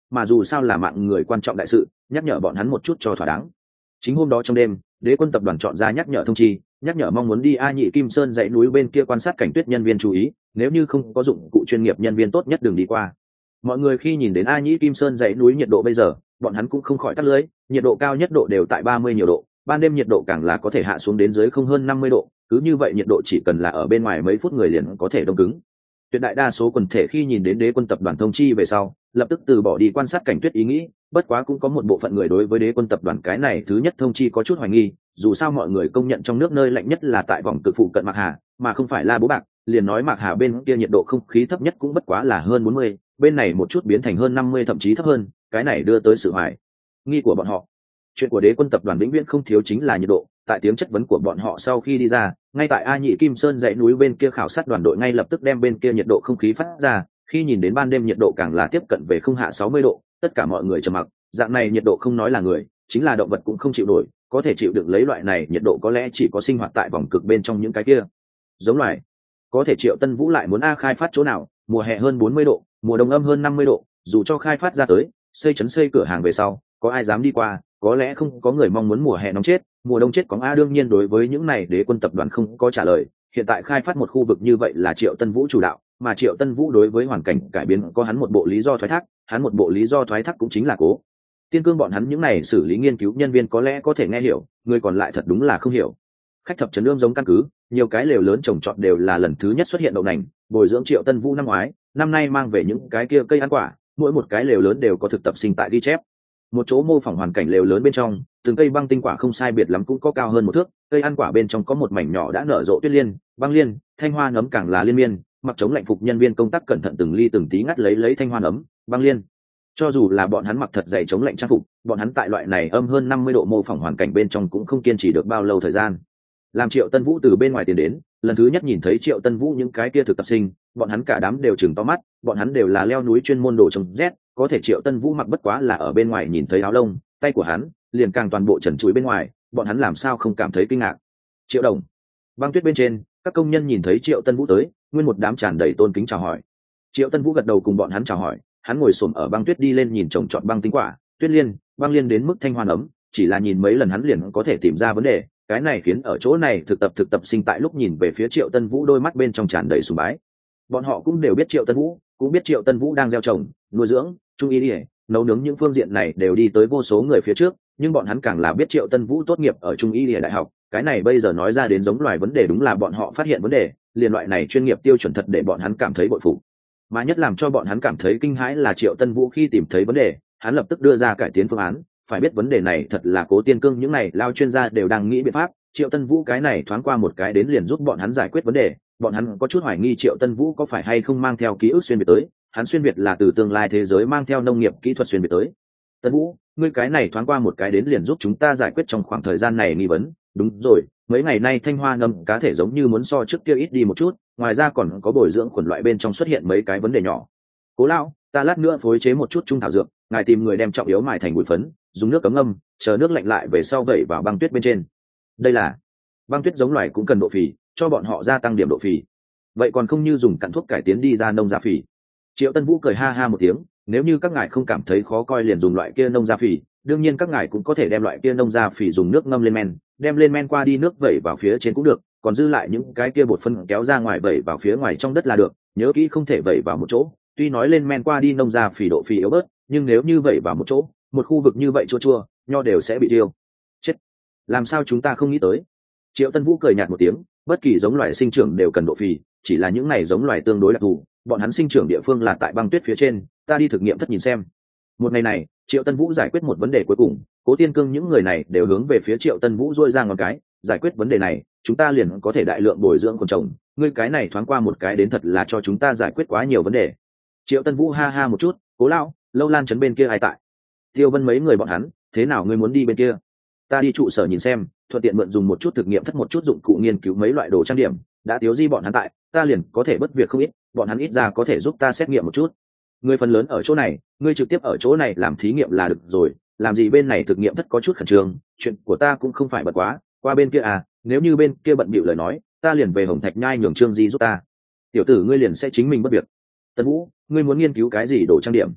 mà dù sao là mạng người quan trọng đại sự, nhắc nhở bọn hắn một chút cho thỏa đáng. Chính hôm đó trong đêm, đế quân tập đoàn chọn ra nhắc nhở thông chi, nhắc nhở mong muốn đi A Nhị Kim Sơn dãy núi bên kia quan sát cảnh tuyết nhân viên chú ý, nếu như không có dụng cụ chuyên nghiệp nhân viên tốt nhất đừng đi qua. Mọi người khi nhìn đến A Nhị Kim Sơn dãy núi nhiệt độ bây giờ, bọn hắn cũng không khỏi tắt lưới, nhiệt độ cao nhất độ đều tại ba mươi nhiều độ, ban đêm nhiệt độ càng là có thể hạ xuống đến dưới không hơn năm mươi độ, cứ như vậy nhiệt độ chỉ cần là ở bên ngoài mấy phút người liền có thể đông cứng. Tuyệt đại đa số quần thể khi nhìn đến đế quân tập đoàn thông chi về sau, lập tức từ bỏ đi quan sát cảnh tuyết ý nghĩ, bất quá cũng có một bộ phận người đối với đế quân tập đoàn cái này thứ nhất thông chi có chút hoài nghi, dù sao mọi người công nhận trong nước nơi lạnh nhất là tại vòng cực phụ cận Mạc Hà, mà không phải La Bố Bạc, liền nói Mạc Hà bên kia nhiệt độ không khí thấp nhất cũng bất quá là hơn bốn mươi, bên này một chút biến thành hơn năm mươi thậm chí thấp hơn, cái này đưa tới sự hoài nghi của bọn họ. Chuyện của đế quân tập đoàn vĩnh viễn không thiếu chính là nhiệt độ, tại tiếng chất vấn của bọn họ sau khi đi ra, ngay tại A Nhị Kim Sơn dãy núi bên kia khảo sát đoàn đội ngay lập tức đem bên kia nhiệt độ không khí phát ra, khi nhìn đến ban đêm nhiệt độ càng là tiếp cận về không hạ sáu mươi độ, tất cả mọi người trầm mặc, dạng này nhiệt độ không nói là người, chính là động vật cũng không chịu nổi, có thể chịu đựng lấy loại này nhiệt độ có lẽ chỉ có sinh hoạt tại vòng cực bên trong những cái kia giống loài. Có thể Triệu Tân Vũ lại muốn a khai phát chỗ nào, mùa hè hơn bốn mươi độ, mùa đông âm hơn năm mươi độ, dù cho khai phát ra tới, xây trấn xây cửa hàng về sau, có ai dám đi qua, có lẽ không có người mong muốn mùa hè nóng chết, mùa đông chết có a. Đương nhiên đối với những này đế quân tập đoàn không có trả lời, hiện tại khai phát một khu vực như vậy là Triệu Tân Vũ chủ đạo, mà Triệu Tân Vũ đối với hoàn cảnh cải biến có hắn một bộ lý do thoái thác, hắn một bộ lý do thoái thác cũng chính là Cố Tiên Cương bọn hắn những này xử lý nghiên cứu nhân viên có lẽ có thể nghe hiểu, người còn lại thật đúng là không hiểu. Khách thập trấn ương giống căn cứ, nhiều cái lều lớn trồng trọt đều là lần thứ nhất xuất hiện đậu nành, bồi dưỡng Triệu Tân Vũ năm ngoái, năm nay mang về những cái kia cây ăn quả, mỗi một cái lều lớn đều có thực tập sinh tại ghi chép. Một chỗ mô phỏng hoàn cảnh lều lớn bên trong, từng cây băng tinh quả không sai biệt lắm cũng có cao hơn một thước, cây ăn quả bên trong có một mảnh nhỏ đã nở rộ tuyết liên, băng liên, thanh hoa nấm càng là liên miên, mặc chống lạnh phục nhân viên công tác cẩn thận từng ly từng tí ngắt lấy lấy thanh hoa nấm, băng liên. Cho dù là bọn hắn mặc thật dày chống lạnh trang phục, bọn hắn tại loại này âm hơn năm mươi độ mô phỏng hoàn cảnh bên trong cũng không kiên trì được bao lâu thời gian. Làm Triệu Tân Vũ từ bên ngoài tiến đến, lần thứ nhất nhìn thấy Triệu Tân Vũ những cái kia thực tập sinh, bọn hắn cả đám đều chừng to mắt, bọn hắn đều là leo núi chuyên môn đồ trồng rét, có thể Triệu Tân Vũ mặc bất quá là ở bên ngoài nhìn thấy áo lông, tay của hắn liền càng toàn bộ trần trụi bên ngoài, bọn hắn làm sao không cảm thấy kinh ngạc. Triệu Đồng, băng tuyết bên trên, các công nhân nhìn thấy Triệu Tân Vũ tới, nguyên một đám tràn đầy tôn kính chào hỏi. Triệu Tân Vũ gật đầu cùng bọn hắn chào hỏi, hắn ngồi xổm ở băng tuyết đi lên nhìn trồng trọt băng tinh quả, tuyết liên, băng liên đến mức thanh hoa nấm, chỉ là nhìn mấy lần hắn liền có thể tìm ra vấn đề, cái này khiến ở chỗ này thực tập thực tập sinh tại lúc nhìn về phía Triệu Tân Vũ đôi mắt bên trong tràn đầy sùng bái. Bọn họ cũng đều biết Triệu Tân Vũ, cũng biết Triệu Tân Vũ đang gieo trồng, nuôi dưỡng, trung y, nấu nướng những phương diện này đều đi tới vô số người phía trước, nhưng bọn hắn càng là biết Triệu Tân Vũ tốt nghiệp ở Trung y đại học, cái này bây giờ nói ra đến giống loài vấn đề đúng là bọn họ phát hiện vấn đề, liền loại này chuyên nghiệp tiêu chuẩn thật để bọn hắn cảm thấy bội phục. Mà nhất làm cho bọn hắn cảm thấy kinh hãi là Triệu Tân Vũ khi tìm thấy vấn đề, hắn lập tức đưa ra cải tiến phương án, phải biết vấn đề này thật là Cố Tiên Cương những này lao chuyên gia đều đang nghĩ biện pháp, Triệu Tân Vũ cái này thoáng qua một cái đến liền giúp bọn hắn giải quyết vấn đề, bọn hắn có chút hoài nghi Triệu Tân Vũ có phải hay không mang theo ký ức xuyên việt tới, hắn xuyên việt là từ tương lai thế giới mang theo nông nghiệp kỹ thuật xuyên việt tới. Tân Vũ, ngươi cái này thoáng qua một cái đến liền giúp chúng ta giải quyết trong khoảng thời gian này nghi vấn, đúng rồi, mấy ngày nay thanh hoa ngâm cá thể giống như muốn so trước kia ít đi một chút, ngoài ra còn có bồi dưỡng khuẩn loại bên trong xuất hiện mấy cái vấn đề nhỏ. Cố lão, ta lát nữa phối chế một chút trung thảo dược, ngài tìm người đem trọng yếu mài thành bụi phấn, dùng nước cấm ngâm, chờ nước lạnh lại về sau vẩy vào băng tuyết bên trên. Đây là băng tuyết giống loài cũng cần độ phì, cho bọn họ gia tăng điểm độ phì. Vậy còn không như dùng cặn thuốc cải tiến đi ra nông gia phì. Triệu Tân Vũ cười ha ha một tiếng, nếu như các ngài không cảm thấy khó coi liền dùng loại kia nông gia phì, đương nhiên các ngài cũng có thể đem loại kia nông gia phì dùng nước ngâm lên men, đem lên men qua đi nước vẩy vào phía trên cũng được, còn dư lại những cái kia bột phân kéo ra ngoài vẩy vào phía ngoài trong đất là được, nhớ kỹ không thể vẩy vào một chỗ, tuy nói lên men qua đi nông gia phì độ phì yếu bớt, nhưng nếu như vẩy vào một chỗ, một khu vực như vậy chua chua, nho đều sẽ bị tiêu. Chết. Làm sao chúng ta không nghĩ tới? Triệu Tân Vũ cười nhạt một tiếng, bất kỳ giống loài sinh trưởng đều cần độ phì, chỉ là những này giống loài tương đối đặc thù, bọn hắn sinh trưởng địa phương là tại băng tuyết phía trên, ta đi thực nghiệm thất nhìn xem. Một ngày này, Triệu Tân Vũ giải quyết một vấn đề cuối cùng, Cố Tiên Cương những người này đều hướng về phía Triệu Tân Vũ duỗi ra ngón cái, giải quyết vấn đề này, chúng ta liền có thể đại lượng bồi dưỡng con trồng, ngươi cái này thoáng qua một cái đến thật là cho chúng ta giải quyết quá nhiều vấn đề. Triệu Tân Vũ ha ha một chút, Cố lão, Lâu Lan trấn bên kia ai tại? Tiêu Vân mấy người bọn hắn, thế nào ngươi muốn đi bên kia? Ta đi trụ sở nhìn xem, thuận tiện mượn dùng một chút thực nghiệm thất một chút dụng cụ nghiên cứu mấy loại đồ trang điểm, đã thiếu di bọn hắn tại, ta liền có thể bất việc không ít, bọn hắn ít ra có thể giúp ta xét nghiệm một chút. Ngươi phần lớn ở chỗ này, ngươi trực tiếp ở chỗ này làm thí nghiệm là được rồi, làm gì bên này thực nghiệm thất có chút khẩn trương, chuyện của ta cũng không phải bật quá, qua bên kia à, nếu như bên kia bận bịu lời nói, ta liền về Hồng Thạch Nhai nhường Trương Di giúp ta. Tiểu tử ngươi liền sẽ chính mình bất việc. Tân Vũ, ngươi muốn nghiên cứu cái gì đồ trang điểm?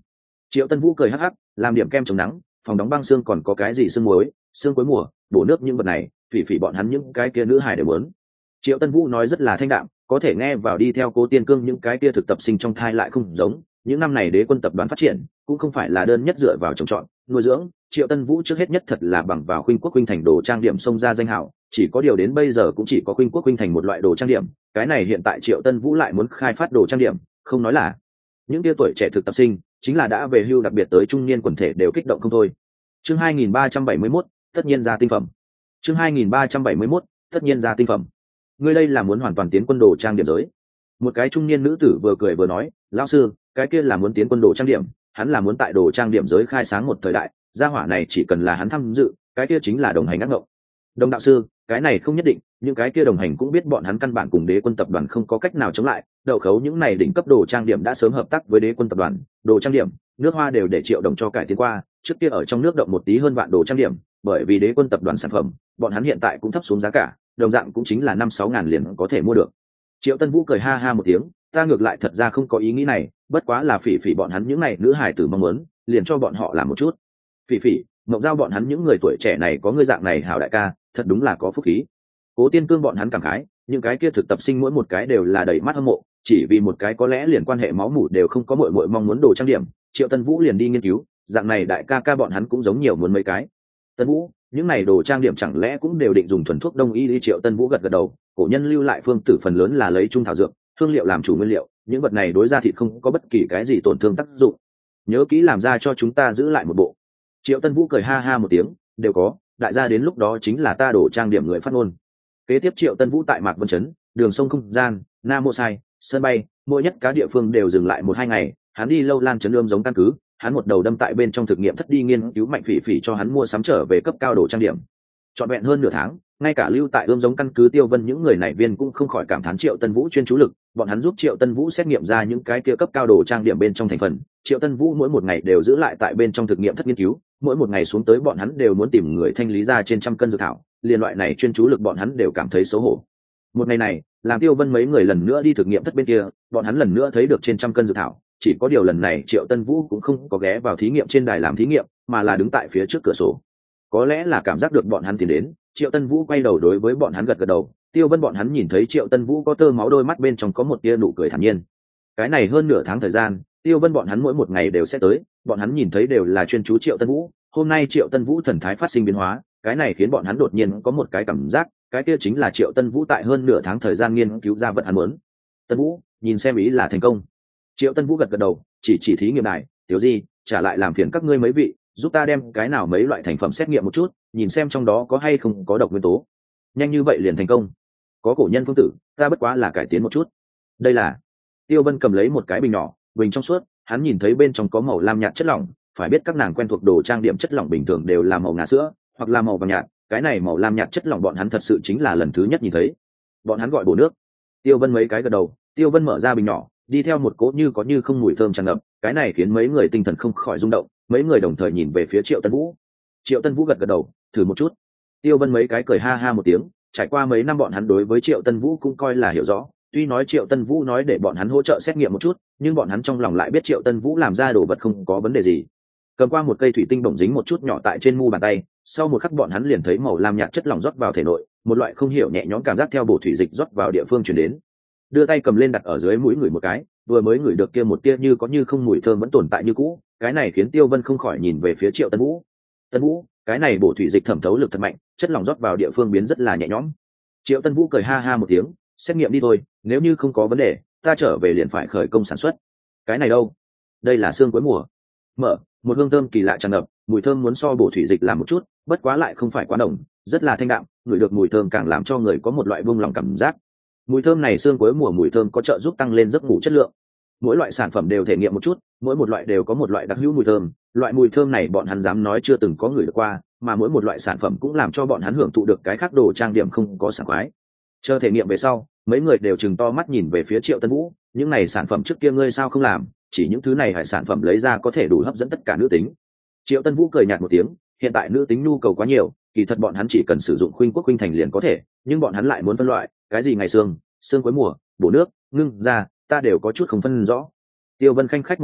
Triệu Tân Vũ cười hắc hắc, làm điểm kem chống nắng, phòng đóng băng xương còn có cái gì xương muối, xương cuối mùa, bổ nước những vật này, phỉ phỉ bọn hắn những cái kia nữ hài đều muốn. Triệu Tân Vũ nói rất là thanh đạm, có thể nghe vào đi theo Cố Tiên Cương những cái kia thực tập sinh trong thai lại không giống. Những năm này Đế Quân tập đoàn phát triển, cũng không phải là đơn nhất dựa vào trồng trọt, nuôi dưỡng. Triệu Tân Vũ trước hết nhất thật là bằng vào Khuynh Quốc Khuynh Thành đồ trang điểm xông ra danh hào, chỉ có điều đến bây giờ cũng chỉ có Khuynh Quốc Khuynh Thành một loại đồ trang điểm. Cái này hiện tại Triệu Tân Vũ lại muốn khai phát đồ trang điểm, không nói là những tia tuổi trẻ thực tập sinh, chính là đã về hưu đặc biệt tới trung niên quần thể đều kích động không thôi. Chương hai nghìn ba trăm bảy mươi mốt, tất nhiên ra tinh phẩm. Chương hai nghìn ba trăm bảy mươi mốt, tất nhiên ra tinh phẩm. Ngươi đây là muốn hoàn toàn tiến quân đồ trang điểm giới. Một cái trung niên nữ tử vừa cười vừa nói, lão sư, cái kia là muốn tiến quân đồ trang điểm, hắn là muốn tại đồ trang điểm giới khai sáng một thời đại, gia hỏa này chỉ cần là hắn tham dự, cái kia chính là đồng hành ác ngộng. Đồng đạo sư, cái này không nhất định, những cái kia đồng hành cũng biết bọn hắn căn bản cùng Đế Quân tập đoàn không có cách nào chống lại, đậu khấu những này đỉnh cấp đồ trang điểm đã sớm hợp tác với Đế Quân tập đoàn, đồ trang điểm, nước Hoa đều để Triệu Đồng cho cải tiến qua, trước kia ở trong nước động một tí hơn vạn đồ trang điểm, bởi vì Đế Quân tập đoàn sản phẩm, bọn hắn hiện tại cũng thấp xuống giá cả, đồng dạng cũng chính là năm sáu ngàn liền có thể mua được. Triệu Tân Vũ cười ha ha một tiếng, ta ngược lại thật ra không có ý nghĩ này, bất quá là phỉ phỉ bọn hắn những này nữ hài tử mong muốn, liền cho bọn họ làm một chút. Phỉ phỉ, mộng giao bọn hắn những người tuổi trẻ này có ngươi dạng này hảo đại ca, thật đúng là có phúc khí. Cố Tiên Cương bọn hắn cảm khái, những cái kia thực tập sinh mỗi một cái đều là đầy mắt hâm mộ, chỉ vì một cái có lẽ liền quan hệ máu mủ đều không có, muội muội mong muốn đồ trang điểm, Triệu Tân Vũ liền đi nghiên cứu, dạng này đại ca ca bọn hắn cũng giống nhiều muốn mấy cái. Tân Vũ, những này đồ trang điểm chẳng lẽ cũng đều định dùng thuần thuốc đông y đi? Triệu Tân Vũ gật gật đầu, cổ nhân lưu lại phương tử phần lớn là lấy trung thảo dược, hương liệu làm chủ nguyên liệu, những vật này đối da thịt không có bất kỳ cái gì tổn thương tác dụng. Nhớ kỹ làm ra cho chúng ta giữ lại một bộ. Triệu Tân Vũ cười ha ha một tiếng, đều có, đại gia đến lúc đó chính là ta đồ trang điểm người phát ngôn. Kế tiếp Triệu Tân Vũ tại Mạc Vân Trấn, đường sông không gian, Nam Mô Sai, sân bay, mỗi nhất cá địa phương đều dừng lại một hai ngày, hắn đi lâu lan trấn ươm giống căn cứ, hắn một đầu đâm tại bên trong thực nghiệm thất đi nghiên cứu mạnh phỉ phỉ cho hắn mua sắm trở về cấp cao đồ trang điểm. Trọn vẹn hơn nửa tháng, ngay cả lưu tại ươm giống căn cứ Tiêu Vân những người này viên cũng không khỏi cảm thán Triệu Tân Vũ chuyên chú lực, bọn hắn giúp Triệu Tân Vũ xét nghiệm ra những cái kia cấp cao đồ trang điểm bên trong thành phần. Triệu Tân Vũ mỗi một ngày đều giữ lại tại bên trong thực nghiệm thất nghiên cứu, mỗi một ngày xuống tới bọn hắn đều muốn tìm người thanh lý ra trên trăm cân dược thảo, liên loại này chuyên chú lực bọn hắn đều cảm thấy xấu hổ. Một ngày này, làm Tiêu Vân mấy người lần nữa đi thực nghiệm thất bên kia, bọn hắn lần nữa thấy được trên trăm cân dược thảo, chỉ có điều lần này Triệu Tân Vũ cũng không có ghé vào thí nghiệm trên đài làm thí nghiệm, mà là đứng tại phía trước cửa sổ. Có lẽ là cảm giác được bọn hắn tiến đến, Triệu Tân Vũ quay đầu đối với bọn hắn gật gật đầu. Tiêu Vân bọn hắn nhìn thấy Triệu Tân Vũ có tơ máu đôi mắt bên trong có một tia nụ cười thản nhiên. Cái này hơn nửa tháng thời gian, Tiêu Vân bọn hắn mỗi một ngày đều sẽ tới, bọn hắn nhìn thấy đều là chuyên chú Triệu Tân Vũ. Hôm nay Triệu Tân Vũ thần thái phát sinh biến hóa, cái này khiến bọn hắn đột nhiên có một cái cảm giác, cái kia chính là Triệu Tân Vũ tại hơn nửa tháng thời gian nghiên cứu ra vật hắn muốn. Tân Vũ, nhìn xem ý là thành công. Triệu Tân Vũ gật gật đầu, chỉ chỉ thí nghiệm này, tiểu gì, trả lại làm phiền các ngươi mấy vị, giúp ta đem cái nào mấy loại thành phẩm xét nghiệm một chút, nhìn xem trong đó có hay không có độc nguyên tố. Nhanh như vậy liền thành công. Có cổ nhân phương tử, ta bất quá là cải tiến một chút. Đây là. Tiêu Vân cầm lấy một cái bình nhỏ, bình trong suốt, hắn nhìn thấy bên trong có màu lam nhạt chất lỏng, phải biết các nàng quen thuộc đồ trang điểm chất lỏng bình thường đều là màu ngà sữa hoặc là màu vàng nhạt, cái này màu lam nhạt chất lỏng bọn hắn thật sự chính là lần thứ nhất nhìn thấy. Bọn hắn gọi bổ nước. Tiêu Vân mấy cái gật đầu, Tiêu Vân mở ra bình nhỏ, đi theo một cỗ như có như không mùi thơm tràn ngập, cái này khiến mấy người tinh thần không khỏi rung động, mấy người đồng thời nhìn về phía Triệu Tân Vũ. Triệu Tân Vũ gật gật đầu, thử một chút. Tiêu Vân mấy cái cười ha ha một tiếng, trải qua mấy năm bọn hắn đối với Triệu Tân Vũ cũng coi là hiểu rõ, tuy nói Triệu Tân Vũ nói để bọn hắn hỗ trợ xét nghiệm một chút, nhưng bọn hắn trong lòng lại biết Triệu Tân Vũ làm ra đồ vật không có vấn đề gì. Cầm qua một cây thủy tinh bổng dính một chút nhỏ tại trên mu bàn tay, sau một khắc bọn hắn liền thấy màu lam nhạt chất lỏng rót vào thể nội, một loại không hiểu nhẹ nhõm cảm giác theo bổ thủy dịch rót vào địa phương truyền đến. Đưa tay cầm lên đặt ở dưới mũi người một cái, vừa mới ngửi được kia một tia như có như không mùi thơm vẫn tồn tại như cũ, cái này khiến Tiêu Vân không khỏi nhìn về phía Triệu Tân Vũ. Tân Vũ, cái này bổ thủy dịch thẩm thấu lực thật mạnh, chất lỏng rót vào địa phương biến rất là nhẹ nhõm. Triệu Tân Vũ cười ha ha một tiếng, xét nghiệm đi thôi, nếu như không có vấn đề, ta trở về liền phải khởi công sản xuất. Cái này đâu? Đây là xương cuối mùa. Mở, một hương thơm kỳ lạ tràn ngập, mùi thơm muốn so bổ thủy dịch làm một chút, bất quá lại không phải quá đồng, rất là thanh đạm, ngửi được mùi thơm càng làm cho người có một loại buông lòng cảm giác. Mùi thơm này xương cuối mùa mùi thơm có trợ giúp tăng lên giấc ngủ chất lượng. Mỗi loại sản phẩm đều thể nghiệm một chút, mỗi một loại đều có một loại đặc hữu mùi thơm, loại mùi thơm này bọn hắn dám nói chưa từng có người được qua, mà mỗi một loại sản phẩm cũng làm cho bọn hắn hưởng thụ được cái khác đồ trang điểm không có sảng khoái. Chờ thể nghiệm về sau, mấy người đều chừng to mắt nhìn về phía Triệu Tân Vũ, những này sản phẩm trước kia ngươi sao không làm, chỉ những thứ này hải sản phẩm lấy ra có thể đủ hấp dẫn tất cả nữ tính. Triệu Tân Vũ cười nhạt một tiếng, hiện tại nữ tính nhu cầu quá nhiều, kỳ thật bọn hắn chỉ cần sử dụng khuynh quốc khuynh thành liền có thể, nhưng bọn hắn lại muốn phân loại, cái gì ngày xương, xương cuối mùa, bổ nước, ngưng da, ta đều có chút không phân rõ. Tiêu Vân khanh khách một tiếng,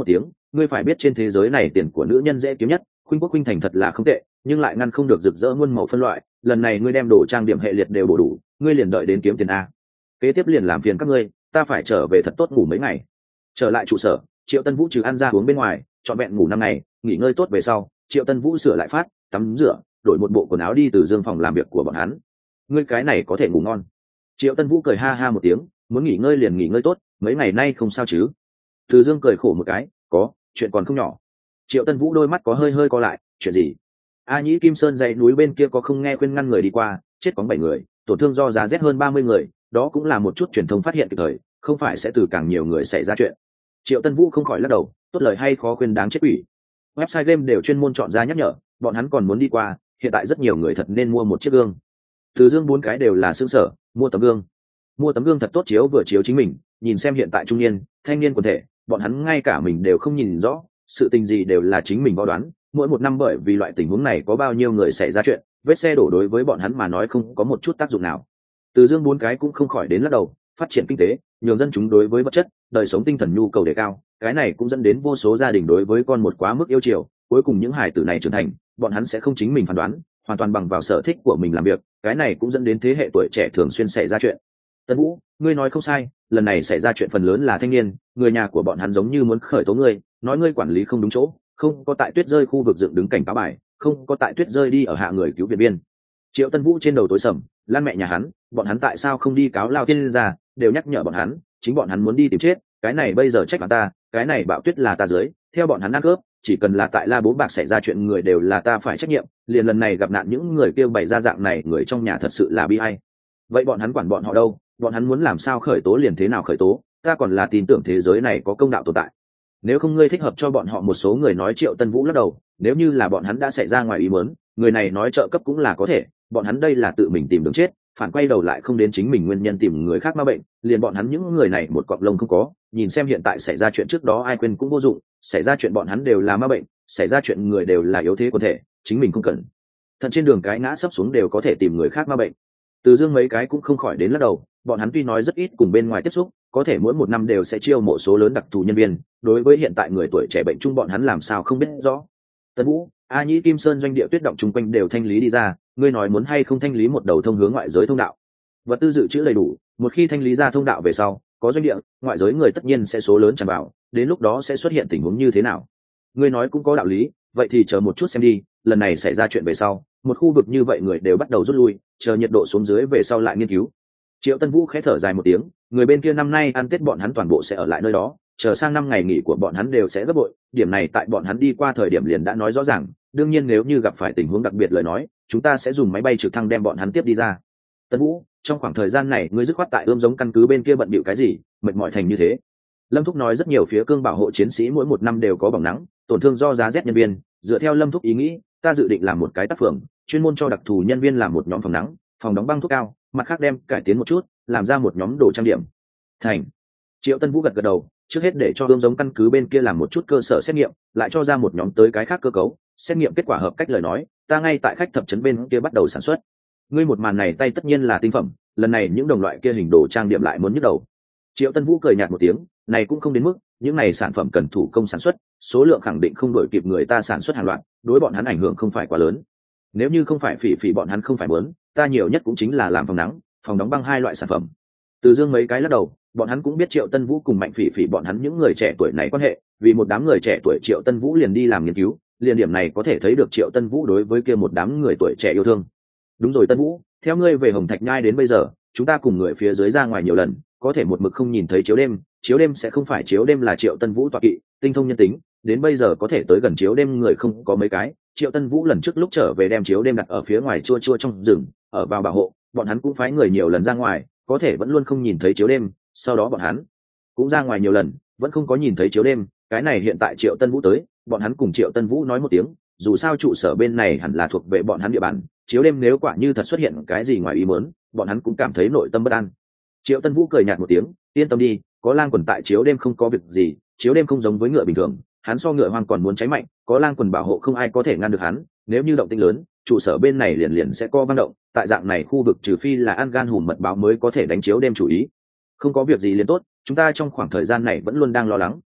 ngươi phải biết trên thế giới này tiền của nữ nhân dễ kiếm nhất, khuynh quốc khuynh thành thật là không tệ, nhưng lại ngăn không được rực rỡ muôn màu phân loại. Lần này ngươi đem đồ trang điểm hệ liệt đều bổ đủ, ngươi liền đợi đến kiếm tiền a. Kế tiếp liền làm phiền các ngươi, ta phải trở về thật tốt ngủ mấy ngày. Trở lại trụ sở, Triệu Tân Vũ trừ ăn ra uống bên ngoài, trọn vẹn ngủ năm ngày, nghỉ ngơi tốt về sau, Triệu Tân Vũ sửa lại phát, tắm rửa, đổi một bộ quần áo đi từ dương phòng làm việc của bọn hắn. Ngươi cái này có thể ngủ ngon. Triệu Tân Vũ cười ha ha một tiếng, muốn nghỉ ngơi liền nghỉ ngơi tốt, mấy ngày nay không sao chứ? Từ dương cười khổ một cái, có, chuyện còn không nhỏ. Triệu Tân Vũ đôi mắt có hơi hơi co lại, chuyện gì? A Nhĩ Kim Sơn dãy núi bên kia có không nghe khuyên ngăn người đi qua, chết có bảy người, tổn thương do giá rét hơn ba mươi người, đó cũng là một chút truyền thông phát hiện kịp thời, không phải sẽ từ càng nhiều người xảy ra chuyện. Triệu Tân Vũ không khỏi lắc đầu, tốt lời hay khó khuyên đáng chết ủy. Website game đều chuyên môn chọn ra nhắc nhở, bọn hắn còn muốn đi qua, hiện tại rất nhiều người thật nên mua một chiếc gương. Từ dương bốn cái đều là xương sở, mua tấm gương. Mua tấm gương thật tốt chiếu vừa chiếu chính mình, nhìn xem hiện tại trung niên, thanh niên quần thể, bọn hắn ngay cả mình đều không nhìn rõ, sự tình gì đều là chính mình võ đoán, mỗi một năm bởi vì loại tình huống này có bao nhiêu người xảy ra chuyện, vết xe đổ đối với bọn hắn mà nói không có một chút tác dụng nào. Từ dương bốn cái cũng không khỏi đến lắc đầu, phát triển kinh tế, nhường dân chúng đối với vật chất, đời sống tinh thần nhu cầu đề cao, cái này cũng dẫn đến vô số gia đình đối với con một quá mức yêu chiều, cuối cùng những hài tử này trưởng thành, bọn hắn sẽ không chính mình phán đoán, hoàn toàn bằng vào sở thích của mình làm việc, cái này cũng dẫn đến thế hệ tuổi trẻ thường xuyên xảy ra chuyện. Tân Vũ, ngươi nói không sai, lần này xảy ra chuyện phần lớn là thanh niên, người nhà của bọn hắn giống như muốn khởi tố ngươi, nói ngươi quản lý không đúng chỗ, không có tại tuyết rơi khu vực dựng đứng cảnh cáo bài, không có tại tuyết rơi đi ở hạ người cứu viện biên. Triệu Tân Vũ trên đầu tối sầm, lan mẹ nhà hắn, bọn hắn tại sao không đi cáo lao tiên ra, đều nhắc nhở bọn hắn, chính bọn hắn muốn đi tìm chết, cái này bây giờ trách bọn ta, cái này bạo tuyết là ta dưới, theo bọn hắn ăn cướp, chỉ cần là tại La Bố Bạc xảy ra chuyện người đều là ta phải trách nhiệm, liền lần này gặp nạn những người kêu bày ra dạng này, người trong nhà thật sự là bi ai. Vậy bọn hắn quản bọn họ đâu, bọn hắn muốn làm sao khởi tố liền thế nào khởi tố, ta còn là tin tưởng thế giới này có công đạo tồn tại. Nếu không ngươi thích hợp cho bọn họ một số người nói. Triệu Tân Vũ lắc đầu, nếu như là bọn hắn đã xảy ra ngoài ý muốn, người này nói trợ cấp cũng là có thể, bọn hắn đây là tự mình tìm đường chết, phản quay đầu lại không đến chính mình nguyên nhân tìm người khác ma bệnh, liền bọn hắn những người này một cọng lông không có, nhìn xem hiện tại xảy ra chuyện trước đó ai quên cũng vô dụng, xảy ra chuyện bọn hắn đều là ma bệnh, xảy ra chuyện người đều là yếu thế quần thể, chính mình không cần thận trên đường cái ngã sấp xuống đều có thể tìm người khác ma bệnh. Từ dương mấy cái cũng không khỏi đến lắc đầu, bọn hắn tuy nói rất ít cùng bên ngoài tiếp xúc, có thể mỗi một năm đều sẽ chiêu mộ số lớn đặc thù nhân viên, đối với hiện tại người tuổi trẻ bệnh chung bọn hắn làm sao không biết rõ. Tân Vũ, A Nhĩ Kim Sơn doanh địa tuyết động chung quanh đều thanh lý đi ra, ngươi nói muốn hay không thanh lý một đầu thông hướng ngoại giới thông đạo. Vật tư dự trữ đầy đủ, một khi thanh lý ra thông đạo về sau, có doanh địa, ngoại giới người tất nhiên sẽ số lớn tràn vào, đến lúc đó sẽ xuất hiện tình huống như thế nào. Ngươi nói cũng có đạo lý, vậy thì chờ một chút xem đi, lần này xảy ra chuyện về sau, một khu vực như vậy người đều bắt đầu rút lui, chờ nhiệt độ xuống dưới về sau lại nghiên cứu. Triệu Tân Vũ khẽ thở dài một tiếng, người bên kia năm nay ăn Tết bọn hắn toàn bộ sẽ ở lại nơi đó, chờ sang năm ngày nghỉ của bọn hắn đều sẽ gấp bội, điểm này tại bọn hắn đi qua thời điểm liền đã nói rõ ràng, đương nhiên nếu như gặp phải tình huống đặc biệt lời nói, chúng ta sẽ dùng máy bay trực thăng đem bọn hắn tiếp đi ra. Tân Vũ, trong khoảng thời gian này ngươi dứt khoát tại ươm giống căn cứ bên kia bận bịu cái gì, mệt mỏi thành như thế. Lâm Thúc nói rất nhiều phía cương bảo hộ chiến sĩ mỗi một năm đều có bỏng nắng, tổn thương do giá rét nhân viên, dựa theo Lâm Thúc ý nghĩ, ta dự định làm một cái tác phường, chuyên môn cho đặc thù nhân viên làm một nhóm phòng nắng, phòng đóng băng thuốc cao, mặt khác đem cải tiến một chút, làm ra một nhóm đồ trang điểm. Thành. Triệu Tân Vũ gật gật đầu, trước hết để cho ươm giống căn cứ bên kia làm một chút cơ sở xét nghiệm, lại cho ra một nhóm tới cái khác cơ cấu, xét nghiệm kết quả hợp cách lời nói, ta ngay tại khách thập trấn bên kia bắt đầu sản xuất. Ngươi một màn này tay tất nhiên là tinh phẩm, lần này những đồng loại kia hình đồ trang điểm lại muốn nhức đầu. Triệu Tân Vũ cười nhạt một tiếng, này cũng không đến mức, những này sản phẩm cần thủ công sản xuất, số lượng khẳng định không đổi kịp người ta sản xuất hàng loạt, đối bọn hắn ảnh hưởng không phải quá lớn. Nếu như không phải phỉ phỉ bọn hắn không phải muốn, ta nhiều nhất cũng chính là làm phòng nắng, phòng đóng băng hai loại sản phẩm. Từ dương mấy cái lắc đầu, bọn hắn cũng biết Triệu Tân Vũ cùng Mạnh Phỉ Phỉ bọn hắn những người trẻ tuổi này quan hệ, vì một đám người trẻ tuổi Triệu Tân Vũ liền đi làm nghiên cứu, liền điểm này có thể thấy được Triệu Tân Vũ đối với kia một đám người tuổi trẻ yêu thương. Đúng rồi Tân Vũ, theo ngươi về Hồng Thạch Nhai đến bây giờ, chúng ta cùng người phía dưới ra ngoài nhiều lần, có thể một mực không nhìn thấy chiếu đêm, chiếu đêm sẽ không phải chiếu đêm là Triệu Tân Vũ tọa kỵ, tinh thông nhân tính, đến bây giờ có thể tới gần chiếu đêm người không có mấy cái. Triệu Tân Vũ lần trước lúc trở về đem chiếu đêm đặt ở phía ngoài chua chua trong rừng, ở vào bảo hộ, bọn hắn cũng phái người nhiều lần ra ngoài, có thể vẫn luôn không nhìn thấy chiếu đêm, sau đó bọn hắn cũng ra ngoài nhiều lần, vẫn không có nhìn thấy chiếu đêm, cái này hiện tại Triệu Tân Vũ tới, bọn hắn cùng Triệu Tân Vũ nói một tiếng, dù sao trụ sở bên này hẳn là thuộc về bọn hắn địa bàn, chiếu đêm nếu quả như thật xuất hiện cái gì ngoài ý muốn, bọn hắn cũng cảm thấy nội tâm bất an. Triệu Tân Vũ cười nhạt một tiếng, yên tâm đi, có lang quần tại chiếu đêm không có việc gì, chiếu đêm không giống với ngựa bình thường, hắn so ngựa hoang còn muốn cháy mạnh, có lang quần bảo hộ không ai có thể ngăn được hắn, nếu như động tĩnh lớn, trụ sở bên này liền liền sẽ co văn động, tại dạng này khu vực trừ phi là an gan hùm mật báo mới có thể đánh chiếu đêm chủ ý. Không có việc gì liền tốt, chúng ta trong khoảng thời gian này vẫn luôn đang lo lắng,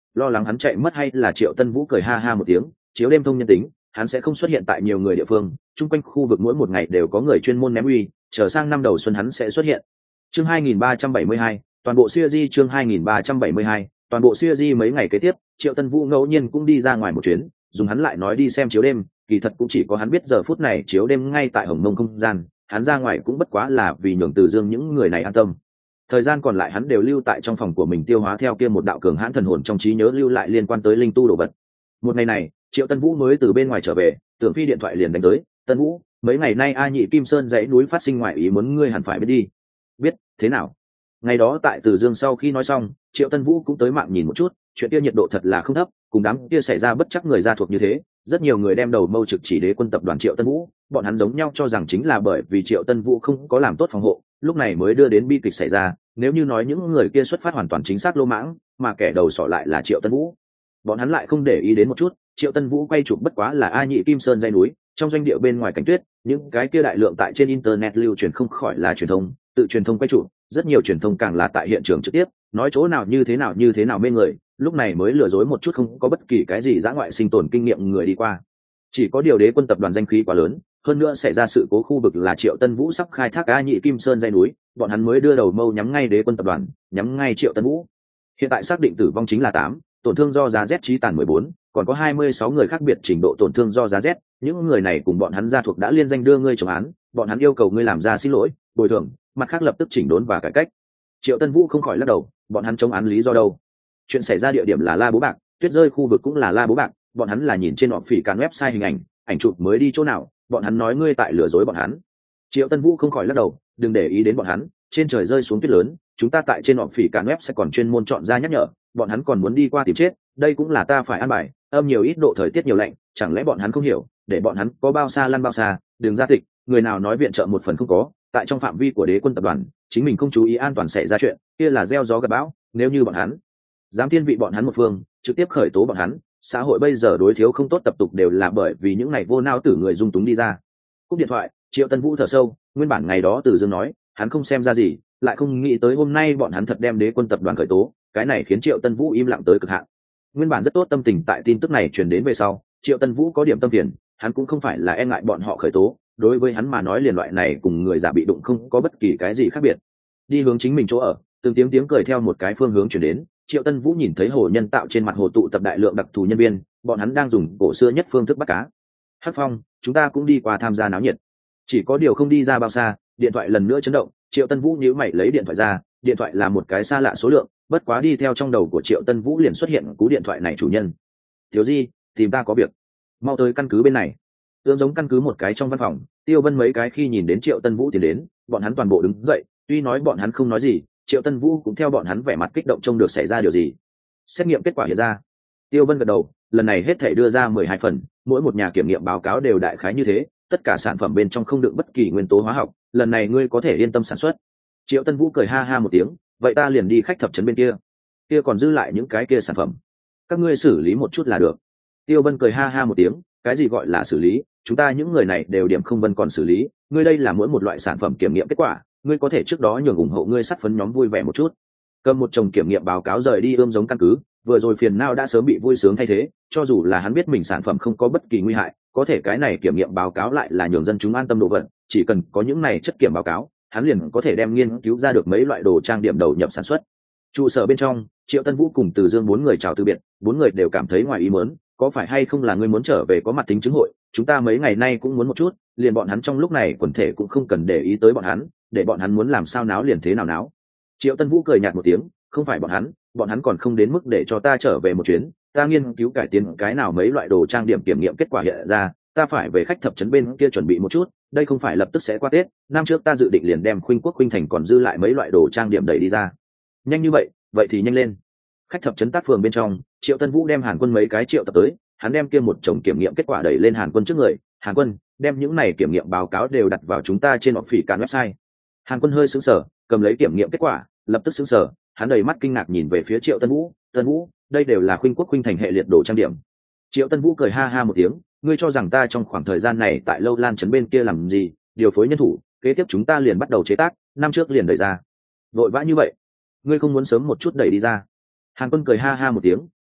lo lắng hắn chạy mất hay là Triệu Tân Vũ cười ha ha một tiếng, chiếu đêm thông nhân tính, hắn sẽ không xuất hiện tại nhiều người địa phương, chung quanh khu vực mỗi một ngày đều có người chuyên môn ném uy, chờ sang năm đầu xuân hắn sẽ xuất hiện. Chương hai nghìn ba trăm bảy mươi hai, toàn bộ series chương hai nghìn ba trăm bảy mươi hai, toàn bộ series mấy ngày kế tiếp, Triệu Tân Vũ ngẫu nhiên cũng đi ra ngoài một chuyến, dùng hắn lại nói đi xem chiếu đêm, kỳ thật cũng chỉ có hắn biết giờ phút này chiếu đêm ngay tại Hồng Mông không gian, hắn ra ngoài cũng bất quá là vì nhường Từ Dương những người này an tâm. Thời gian còn lại hắn đều lưu tại trong phòng của mình tiêu hóa theo kia một đạo cường hãn thần hồn trong trí nhớ lưu lại liên quan tới linh tu đồ vật. Một ngày này, Triệu Tân Vũ mới từ bên ngoài trở về, Tưởng Phi điện thoại liền đánh tới, "Tân Vũ, mấy ngày nay A Nhị Kim Sơn dãy núi phát sinh ngoại ý muốn ngươi hẳn phải biết đi." "Biết, thế nào?" Ngày đó tại Từ Dương sau khi nói xong, Triệu Tân Vũ cũng tới mạng nhìn một chút, chuyện kia nhiệt độ thật là không thấp, cùng đám kia xảy ra bất chắc người gia thuộc như thế, rất nhiều người đem đầu mâu trực chỉ Đế quân tập đoàn Triệu Tân Vũ, bọn hắn giống nhau cho rằng chính là bởi vì Triệu Tân Vũ không có làm tốt phòng hộ, lúc này mới đưa đến bi kịch xảy ra, nếu như nói những người kia xuất phát hoàn toàn chính xác lô mãng, mà kẻ đầu sỏ lại là Triệu Tân Vũ. Bọn hắn lại không để ý đến một chút, Triệu Tân Vũ quay chụp bất quá là A Nhị Kim Sơn dãy núi, trong doanh địa bên ngoài cảnh tuyết, những cái kia đại lượng tại trên internet lưu truyền không khỏi là truyền thông, tự truyền thông quay chụp, rất nhiều truyền thông càng là tại hiện trường trực tiếp, nói chỗ nào như thế nào như thế nào mê người, lúc này mới lừa dối một chút không có bất kỳ cái gì dã ngoại sinh tồn kinh nghiệm người đi qua. Chỉ có điều Đế quân tập đoàn danh khí quá lớn, hơn nữa xảy ra sự cố khu vực là Triệu Tân Vũ sắp khai thác A Nhị Kim Sơn dãy núi, bọn hắn mới đưa đầu mâu nhắm ngay Đế quân tập đoàn, nhắm ngay Triệu Tân Vũ. Hiện tại xác định tử vong chính là tám, tổn thương do giá rét chí tàn mười bốn, còn có hai mươi sáu người khác biệt trình độ tổn thương do giá rét, những người này cùng bọn hắn gia thuộc đã liên danh đưa ngươi chống án, bọn hắn yêu cầu ngươi làm ra xin lỗi, bồi thường, mặt khác lập tức chỉnh đốn và cải cách. Triệu Tân Vũ không khỏi lắc đầu, bọn hắn chống án lý do đâu? Chuyện xảy ra địa điểm là La Bố Bạc, tuyết rơi khu vực cũng là La Bố Bạc, bọn hắn là nhìn trên họp phỉ càn website hình ảnh, ảnh chụp mới đi chỗ nào, bọn hắn nói ngươi tại lừa dối bọn hắn. Triệu Tân Vũ không khỏi lắc đầu, đừng để ý đến bọn hắn, trên trời rơi xuống tuyết lớn, chúng ta tại trên họp phỉ càn web sẽ còn chuyên môn chọn ra nhắc nhở, bọn hắn còn muốn đi qua tìm chết, đây cũng là ta phải an bài, âm nhiều ít độ thời tiết nhiều lạnh, chẳng lẽ bọn hắn không hiểu, để bọn hắn có bao xa lăn bao xa, đường ra tịch, người nào nói viện trợ một phần không có, tại trong phạm vi của Đế quân tập đoàn, chính mình không chú ý an toàn xảy ra chuyện, kia là gieo gió gặt bão, nếu như bọn hắn dám thiên vị bọn hắn một phương, trực tiếp khởi tố bọn hắn, xã hội bây giờ đối thiếu không tốt tập tục đều là bởi vì những này vô nao tử người dung túng đi ra. Cúp điện thoại, Triệu Tân Vũ thở sâu, nguyên bản ngày đó Từ Dương nói, hắn không xem ra gì, lại không nghĩ tới hôm nay bọn hắn thật đem Đế quân tập đoàn khởi tố, cái này khiến Triệu Tân Vũ im lặng tới cực hạn. Nguyên bản rất tốt tâm tình tại tin tức này truyền đến về sau, Triệu Tân Vũ có điểm tâm phiền, hắn cũng không phải là e ngại bọn họ khởi tố, đối với hắn mà nói liền loại này cùng người giả bị đụng không có bất kỳ cái gì khác biệt. Đi hướng chính mình chỗ ở, từng tiếng tiếng cười theo một cái phương hướng truyền đến, Triệu Tân Vũ nhìn thấy hồ nhân tạo trên mặt hồ tụ tập đại lượng đặc thù nhân viên, bọn hắn đang dùng cổ xưa nhất phương thức bắt cá. Hắc Phong, chúng ta cũng đi qua tham gia náo nhiệt. Chỉ có điều không đi ra bao xa, điện thoại lần nữa chấn động, Triệu Tân Vũ nhíu mày lấy điện thoại ra, điện thoại là một cái xa lạ số lượng, bất quá đi theo trong đầu của Triệu Tân Vũ liền xuất hiện cú điện thoại này chủ nhân. "Thiếu Di, tìm ta có việc, mau tới căn cứ bên này." Tương giống căn cứ một cái trong văn phòng, Tiêu Vân mấy cái khi nhìn đến Triệu Tân Vũ tiến đến, bọn hắn toàn bộ đứng dậy, tuy nói bọn hắn không nói gì, Triệu Tân Vũ cũng theo bọn hắn vẻ mặt kích động trông được xảy ra điều gì. Xét nghiệm kết quả hiện ra. Tiêu Vân gật đầu, lần này hết thể đưa ra mười hai phần, mỗi một nhà kiểm nghiệm báo cáo đều đại khái như thế, tất cả sản phẩm bên trong không đựng bất kỳ nguyên tố hóa học, lần này ngươi có thể yên tâm sản xuất. Triệu Tân Vũ cười ha ha một tiếng, vậy ta liền đi khách thập trấn bên kia, kia còn dư lại những cái kia sản phẩm, các ngươi xử lý một chút là được. Tiêu Vân cười ha ha một tiếng, cái gì gọi là xử lý, chúng ta những người này đều điểm không vân còn xử lý, ngươi đây là mỗi một loại sản phẩm kiểm nghiệm kết quả, ngươi có thể trước đó nhường ủng hộ ngươi sát phấn nhóm vui vẻ một chút. Cầm một chồng kiểm nghiệm báo cáo rời đi ươm giống căn cứ, vừa rồi phiền não đã sớm bị vui sướng thay thế, cho dù là hắn biết mình sản phẩm không có bất kỳ nguy hại, có thể cái này kiểm nghiệm báo cáo lại là nhường dân chúng an tâm độ vận, chỉ cần có những này chất kiểm báo cáo, hắn liền có thể đem nghiên cứu ra được mấy loại đồ trang điểm đầu nhập sản xuất. Trụ sở bên trong, Triệu Tân Vũ cùng Từ Dương bốn người chào từ biệt, bốn người đều cảm thấy ngoài ý muốn, có phải hay không là ngươi muốn trở về có mặt tính chứng hội, chúng ta mấy ngày nay cũng muốn một chút, liền bọn hắn trong lúc này quần thể cũng không cần để ý tới bọn hắn, để bọn hắn muốn làm sao náo liền thế nào náo. Triệu Tân Vũ cười nhạt một tiếng, không phải bọn hắn, bọn hắn còn không đến mức để cho ta trở về một chuyến, ta nghiên cứu cải tiến cái nào mấy loại đồ trang điểm kiểm nghiệm kết quả hiện ra, ta phải về khách thập trấn bên kia chuẩn bị một chút, đây không phải lập tức sẽ qua Tết, năm trước ta dự định liền đem Khuynh Quốc Khuynh Thành còn dư lại mấy loại đồ trang điểm đẩy đi ra. Nhanh như vậy, vậy thì nhanh lên. Khách thập trấn tác phường bên trong, Triệu Tân Vũ đem Hàn Quân mấy cái triệu tập tới, hắn đem kia một chồng kiểm nghiệm kết quả đẩy lên Hàn Quân trước người, Hàn Quân, đem những này kiểm nghiệm báo cáo đều đặt vào chúng ta trên họp phỉ càn website. Hàn Quân hơi sững sờ, cầm lấy kiểm nghiệm kết quả, lập tức sững sờ, hắn đầy mắt kinh ngạc nhìn về phía Triệu Tân Vũ, Tân Vũ, đây đều là Khuynh Quốc Khuynh Thành hệ liệt đồ trang điểm. Triệu Tân Vũ cười ha ha một tiếng, ngươi cho rằng ta trong khoảng thời gian này tại Lâu Lan trấn bên kia làm gì, điều phối nhân thủ, kế tiếp chúng ta liền bắt đầu chế tác, năm trước liền đẩy ra. Vội vã như vậy, ngươi không muốn sớm một chút đẩy đi ra? Hàn Quân cười ha ha một tiếng,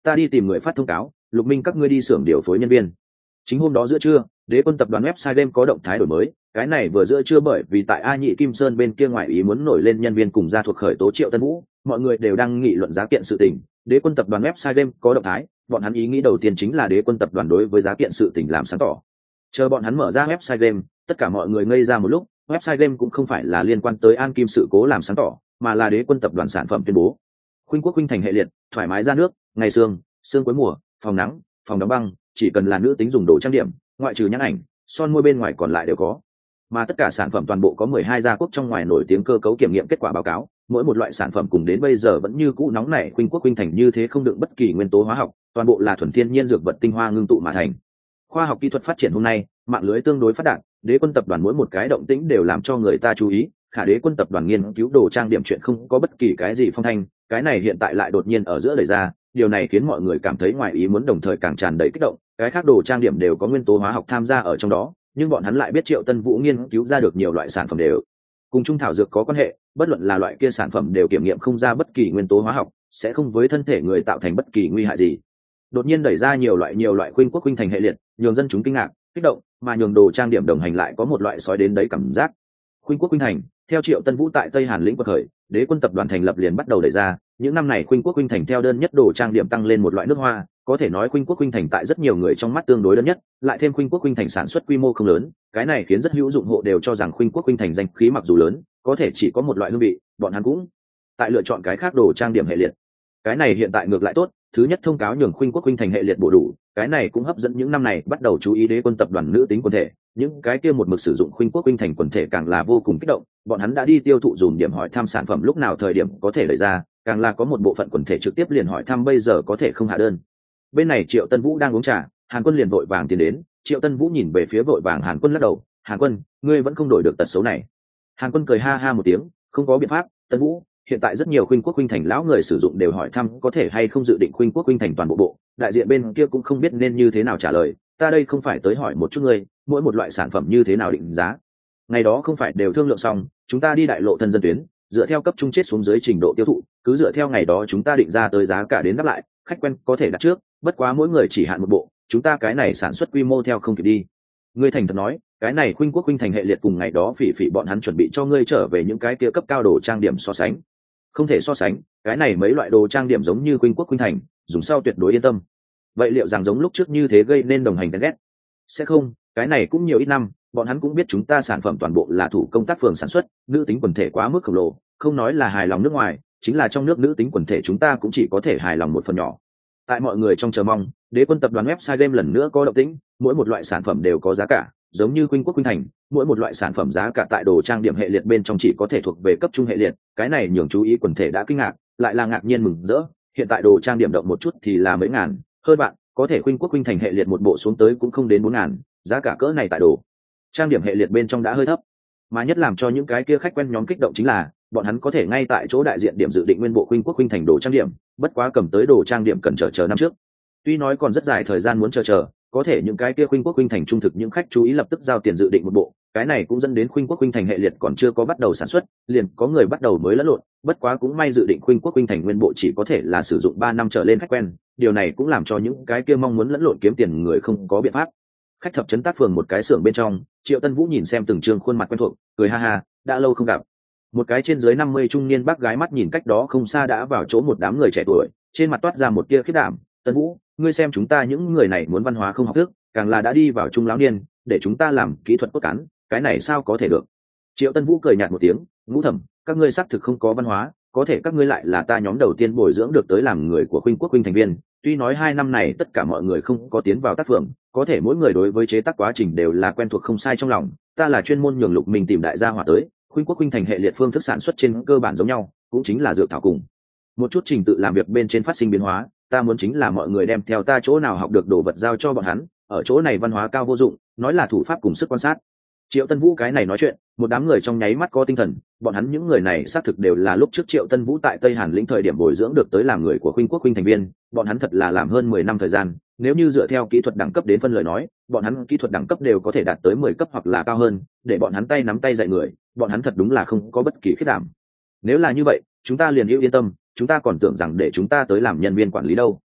ta đi tìm người phát thông cáo, Lục Minh các ngươi đi xưởng điều phối nhân viên. Chính hôm đó giữa trưa, Đế Quân tập đoàn website game có động thái đổi mới, cái này vừa giữa trưa bởi vì tại A Nhị Kim Sơn bên kia ngoại ý muốn nổi lên nhân viên cùng gia thuộc khởi tố Triệu Tân Vũ, mọi người đều đang nghị luận giá kiện sự tình. Đế Quân tập đoàn website game có động thái, bọn hắn ý nghĩ đầu tiên chính là Đế Quân tập đoàn đối với giá kiện sự tình làm sáng tỏ. Chờ bọn hắn mở ra website game, tất cả mọi người ngây ra một lúc, website game cũng không phải là liên quan tới An Kim sự cố làm sáng tỏ, mà là Đế Quân tập đoàn sản phẩm tuyên bố. Khuynh Quốc Khuynh Thành hệ liệt, thoải mái ra nước, ngày sương, sương cuối mùa, phòng nắng, phòng đóng băng, chỉ cần là nữ tính dùng đồ trang điểm, ngoại trừ nhãn ảnh, son môi bên ngoài còn lại đều có. Mà tất cả sản phẩm toàn bộ có mười hai gia quốc trong ngoài nổi tiếng cơ cấu kiểm nghiệm kết quả báo cáo, mỗi một loại sản phẩm cùng đến bây giờ vẫn như cũ nóng nảy. Khuynh Quốc Khuynh Thành như thế không đựng bất kỳ nguyên tố hóa học, toàn bộ là thuần thiên nhiên dược vật tinh hoa ngưng tụ mà thành. Khoa học kỹ thuật phát triển hôm nay, mạng lưới tương đối phát đạt, Đế Quân tập đoàn mỗi một cái động tĩnh đều làm cho người ta chú ý. Khả Đế Quân tập đoàn nghiên cứu đồ trang điểm chuyện không có bất kỳ cái gì phong thanh, cái này hiện tại lại đột nhiên ở giữa đẩy ra, điều này khiến mọi người cảm thấy ngoài ý muốn, đồng thời càng tràn đầy kích động. Cái khác đồ trang điểm đều có nguyên tố hóa học tham gia ở trong đó, nhưng bọn hắn lại biết Triệu Tân Vũ nghiên cứu ra được nhiều loại sản phẩm đều cùng trung thảo dược có quan hệ, bất luận là loại kia sản phẩm đều kiểm nghiệm không ra bất kỳ nguyên tố hóa học, sẽ không với thân thể người tạo thành bất kỳ nguy hại gì. Đột nhiên đẩy ra nhiều loại nhiều loại Khuynh Quốc Khuynh Thành hệ liệt, nhường dân chúng kinh ngạc, kích động, mà nhường đồ trang điểm đồng hành lại có một loại sói đến đấy cảm giác. Khuynh Quốc Khuynh Thành, theo Triệu Tân Vũ tại Tây Hàn lĩnh quật khởi, Đế Quân tập đoàn thành lập liền bắt đầu đẩy ra, những năm này Khuynh Quốc Khuynh Thành theo đơn nhất đồ trang điểm tăng lên một loại nước hoa, có thể nói Khuynh Quốc Khuynh Thành tại rất nhiều người trong mắt tương đối đơn nhất, lại thêm Khuynh Quốc Khuynh Thành sản xuất quy mô không lớn, cái này khiến rất hữu dụng hộ đều cho rằng Khuynh Quốc Khuynh Thành danh khí mặc dù lớn, có thể chỉ có một loại hương vị, bọn hắn cũng tại lựa chọn cái khác đồ trang điểm hệ liệt. Cái này hiện tại ngược lại tốt, thứ nhất thông cáo nhường Khuynh Quốc Khuynh Thành hệ liệt bổ đủ, cái này cũng hấp dẫn những năm này bắt đầu chú ý Đế Quân tập đoàn nữ tính quần thể, những cái kia một mực sử dụng Khuynh Quốc Khuynh Thành quần thể càng là vô cùng kích động, bọn hắn đã đi tiêu thụ dùm điểm hỏi thăm sản phẩm lúc nào thời điểm có thể lấy ra, càng là có một bộ phận quần thể trực tiếp liền hỏi thăm bây giờ có thể không hạ đơn. Bên này Triệu Tân Vũ đang uống trà, Hàn Quân liền vội vàng tiến đến. Triệu Tân Vũ nhìn về phía vội vàng Hàn Quân lắc đầu, Hàn Quân, ngươi vẫn không đổi được tật xấu này. Hàn Quân cười ha ha một tiếng, không có biện pháp, Tân Vũ, hiện tại rất nhiều Khuynh Quốc Khuynh Thành lão người sử dụng đều hỏi thăm có thể hay không dự định Khuynh Quốc Khuynh Thành toàn bộ bộ, đại diện bên kia cũng không biết nên như thế nào trả lời, ta đây không phải tới hỏi một chút ngươi, mỗi một loại sản phẩm như thế nào định giá. Ngày đó không phải đều thương lượng xong, chúng ta đi đại lộ thân dân tuyến, dựa theo cấp trung chết xuống dưới trình độ tiêu thụ, cứ dựa theo ngày đó chúng ta định ra tới giá cả đến đáp lại, khách quen có thể đặt trước, bất quá mỗi người chỉ hạn một bộ, chúng ta cái này sản xuất quy mô theo không kịp đi. Ngươi thành thật nói, cái này Khuynh Quốc Khuynh Thành hệ liệt cùng ngày đó Phỉ Phỉ bọn hắn chuẩn bị cho ngươi trở về những cái kia cấp cao đồ trang điểm so sánh, không thể so sánh, cái này mấy loại đồ trang điểm giống như Khuynh Quốc Khuynh Thành, dùng sau tuyệt đối yên tâm. Vậy liệu rằng giống lúc trước như thế gây nên đồng hành ghen ghét? Sẽ không, cái này cũng nhiều ít năm, bọn hắn cũng biết chúng ta sản phẩm toàn bộ là thủ công tác phường sản xuất, nữ tính quần thể quá mức khổng lồ, không nói là hài lòng nước ngoài, chính là trong nước nữ tính quần thể chúng ta cũng chỉ có thể hài lòng một phần nhỏ. Tại mọi người trong chờ mong, Đế Quân tập đoàn website game lần nữa có động tĩnh, mỗi một loại sản phẩm đều có giá cả, giống như Khuynh Quốc Khuynh Thành, mỗi một loại sản phẩm giá cả tại đồ trang điểm hệ liệt bên trong chỉ có thể thuộc về cấp trung hệ liệt, cái này nhường chú ý quần thể đã kinh ngạc, lại là ngạc nhiên mừng rỡ. Hiện tại đồ trang điểm động một chút thì là mấy ngàn, hơn bạn, có thể Khuynh Quốc Khuynh Thành hệ liệt một bộ xuống tới cũng không đến bốn ngàn, giá cả cỡ này tại đồ trang điểm hệ liệt bên trong đã hơi thấp. Mà nhất làm cho những cái kia khách quen nhóm kích động chính là, bọn hắn có thể ngay tại chỗ đại diện điểm dự định nguyên bộ Khuynh Quốc Khuynh Thành đồ trang điểm, bất quá cầm tới đồ trang điểm cần chờ chờ năm trước. Tuy nói còn rất dài thời gian muốn chờ chờ, có thể những cái kia Khuynh Quốc Khuynh Thành trung thực những khách chú ý lập tức giao tiền dự định một bộ, cái này cũng dẫn đến Khuynh Quốc Khuynh Thành hệ liệt còn chưa có bắt đầu sản xuất, liền có người bắt đầu mới lẫn lộn, bất quá cũng may dự định Khuynh Quốc Khuynh Thành nguyên bộ chỉ có thể là sử dụng ba năm trở lên khách quen, điều này cũng làm cho những cái kia mong muốn lẫn lộn kiếm tiền người không có biện pháp. Khách thập trấn tác phường một cái xưởng bên trong, Triệu Tân Vũ nhìn xem từng trương khuôn mặt quen thuộc, cười ha ha, đã lâu không gặp. Một cái trên dưới năm mươi trung niên bác gái mắt nhìn cách đó không xa đã vào chỗ một đám người trẻ tuổi, trên mặt toát ra một tia khiếp đảm, Tân Vũ, ngươi xem chúng ta những người này muốn văn hóa không học thức, càng là đã đi vào trung lão niên, để chúng ta làm kỹ thuật cốt cán, cái này sao có thể được. Triệu Tân Vũ cười nhạt một tiếng, ngũ thẩm, các ngươi xác thực không có văn hóa, có thể các ngươi lại là ta nhóm đầu tiên bồi dưỡng được tới làm người của Khuynh Quốc Khuynh thành viên, tuy nói hai năm này tất cả mọi người không có tiến vào tác phường, có thể mỗi người đối với chế tác quá trình đều là quen thuộc không sai trong lòng, ta là chuyên môn nhường Lục Minh tìm đại gia hỏa tới, Khuynh Quốc Khuynh thành hệ liệt phương thức sản xuất trên cơ bản giống nhau, cũng chính là dược thảo cùng một chút trình tự làm việc bên trên phát sinh biến hóa, ta muốn chính là mọi người đem theo ta chỗ nào học được đồ vật giao cho bọn hắn, ở chỗ này văn hóa cao vô dụng, nói là thủ pháp cùng sức quan sát. Triệu Tân Vũ cái này nói chuyện, một đám người trong nháy mắt có tinh thần, bọn hắn những người này xác thực đều là lúc trước Triệu Tân Vũ tại Tây Hàn lĩnh thời điểm bồi dưỡng được tới làm người của Khuynh Quốc Khuynh thành viên, bọn hắn thật là làm hơn mười năm thời gian, nếu như dựa theo kỹ thuật đẳng cấp đến phân lời nói, bọn hắn kỹ thuật đẳng cấp đều có thể đạt tới mười cấp hoặc là cao hơn, để bọn hắn tay nắm tay dạy người, bọn hắn thật đúng là không có bất kỳ khiết đảm. Nếu là như vậy, chúng ta liền hữu yên tâm, chúng ta còn tưởng rằng để chúng ta tới làm nhân viên quản lý đâu.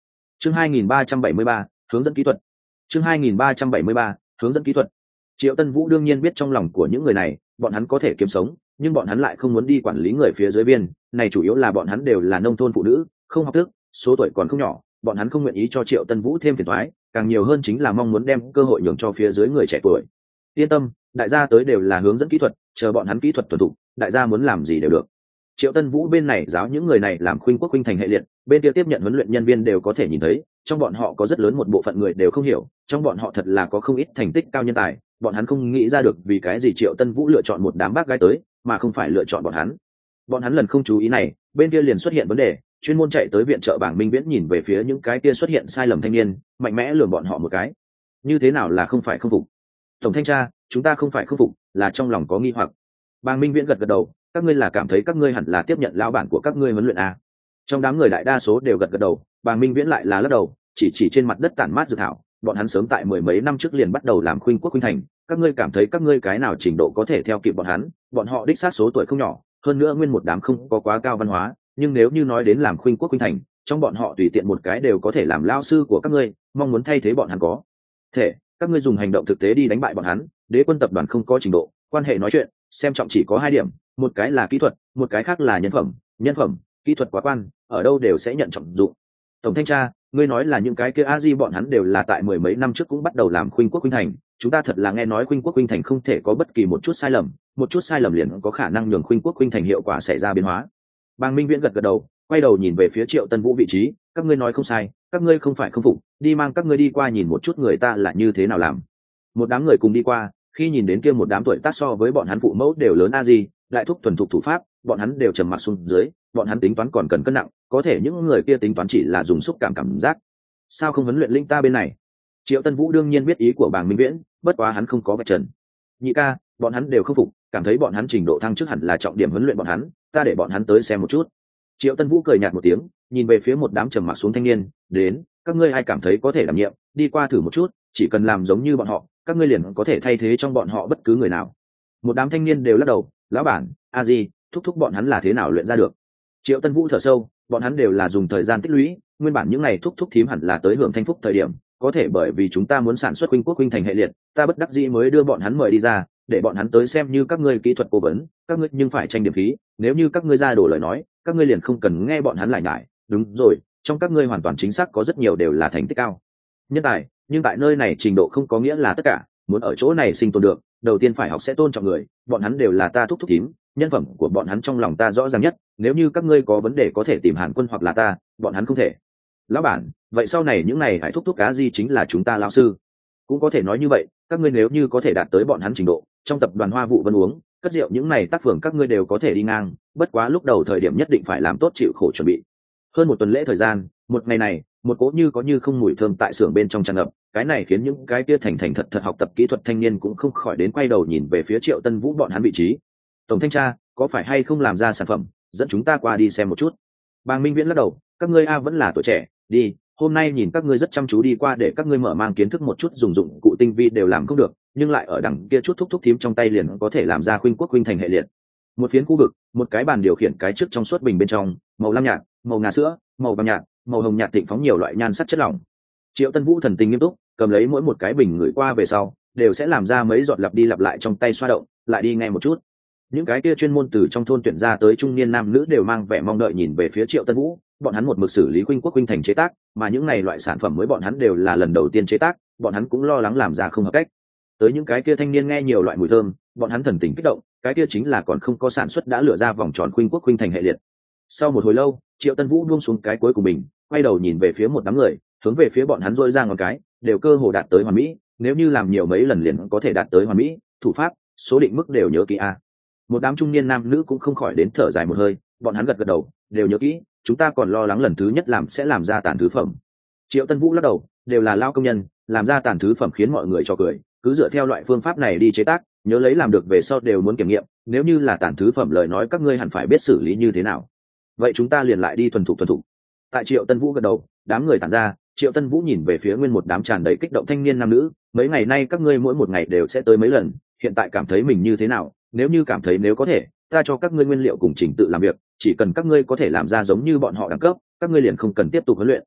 chương hai nghìn ba trăm bảy mươi ba, hướng dẫn kỹ thuật. chương hai nghìn ba trăm bảy mươi ba, hướng dẫn kỹ thuật. Triệu Tân Vũ đương nhiên biết trong lòng của những người này, bọn hắn có thể kiếm sống, nhưng bọn hắn lại không muốn đi quản lý người phía dưới viên, này chủ yếu là bọn hắn đều là nông thôn phụ nữ, không học thức, số tuổi còn không nhỏ, bọn hắn không nguyện ý cho Triệu Tân Vũ thêm phiền toái, càng nhiều hơn chính là mong muốn đem cơ hội nhường cho phía dưới người trẻ tuổi. Yên tâm, đại gia tới đều là hướng dẫn kỹ thuật, chờ bọn hắn kỹ thuật thuần thục, đại gia muốn làm gì đều được. Triệu Tân Vũ bên này giáo những người này làm khuynh quốc khuynh thành hệ liệt, bên kia tiếp nhận huấn luyện nhân viên đều có thể nhìn thấy, trong bọn họ có rất lớn một bộ phận người đều không hiểu, trong bọn họ thật là có không ít thành tích cao nhân tài, bọn hắn không nghĩ ra được vì cái gì Triệu Tân Vũ lựa chọn một đám bác gái tới, mà không phải lựa chọn bọn hắn. Bọn hắn lần không chú ý này, bên kia liền xuất hiện vấn đề, chuyên môn chạy tới viện trợ Bảng Minh Viễn nhìn về phía những cái kia xuất hiện sai lầm thanh niên, mạnh mẽ lườm bọn họ một cái. Như thế nào là không phải không phục? Tổng thanh tra, chúng ta không phải không phục, là trong lòng có nghi hoặc. Bàng Minh Viễn gật gật đầu, các ngươi là cảm thấy các ngươi hẳn là tiếp nhận lão bản của các ngươi huấn luyện à? Trong đám người đại đa số đều gật gật đầu, Bàng Minh Viễn lại là lắc đầu, chỉ chỉ trên mặt đất tản mát dược thảo, bọn hắn sớm tại mười mấy năm trước liền bắt đầu làm khuynh quốc khuynh thành, các ngươi cảm thấy các ngươi cái nào trình độ có thể theo kịp bọn hắn? Bọn họ đích xác số tuổi không nhỏ, hơn nữa nguyên một đám không có quá cao văn hóa, nhưng nếu như nói đến làm khuynh quốc khuynh thành, trong bọn họ tùy tiện một cái đều có thể làm lao sư của các ngươi, mong muốn thay thế bọn hắn có thể, các ngươi dùng hành động thực tế đi đánh bại bọn hắn. Đế quân tập đoàn không có trình độ, quan hệ nói chuyện xem trọng chỉ có hai điểm, một cái là kỹ thuật, một cái khác là nhân phẩm. Nhân phẩm, kỹ thuật quá quan, ở đâu đều sẽ nhận trọng dụng. Tổng thanh tra, ngươi nói là những cái kia a di bọn hắn đều là tại mười mấy năm trước cũng bắt đầu làm khuynh quốc khuynh thành, chúng ta thật là nghe nói khuynh quốc khuynh thành không thể có bất kỳ một chút sai lầm, một chút sai lầm liền có khả năng nhường khuynh quốc khuynh thành hiệu quả xảy ra biến hóa. Bàng Minh Viễn gật gật đầu, quay đầu nhìn về phía Triệu Tân Vũ vị trí, các ngươi nói không sai, các ngươi không phải không phục, đi mang các ngươi đi qua nhìn một chút người ta là như thế nào làm. Một đám người cùng đi qua, khi nhìn đến kia một đám tuổi tác so với bọn hắn phụ mẫu đều lớn a gì, lại thúc thuần thục thủ pháp, bọn hắn đều trầm mặc xuống dưới, bọn hắn tính toán còn cần cân nặng, có thể những người kia tính toán chỉ là dùng xúc cảm cảm giác. Sao không huấn luyện linh ta bên này? Triệu Tân Vũ đương nhiên biết ý của Bàng Minh Viễn, bất quá hắn không có vạch trần. Nhị ca, bọn hắn đều không phục, cảm thấy bọn hắn trình độ thăng chức hẳn là trọng điểm huấn luyện bọn hắn, ta để bọn hắn tới xem một chút. Triệu Tân Vũ cười nhạt một tiếng, nhìn về phía một đám trầm mặc xuống thanh niên, đến, các ngươi ai cảm thấy có thể đảm nhiệm, đi qua thử một chút, chỉ cần làm giống như bọn họ, các ngươi liền có thể thay thế trong bọn họ bất cứ người nào. Một đám thanh niên đều lắc đầu, lão bản, a di, thúc thúc bọn hắn là thế nào luyện ra được? Triệu Tân Vũ thở sâu, bọn hắn đều là dùng thời gian tích lũy, nguyên bản những ngày thúc thúc thím hẳn là tới hưởng thanh phúc thời điểm, có thể bởi vì chúng ta muốn sản xuất khuynh quốc khuynh thành hệ liệt, ta bất đắc dĩ mới đưa bọn hắn mời đi ra, để bọn hắn tới xem như các ngươi kỹ thuật cố vấn, các ngươi nhưng phải tranh điểm khí, nếu như các ngươi ra đổ lời nói, các ngươi liền không cần nghe bọn hắn lại nhải. Đúng rồi, trong các ngươi hoàn toàn chính xác có rất nhiều đều là thành tích cao nhân tài, nhưng tại nơi này trình độ không có nghĩa là tất cả, muốn ở chỗ này sinh tồn được, đầu tiên phải học sẽ tôn trọng người, bọn hắn đều là ta thúc thúc thím, nhân phẩm của bọn hắn trong lòng ta rõ ràng nhất, nếu như các ngươi có vấn đề có thể tìm Hàn Quân hoặc là ta, bọn hắn không thể. Lão bản, vậy sau này những này hãy thúc thúc cá gì chính là chúng ta lão sư. Cũng có thể nói như vậy, các ngươi nếu như có thể đạt tới bọn hắn trình độ, trong tập đoàn Hoa Vụ Vân uống, cất rượu những này tác phường các ngươi đều có thể đi ngang, bất quá lúc đầu thời điểm nhất định phải làm tốt chịu khổ chuẩn bị. Hơn một tuần lễ thời gian, một ngày này, một cỗ như có như không mùi thơm tại xưởng bên trong tràn ngập, cái này khiến những cái kia thành thành thật thật học tập kỹ thuật thanh niên cũng không khỏi đến quay đầu nhìn về phía Triệu Tân Vũ bọn hắn vị trí. Tổng thanh tra, có phải hay không làm ra sản phẩm, dẫn chúng ta qua đi xem một chút. Bàng Minh Viễn lắc đầu, các ngươi a vẫn là tuổi trẻ, đi, hôm nay nhìn các ngươi rất chăm chú đi qua để các ngươi mở mang kiến thức một chút, dùng dụng cụ tinh vi đều làm không được, nhưng lại ở đằng kia chút thúc thúc thím trong tay liền có thể làm ra khuynh quốc khuynh thành hệ liệt. Một phiến khu vực, một cái bàn điều khiển cái trước trong suốt bình bên trong, màu lam nhạt, màu ngà sữa, màu vàng nhạt, màu hồng nhạt thịnh phóng nhiều loại nhan sắc chất lỏng. Triệu Tân Vũ thần tình nghiêm túc, cầm lấy mỗi một cái bình người qua về sau, đều sẽ làm ra mấy giọt lặp đi lặp lại trong tay xoa động, lại đi nghe một chút. Những cái kia chuyên môn từ trong thôn tuyển ra tới trung niên nam nữ đều mang vẻ mong đợi nhìn về phía Triệu Tân Vũ, bọn hắn một mực xử lý khuynh quốc khuynh thành chế tác, mà những này loại sản phẩm mới bọn hắn đều là lần đầu tiên chế tác, bọn hắn cũng lo lắng làm ra không hợp cách. Tới những cái kia thanh niên nghe nhiều loại mùi thơm, bọn hắn thần tình kích động, cái kia chính là còn không có sản xuất đã lựa ra vòng tròn khuynh quốc khuynh thành hệ liệt. Sau một hồi lâu, Triệu Tân Vũ buông xuống cái cuối cùng mình, quay đầu nhìn về phía một đám người, hướng về phía bọn hắn rôi ra ngón cái, đều cơ hồ đạt tới hoàn mỹ, nếu như làm nhiều mấy lần liền có thể đạt tới hoàn mỹ, thủ pháp, số định mức đều nhớ kỹ a. Một đám trung niên nam nữ cũng không khỏi đến thở dài một hơi, bọn hắn gật gật đầu, đều nhớ kỹ, chúng ta còn lo lắng lần thứ nhất làm sẽ làm ra tàn thứ phẩm. Triệu Tân Vũ lắc đầu, đều là lao công nhân, làm ra tàn thứ phẩm khiến mọi người cho cười, cứ dựa theo loại phương pháp này đi chế tác, nhớ lấy làm được về sau đều muốn kiểm nghiệm, nếu như là tàn thứ phẩm lời nói các ngươi hẳn phải biết xử lý như thế nào. Vậy chúng ta liền lại đi thuần thục thuần thục. Tại Triệu Tân Vũ gật đầu, đám người tản ra, Triệu Tân Vũ nhìn về phía nguyên một đám tràn đầy kích động thanh niên nam nữ, mấy ngày nay các ngươi mỗi một ngày đều sẽ tới mấy lần, hiện tại cảm thấy mình như thế nào, nếu như cảm thấy nếu có thể, ta cho các ngươi nguyên liệu cùng trình tự làm việc, chỉ cần các ngươi có thể làm ra giống như bọn họ đẳng cấp, các ngươi liền không cần tiếp tục huấn luyện.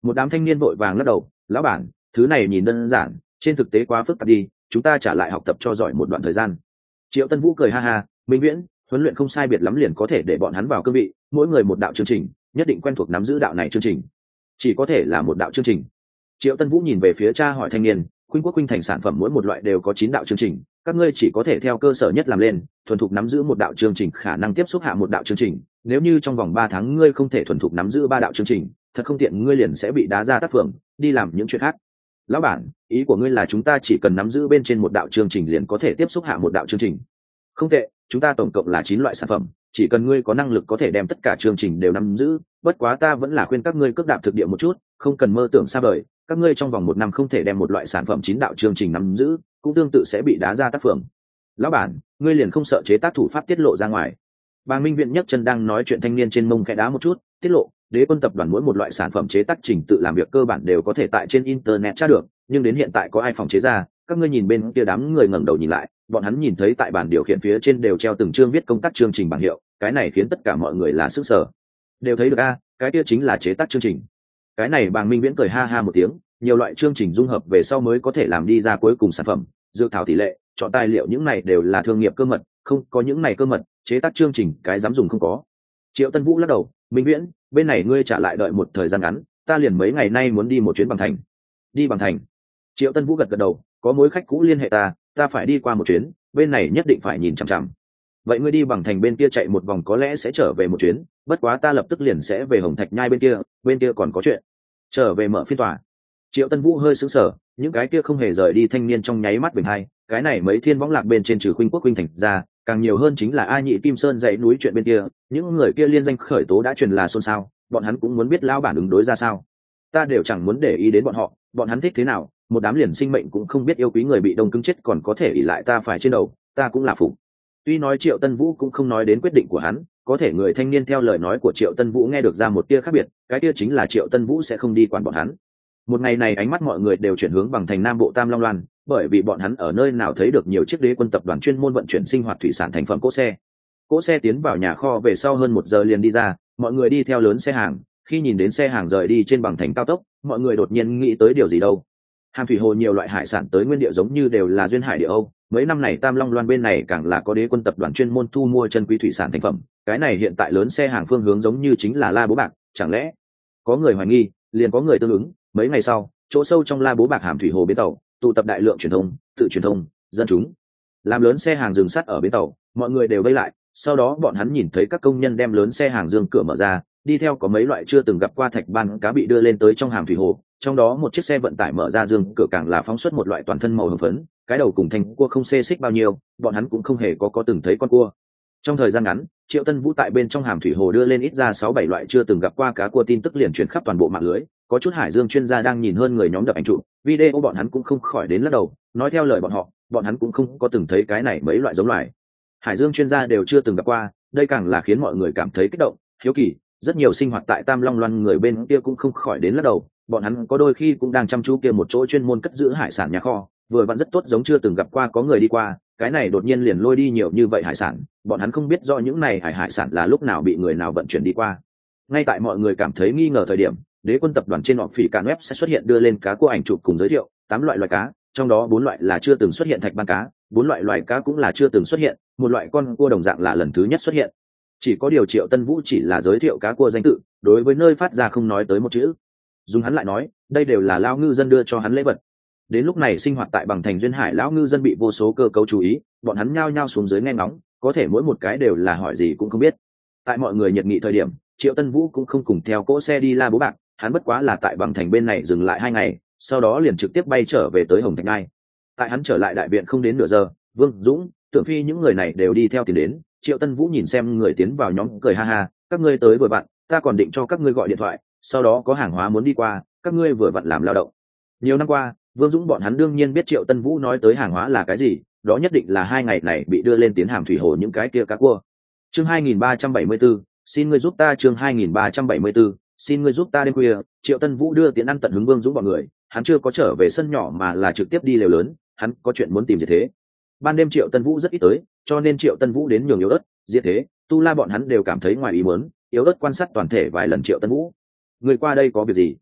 Một đám thanh niên vội vàng lắc đầu, lão bản, thứ này nhìn đơn giản, trên thực tế quá phức tạp đi, chúng ta trả lại học tập cho giỏi một đoạn thời gian. Triệu Tân Vũ cười ha ha, Minh Viễn, huấn luyện không sai biệt lắm liền có thể để bọn hắn vào cương vị, mỗi người một đạo chương trình, nhất định quen thuộc nắm giữ đạo này chương trình. Chỉ có thể là một đạo chương trình. Triệu Tân Vũ nhìn về phía cha hỏi thanh niên, Khuynh Quốc Khuynh Thành sản phẩm mỗi một loại đều có chín đạo chương trình, các ngươi chỉ có thể theo cơ sở nhất làm lên, thuần thục nắm giữ một đạo chương trình, khả năng tiếp xúc hạ một đạo chương trình, nếu như trong vòng ba tháng ngươi không thể thuần thục nắm giữ ba đạo chương trình, thật không tiện ngươi liền sẽ bị đá ra tác phường, đi làm những chuyện khác. Lão bản, ý của ngươi là chúng ta chỉ cần nắm giữ bên trên một đạo chương trình liền có thể tiếp xúc hạ một đạo chương trình? Không tệ, chúng ta tổng cộng là chín loại sản phẩm, chỉ cần ngươi có năng lực có thể đem tất cả chương trình đều nắm giữ, bất quá ta vẫn là khuyên các ngươi cước đạp thực địa một chút, không cần mơ tưởng xa vời, các ngươi trong vòng một năm không thể đem một loại sản phẩm chín đạo chương trình nắm giữ, cũng tương tự sẽ bị đá ra tác phường. Lão bản, ngươi liền không sợ chế tác thủ pháp tiết lộ ra ngoài? Bà Minh Viện nhấc chân đang nói chuyện thanh niên trên mông khẽ đá một chút, tiết lộ, Đế Quân tập đoàn mỗi một loại sản phẩm chế tác trình tự làm việc cơ bản đều có thể tại trên internet tra được, nhưng đến hiện tại có ai phòng chế ra? Các ngươi nhìn bên kia đám người ngẩng đầu nhìn lại, bọn hắn nhìn thấy tại bản điều khiển phía trên đều treo từng chương viết công tác chương trình bảng hiệu, cái này khiến tất cả mọi người là sức sở. Đều thấy được a, cái kia chính là chế tác chương trình. Cái này Bàng Minh Viễn cười ha ha một tiếng, nhiều loại chương trình dung hợp về sau mới có thể làm đi ra cuối cùng sản phẩm, dược thảo tỷ lệ, chọn tài liệu những này đều là thương nghiệp cơ mật, không có những này cơ mật, chế tác chương trình cái dám dùng không có. Triệu Tân Vũ lắc đầu, Minh Viễn, bên này ngươi trả lại đợi một thời gian ngắn, ta liền mấy ngày nay muốn đi một chuyến Bằng Thành. Đi Bằng Thành? Triệu Tân Vũ gật gật đầu, có mối khách cũ liên hệ ta, ta phải đi qua một chuyến, bên này nhất định phải nhìn chằm chằm. Vậy ngươi đi Bằng Thành bên kia chạy một vòng có lẽ sẽ trở về một chuyến, bất quá ta lập tức liền sẽ về Hồng Thạch Nhai bên kia, bên kia còn có chuyện. Trở về mở phiên tòa. Triệu Tân Vũ hơi sững sờ, những cái kia không hề rời đi thanh niên trong nháy mắt bình hai, cái này mấy thiên võng lạc bên trên trừ Khuynh Quốc Khuynh Thành ra, càng nhiều hơn chính là A Nhị Kim Sơn dãy núi chuyện bên kia, những người kia liên danh khởi tố đã truyền là xôn xao, bọn hắn cũng muốn biết lão bản ứng đối ra sao. Ta đều chẳng muốn để ý đến bọn họ, bọn hắn thích thế nào, một đám liền sinh mệnh cũng không biết yêu quý người bị đông cứng chết còn có thể ỷ lại ta phải trên đầu, ta cũng là phục. Tuy nói Triệu Tân Vũ cũng không nói đến quyết định của hắn, có thể người thanh niên theo lời nói của Triệu Tân Vũ nghe được ra một tia khác biệt, cái tia chính là Triệu Tân Vũ sẽ không đi quản bọn hắn. Một ngày này ánh mắt mọi người đều chuyển hướng Bằng Thành Nam Bộ Tam Long Loan, bởi vì bọn hắn ở nơi nào thấy được nhiều chiếc Đế Quân tập đoàn chuyên môn vận chuyển sinh hoạt thủy sản thành phẩm cỗ xe. Cỗ xe tiến vào nhà kho về sau hơn một giờ liền đi ra, mọi người đi theo lớn xe hàng, khi nhìn đến xe hàng rời đi trên Bằng Thành cao tốc, mọi người đột nhiên nghĩ tới điều gì đâu. Hàm thủy hồ nhiều loại hải sản tới nguyên địa giống như đều là duyên hải địa Âu, mấy năm này Tam Long Loan bên này càng là có Đế Quân tập đoàn chuyên môn thu mua chân quý thủy sản thành phẩm, cái này hiện tại lớn xe hàng phương hướng giống như chính là La Bố Bạc, chẳng lẽ có người hoài nghi, liền có người tương ứng. Mấy ngày sau, chỗ sâu trong La Bố Bạc hàm thủy hồ bến tàu tụ tập đại lượng truyền thông, tự truyền thông, dân chúng, làm lớn xe hàng dừng sắt ở bến tàu, mọi người đều vây lại, sau đó bọn hắn nhìn thấy các công nhân đem lớn xe hàng dương cửa mở ra, đi theo có mấy loại chưa từng gặp qua thạch ban cá bị đưa lên tới trong hàm thủy hồ, trong đó một chiếc xe vận tải mở ra dương cửa càng là phóng xuất một loại toàn thân màu hồng phấn, cái đầu cùng thành cua không xê xích bao nhiêu, bọn hắn cũng không hề có có từng thấy con cua. Trong thời gian ngắn, Triệu Tân Vũ tại bên trong hàm thủy hồ đưa lên ít ra sáu bảy loại chưa từng gặp qua cá cua, tin tức liền truyền khắp toàn bộ mạng lưới, có chút hải dương chuyên gia đang nhìn hơn người nhóm đập ảnh chụp video, bọn hắn cũng không khỏi đến lắc đầu, nói theo lời bọn họ, bọn hắn cũng không có từng thấy cái này mấy loại giống loài hải dương chuyên gia đều chưa từng gặp qua, đây càng là khiến mọi người cảm thấy kích động, hiếu kỳ. Rất nhiều sinh hoạt tại Tam Long Loan người bên kia cũng không khỏi đến lắc đầu, bọn hắn có đôi khi cũng đang chăm chú kia một chỗ chuyên môn cất giữ hải sản nhà kho, vừa vặn rất tốt giống chưa từng gặp qua có người đi qua, cái này đột nhiên liền lôi đi nhiều như vậy hải sản, bọn hắn không biết do những này hải hải sản là lúc nào bị người nào vận chuyển đi qua. Ngay tại mọi người cảm thấy nghi ngờ thời điểm, Đế Quân tập đoàn trên họ phỉ cạn web sẽ xuất hiện đưa lên cá cua ảnh chụp cùng giới thiệu tám loại loài cá, trong đó bốn loại là chưa từng xuất hiện thạch ban cá, bốn loại loài cá cũng là chưa từng xuất hiện, một loại con cua đồng dạng là lần thứ nhất xuất hiện. Chỉ có điều Triệu Tân Vũ chỉ là giới thiệu cá cua danh tự, đối với nơi phát ra không nói tới một chữ. Dùng hắn lại nói, đây đều là lao ngư dân đưa cho hắn lễ vật. Đến lúc này sinh hoạt tại Bằng Thành duyên hải lão ngư dân bị vô số cơ cấu chú ý, bọn hắn nhao nhao xuống dưới nghe ngóng, có thể mỗi một cái đều là hỏi gì cũng không biết. Tại mọi người nhiệt nghị thời điểm, Triệu Tân Vũ cũng không cùng theo cỗ xe đi La Bố Bạc, hắn bất quá là tại Bằng Thành bên này dừng lại hai ngày, sau đó liền trực tiếp bay trở về tới Hồng Thạch Ngai. Tại hắn trở lại đại viện không đến nửa giờ, Vương Dũng, Tưởng Phi những người này đều đi theo tiền đến. Triệu Tân Vũ nhìn xem người tiến vào nhóm cười ha ha, các ngươi tới vừa vặn, ta còn định cho các ngươi gọi điện thoại, sau đó có hàng hóa muốn đi qua, các ngươi vừa vặn làm lao động. Nhiều năm qua, Vương Dũng bọn hắn đương nhiên biết Triệu Tân Vũ nói tới hàng hóa là cái gì, đó nhất định là hai ngày này bị đưa lên tiến hàm thủy hồ những cái kia cá cua. Chương hai nghìn ba trăm bảy mươi tư, xin ngươi giúp ta. Chương hai nghìn ba trăm bảy mươi tư, xin ngươi giúp ta. Đêm khuya, Triệu Tân Vũ đưa tiễn ăn tận hứng Vương Dũng bọn người, hắn chưa có trở về sân nhỏ mà là trực tiếp đi lều lớn, hắn có chuyện muốn tìm Diệt Thế. Ban đêm Triệu Tân Vũ rất ít tới, cho nên Triệu Tân Vũ đến nhường Yếu Ớt, Diệt Thế, Tu La bọn hắn đều cảm thấy ngoài ý muốn. Yếu Ớt quan sát toàn thể vài lần Triệu Tân Vũ. Người qua đây có việc gì?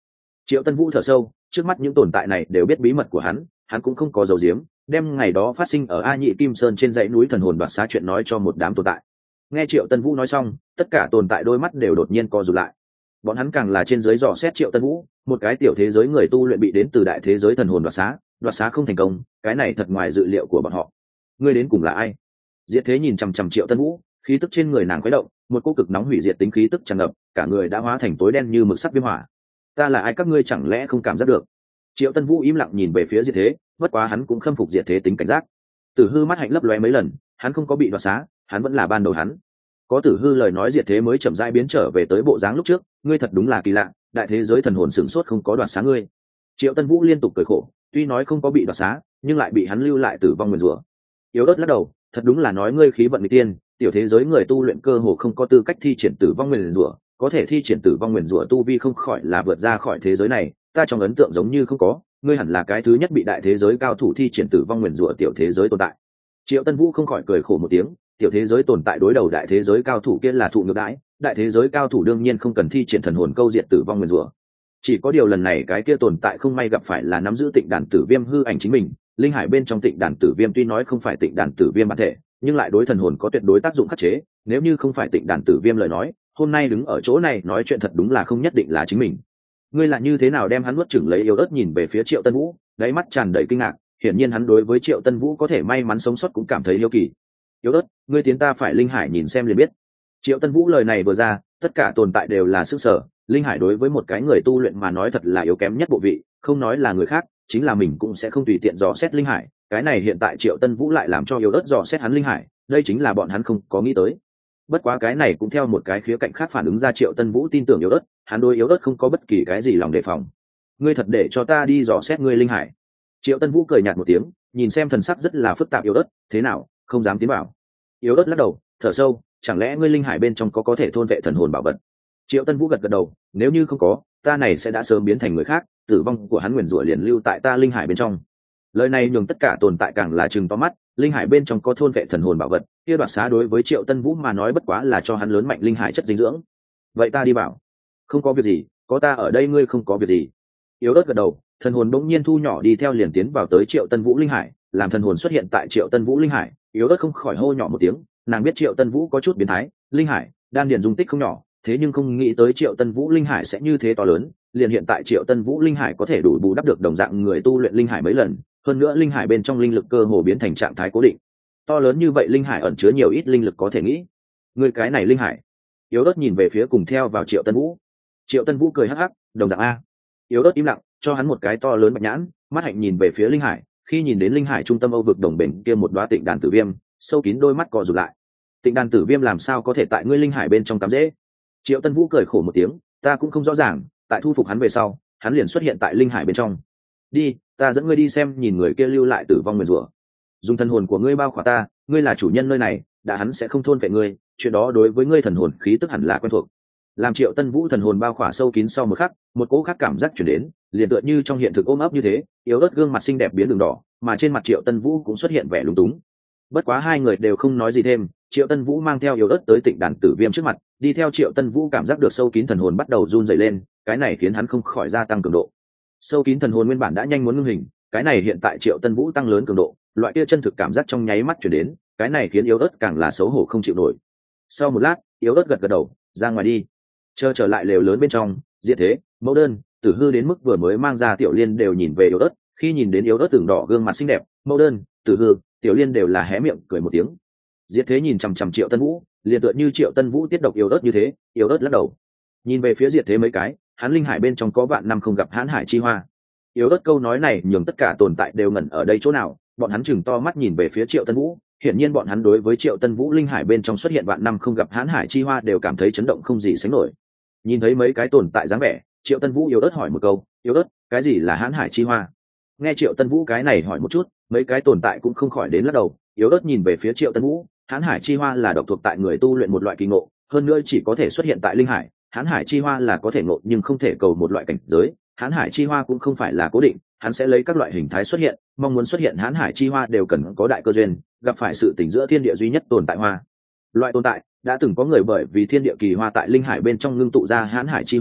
Triệu Tân Vũ thở sâu, trước mắt những tồn tại này đều biết bí mật của hắn, hắn cũng không có dầu diếm, đem ngày đó phát sinh ở A Nhị Kim Sơn trên dãy núi thần hồn đoạt xá chuyện nói cho một đám tồn tại. Nghe Triệu Tân Vũ nói xong, tất cả tồn tại đôi mắt đều đột nhiên co rụt lại. Bọn hắn càng là trên dưới dò xét Triệu Tân Vũ, một cái tiểu thế giới người tu luyện bị đến từ đại thế giới thần hồn đoạt xá, đoạt xá không thành công, cái này thật ngoài dự liệu của bọn họ. Ngươi đến cùng là ai? Diệt Thế nhìn chằm chằm Triệu Tân Vũ, khí tức trên người nàng khuấy động, một cỗ cực nóng hủy diệt tính khí tức tràn ngập, cả người đã hóa thành tối đen như mực sắt viêm hỏa. Ta là ai các ngươi chẳng lẽ không cảm giác được? Triệu Tân Vũ im lặng nhìn về phía Diệt Thế, bất quá hắn cũng khâm phục Diệt Thế tính cảnh giác. Tử Hư mắt hạnh lấp lóe mấy lần, hắn không có bị đoạt xá, hắn vẫn là ban đầu hắn. Có Tử Hư lời nói Diệt Thế mới chậm rãi biến trở về tới bộ dáng lúc trước, ngươi thật đúng là kỳ lạ, đại thế giới thần hồn sửng sốt không có đoạt xá ngươi. Triệu Tân Vũ liên tục cười khổ, tuy nói không có bị đoạt xá, nhưng lại bị hắn lưu lại tử vong nguyền rủa. Yếu ớt lắc đầu, thật đúng là nói ngươi khí vận người tiên, tiểu thế giới người tu luyện cơ hồ không có tư cách thi triển tử vong nguyền rủa, có thể thi triển tử vong nguyền rủa tu vi không khỏi là vượt ra khỏi thế giới này, ta trong ấn tượng giống như không có, ngươi hẳn là cái thứ nhất bị đại thế giới cao thủ thi triển tử vong nguyền rủa tiểu thế giới tồn tại. Triệu Tân Vũ không khỏi cười khổ một tiếng, tiểu thế giới tồn tại đối đầu đại thế giới cao thủ kia là thụ ngược đãi, đại thế giới cao thủ đương nhiên không cần thi triển thần hồn câu diệt tử vong nguyền rủa. Chỉ có điều lần này cái kia tồn tại không may gặp phải là nắm giữ tịnh đàn tử viêm hư ảnh chính mình, linh hải bên trong tịnh đàn tử viêm tuy nói không phải tịnh đàn tử viêm bản thể, nhưng lại đối thần hồn có tuyệt đối tác dụng khắc chế, nếu như không phải tịnh đàn tử viêm lời nói, hôm nay đứng ở chỗ này nói chuyện thật đúng là không nhất định là chính mình. Ngươi là như thế nào đem hắn nuốt chửng lấy? Yếu ớt nhìn về phía Triệu Tân Vũ, đáy mắt tràn đầy kinh ngạc, hiển nhiên hắn đối với Triệu Tân Vũ có thể may mắn sống sót cũng cảm thấy yêu kỳ. Yếu ớt, ngươi tiến ta phải linh hải nhìn xem liền biết. Triệu Tân Vũ lời này vừa ra, tất cả tồn tại đều là sức sở, linh hải đối với một cái người tu luyện mà nói thật là yếu kém nhất bộ vị, không nói là người khác, chính là mình cũng sẽ không tùy tiện dò xét linh hải, cái này hiện tại Triệu Tân Vũ lại làm cho Yếu ớt dò xét hắn linh hải, đây chính là bọn hắn không có nghĩ tới. Bất quá cái này cũng theo một cái khía cạnh khác phản ứng ra Triệu Tân Vũ tin tưởng Yếu ớt, hắn đối Yếu ớt không có bất kỳ cái gì lòng đề phòng. Ngươi thật để cho ta đi dò xét ngươi linh hải? Triệu Tân Vũ cười nhạt một tiếng, nhìn xem thần sắc rất là phức tạp Yếu ớt, thế nào, không dám tiến vào? Yếu ớt lắc đầu, thở sâu, chẳng lẽ ngươi linh hải bên trong có có thể thôn vệ thần hồn bảo vật? Triệu Tân Vũ gật gật đầu, nếu như không có, ta này sẽ đã sớm biến thành người khác, tử vong của hắn nguyền rủa liền lưu tại ta linh hải bên trong. Lời này nhường tất cả tồn tại càng là trừng to mắt, linh hải bên trong có thôn vệ thần hồn bảo vật, kia đoạt xá đối với Triệu Tân Vũ mà nói bất quá là cho hắn lớn mạnh linh hải chất dinh dưỡng. Vậy ta đi bảo. Không có việc gì, có ta ở đây ngươi không có việc gì. Yếu ớt gật đầu, thần hồn bỗng nhiên thu nhỏ đi theo liền tiến vào tới Triệu Tân Vũ linh hải, làm thần hồn xuất hiện tại Triệu Tân Vũ linh hải, Yếu ớt không khỏi hô nhỏ một tiếng, nàng biết Triệu Tân Vũ có chút biến thái, linh hải, đan điền dung tích không nhỏ, thế nhưng không nghĩ tới Triệu Tân Vũ linh hải sẽ như thế to lớn, liền hiện tại Triệu Tân Vũ linh hải có thể đủ bù đắp được đồng dạng người tu luyện linh hải mấy lần, hơn nữa linh hải bên trong linh lực cơ hồ biến thành trạng thái cố định. To lớn như vậy linh hải ẩn chứa nhiều ít linh lực có thể nghĩ. Người cái này linh hải. Yếu ớt nhìn về phía cùng theo vào Triệu Tân Vũ. Triệu Tân Vũ cười hắc hắc, đồng dạng a. Yếu ớt im lặng, cho hắn một cái to lớn bạch nhãn, mắt hạnh nhìn về phía linh hải, khi nhìn đến linh hải trung tâm Âu vực đồng bền kia một đóa tịnh đàn tử viêm, sâu kín đôi mắt co rụt lại. Tịnh đàn tử viêm làm sao có thể tại ngươi linh hải bên trong cắm rễ? Triệu Tân Vũ cười khổ một tiếng, ta cũng không rõ ràng, tại thu phục hắn về sau, hắn liền xuất hiện tại linh hải bên trong. Đi, ta dẫn ngươi đi xem nhìn người kia lưu lại tử vong nguyền rủa. Dùng thần hồn của ngươi bao khỏa ta, ngươi là chủ nhân nơi này, đã hắn sẽ không thôn vệ ngươi, chuyện đó đối với ngươi thần hồn khí tức hẳn là quen thuộc. Làm Triệu Tân Vũ thần hồn bao khỏa sâu kín sau một khắc, một cỗ khác cảm giác chuyển đến, liền tựa như trong hiện thực ôm ấp như thế, Yếu ớt gương mặt xinh đẹp biến đường đỏ, mà trên mặt Triệu Tân Vũ cũng xuất hiện vẻ lúng túng. Bất quá hai người đều không nói gì thêm, Triệu Tân Vũ mang theo Yếu ớt tới tịnh đàn tử viêm trước mặt, đi theo Triệu Tân Vũ cảm giác được sâu kín thần hồn bắt đầu run rẩy lên, cái này khiến hắn không khỏi gia tăng cường độ. Sâu kín thần hồn nguyên bản đã nhanh muốn ngưng hình, cái này hiện tại Triệu Tân Vũ tăng lớn cường độ, loại kia chân thực cảm giác trong nháy mắt chuyển đến, cái này khiến Yếu ớt càng là xấu hổ không chịu nổi. Sau một lát, Yếu ớt gật gật đầu, ra ngoài đi. Chờ trở lại lều lớn bên trong, Diệt Thế, Mẫu Đơn, Tử Hư đến mức vừa mới mang ra Tiểu Liên đều nhìn về Yếu ớt, khi nhìn đến Yếu ớt tưởng đỏ gương mặt xinh đẹp, Mẫu Đơn, Tử Hư, Tiểu Liên đều là hé miệng cười một tiếng. Diệt Thế nhìn chằm chằm Triệu Tân Vũ, liền tựa như Triệu Tân Vũ tiết độc Yếu ớt như thế, Yếu ớt lắc đầu. Nhìn về phía Diệt Thế mấy cái, hắn linh hải bên trong có vạn năm không gặp hãn hải chi hoa. Yếu ớt câu nói này nhường tất cả tồn tại đều ngẩn ở đây chỗ nào, bọn hắn chừng to mắt nhìn về phía Triệu Tân Vũ, hiển nhiên bọn hắn đối với Triệu Tân Vũ linh hải bên trong xuất hiện vạn năm không gặp hãn hải chi hoa đều cảm thấy chấn động không gì sánh nổi. Nhìn thấy mấy cái tồn tại dáng vẻ, Triệu Tân Vũ yếu ớt hỏi một câu, yếu ớt, cái gì là hãn hải chi hoa? Nghe Triệu Tân Vũ cái này hỏi một chút, mấy cái tồn tại cũng không khỏi đến lắc đầu, yếu ớt nhìn về phía Triệu Tân Vũ, hãn hải chi hoa là độc thuộc tại người tu luyện một loại kỳ ngộ, hơn nữa chỉ có thể xuất hiện tại linh hải, hãn hải chi hoa là có thể ngộ nhưng không thể cầu một loại cảnh giới, hãn hải chi hoa cũng không phải là cố định, hắn sẽ lấy các loại hình thái xuất hiện, mong muốn xuất hiện hãn hải chi hoa đều cần có đại cơ duyên, gặp phải sự tình giữa thiên địa duy nhất tồn tại hoa. Loại tồn tại đã từng có người bởi vì thiên địa kỳ hoa tại linh hải bên trong ngưng tụ ra hãn hải chi hoa,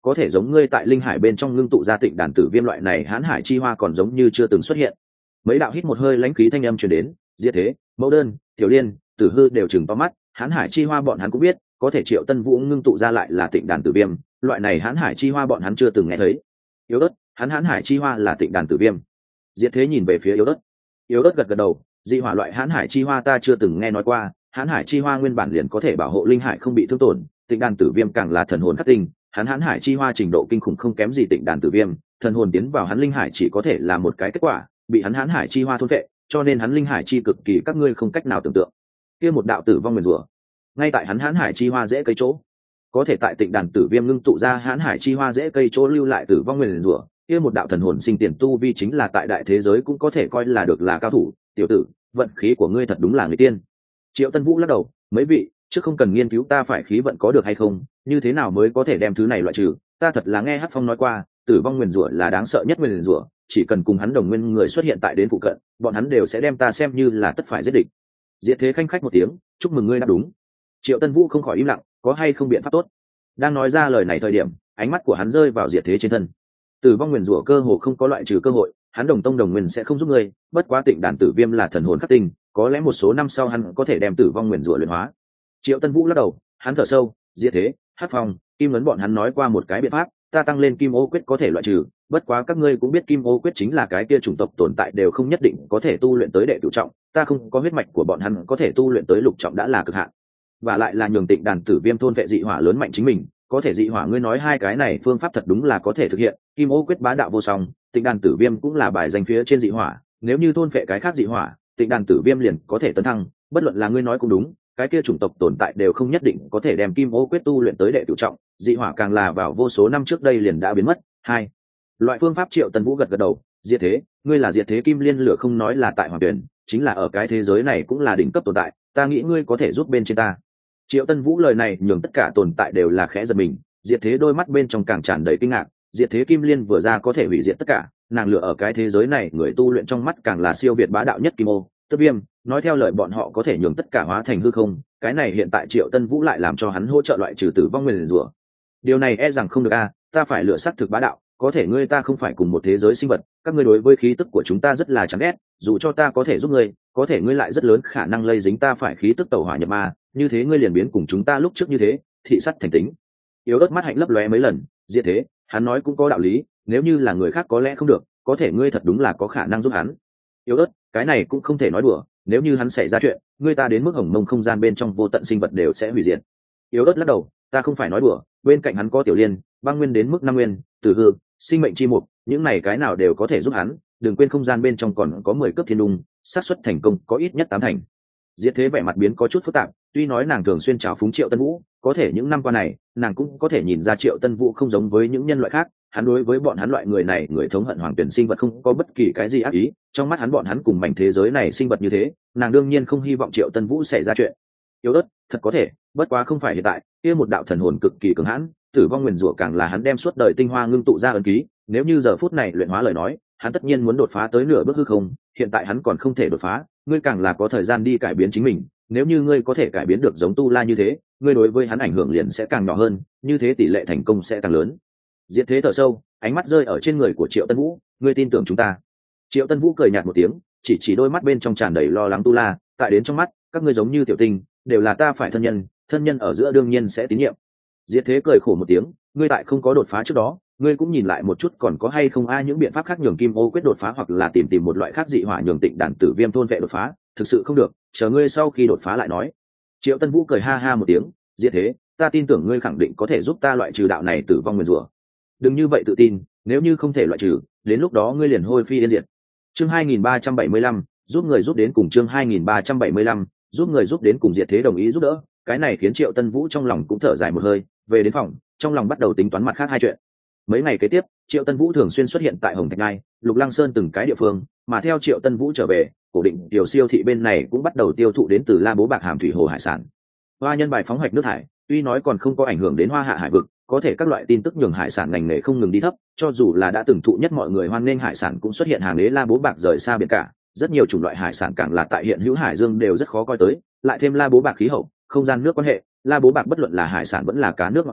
có thể giống ngươi tại linh hải bên trong ngưng tụ ra tịnh đàn tử viêm loại này hãn hải chi hoa còn giống như chưa từng xuất hiện. Mấy đạo hít một hơi lãnh khí thanh âm truyền đến, Diệt Thế, Mẫu Đơn, Tiểu Liên, Tử Hư đều chừng to mắt, hãn hải chi hoa bọn hắn cũng biết, có thể Triệu Tân Vũ ngưng tụ ra lại là tịnh đàn tử viêm, loại này hãn hải chi hoa bọn hắn chưa từng nghe thấy. Yếu Ớt, hắn hãn hải chi hoa là tịnh đàn tử viêm. Diệt Thế nhìn về phía Yếu Ớt. Yếu Ớt gật gật đầu, dị hỏa loại hãn hải chi hoa ta chưa từng nghe nói qua, hãn hải chi hoa nguyên bản liền có thể bảo hộ linh hải không bị thương tổn, tịnh đàn tử viêm càng là thần hồn khắc tinh, hắn hãn hải chi hoa trình độ kinh khủng không kém gì tịnh đàn tử viêm, thần hồn tiến vào hắn linh hải chỉ có thể là một cái kết quả, bị hắn hãn hải chi hoa thôn vệ, cho nên hắn linh hải chi cực kỳ các ngươi không cách nào tưởng tượng. Kia một đạo tử vong nguyền rủa, ngay tại hắn hãn hải chi hoa dễ cây chỗ, có thể tại tịnh đàn tử viêm ngưng tụ ra hãn hải chi hoa dễ cây chỗ lưu lại tử vong nguyền rủa, kia một đạo thần hồn sinh tiền tu vi chính là tại đại thế giới cũng có thể coi là được là cao thủ. Tiểu tử, vận khí của ngươi thật đúng là người tiên. Triệu Tân Vũ lắc đầu, mấy vị, chứ không cần nghiên cứu ta phải khí vận có được hay không, như thế nào mới có thể đem thứ này loại trừ, ta thật là nghe Hắc Phong nói qua, tử vong nguyền rủa là đáng sợ nhất nguyền rủa, chỉ cần cùng hắn đồng nguyên người xuất hiện tại đến phụ cận, bọn hắn đều sẽ đem ta xem như là tất phải giết địch. Diệt Thế khanh khách một tiếng, chúc mừng ngươi đã đúng. Triệu Tân Vũ không khỏi im lặng, có hay không biện pháp tốt. Đang nói ra lời này thời điểm, ánh mắt của hắn rơi vào Diệt Thế trên thân. Tử vong nguyền rủa cơ hồ không có loại trừ cơ hội, hắn đồng tông đồng nguyên sẽ không giúp ngươi, bất quá tịnh đàn tử viêm là thần hồn khắc tinh, có lẽ một số năm sau hắn có thể đem tử vong nguyền rủa luyện hóa. Triệu Tân Vũ lắc đầu, hắn thở sâu, Diệt Thế, Hắc Phong, Kim Ngấn bọn hắn nói qua một cái biện pháp, ta tăng lên kim ô quyết có thể loại trừ, bất quá các ngươi cũng biết kim ô quyết chính là cái kia chủng tộc tồn tại đều không nhất định có thể tu luyện tới đệ cửu trọng, ta không có huyết mạch của bọn hắn có thể tu luyện tới lục trọng đã là cực hạn. Và lại là nhường tịnh đàn tử viêm thôn vệ dị hỏa lớn mạnh chính mình, có thể dị hỏa ngươi nói hai cái này phương pháp thật đúng là có thể thực hiện, kim ô quyết bá đạo vô song, tịnh đàn tử viêm cũng là bài danh phía trên dị hỏa, nếu như thôn vệ cái khác dị hỏa, tịnh đàn tử viêm liền có thể tấn thăng, bất luận là ngươi nói cũng đúng, cái kia chủng tộc tồn tại đều không nhất định có thể đem kim ô quyết tu luyện tới đệ cửu trọng, dị hỏa càng là vào vô số năm trước đây liền đã biến mất. Hai loại phương pháp. Triệu Tân Vũ gật gật đầu, Diệt Thế, ngươi là Diệt Thế kim liên lửa không nói là tại hoàng tuyển, chính là ở cái thế giới này cũng là đỉnh cấp tồn tại, ta nghĩ ngươi có thể giúp bên trên ta. Triệu Tân Vũ lời này nhường tất cả tồn tại đều là khẽ giật mình, Diệt Thế đôi mắt bên trong càng tràn đầy kinh ngạc, Diệt Thế kim liên vừa ra có thể hủy diệt tất cả, nàng lửa ở cái thế giới này người tu luyện trong mắt càng là siêu việt bá đạo nhất kim ô, Tức Viêm, nói theo lời bọn họ có thể nhường tất cả hóa thành hư không, cái này hiện tại Triệu Tân Vũ lại làm cho hắn hỗ trợ loại trừ tử vong nguyền rủa. Điều này e rằng không được a, ta phải lựa xác thực bá đạo, có thể ngươi ta không phải cùng một thế giới sinh vật, các ngươi đối với khí tức của chúng ta rất là chán ghét, dù cho ta có thể giúp ngươi, có thể ngươi lại rất lớn khả năng lây dính ta phải khí tức tẩu hỏa nhập ma, như thế ngươi liền biến cùng chúng ta lúc trước như thế, thị sắt thành tính. Yếu ớt mắt hạnh lấp lóe mấy lần, Diệt Thế, hắn nói cũng có đạo lý, nếu như là người khác có lẽ không được, có thể ngươi thật đúng là có khả năng giúp hắn. Yếu ớt, cái này cũng không thể nói đùa, nếu như hắn xảy ra chuyện, ngươi ta đến mức hồng mông không gian bên trong vô tận sinh vật đều sẽ hủy diệt. Yếu ớt lắc đầu, ta không phải nói đùa, bên cạnh hắn có Tiểu Liên, băng nguyên đến mức năm nguyên, Tử Hư, sinh mệnh chi mục, những này cái nào đều có thể giúp hắn, đừng quên không gian bên trong còn có mười cấp thiên đung, xác suất thành công có ít nhất tám thành. Diệt Thế vẻ mặt biến có chút phức tạp, tuy nói nàng thường xuyên chào phúng Triệu Tân Vũ, có thể những năm qua này, nàng cũng có thể nhìn ra Triệu Tân Vũ không giống với những nhân loại khác, hắn đối với bọn hắn loại người này, người thống hận hoàng tuyển sinh vật không có bất kỳ cái gì ác ý, trong mắt hắn bọn hắn cùng mảnh thế giới này sinh vật như thế, nàng đương nhiên không hy vọng Triệu Tân Vũ xảy ra chuyện. Yếu ớt, thật có thể, bất quá không phải hiện tại, kia một đạo thần hồn cực kỳ cường hãn, tử vong nguyền rủa càng là hắn đem suốt đời tinh hoa ngưng tụ ra ấn ký, nếu như giờ phút này luyện hóa lời nói, hắn tất nhiên muốn đột phá tới nửa bước hư không, hiện tại hắn còn không thể đột phá, ngươi càng là có thời gian đi cải biến chính mình, nếu như ngươi có thể cải biến được giống Tu La như thế, ngươi đối với hắn ảnh hưởng liền sẽ càng nhỏ hơn, như thế tỷ lệ thành công sẽ càng lớn. Diệt Thế thở sâu, ánh mắt rơi ở trên người của Triệu Tân Vũ, ngươi tin tưởng chúng ta? Triệu Tân Vũ cười nhạt một tiếng, chỉ chỉ đôi mắt bên trong tràn đầy lo lắng Tu La, tại đến trong mắt, các ngươi giống như tiểu tinh, đều là ta phải thân nhân, thân nhân ở giữa đương nhiên sẽ tín nhiệm. Diệt Thế cười khổ một tiếng, ngươi tại không có đột phá trước đó, ngươi cũng nhìn lại một chút còn có hay không ai những biện pháp khác nhường kim ô quyết đột phá hoặc là tìm tìm một loại khác dị hỏa nhường tịnh đàn tử viêm thôn vệ đột phá, thực sự không được, chờ ngươi sau khi đột phá lại nói. Triệu Tân Vũ cười ha ha một tiếng, Diệt Thế, ta tin tưởng ngươi khẳng định có thể giúp ta loại trừ đạo này tử vong nguyền rủa. Đừng như vậy tự tin, nếu như không thể loại trừ, đến lúc đó ngươi liền hôi phi yên diệt. Chương hai nghìn ba trăm bảy mươi lăm, giúp người giúp đến cùng chương hai nghìn ba trăm bảy mươi lăm, giúp người giúp đến cùng Diệt Thế đồng ý giúp đỡ, cái này khiến Triệu Tân Vũ trong lòng cũng thở dài một hơi, về đến phòng, trong lòng bắt đầu tính toán mặt khác hai chuyện. Mấy ngày kế tiếp, Triệu Tân Vũ thường xuyên xuất hiện tại Hồng Thạch Ngai, Lục Lăng Sơn từng cái địa phương, mà theo Triệu Tân Vũ trở về, cổ định tiểu siêu thị bên này cũng bắt đầu tiêu thụ đến từ La Bố Bạc Hàm thủy hồ hải sản. Hoa nhân bài phóng hoạch nước thải, tuy nói còn không có ảnh hưởng đến Hoa Hạ hải vực, có thể các loại tin tức nhường hải sản ngành nghề không ngừng đi thấp, cho dù là đã từng thụ nhất mọi người hoan nghênh hải sản cũng xuất hiện hàng đế La Bố Bạc rời xa biển cả, rất nhiều chủng loại hải sản càng là tại hiện hữu hải dương đều rất khó coi tới, lại thêm La Bố Bạc khí hậu, không gian nước quan hệ, La Bố Bạc bất luận là hải sản vẫn là cá nước hoặc cua,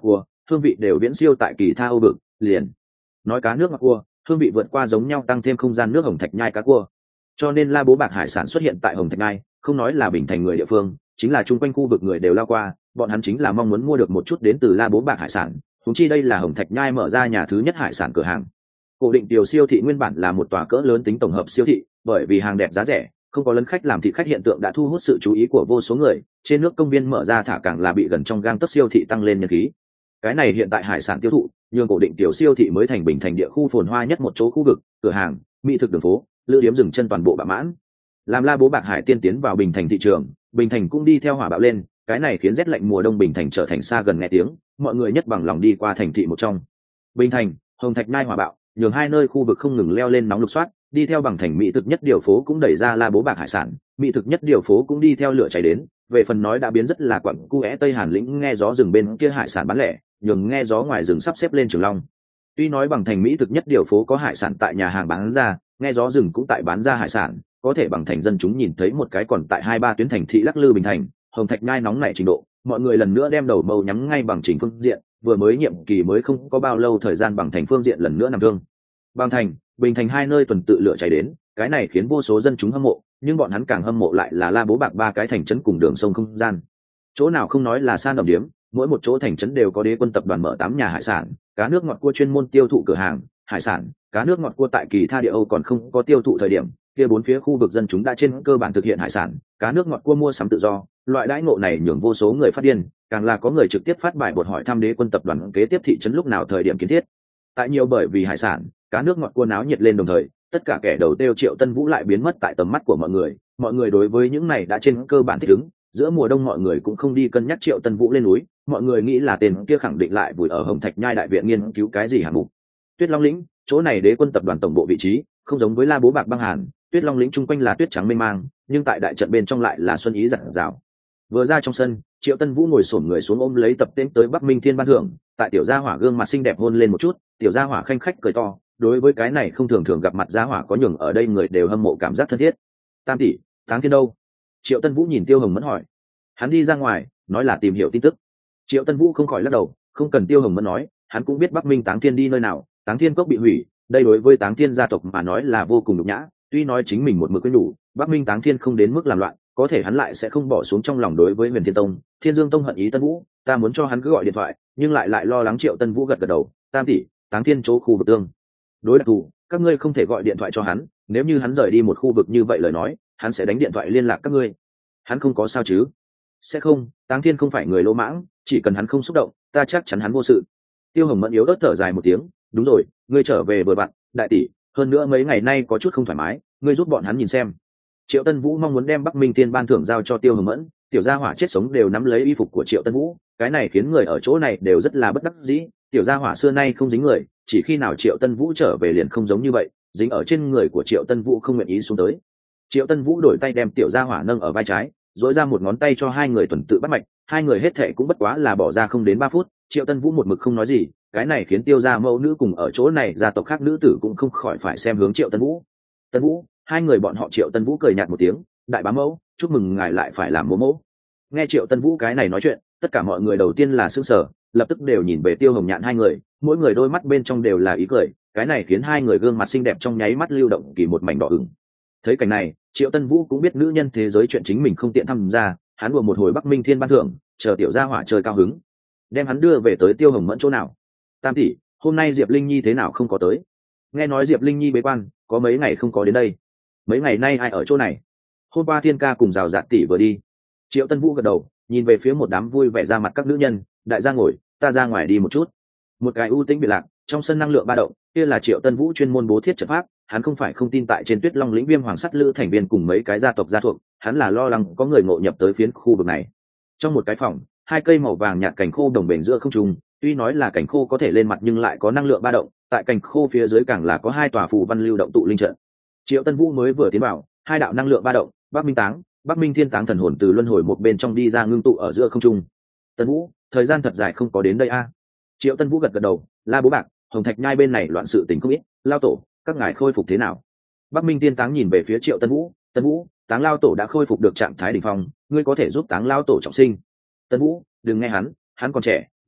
hương vị đều viễn siêu tại kỳ tha Âu vực, liền nói cá nước ngọt cua, hương vị vượt qua giống nhau tăng thêm không gian nước hồng thạch nhai cá cua. Cho nên La Bố Bạc hải sản xuất hiện tại hồng thạch nhai, không nói là Bình Thành người địa phương, chính là chung quanh khu vực người đều lao qua, bọn hắn chính là mong muốn mua được một chút đến từ La Bố Bạc hải sản, huống chi đây là hồng thạch nhai mở ra nhà thứ nhất hải sản cửa hàng. Cổ Định Tiểu siêu thị nguyên bản là một tòa cỡ lớn tính tổng hợp siêu thị, bởi vì hàng đẹp giá rẻ, không có lấn khách làm thịt khách hiện tượng đã thu hút sự chú ý của vô số người, trên nước công viên mở ra thả càng là bị gần trong gang tấc siêu thị tăng lên nhân khí. Cái này hiện tại hải sản tiêu thụ, nhường Cổ Định Tiểu siêu thị mới thành Bình Thành địa khu phồn hoa nhất một chỗ khu vực, cửa hàng, mỹ thực đường phố, lữ điếm dừng chân toàn bộ bạ mãn. Làm La Bố Bạc hải tiên tiến vào Bình Thành thị trường, Bình Thành cũng đi theo hỏa bạo lên, cái này khiến rét lạnh mùa đông Bình Thành trở thành xa gần nghe tiếng, mọi người nhất bằng lòng đi qua thành thị một trong. Bình Thành, hồng thạch nhai hỏa bạo, nhường hai nơi khu vực không ngừng leo lên nóng lục soát, đi theo bằng thành mỹ thực nhất điều phố cũng đẩy ra La Bố Bạc hải sản, mỹ thực nhất điều phố cũng đi theo lửa cháy đến. Về phần nói đã biến rất là quặng cu é Tây Hàn lĩnh nghe gió rừng bên kia hải sản bán lẻ, nhường nghe gió ngoài rừng sắp xếp lên Trường Long. Tuy nói bằng thành mỹ thực nhất điều phố có hải sản tại nhà hàng bán ra, nghe gió rừng cũng tại bán ra hải sản, có thể bằng thành dân chúng nhìn thấy một cái còn tại hai ba tuyến thành thị lắc lư Bình Thành, hồng thạch nhai nóng nảy trình độ, mọi người lần nữa đem đầu mâu nhắm ngay bằng trình phương diện, vừa mới nhiệm kỳ mới không có bao lâu thời gian bằng thành phương diện lần nữa nằm thương. Bằng thành, Bình Thành hai nơi tuần tự lửa cháy đến, cái này khiến vô số dân chúng hâm mộ, nhưng bọn hắn càng hâm mộ lại là La Bố Bạc ba cái thành trấn cùng đường sông không gian. Chỗ nào không nói là san đồng điếm, mỗi một chỗ thành trấn đều có Đế Quân tập đoàn mở tám nhà hải sản, cá nước ngọt cua chuyên môn tiêu thụ cửa hàng, hải sản, cá nước ngọt cua tại kỳ tha địa Âu còn không có tiêu thụ thời điểm, kia bốn phía khu vực dân chúng đã trên cơ bản thực hiện hải sản, cá nước ngọt cua mua sắm tự do, loại đãi ngộ này nhường vô số người phát điên, càng là có người trực tiếp phát bài bột hỏi thăm Đế Quân tập đoàn kế tiếp thị trấn lúc nào thời điểm kiến thiết. Tại nhiều bởi vì hải sản, cá nước ngọt cua náo nhiệt lên đồng thời, tất cả kẻ đầu tiêu Triệu Tân Vũ lại biến mất tại tầm mắt của mọi người, mọi người đối với những này đã trên cơ bản thích ứng, giữa mùa đông mọi người cũng không đi cân nhắc Triệu Tân Vũ lên núi, mọi người nghĩ là tên kia khẳng định lại vùi ở hồng thạch nhai đại viện nghiên cứu cái gì hạng mục. Tuyết Long lĩnh, chỗ này Đế Quân tập đoàn tổng bộ vị trí, không giống với La Bố Bạc băng hàn, Tuyết Long lĩnh chung quanh là tuyết trắng mênh mang, nhưng tại đại trận bên trong lại là xuân ý rạng rào. Vừa ra trong sân, Triệu Tân Vũ ngồi xổm người xuống ôm lấy tập tên tới Bắc Minh Thiên ban thưởng, tại tiểu gia hỏa gương mặt xinh đẹp hôn lên một chút, tiểu gia hỏa khanh khách cười to, đối với cái này không thường thường gặp mặt gia hỏa có nhường ở đây người đều hâm mộ cảm giác thân thiết. Tam tỷ, Táng Thiên đâu? Triệu Tân Vũ nhìn Tiêu Hồng Mẫn hỏi. Hắn đi ra ngoài, nói là tìm hiểu tin tức. Triệu Tân Vũ không khỏi lắc đầu, không cần Tiêu Hồng Mẫn nói, hắn cũng biết Bắc Minh Táng Thiên đi nơi nào, Táng Thiên cốc bị hủy, đây đối với Táng Thiên gia tộc mà nói là vô cùng nhục nhã, tuy nói chính mình một mực quên nhủ, Bắc Minh Táng Thiên không đến mức làm loạn, có thể hắn lại sẽ không bỏ xuống trong lòng đối với Huyền Thiên Tông, Thiên Dương Tông hận ý Tân Vũ, ta muốn cho hắn cứ gọi điện thoại, nhưng lại lại lo lắng Triệu Tân Vũ gật gật đầu, Tam tỷ, Táng Thiên chỗ khu vực tương đối đặc thù, các ngươi không thể gọi điện thoại cho hắn, nếu như hắn rời đi một khu vực như vậy lời nói, hắn sẽ đánh điện thoại liên lạc các ngươi. Hắn không có sao chứ? Sẽ không, Táng Thiên không phải người lỗ mãng, chỉ cần hắn không xúc động, ta chắc chắn hắn vô sự. Tiêu Hồng Mẫn yếu ớt thở dài một tiếng, đúng rồi, ngươi trở về vừa vặn, đại tỷ, hơn nữa mấy ngày nay có chút không thoải mái, ngươi giúp bọn hắn nhìn xem. Triệu Tân Vũ mong muốn đem Bắc Minh Thiên ban thưởng giao cho Tiêu Hồng Mẫn, tiểu gia hỏa chết sống đều nắm lấy y phục của Triệu Tân Vũ, cái này khiến người ở chỗ này đều rất là bất đắc dĩ, tiểu gia hỏa xưa nay không dính người, chỉ khi nào Triệu Tân Vũ trở về liền không giống như vậy, dính ở trên người của Triệu Tân Vũ không nguyện ý xuống tới. Triệu Tân Vũ đổi tay đem tiểu gia hỏa nâng ở vai trái, dỗi ra một ngón tay cho hai người tuần tự bắt mạch, hai người hết thệ cũng bất quá là bỏ ra không đến ba phút, Triệu Tân Vũ một mực không nói gì, cái này khiến Tiêu gia mẫu nữ cùng ở chỗ này gia tộc khác nữ tử cũng không khỏi phải xem hướng Triệu Tân Vũ. Tân Vũ, hai người bọn họ Triệu Tân Vũ cười nhạt một tiếng, đại bá mẫu, chúc mừng ngài lại phải làm mẫu mẫu. Nghe Triệu Tân Vũ cái này nói chuyện, tất cả mọi người đầu tiên là sững sờ, lập tức đều nhìn về Tiêu Hồng Nhạn hai người, mỗi người đôi mắt bên trong đều là ý cười, cái này khiến hai người gương mặt xinh đẹp trong nháy mắt lưu động kỳ một mảnh đỏ ửng. Thấy cảnh này, Triệu Tân Vũ cũng biết nữ nhân thế giới chuyện chính mình không tiện tham gia, hắn vừa một hồi Bắc Minh Thiên ban thưởng, chờ tiểu gia hỏa chơi cao hứng, đem hắn đưa về tới Tiêu Hồng Mẫn chỗ nào. Tam tỷ, hôm nay Diệp Linh Nhi thế nào không có tới? Nghe nói Diệp Linh Nhi bế quan, có mấy ngày không có đến đây. Mấy ngày nay ai ở chỗ này? Hôm qua Thiên ca cùng Rào Rạt tỷ vừa đi. Triệu Tân Vũ gật đầu, nhìn về phía một đám vui vẻ ra mặt các nữ nhân, đại gia ngồi, ta ra ngoài đi một chút. Một cái ưu tĩnh biệt lạc, trong sân năng lượng ba động, kia là Triệu Tân Vũ chuyên môn bố thiết trận pháp, hắn không phải không tin tại trên Tuyết Long lĩnh Viêm Hoàng Sắt Lữ thành viên cùng mấy cái gia tộc gia thuộc, hắn là lo lắng có người ngộ nhập tới phiến khu vực này. Trong một cái phòng, hai cây màu vàng nhạt cành khô đồng bền giữa không trung, tuy nói là cành khô có thể lên mặt nhưng lại có năng lượng ba động, tại cành khô phía dưới càng là có hai tòa phù văn lưu động tụ linh trận. Triệu Tân Vũ mới vừa tiến vào, hai đạo năng lượng ba động, Bắc Minh Táng, Bắc Minh Thiên Táng thần hồn từ luân hồi một bên trong đi ra ngưng tụ ở giữa không trung. Tân Vũ, thời gian thật dài không có đến đây a. Triệu Tân Vũ gật gật đầu, La Bố Bạc, Hồng Thạch Nhai bên này loạn sự tình không ít, lao tổ, các ngài khôi phục thế nào? Bắc Minh Thiên Táng nhìn về phía Triệu Tân Vũ, Tân Vũ, Táng lao tổ đã khôi phục được trạng thái đỉnh phong, ngươi có thể giúp Táng lao tổ trọng sinh. Tân Vũ, đừng nghe hắn, hắn còn trẻ,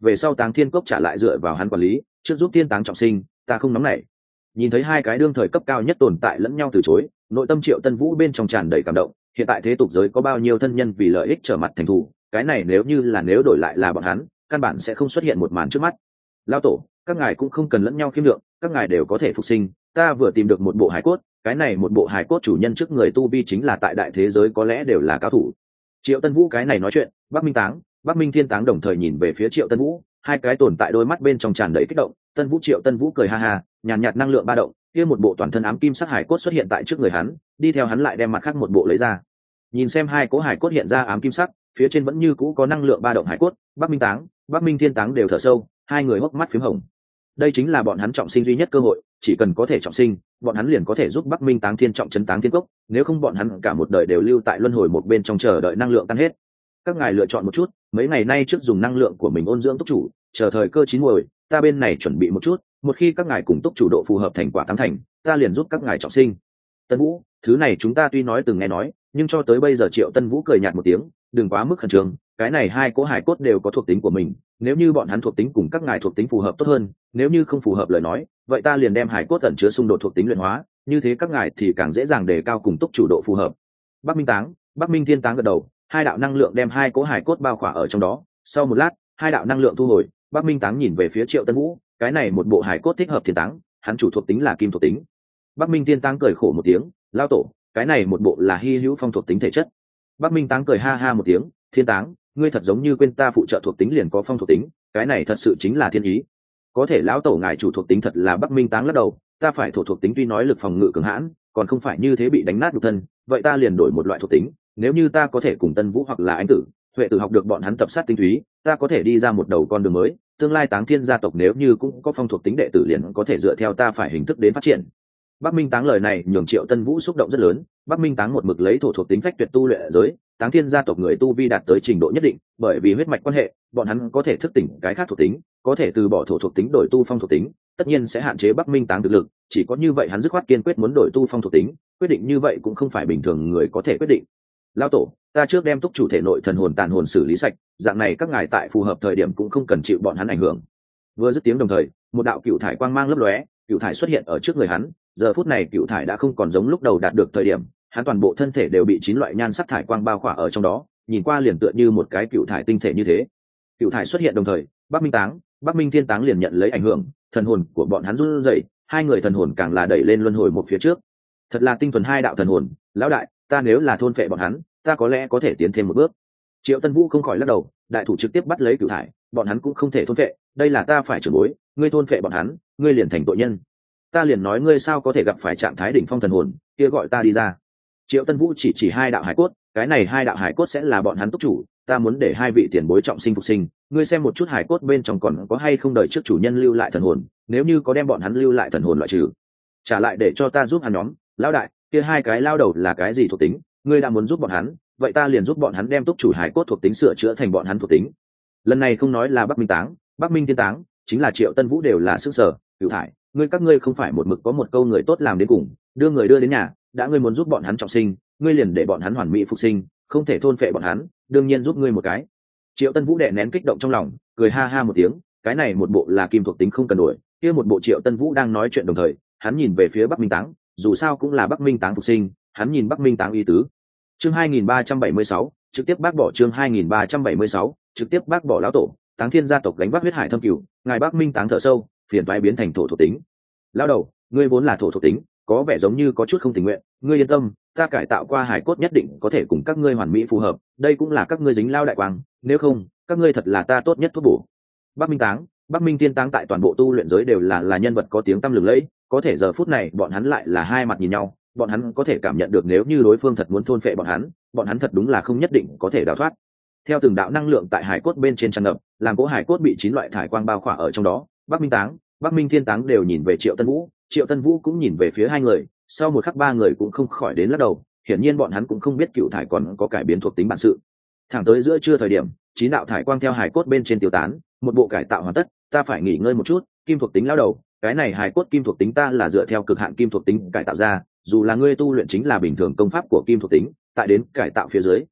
về sau Táng Thiên Cốc trả lại dựa vào hắn quản lý, trước giúp thiên táng trọng sinh, ta không nóng nảy. Nhìn thấy hai cái đương thời cấp cao nhất tồn tại lẫn nhau từ chối, nội tâm Triệu Tân Vũ bên trong tràn đầy cảm động. Hiện tại thế tục giới có bao nhiêu thân nhân vì lợi ích trở mặt thành thù, cái này nếu như là nếu đổi lại là bọn hắn, căn bản sẽ không xuất hiện một màn trước mắt. Lão tổ, các ngài cũng không cần lẫn nhau khiêm lượng, các ngài đều có thể phục sinh. Ta vừa tìm được một bộ hài cốt, cái này một bộ hài cốt chủ nhân trước người tu vi chính là tại đại thế giới có lẽ đều là cao thủ. Triệu Tân Vũ cái này nói chuyện, Bắc Minh Táng, Bắc Minh Thiên Táng đồng thời nhìn về phía Triệu Tân Vũ, hai cái tồn tại đôi mắt bên trong tràn đầy kích động. Tân Vũ Triệu Tân Vũ cười ha ha, nhàn nhạt năng lượng ba động, kia một bộ toàn thân ám kim sắc hải cốt xuất hiện tại trước người hắn, đi theo hắn lại đem mặt khác một bộ lấy ra. Nhìn xem hai cố hải cốt hiện ra ám kim sắc, phía trên vẫn như cũ có năng lượng ba động hải cốt, Bắc Minh Táng, Bắc Minh Thiên Táng đều thở sâu, hai người hốc mắt phím hồng. Đây chính là bọn hắn trọng sinh duy nhất cơ hội, chỉ cần có thể trọng sinh, bọn hắn liền có thể giúp Bắc Minh Táng Thiên trọng trấn Táng Thiên Cốc, nếu không bọn hắn cả một đời đều lưu tại luân hồi một bên trong chờ đợi năng lượng tan hết. Các ngài lựa chọn một chút, mấy ngày nay trước dùng năng lượng của mình ôn dưỡng túc chủ, chờ thời cơ chín muồi, ta bên này chuẩn bị một chút, một khi các ngài cùng túc chủ độ phù hợp thành quả tám thành, ta liền giúp các ngài trọng sinh. Tân Vũ, thứ này chúng ta tuy nói từng nghe nói, nhưng cho tới bây giờ Triệu Tân Vũ cười nhạt một tiếng, đừng quá mức khẩn trương, cái này hai cỗ hải cốt đều có thuộc tính của mình, nếu như bọn hắn thuộc tính cùng các ngài thuộc tính phù hợp tốt hơn, nếu như không phù hợp lời nói, vậy ta liền đem hải cốt ẩn chứa xung đột thuộc tính luyện hóa, như thế các ngài thì càng dễ dàng đề cao cùng túc chủ độ phù hợp. Bắc Minh Táng, Bắc Minh Thiên Táng gật đầu, hai đạo năng lượng đem hai cỗ hải cốt bao khỏa ở trong đó, sau một lát, hai đạo năng lượng thu hồi, Bắc Minh Táng nhìn về phía Triệu Tân Vũ, cái này một bộ hải cốt thích hợp Thiên Táng, hắn chủ thuộc tính là kim thuộc tính. Bắc Minh Thiên Táng cười khổ một tiếng, lao tổ, cái này một bộ là hy hữu phong thuộc tính thể chất. Bắc Minh Táng cười ha ha một tiếng, Thiên Táng, ngươi thật giống như quên ta phụ trợ thuộc tính liền có phong thuộc tính, cái này thật sự chính là thiên ý. Có thể lão tổ ngài chủ thuộc tính thật là Bắc Minh Táng lắc đầu, ta phải thổ thuộc tính tuy nói lực phòng ngự cường hãn, còn không phải như thế bị đánh nát nhục thân, vậy ta liền đổi một loại thuộc tính, nếu như ta có thể cùng Tân Vũ hoặc là Anh Tử, Huệ Tử học được bọn hắn tập sát tinh túy, ta có thể đi ra một đầu con đường mới, tương lai Táng Thiên gia tộc nếu như cũng có phong thuộc tính đệ tử liền có thể dựa theo ta phải hình thức đến phát triển. Bắc Minh Táng lời này nhường Triệu Tân Vũ xúc động rất lớn, Bắc Minh Táng một mực lấy thổ thuộc tính phách tuyệt tu luyện ở giới, Táng Thiên gia tộc người tu vi đạt tới trình độ nhất định, bởi vì huyết mạch quan hệ, bọn hắn có thể thức tỉnh cái khác thuộc tính, có thể từ bỏ thổ thuộc tính đổi tu phong thuộc tính, tất nhiên sẽ hạn chế Bắc Minh Táng thực lực, chỉ có như vậy hắn dứt khoát kiên quyết muốn đổi tu phong thuộc tính, quyết định như vậy cũng không phải bình thường người có thể quyết định. Lão tổ, ta trước đem túc chủ thể nội thần hồn tàn hồn xử lý sạch, dạng này các ngài tại phù hợp thời điểm cũng không cần chịu bọn hắn ảnh hưởng. Vừa dứt tiếng đồng thời, một đạo cựu thải quang mang lấp lóe, cựu thải xuất hiện ở trước người hắn, giờ phút này cựu thải đã không còn giống lúc đầu đạt được thời điểm, hắn toàn bộ thân thể đều bị chín loại nhan sắc thải quang bao khỏa ở trong đó, nhìn qua liền tựa như một cái cựu thải tinh thể như thế. Cựu thải xuất hiện đồng thời, Bắc Minh Táng, Bắc Minh Thiên Táng liền nhận lấy ảnh hưởng, thần hồn của bọn hắn run rẩy, hai người thần hồn càng là đẩy lên luân hồi một phía trước. Thật là tinh thuần hai đạo thần hồn, lão đại, ta nếu là thôn phệ bọn hắn, ta có lẽ có thể tiến thêm một bước. Triệu Tân Vũ không khỏi lắc đầu, đại thủ trực tiếp bắt lấy cửu thải, bọn hắn cũng không thể thôn phệ, đây là ta phải trưởng bối, ngươi thôn phệ bọn hắn, ngươi liền thành tội nhân. Ta liền nói ngươi sao có thể gặp phải trạng thái đỉnh phong thần hồn, kia gọi ta đi ra. Triệu Tân Vũ chỉ chỉ hai đạo hải cốt, cái này hai đạo hải cốt sẽ là bọn hắn túc chủ, ta muốn để hai vị tiền bối trọng sinh phục sinh, ngươi xem một chút hải cốt bên trong còn có hay không đợi trước chủ nhân lưu lại thần hồn, nếu như có đem bọn hắn lưu lại thần hồn loại trừ, trả lại để cho ta giúp hắn nhóm. Lão đại, kia hai cái lao đầu là cái gì thuộc tính, ngươi đã muốn giúp bọn hắn, vậy ta liền giúp bọn hắn đem túc chủ hải cốt thuộc tính sửa chữa thành bọn hắn thuộc tính. Lần này không nói là Bắc Minh Táng, Bắc Minh Thiên Táng, chính là Triệu Tân Vũ đều là sức sở. Cửu thải, ngươi các ngươi không phải một mực có một câu người tốt làm đến cùng, đưa người đưa đến nhà, đã ngươi muốn giúp bọn hắn trọng sinh, ngươi liền để bọn hắn hoàn mỹ phục sinh, không thể thôn phệ bọn hắn, đương nhiên giúp ngươi một cái. Triệu Tân Vũ đè nén kích động trong lòng, cười ha ha một tiếng, cái này một bộ là kim thuộc tính không cần đổi, kia một bộ Triệu Tân Vũ đang nói chuyện đồng thời, hắn nhìn về phía Bắc Minh Táng, dù sao cũng là Bắc Minh Táng phục sinh, hắn nhìn Bắc Minh Táng ý tứ. Chương hai nghìn ba trăm bảy mươi sáu, trực tiếp bác bỏ chương hai nghìn ba trăm bảy mươi sáu, trực tiếp bác bỏ lão tổ, Táng Thiên gia tộc gánh vác huyết hải thâm cửu, ngài Bắc Minh Táng thở sâu, phiền toái biến thành thổ thuộc tính. Lão đầu, ngươi vốn là thổ thuộc tính, có vẻ giống như có chút không tình nguyện, ngươi yên tâm, ta cải tạo qua hải cốt nhất định có thể cùng các ngươi hoàn mỹ phù hợp, đây cũng là các ngươi dính lao đại quang, nếu không, các ngươi thật là ta tốt nhất thuốc bổ. Bắc Minh Táng, Bắc Minh Thiên Táng tại toàn bộ tu luyện giới đều là là nhân vật có tiếng tăm lừng lẫy, có thể giờ phút này bọn hắn lại là hai mặt nhìn nhau, bọn hắn có thể cảm nhận được nếu như đối phương thật muốn thôn phệ bọn hắn, bọn hắn thật đúng là không nhất định có thể đào thoát. Theo từng đạo năng lượng tại hải cốt bên trên tràn ngập, làm cỗ hải cốt bị chín loại thải quang bao khỏa ở trong đó, Bắc Minh Táng, Bắc Minh Thiên Táng đều nhìn về Triệu Tân Vũ, Triệu Tân Vũ cũng nhìn về phía hai người, sau một khắc ba người cũng không khỏi đến lắc đầu, hiển nhiên bọn hắn cũng không biết cựu thải còn có cải biến thuộc tính bản sự. Thẳng tới giữa trưa thời điểm, chín đạo thải quang theo hải cốt bên trên tiêu tán, một bộ cải tạo hoàn tất, ta phải nghỉ ngơi một chút, kim thuộc tính lão đầu, cái này hải cốt kim thuộc tính ta là dựa theo cực hạn kim thuộc tính cải tạo ra, dù là ngươi tu luyện chính là bình thường công pháp của kim thuộc tính, tại đến cải tạo phía dưới,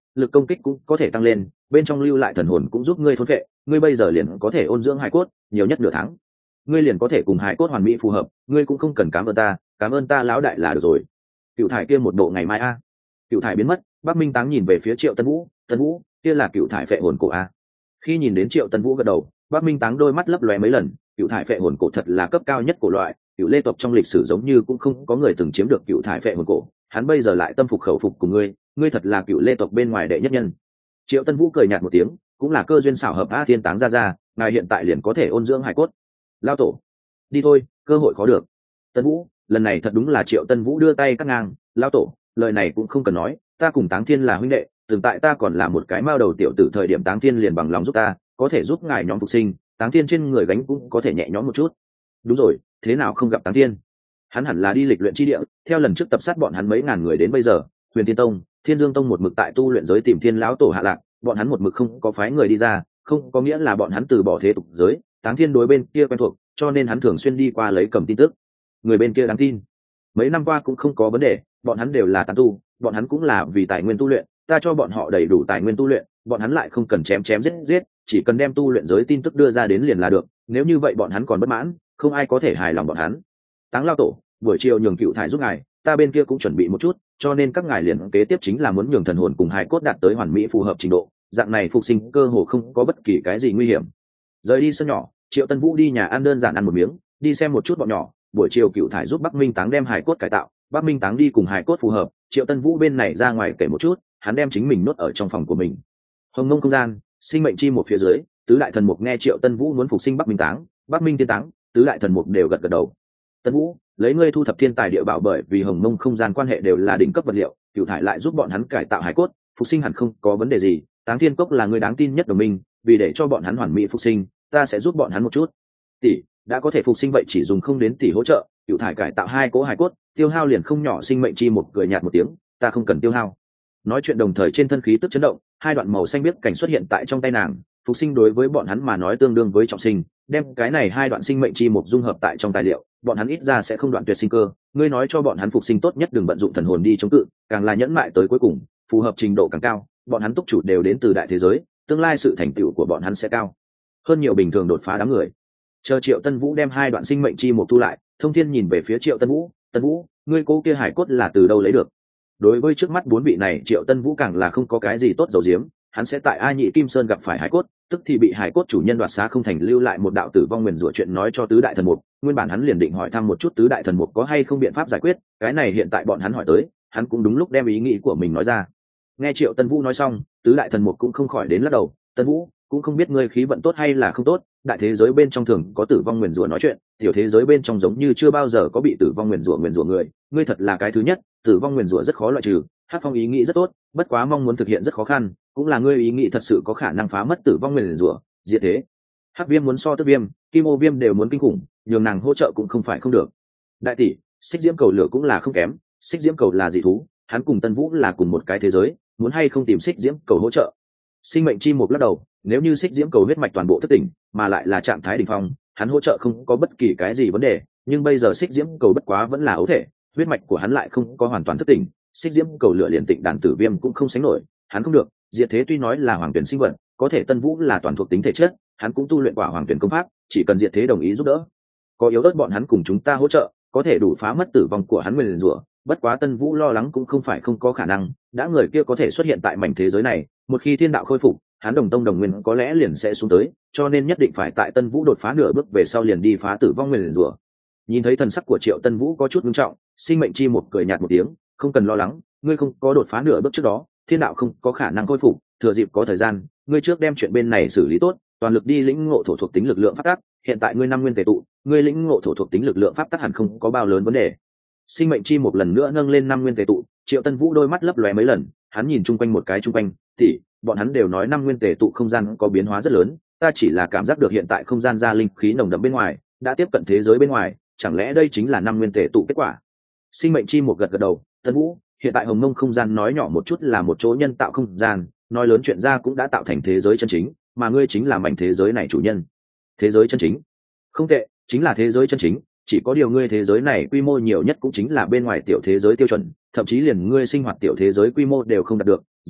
lực công kích cũng có thể tăng lên, bên trong lưu lại thần hồn cũng giúp ngươi thôn vệ, ngươi bây giờ liền có thể ôn dưỡng hải cốt, nhiều nhất nửa tháng ngươi liền có thể cùng hải cốt hoàn mỹ phù hợp, ngươi cũng không cần cảm ơn ta, cảm ơn ta lão đại là được rồi. Cựu thải kia một độ ngày mai a. Cựu thải biến mất, Bắc Minh Táng nhìn về phía Triệu Tân Vũ, Tân Vũ, kia là cựu thải phệ hồn cổ a. Khi nhìn đến Triệu Tân Vũ gật đầu, Bắc Minh Táng đôi mắt lấp lóe mấy lần, cựu thải phệ hồn cổ thật là cấp cao nhất cổ loại, cựu lê tộc trong lịch sử giống như cũng không có người từng chiếm được cựu thải phệ hồn cổ, hắn bây giờ lại tâm phục khẩu phục cùng ngươi, ngươi thật là cựu lê tộc bên ngoài đệ nhất nhân. Triệu Tân Vũ cười nhạt một tiếng, cũng là cơ duyên xảo hợp a, thiên táng ra ra, ngài hiện tại liền có thể ôn dưỡng hải cốt. Lao tổ, đi thôi, cơ hội khó được. Tân Vũ, lần này thật đúng là Triệu Tân Vũ đưa tay cắt ngang, Lao tổ, lời này cũng không cần nói, ta cùng Táng Thiên là huynh đệ, từng tại ta còn là một cái mao đầu tiểu tử thời điểm Táng Thiên liền bằng lòng giúp ta, có thể giúp ngài nhóm phục sinh, Táng Thiên trên người gánh cũng có thể nhẹ nhõm một chút. Đúng rồi, thế nào không gặp Táng Thiên? Hắn hẳn là đi lịch luyện chi địa, theo lần trước tập sát bọn hắn mấy ngàn người đến bây giờ, Huyền Thiên Tông, Thiên Dương Tông một mực tại tu luyện giới tìm Thiên lão tổ hạ lạc, bọn hắn một mực không có phái người đi ra, không có nghĩa là bọn hắn từ bỏ thế tục giới, Táng Thiên đối bên kia quen thuộc, cho nên hắn thường xuyên đi qua lấy cầm tin tức. Người bên kia đáng tin. Mấy năm qua cũng không có vấn đề, bọn hắn đều là tán tu, bọn hắn cũng là vì tài nguyên tu luyện, ta cho bọn họ đầy đủ tài nguyên tu luyện, bọn hắn lại không cần chém chém giết giết, chỉ cần đem tu luyện giới tin tức đưa ra đến liền là được, nếu như vậy bọn hắn còn bất mãn, không ai có thể hài lòng bọn hắn. Táng lao tổ, buổi chiều nhường cựu thải giúp ngài, ta bên kia cũng chuẩn bị một chút, cho nên các ngài liền kế tiếp chính là muốn nhường thần hồn cùng hài cốt đạt tới hoàn mỹ phù hợp trình độ, dạng này phục sinh cơ hồ không có bất kỳ cái gì nguy hiểm. Rời đi sân nhỏ, Triệu Tân Vũ đi nhà ăn đơn giản ăn một miếng, đi xem một chút bọn nhỏ, buổi chiều cựu thải giúp Bắc Minh Táng đem hài cốt cải tạo, Bắc Minh Táng đi cùng hài cốt phù hợp, Triệu Tân Vũ bên này ra ngoài kể một chút, hắn đem chính mình nốt ở trong phòng của mình. Hồng Mông không gian, sinh mệnh chi một phía dưới, tứ đại thần mục nghe Triệu Tân Vũ muốn phục sinh Bắc Minh Táng, Bắc Minh Tiên Táng, tứ đại thần mục đều gật gật đầu. Tân Vũ, lấy ngươi thu thập thiên tài địa bảo, bởi vì Hồng Mông không gian quan hệ đều là đỉnh cấp vật liệu, cựu thải lại giúp bọn hắn cải tạo hài cốt, phục sinh hẳn không có vấn đề gì. Táng Thiên Cốc là người đáng tin nhất đồng minh, vì để cho bọn hắn hoàn mỹ phục sinh, ta sẽ giúp bọn hắn một chút. Tỷ, đã có thể phục sinh vậy chỉ dùng không đến tỷ hỗ trợ, cựu thải cải tạo hai cỗ hài cốt, tiêu hao liền không nhỏ. Sinh mệnh chi một cười nhạt một tiếng, ta không cần tiêu hao. Nói chuyện đồng thời trên thân khí tức chấn động, hai đoạn màu xanh biếc cảnh xuất hiện tại trong tay nàng, phục sinh đối với bọn hắn mà nói tương đương với trọng sinh, đem cái này hai đoạn sinh mệnh chi một dung hợp tại trong tài liệu, bọn hắn ít ra sẽ không đoạn tuyệt sinh cơ. Ngươi nói cho bọn hắn phục sinh tốt nhất đừng vận dụng thần hồn đi chống cự, càng là nhẫn mại tới cuối cùng, phù hợp trình độ càng cao, bọn hắn túc chủ đều đến từ đại thế giới, tương lai sự thành tựu của bọn hắn sẽ cao hơn nhiều bình thường đột phá đám người. Chờ Triệu Tân Vũ đem hai đoạn sinh mệnh chi một thu lại, Thông Thiên nhìn về phía Triệu Tân Vũ, Tân Vũ, ngươi cố kia hải cốt là từ đâu lấy được? Đối với trước mắt bốn vị này, Triệu Tân Vũ càng là không có cái gì tốt dầu diếm, hắn sẽ tại A Nhị Kim Sơn gặp phải hải cốt, tức thì bị hải cốt chủ nhân đoạt xá không thành, lưu lại một đạo tử vong nguyền rủa chuyện nói cho tứ đại thần mục. Nguyên bản hắn liền định hỏi thăm một chút tứ đại thần mục có hay không biện pháp giải quyết, cái này hiện tại bọn hắn hỏi tới, hắn cũng đúng lúc đem ý nghĩ của mình nói ra. Nghe Triệu Tân Vũ nói xong, tứ đại thần mục cũng không khỏi đến lắc đầu. Tân Vũ, cũng không biết ngươi khí vận tốt hay là không tốt, đại thế giới bên trong thường có tử vong nguyền rủa nói chuyện, tiểu thế giới bên trong giống như chưa bao giờ có bị tử vong nguyền rủa nguyền rủa người, ngươi thật là cái thứ nhất. Tử vong nguyền rủa rất khó loại trừ, Hắc Phong ý nghĩ rất tốt, bất quá mong muốn thực hiện rất khó khăn, cũng là ngươi ý nghĩ thật sự có khả năng phá mất tử vong nguyền rủa, diệt thế. Hắc Viêm muốn so Tức Viêm, Kim Ô Viêm đều muốn kinh khủng, nhường nàng hỗ trợ cũng không phải không được. Đại tỷ, Xích Diễm Cầu Lửa cũng là không kém, Xích Diễm Cầu là dị thú, hắn cùng Tân Vũ là cùng một cái thế giới, muốn hay không tìm Xích Diễm Cầu hỗ trợ? Sinh mệnh chi một lắc đầu, nếu như Xích Diễm Cầu huyết mạch toàn bộ thức tỉnh, mà lại là trạng thái đỉnh phong, hắn hỗ trợ không có bất kỳ cái gì vấn đề, nhưng bây giờ Xích Diễm Cầu bất quá vẫn là ấu thể, huyết mạch của hắn lại không có hoàn toàn thức tỉnh, Xích Diễm Cầu Lửa liền tịnh đàn tử viêm cũng không sánh nổi, hắn không được. Diệt thế tuy nói là hoàng tuyển sinh vật, có thể Tân Vũ là toàn thuộc tính thể chất, hắn cũng tu luyện quả hoàng tuyển công pháp, chỉ cần diệt thế đồng ý giúp đỡ, có yếu ớt bọn hắn cùng chúng ta hỗ trợ, có thể đủ phá mất tử vong của hắn nguyền rủa. Bất quá Tân Vũ lo lắng cũng không phải không có khả năng, đã người kia có thể xuất hiện tại mảnh thế giới này, một khi thiên đạo khôi phục, hắn đồng tông đồng nguyên có lẽ liền sẽ xuống tới, cho nên nhất định phải tại Tân Vũ đột phá nửa bước về sau liền đi phá tử vong nguyền rủa. Nhìn thấy thần sắc của Triệu Tân Vũ có chút nghiêm trọng, sinh mệnh chi một cười nhạt một tiếng, không cần lo lắng, ngươi không có đột phá nửa bước trước đó, thiên đạo không có khả năng khôi phục, thừa dịp có thời gian, ngươi trước đem chuyện bên này xử lý tốt, toàn lực đi lĩnh ngộ thổ thuộc tính lực lượng pháp tắc, hiện tại ngươi năm nguyên tề tụ, ngươi lĩnh ngộ thổ thuộc tính lực lượng pháp tắc hẳn không có bao lớn vấn đề. Sinh mệnh chi một lần nữa nâng lên năm nguyên tề tụ, Triệu Tân Vũ đôi mắt lấp lóe mấy lần, hắn nhìn chung quanh một cái chung quanh, tỷ, bọn hắn đều nói năm nguyên tề tụ không gian có biến hóa rất lớn, ta chỉ là cảm giác được hiện tại không gian ra linh khí nồng đậm bên ngoài, đã tiếp cận thế giới bên ngoài, chẳng lẽ đây chính là năm nguyên tề tụ kết quả? Sinh mệnh chi một gật gật đầu, Tân Vũ, hiện tại Hồng Mông không gian nói nhỏ một chút là một chỗ nhân tạo không gian, nói lớn chuyện ra cũng đã tạo thành thế giới chân chính, mà ngươi chính là mảnh thế giới này chủ nhân. Thế giới chân chính? Không tệ, chính là thế giới chân chính, chỉ có điều ngươi thế giới này quy mô nhiều nhất cũng chính là bên ngoài tiểu thế giới tiêu chuẩn, thậm chí liền ngươi sinh hoạt tiểu thế giới quy mô đều không đạt được,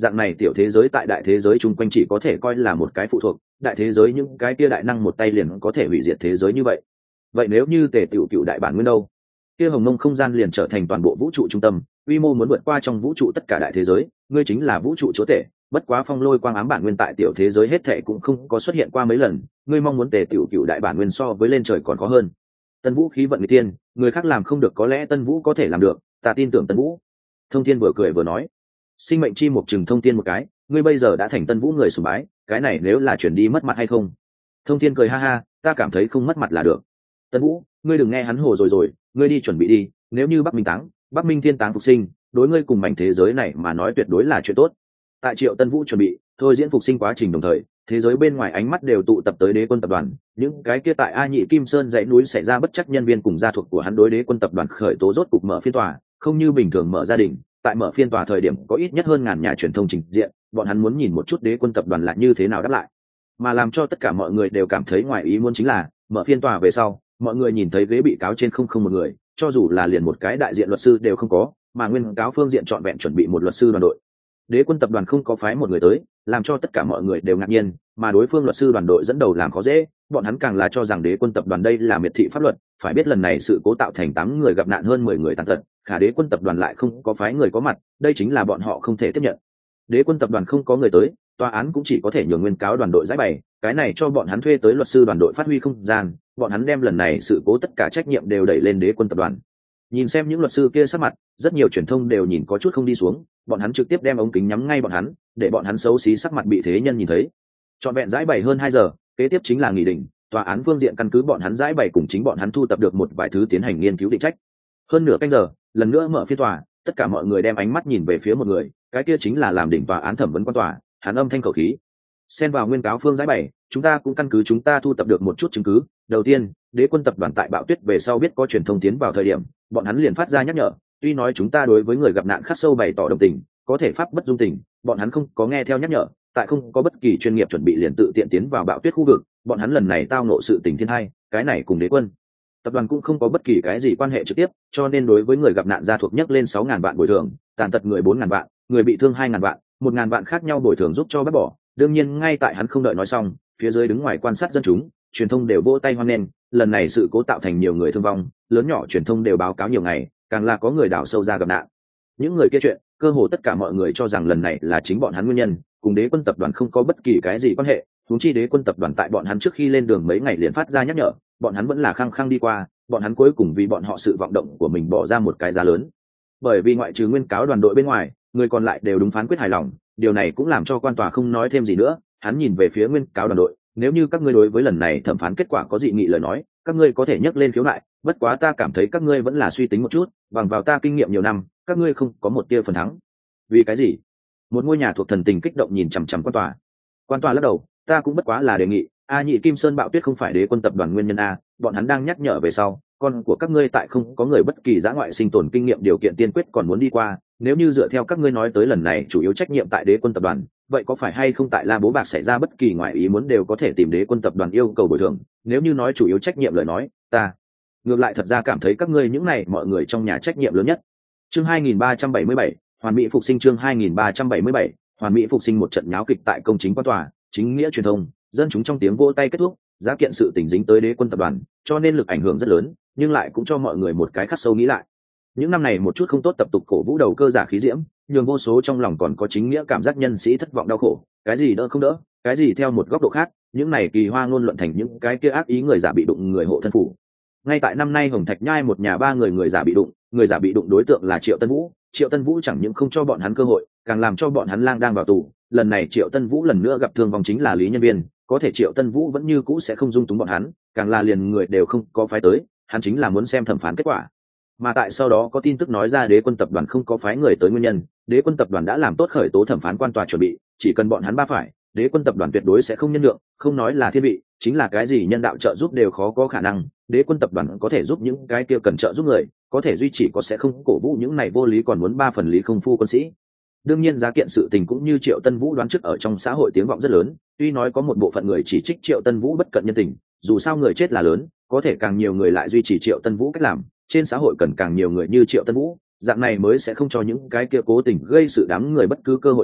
dạng này tiểu thế giới tại đại thế giới chung quanh chỉ có thể coi là một cái phụ thuộc, đại thế giới những cái kia đại năng một tay liền có thể hủy diệt thế giới như vậy. Vậy nếu như tề tiểu cựu đại bản nguyên đâu, kia hồng mông không gian liền trở thành toàn bộ vũ trụ trung tâm, quy mô muốn vượt qua trong vũ trụ tất cả đại thế giới, ngươi chính là vũ trụ chúa tể. Bất quá phong lôi quang ám bản nguyên tại tiểu thế giới hết thệ cũng không có xuất hiện qua mấy lần, ngươi mong muốn tề tiểu cựu đại bản nguyên so với lên trời còn khó hơn. Tân vũ khí vận người tiên, người khác làm không được có lẽ tân vũ có thể làm được, ta tin tưởng tân vũ. Thông thiên vừa cười vừa nói, sinh mệnh chi một chừng thông thiên một cái, ngươi bây giờ đã thành tân vũ người sùng bái, cái này nếu là chuyển đi mất mặt hay không? Thông thiên cười ha ha, ta cảm thấy không mất mặt là được. Tân vũ, ngươi đừng nghe hắn hồ rồi rồi, ngươi đi chuẩn bị đi, nếu như bắc minh táng, bắc minh thiên táng phục sinh, đối ngươi cùng mảnh thế giới này mà nói tuyệt đối là chuyện tốt. Tại triệu tân vũ chuẩn bị thôi diễn phục sinh quá trình đồng thời, thế giới bên ngoài ánh mắt đều tụ tập tới đế quân tập đoàn, những cái kia tại A Nhị Kim Sơn dãy núi xảy ra bất chắc nhân viên cùng gia thuộc của hắn đối đế quân tập đoàn khởi tố rốt cục mở phiên tòa, không như bình thường mở gia đình, tại mở phiên tòa thời điểm có ít nhất hơn ngàn nhà truyền thông trình diện, bọn hắn muốn nhìn một chút đế quân tập đoàn là như thế nào đáp lại. Mà làm cho tất cả mọi người đều cảm thấy ngoài ý muốn chính là, mở phiên tòa về sau, mọi người nhìn thấy ghế bị cáo trên không không một người, cho dù là liền một cái đại diện luật sư đều không có, mà nguyên cáo phương diện trọn vẹn chuẩn bị một luật sư đoàn đội. Đế quân tập đoàn không có phái một người tới, làm cho tất cả mọi người đều ngạc nhiên, mà đối phương luật sư đoàn đội dẫn đầu làm khó dễ, bọn hắn càng là cho rằng đế quân tập đoàn đây là miệt thị pháp luật, phải biết lần này sự cố tạo thành tám người gặp nạn hơn mười người tàn tật, khả đế quân tập đoàn lại không có phái người có mặt, đây chính là bọn họ không thể tiếp nhận. Đế quân tập đoàn không có người tới, tòa án cũng chỉ có thể nhường nguyên cáo đoàn đội giải bày, cái này cho bọn hắn thuê tới luật sư đoàn đội phát huy không gian, bọn hắn đem lần này sự cố tất cả trách nhiệm đều đẩy lên đế quân tập đoàn. Nhìn xem những luật sư kia sắc mặt, rất nhiều truyền thông đều nhìn có chút không đi xuống, bọn hắn trực tiếp đem ống kính nhắm ngay bọn hắn, để bọn hắn xấu xí sắc mặt bị thế nhân nhìn thấy. Trọn vẹn giải bày hơn hai giờ, kế tiếp chính là nghị định, tòa án phương diện căn cứ bọn hắn giải bày cùng chính bọn hắn thu tập được một vài thứ tiến hành nghiên cứu định trách. Hơn nửa canh giờ, lần nữa mở phiên tòa, tất cả mọi người đem ánh mắt nhìn về phía một người, cái kia chính là làm đỉnh tòa án thẩm vấn quan tòa, hắn âm thanh khẩu khí. Xen vào nguyên cáo phương giải bày, chúng ta cũng căn cứ chúng ta thu tập được một chút chứng cứ. Đầu tiên, đế quân tập đoàn tại bạo tuyết về sau biết có truyền thông tiến vào thời điểm, bọn hắn liền phát ra nhắc nhở, tuy nói chúng ta đối với người gặp nạn khắc sâu bày tỏ đồng tình, có thể pháp bất dung tình, bọn hắn không có nghe theo nhắc nhở, tại không có bất kỳ chuyên nghiệp chuẩn bị liền tự tiện tiến vào bạo tuyết khu vực, bọn hắn lần này tao ngộ sự tình thiên hai, cái này cùng đế quân tập đoàn cũng không có bất kỳ cái gì quan hệ trực tiếp, cho nên đối với người gặp nạn gia thuộc nhắc lên sáu ngàn vạn bồi thường, tàn tật người bốn ngàn vạn, người bị thương hai ngàn vạn, một ngàn vạn khác nhau bồi thường giúp cho bác bỏ. Đương nhiên ngay tại hắn không đợi nói xong, phía dưới đứng ngoài quan sát dân chúng, truyền thông đều vỗ tay hoan nghênh, lần này sự cố tạo thành nhiều người thương vong, lớn nhỏ truyền thông đều báo cáo nhiều ngày, càng là có người đào sâu ra gặp nạn. Những người kia chuyện, cơ hồ tất cả mọi người cho rằng lần này là chính bọn hắn nguyên nhân, cùng đế quân tập đoàn không có bất kỳ cái gì quan hệ, huống chi đế quân tập đoàn tại bọn hắn trước khi lên đường mấy ngày liền phát ra nhắc nhở, bọn hắn vẫn là khăng khăng đi qua, bọn hắn cuối cùng vì bọn họ sự vọng động của mình bỏ ra một cái giá lớn. Bởi vì ngoại trừ nguyên cáo đoàn đội bên ngoài, người còn lại đều đúng phán quyết hài lòng, điều này cũng làm cho quan tòa không nói thêm gì nữa, hắn nhìn về phía nguyên cáo đoàn đội, nếu như các ngươi đối với lần này thẩm phán kết quả có dị nghị lời nói, các ngươi có thể nhắc lên khiếu nại, bất quá ta cảm thấy các ngươi vẫn là suy tính một chút, bằng vào ta kinh nghiệm nhiều năm, các ngươi không có một tia phần thắng. Vì cái gì? Một ngôi nhà thuộc thần tình kích động nhìn chằm chằm quan tòa. Quan tòa lắc đầu, ta cũng bất quá là đề nghị, A Nhị Kim Sơn bạo tuyết không phải đế quân tập đoàn nguyên nhân a, bọn hắn đang nhắc nhở về sau, con của các ngươi tại không có người bất kỳ dã ngoại sinh tồn kinh nghiệm điều kiện tiên quyết còn muốn đi qua, nếu như dựa theo các ngươi nói tới lần này chủ yếu trách nhiệm tại đế quân tập đoàn, vậy có phải hay không tại La Bố Bạc xảy ra bất kỳ ngoại ý muốn đều có thể tìm đế quân tập đoàn yêu cầu bồi thường, nếu như nói chủ yếu trách nhiệm lời nói, ta ngược lại thật ra cảm thấy các ngươi những này mọi người trong nhà trách nhiệm lớn nhất. Chương hai nghìn ba trăm bảy mươi bảy, hoàn mỹ phục sinh. Chương hai nghìn ba trăm bảy mươi bảy, hoàn mỹ phục sinh. Một trận nháo kịch tại công chính quan tòa, chính nghĩa truyền thông, dân chúng trong tiếng vỗ tay kết thúc, giá kiện sự tình dính tới đế quân tập đoàn, cho nên lực ảnh hưởng rất lớn, nhưng lại cũng cho mọi người một cái khắc sâu nghĩ lại. Những năm này một chút không tốt tập tục cổ vũ đầu cơ giả khí diễm, nhường vô số trong lòng còn có chính nghĩa cảm giác nhân sĩ thất vọng đau khổ, cái gì đỡ không đỡ, cái gì theo một góc độ khác, những này kỳ hoa ngôn luận thành những cái kia ác ý người giả bị đụng người hộ thân phủ. Ngay tại năm nay Hồng Thạch Nhai một nhà ba người người giả bị đụng, người giả bị đụng đối tượng là Triệu Tân Vũ, Triệu Tân Vũ chẳng những không cho bọn hắn cơ hội, càng làm cho bọn hắn lang đang vào tù. Lần này Triệu Tân Vũ lần nữa gặp thương vong chính là Lý Nhân Viên, có thể Triệu Tân Vũ vẫn như cũ sẽ không dung túng bọn hắn, càng là liền người đều không có phái tới, hắn chính là muốn xem thẩm phán kết quả. Mà tại sau đó có tin tức nói ra đế quân tập đoàn không có phái người tới nguyên nhân, đế quân tập đoàn đã làm tốt khởi tố thẩm phán quan tòa chuẩn bị, chỉ cần bọn hắn ba phải, đế quân tập đoàn tuyệt đối sẽ không nhân lượng, không nói là thiên vị, chính là cái gì nhân đạo trợ giúp đều khó có khả năng. Đế quân tập đoàn có thể giúp những cái kia cần trợ giúp người, có thể duy trì có sẽ không cổ vũ những này vô lý còn muốn ba phần lý không phu quân sĩ. Đương nhiên giá kiện sự tình cũng như Triệu Tân Vũ đoán trước ở trong xã hội tiếng vọng rất lớn, tuy nói có một bộ phận người chỉ trích Triệu Tân Vũ bất cận nhân tình, dù sao người chết là lớn, có thể càng nhiều người lại duy trì Triệu Tân Vũ cách làm, trên xã hội cần càng nhiều người như Triệu Tân Vũ, dạng này mới sẽ không cho những cái kia cố tình gây sự đám người bất cứ cơ hội nào.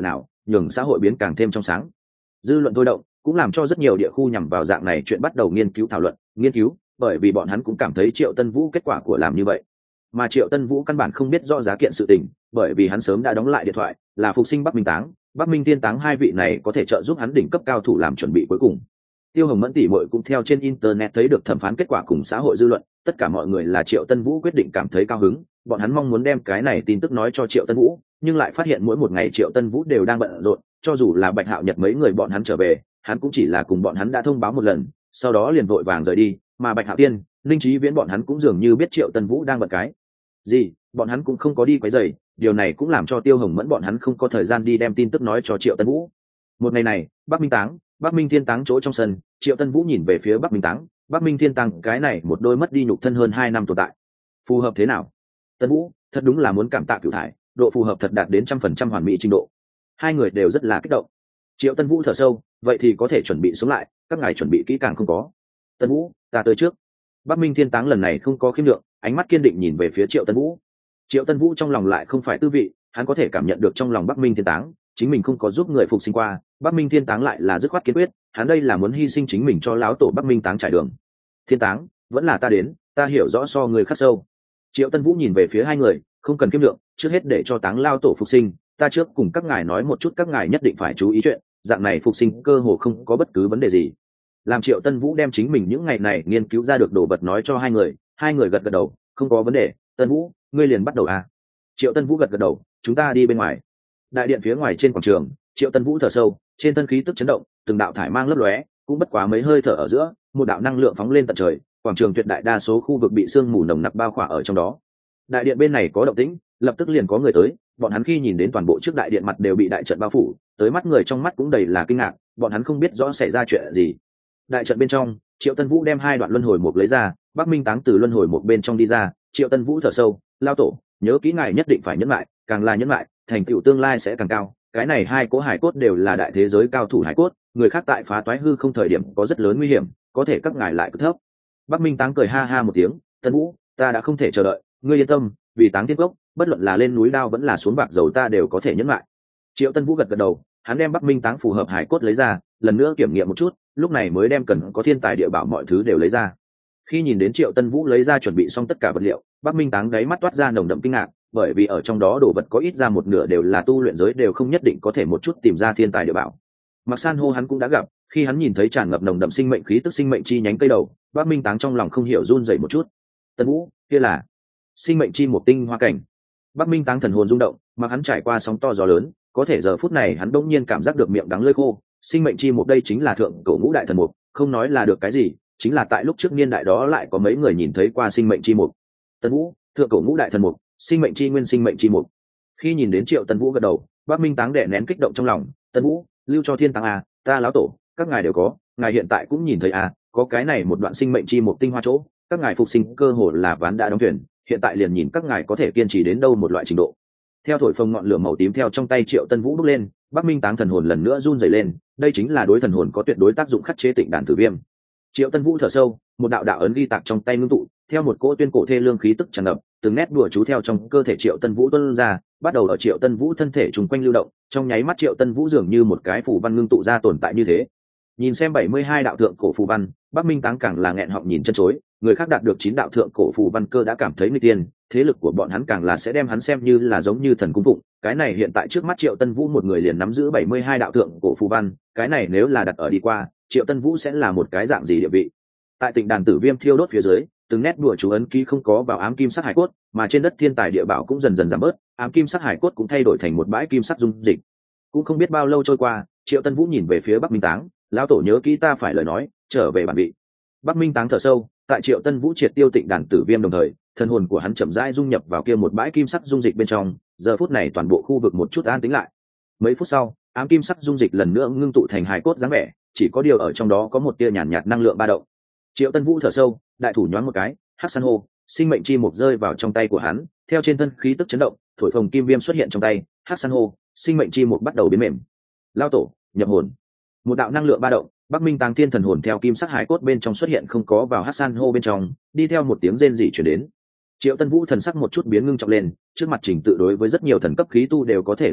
nhường xã hội biến càng thêm trong sáng. Dư luận thôi động cũng làm cho rất nhiều địa khu nhằm vào dạng này chuyện bắt đầu nghiên cứu thảo luận nghiên cứu bởi vì bọn hắn cũng cảm thấy Triệu Tân Vũ kết quả của làm như vậy. Mà Triệu Tân Vũ căn bản không biết rõ giá kiện sự tình, bởi vì hắn sớm đã đóng lại điện thoại, là phục sinh Bắc Minh Táng, Bắc Minh Thiên Táng hai vị này có thể trợ giúp hắn đỉnh cấp cao thủ làm chuẩn bị cuối cùng. Tiêu Hồng Mẫn tỷ muội cũng theo trên internet thấy được thẩm phán kết quả cùng xã hội dư luận, tất cả mọi người là Triệu Tân Vũ quyết định cảm thấy cao hứng, bọn hắn mong muốn đem cái này tin tức nói cho Triệu Tân Vũ, nhưng lại phát hiện mỗi một ngày Triệu Tân Vũ đều đang bận rộn, cho dù là Bạch Hạo Nhật mấy người bọn hắn trở về, hắn cũng chỉ là cùng bọn hắn đã thông báo một lần, sau đó liền vội vàng rời đi, mà Bạch Hạo Tiên, Linh Chí Viễn bọn hắn cũng dường như biết Triệu Tân Vũ đang bận cái gì, bọn hắn cũng không có đi quấy rầy, điều này cũng làm cho Tiêu Hồng Mẫn bọn hắn không có thời gian đi đem tin tức nói cho Triệu Tân Vũ. Một ngày này, Bắc Minh Táng, Bắc Minh Thiên Táng chỗ trong sân, Triệu Tân Vũ nhìn về phía Bắc Minh Táng, Bắc Minh Thiên Táng cái này một đôi mất đi nhục thân hơn hai năm tồn tại. Phù hợp thế nào? Tân Vũ, thật đúng là muốn cảm tạ Cửu Thải, độ phù hợp thật đạt đến trăm phần trăm hoàn mỹ trình độ. Hai người đều rất là kích động. Triệu Tân Vũ thở sâu, vậy thì có thể chuẩn bị xuống lại, các ngài chuẩn bị kỹ càng không có? Tân Vũ, ta tới trước. Bắc Minh Thiên Táng lần này không có khiêm lượng, ánh mắt kiên định nhìn về phía Triệu Tân Vũ. Triệu Tân Vũ trong lòng lại không phải tư vị, hắn có thể cảm nhận được trong lòng Bắc Minh Thiên Táng, chính mình không có giúp người phục sinh qua, Bắc Minh Thiên Táng lại là dứt khoát kiên quyết, hắn đây là muốn hy sinh chính mình cho lão tổ Bắc Minh Táng trải đường. Thiên Táng, vẫn là ta đến, ta hiểu rõ so người khắc sâu. Triệu Tân Vũ nhìn về phía hai người, không cần kiêm lượng, trước hết để cho Táng lao tổ phục sinh, ta trước cùng các ngài nói một chút các ngài nhất định phải chú ý chuyện, dạng này phục sinh cơ hồ không có bất cứ vấn đề gì. Làm Triệu Tân Vũ đem chính mình những ngày này nghiên cứu ra được đồ vật nói cho hai người, hai người gật gật đầu, không có vấn đề. Tân Vũ, ngươi liền bắt đầu à? Triệu Tân Vũ gật gật đầu, chúng ta đi bên ngoài. Đại điện phía ngoài trên quảng trường, Triệu Tân Vũ thở sâu, trên thân khí tức chấn động, từng đạo thải mang lấp lóe, cũng bất quá mấy hơi thở ở giữa, một đạo năng lượng phóng lên tận trời, quảng trường tuyệt đại đa số khu vực bị sương mù nồng nặc bao khỏa ở trong đó. Đại điện bên này có động tĩnh, lập tức liền có người tới, bọn hắn khi nhìn đến toàn bộ trước đại điện mặt đều bị đại trận bao phủ, tới mắt người trong mắt cũng đầy là kinh ngạc, bọn hắn không biết rõ xảy ra chuyện gì. Đại trận bên trong, Triệu Tân Vũ đem hai đoạn luân hồi mục lấy ra, Bắc Minh Táng từ luân hồi mục bên trong đi ra, Triệu Tân Vũ thở sâu, lao tổ, nhớ kỹ ngài nhất định phải nhẫn lại, càng là nhẫn lại, thành tựu tương lai sẽ càng cao. Cái này hai cố hải cốt đều là đại thế giới cao thủ hải cốt, người khác tại phá toái hư không thời điểm có rất lớn nguy hiểm, có thể các ngài lại cứ thấp. Bắc Minh Táng cười ha ha một tiếng, Tân Vũ, ta đã không thể chờ đợi, ngươi yên tâm, vì Táng Tiên Cốc, bất luận là lên núi đao vẫn là xuống bạc dầu ta đều có thể nhẫn lại. Triệu Tân Vũ gật gật đầu, hắn đem Bắc Minh Táng phù hợp hải cốt lấy ra, lần nữa kiểm nghiệm một chút, lúc này mới đem cần có thiên tài địa bảo mọi thứ đều lấy ra. Khi nhìn đến Triệu Tân Vũ lấy ra chuẩn bị xong tất cả vật liệu, Bắc Minh Táng đáy mắt toát ra nồng đậm kinh ngạc, bởi vì ở trong đó đồ vật có ít ra một nửa đều là tu luyện giới đều không nhất định có thể một chút tìm ra thiên tài địa bảo. Mặc san hô hắn cũng đã gặp, khi hắn nhìn thấy tràn ngập nồng đậm sinh mệnh khí tức sinh mệnh chi nhánh cây đầu, Bắc Minh Táng trong lòng không hiểu run rẩy một chút. Tân Vũ, kia là sinh mệnh chi một tinh hoa cảnh. Bắc Minh Táng thần hồn rung động, mà hắn trải qua sóng to gió lớn, có thể giờ phút này hắn đỗng nhiên cảm giác được miệng đắng lưỡi khô. Sinh mệnh chi một đây chính là thượng cổ ngũ đại thần mục, không nói là được cái gì, chính là tại lúc trước niên đại đó lại có mấy người nhìn thấy qua sinh mệnh chi mục. Tân Vũ, thượng cổ ngũ đại thần mục, sinh mệnh chi nguyên sinh mệnh chi mục. Khi nhìn đến Triệu Tân Vũ gật đầu, Bắc Minh Táng đè nén kích động trong lòng, Tân Vũ, lưu cho thiên táng à, ta lão tổ, các ngài đều có, ngài hiện tại cũng nhìn thấy à, có cái này một đoạn sinh mệnh chi mục tinh hoa chỗ, các ngài phục sinh cơ hồ là ván đã đóng thuyền, hiện tại liền nhìn các ngài có thể kiên trì đến đâu một loại trình độ. Theo thổi phồng ngọn lửa màu tím theo trong tay Triệu Tân Vũ bốc lên, Bắc Minh Táng thần hồn lần nữa run rẩy lên, đây chính là đối thần hồn có tuyệt đối tác dụng khắc chế tịnh đàn tử viêm. Triệu Tân Vũ thở sâu, một đạo đạo ấn ghi tạc trong tay ngưng tụ, theo một cỗ tuyên cổ thê lương khí tức tràn ngập, từng nét đùa chú theo trong cơ thể Triệu Tân Vũ tuôn ra, bắt đầu ở Triệu Tân Vũ thân thể trùng quanh lưu động, trong nháy mắt Triệu Tân Vũ dường như một cái phù văn ngưng tụ ra tồn tại như thế. Nhìn xem bảy mươi hai đạo thượng cổ phù văn, Bắc Minh Táng càng là nghẹn họng nhìn chân chối, người khác đạt được chín đạo thượng cổ phù văn cơ đã cảm thấy nguy tiên, thế lực của bọn hắn càng là sẽ đem hắn xem như là giống như thần cung phụng, cái này hiện tại trước mắt Triệu Tân Vũ một người liền nắm giữ bảy mươi hai đạo thượng cổ phù văn, cái này nếu là đặt ở đi qua, Triệu Tân Vũ sẽ là một cái dạng gì địa vị. Tại Tịnh Đàn Tử Viêm thiêu đốt phía dưới, từng nét đùa chú ấn ký không có vào ám kim sắc hải cốt, mà trên đất thiên tài địa bảo cũng dần dần giảm bớt, ám kim sắc hải cốt cũng thay đổi thành một bãi kim sắc dung dịch. Cũng không biết bao lâu trôi qua, Triệu Tân Vũ nhìn về phía Bắc Minh Táng, lão tổ nhớ kỹ ta phải lời nói, trở về bản vị. Bắc Minh Táng thở sâu, tại Triệu Tân Vũ triệt tiêu Tịnh Đàn Tử Viêm đồng thời, thần hồn của hắn chậm rãi dung nhập vào kia một bãi kim sắc dung dịch bên trong, giờ phút này toàn bộ khu vực một chút an tĩnh lại. Mấy phút sau, ám kim sắc dung dịch lần nữa ngưng tụ thành hài cốt dáng vẻ, chỉ có điều ở trong đó có một tia nhàn nhạt, nhạt năng lượng ba động. Triệu Tân Vũ thở sâu, đại thủ nhoáng một cái, hắc san hô, sinh mệnh chi mục rơi vào trong tay của hắn, theo trên thân khí tức chấn động, thổi phồng kim viêm xuất hiện trong tay, hắc san hô, sinh mệnh chi mục bắt đầu biến mềm. Lao tổ, nhập hồn. Một đạo năng lượng ba động, Bắc Minh Táng Thiên thần hồn theo kim sắc hải cốt bên trong xuất hiện không có vào hắc san hô bên trong, đi theo một tiếng rên rỉ truyền đến. Triệu Tân Vũ thần sắc một chút biến ngưng trọng lên, trước mặt trình tự đối với rất nhiều thần cấp khí tu đều có thể làm được,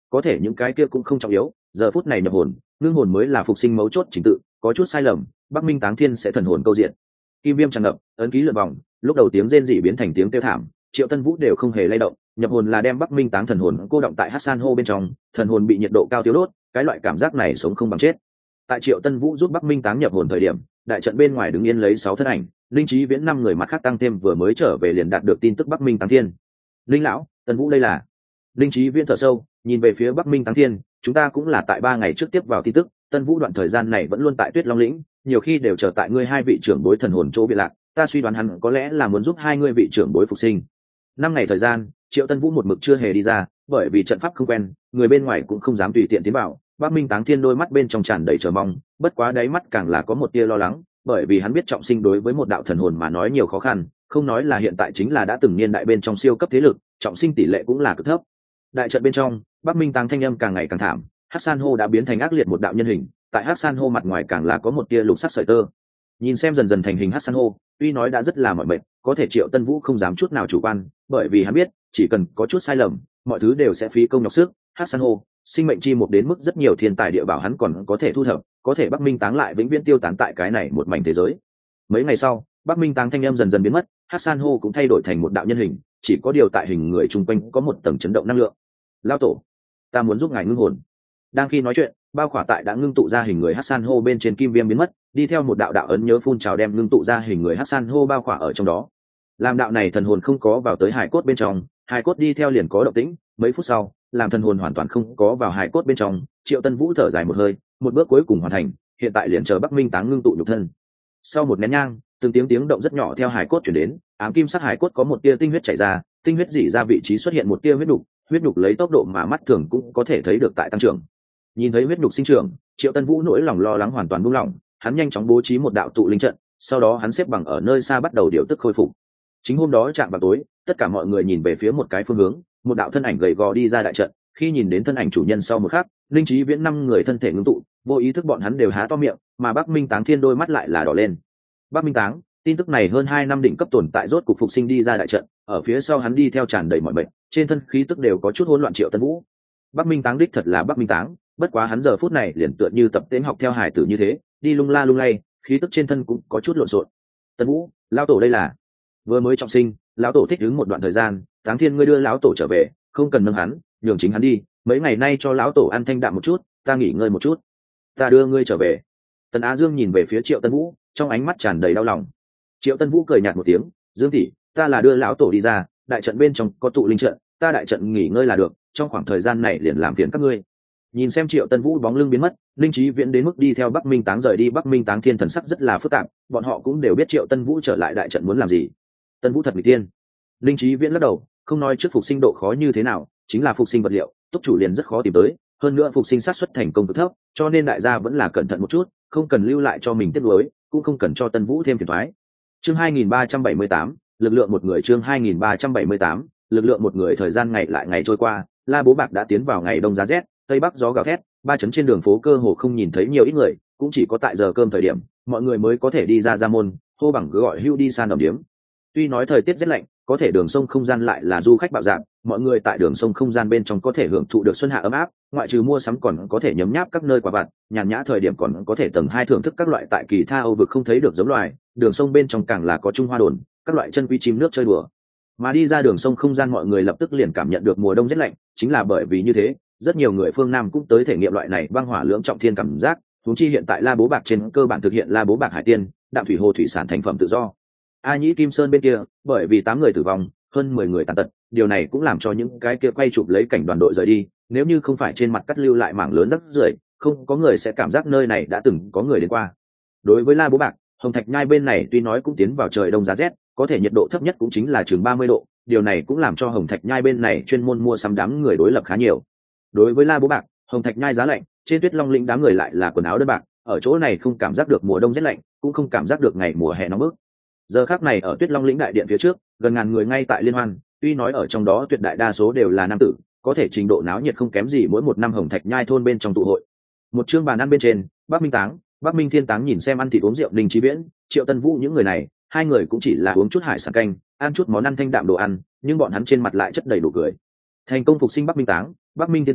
có thể những cái kia cũng không trọng yếu, giờ phút này nhập hồn ngưng hồn mới là phục sinh mấu chốt trình tự, có chút sai lầm Bắc Minh Táng Thiên sẽ thần hồn câu diện. Kim viêm tràn ngập, ấn ký lượn vòng, lúc đầu tiếng rên rỉ biến thành tiếng kêu thảm, Triệu Tân Vũ đều không hề lay động. Nhập hồn là đem Bắc Minh Táng thần hồn cô động tại Hắc San hô bên trong, thần hồn bị nhiệt độ cao tiêu đốt, cái loại cảm giác này sống không bằng chết. Tại Triệu Tân Vũ giúp Bắc Minh Táng nhập hồn thời điểm, đại trận bên ngoài đứng yên lấy sáu thân ảnh, linh trí viễn năm người mặt khác tăng thêm vừa mới trở về liền đạt được tin tức Bắc Minh Táng Thiên. Linh lão, Tân Vũ đây là? Linh trí viễn thở sâu, nhìn về phía Bắc Minh Táng Thiên, chúng ta cũng là tại ba ngày trước tiếp vào tin tức, Tân Vũ đoạn thời gian này vẫn luôn tại Tuyết Long lĩnh, nhiều khi đều chờ tại ngươi hai vị trưởng bối thần hồn chỗ bị lạc, ta suy đoán hắn có lẽ là muốn giúp hai ngươi vị trưởng bối phục sinh. Năm ngày thời gian, Triệu Tân Vũ một mực chưa hề đi ra, bởi vì trận pháp không quen, người bên ngoài cũng không dám tùy tiện tiến vào. Bắc Minh Táng Thiên đôi mắt bên trong tràn đầy chờ mong, bất quá đáy mắt càng là có một tia lo lắng, bởi vì hắn biết trọng sinh đối với một đạo thần hồn mà nói nhiều khó khăn, không nói là hiện tại chính là đã từng niên đại bên trong siêu cấp thế lực, trọng sinh tỷ lệ cũng là cực thấp. Đại trận bên trong, Bắc Minh Táng thanh âm càng ngày càng thảm, Hắc San hô đã biến thành ác liệt một đạo nhân hình, tại Hắc San hô mặt ngoài càng là có một tia lục sắc sợi tơ. Nhìn xem dần dần thành hình Hắc San hô, tuy nói đã rất là mỏi mệt, có thể Triệu Tân Vũ không dám chút nào chủ quan, bởi vì hắn biết, chỉ cần có chút sai lầm, mọi thứ đều sẽ phí công nhọc sức. Hắc San hô, sinh mệnh chi một đến mức rất nhiều thiên tài địa bảo hắn còn có thể thu thập, có thể Bắc Minh Táng lại vĩnh viễn tiêu tán tại cái này một mảnh thế giới. Mấy ngày sau, Bắc Minh Táng thanh âm dần dần biến mất, Hắc San hô cũng thay đổi thành một đạo nhân hình, chỉ có điều tại hình người chung quanh có một tầng chấn động năng lượng. Lão tổ, ta muốn giúp ngài ngưng hồn. Đang khi nói chuyện, bao khỏa tại đã ngưng tụ ra hình người Hắc San hô bên trên kim viêm biến mất, đi theo một đạo đạo ấn nhớ phun trào đem ngưng tụ ra hình người Hắc San hô bao khỏa ở trong đó. Làm đạo này thần hồn không có vào tới hải cốt bên trong, hải cốt đi theo liền có động tĩnh, mấy phút sau, làm thần hồn hoàn toàn không có vào hải cốt bên trong, Triệu Tân Vũ thở dài một hơi, một bước cuối cùng hoàn thành, hiện tại liền chờ Bắc Minh Táng ngưng tụ nhục thân. Sau một nén nhang, từng tiếng tiếng động rất nhỏ theo hải cốt chuyển đến, ám kim sắc hải cốt có một tia tinh huyết chảy ra, tinh huyết dỉ ra vị trí xuất hiện một tia huyết đục, huyết đục lấy tốc độ mà mắt thường cũng có thể thấy được tại tăng trưởng. Nhìn thấy huyết đục sinh trưởng, Triệu Tân Vũ nỗi lòng lo lắng hoàn toàn buông lỏng, hắn nhanh chóng bố trí một đạo tụ linh trận, sau đó hắn xếp bằng ở nơi xa bắt đầu điều tức khôi phục. Chính hôm đó chạm vào tối, tất cả mọi người nhìn về phía một cái phương hướng, một đạo thân ảnh gầy gò đi ra đại trận, khi nhìn đến thân ảnh chủ nhân sau một khắc, linh trí viễn năm người thân thể ngưng tụ, vô ý thức bọn hắn đều há to miệng, mà Bắc Minh Táng Thiên đôi mắt lại là đỏ lên. Bắc Minh Táng, tin tức này hơn hai năm đỉnh cấp tồn tại rốt cục phục sinh đi ra đại trận, ở phía sau hắn đi theo tràn đầy mọi bệnh, trên thân khí tức đều có chút hỗn loạn. Triệu Tân Vũ, Bắc Minh Táng đích thật là Bắc Minh Táng, bất quá hắn giờ phút này liền tựa như tập tễnh học theo hải tử như thế, đi lung la lung lay, khí tức trên thân cũng có chút lộn xộn. Tân Vũ, lão tổ đây là vừa mới trọng sinh, lão tổ thích ứng một đoạn thời gian, Táng Thiên ngươi đưa lão tổ trở về, không cần nâng hắn, nhường chính hắn đi, mấy ngày nay cho lão tổ ăn thanh đạm một chút, ta nghỉ ngơi một chút, ta đưa ngươi trở về. Tần Á Dương nhìn về phía Triệu Tân Vũ, trong ánh mắt tràn đầy đau lòng. Triệu Tân Vũ cười nhạt một tiếng, Dương tỷ, ta là đưa lão tổ đi ra, đại trận bên trong có tụ linh trận, ta đại trận nghỉ ngơi là được, trong khoảng thời gian này liền làm phiền các ngươi. Nhìn xem Triệu Tân Vũ bóng lưng biến mất, linh trí viễn đến mức đi theo Bắc Minh Táng rời đi. Bắc Minh Táng Thiên thần sắc rất là phức tạp, bọn họ cũng đều biết Triệu Tân Vũ trở lại đại trận muốn làm gì. Tân Vũ thật nghịch tiên. Linh trí viễn lắc đầu, không nói trước phục sinh độ khó như thế nào, chính là phục sinh vật liệu, túc chủ liền rất khó tìm tới, hơn nữa phục sinh xác suất thành công cực thấp, cho nên đại gia vẫn là cẩn thận một chút, không cần lưu lại cho mình tiếc nuối, cũng không cần cho Tân Vũ thêm phiền toái. Chương hai nghìn ba trăm bảy mươi tám, lực lượng một người. Chương hai nghìn ba trăm bảy mươi tám, lực lượng một người. Thời gian ngày lại ngày trôi qua, La Bố Bạc đã tiến vào ngày đông giá rét, tây bắc gió gào thét, ba chấn trên đường phố cơ hồ không nhìn thấy nhiều ít người, cũng chỉ có tại giờ cơm thời điểm, mọi người mới có thể đi ra ra môn, hô bằng cứ gọi hưu đi san đồng điếm. Tuy nói thời tiết rất lạnh, có thể đường sông không gian lại là du khách bạo dạng, mọi người tại đường sông không gian bên trong có thể hưởng thụ được xuân hạ ấm áp, ngoại trừ mua sắm còn có thể nhấm nháp các nơi quà vặt, nhàn nhã thời điểm còn có thể tầng hai thưởng thức các loại tại kỳ tha Âu vực không thấy được giống loài, đường sông bên trong càng là có trung hoa đồn, các loại chân quý chim nước chơi đùa. Mà đi ra đường sông không gian mọi người lập tức liền cảm nhận được mùa đông rất lạnh, chính là bởi vì như thế, rất nhiều người phương Nam cũng tới thể nghiệm loại này băng hỏa lưỡng trọng thiên cảm giác, huống chi hiện tại La Bố Bạc trên cơ bản thực hiện La Bố Bạc hải tiên, đạm thủy hồ thủy sản thành phẩm tự do. A Nhĩ Kim Sơn bên kia, bởi vì tám người tử vong, hơn mười người tàn tật, điều này cũng làm cho những cái kia quay chụp lấy cảnh đoàn đội rời đi, nếu như không phải trên mặt cắt lưu lại mảng lớn rác rưởi, không có người sẽ cảm giác nơi này đã từng có người đến qua. Đối với La Bố Bạc, Hồng Thạch Nhai bên này tuy nói cũng tiến vào trời đông giá rét, có thể nhiệt độ thấp nhất cũng chính là chừng ba mươi độ, điều này cũng làm cho Hồng Thạch Nhai bên này chuyên môn mua sắm đám người đối lập khá nhiều. Đối với La Bố Bạc, Hồng Thạch Nhai giá lạnh, trên Tuyết Long lĩnh đám người lại là quần áo đơn bạc, ở chỗ này không cảm giác được mùa đông rét lạnh, cũng không cảm giác được ngày mùa hè nóng bức. Giờ khắc này ở Tuyết Long lĩnh đại điện phía trước, gần ngàn người ngay tại liên hoan, tuy nói ở trong đó tuyệt đại đa số đều là nam tử, có thể trình độ náo nhiệt không kém gì mỗi một năm Hồng Thạch Nhai thôn bên trong tụ hội. Một chương bàn ăn bên trên, Bắc Minh Táng, Bắc Minh Thiên Táng nhìn xem ăn thịt uống rượu Linh Chí Viễn, Triệu Tân Vũ những người này, hai người cũng chỉ là uống chút hải sản canh, ăn chút món ăn thanh đạm đồ ăn, nhưng bọn hắn trên mặt lại chất đầy đủ cười. Thành công phục sinh Bắc Minh Táng, Bắc Minh Thiên Táng,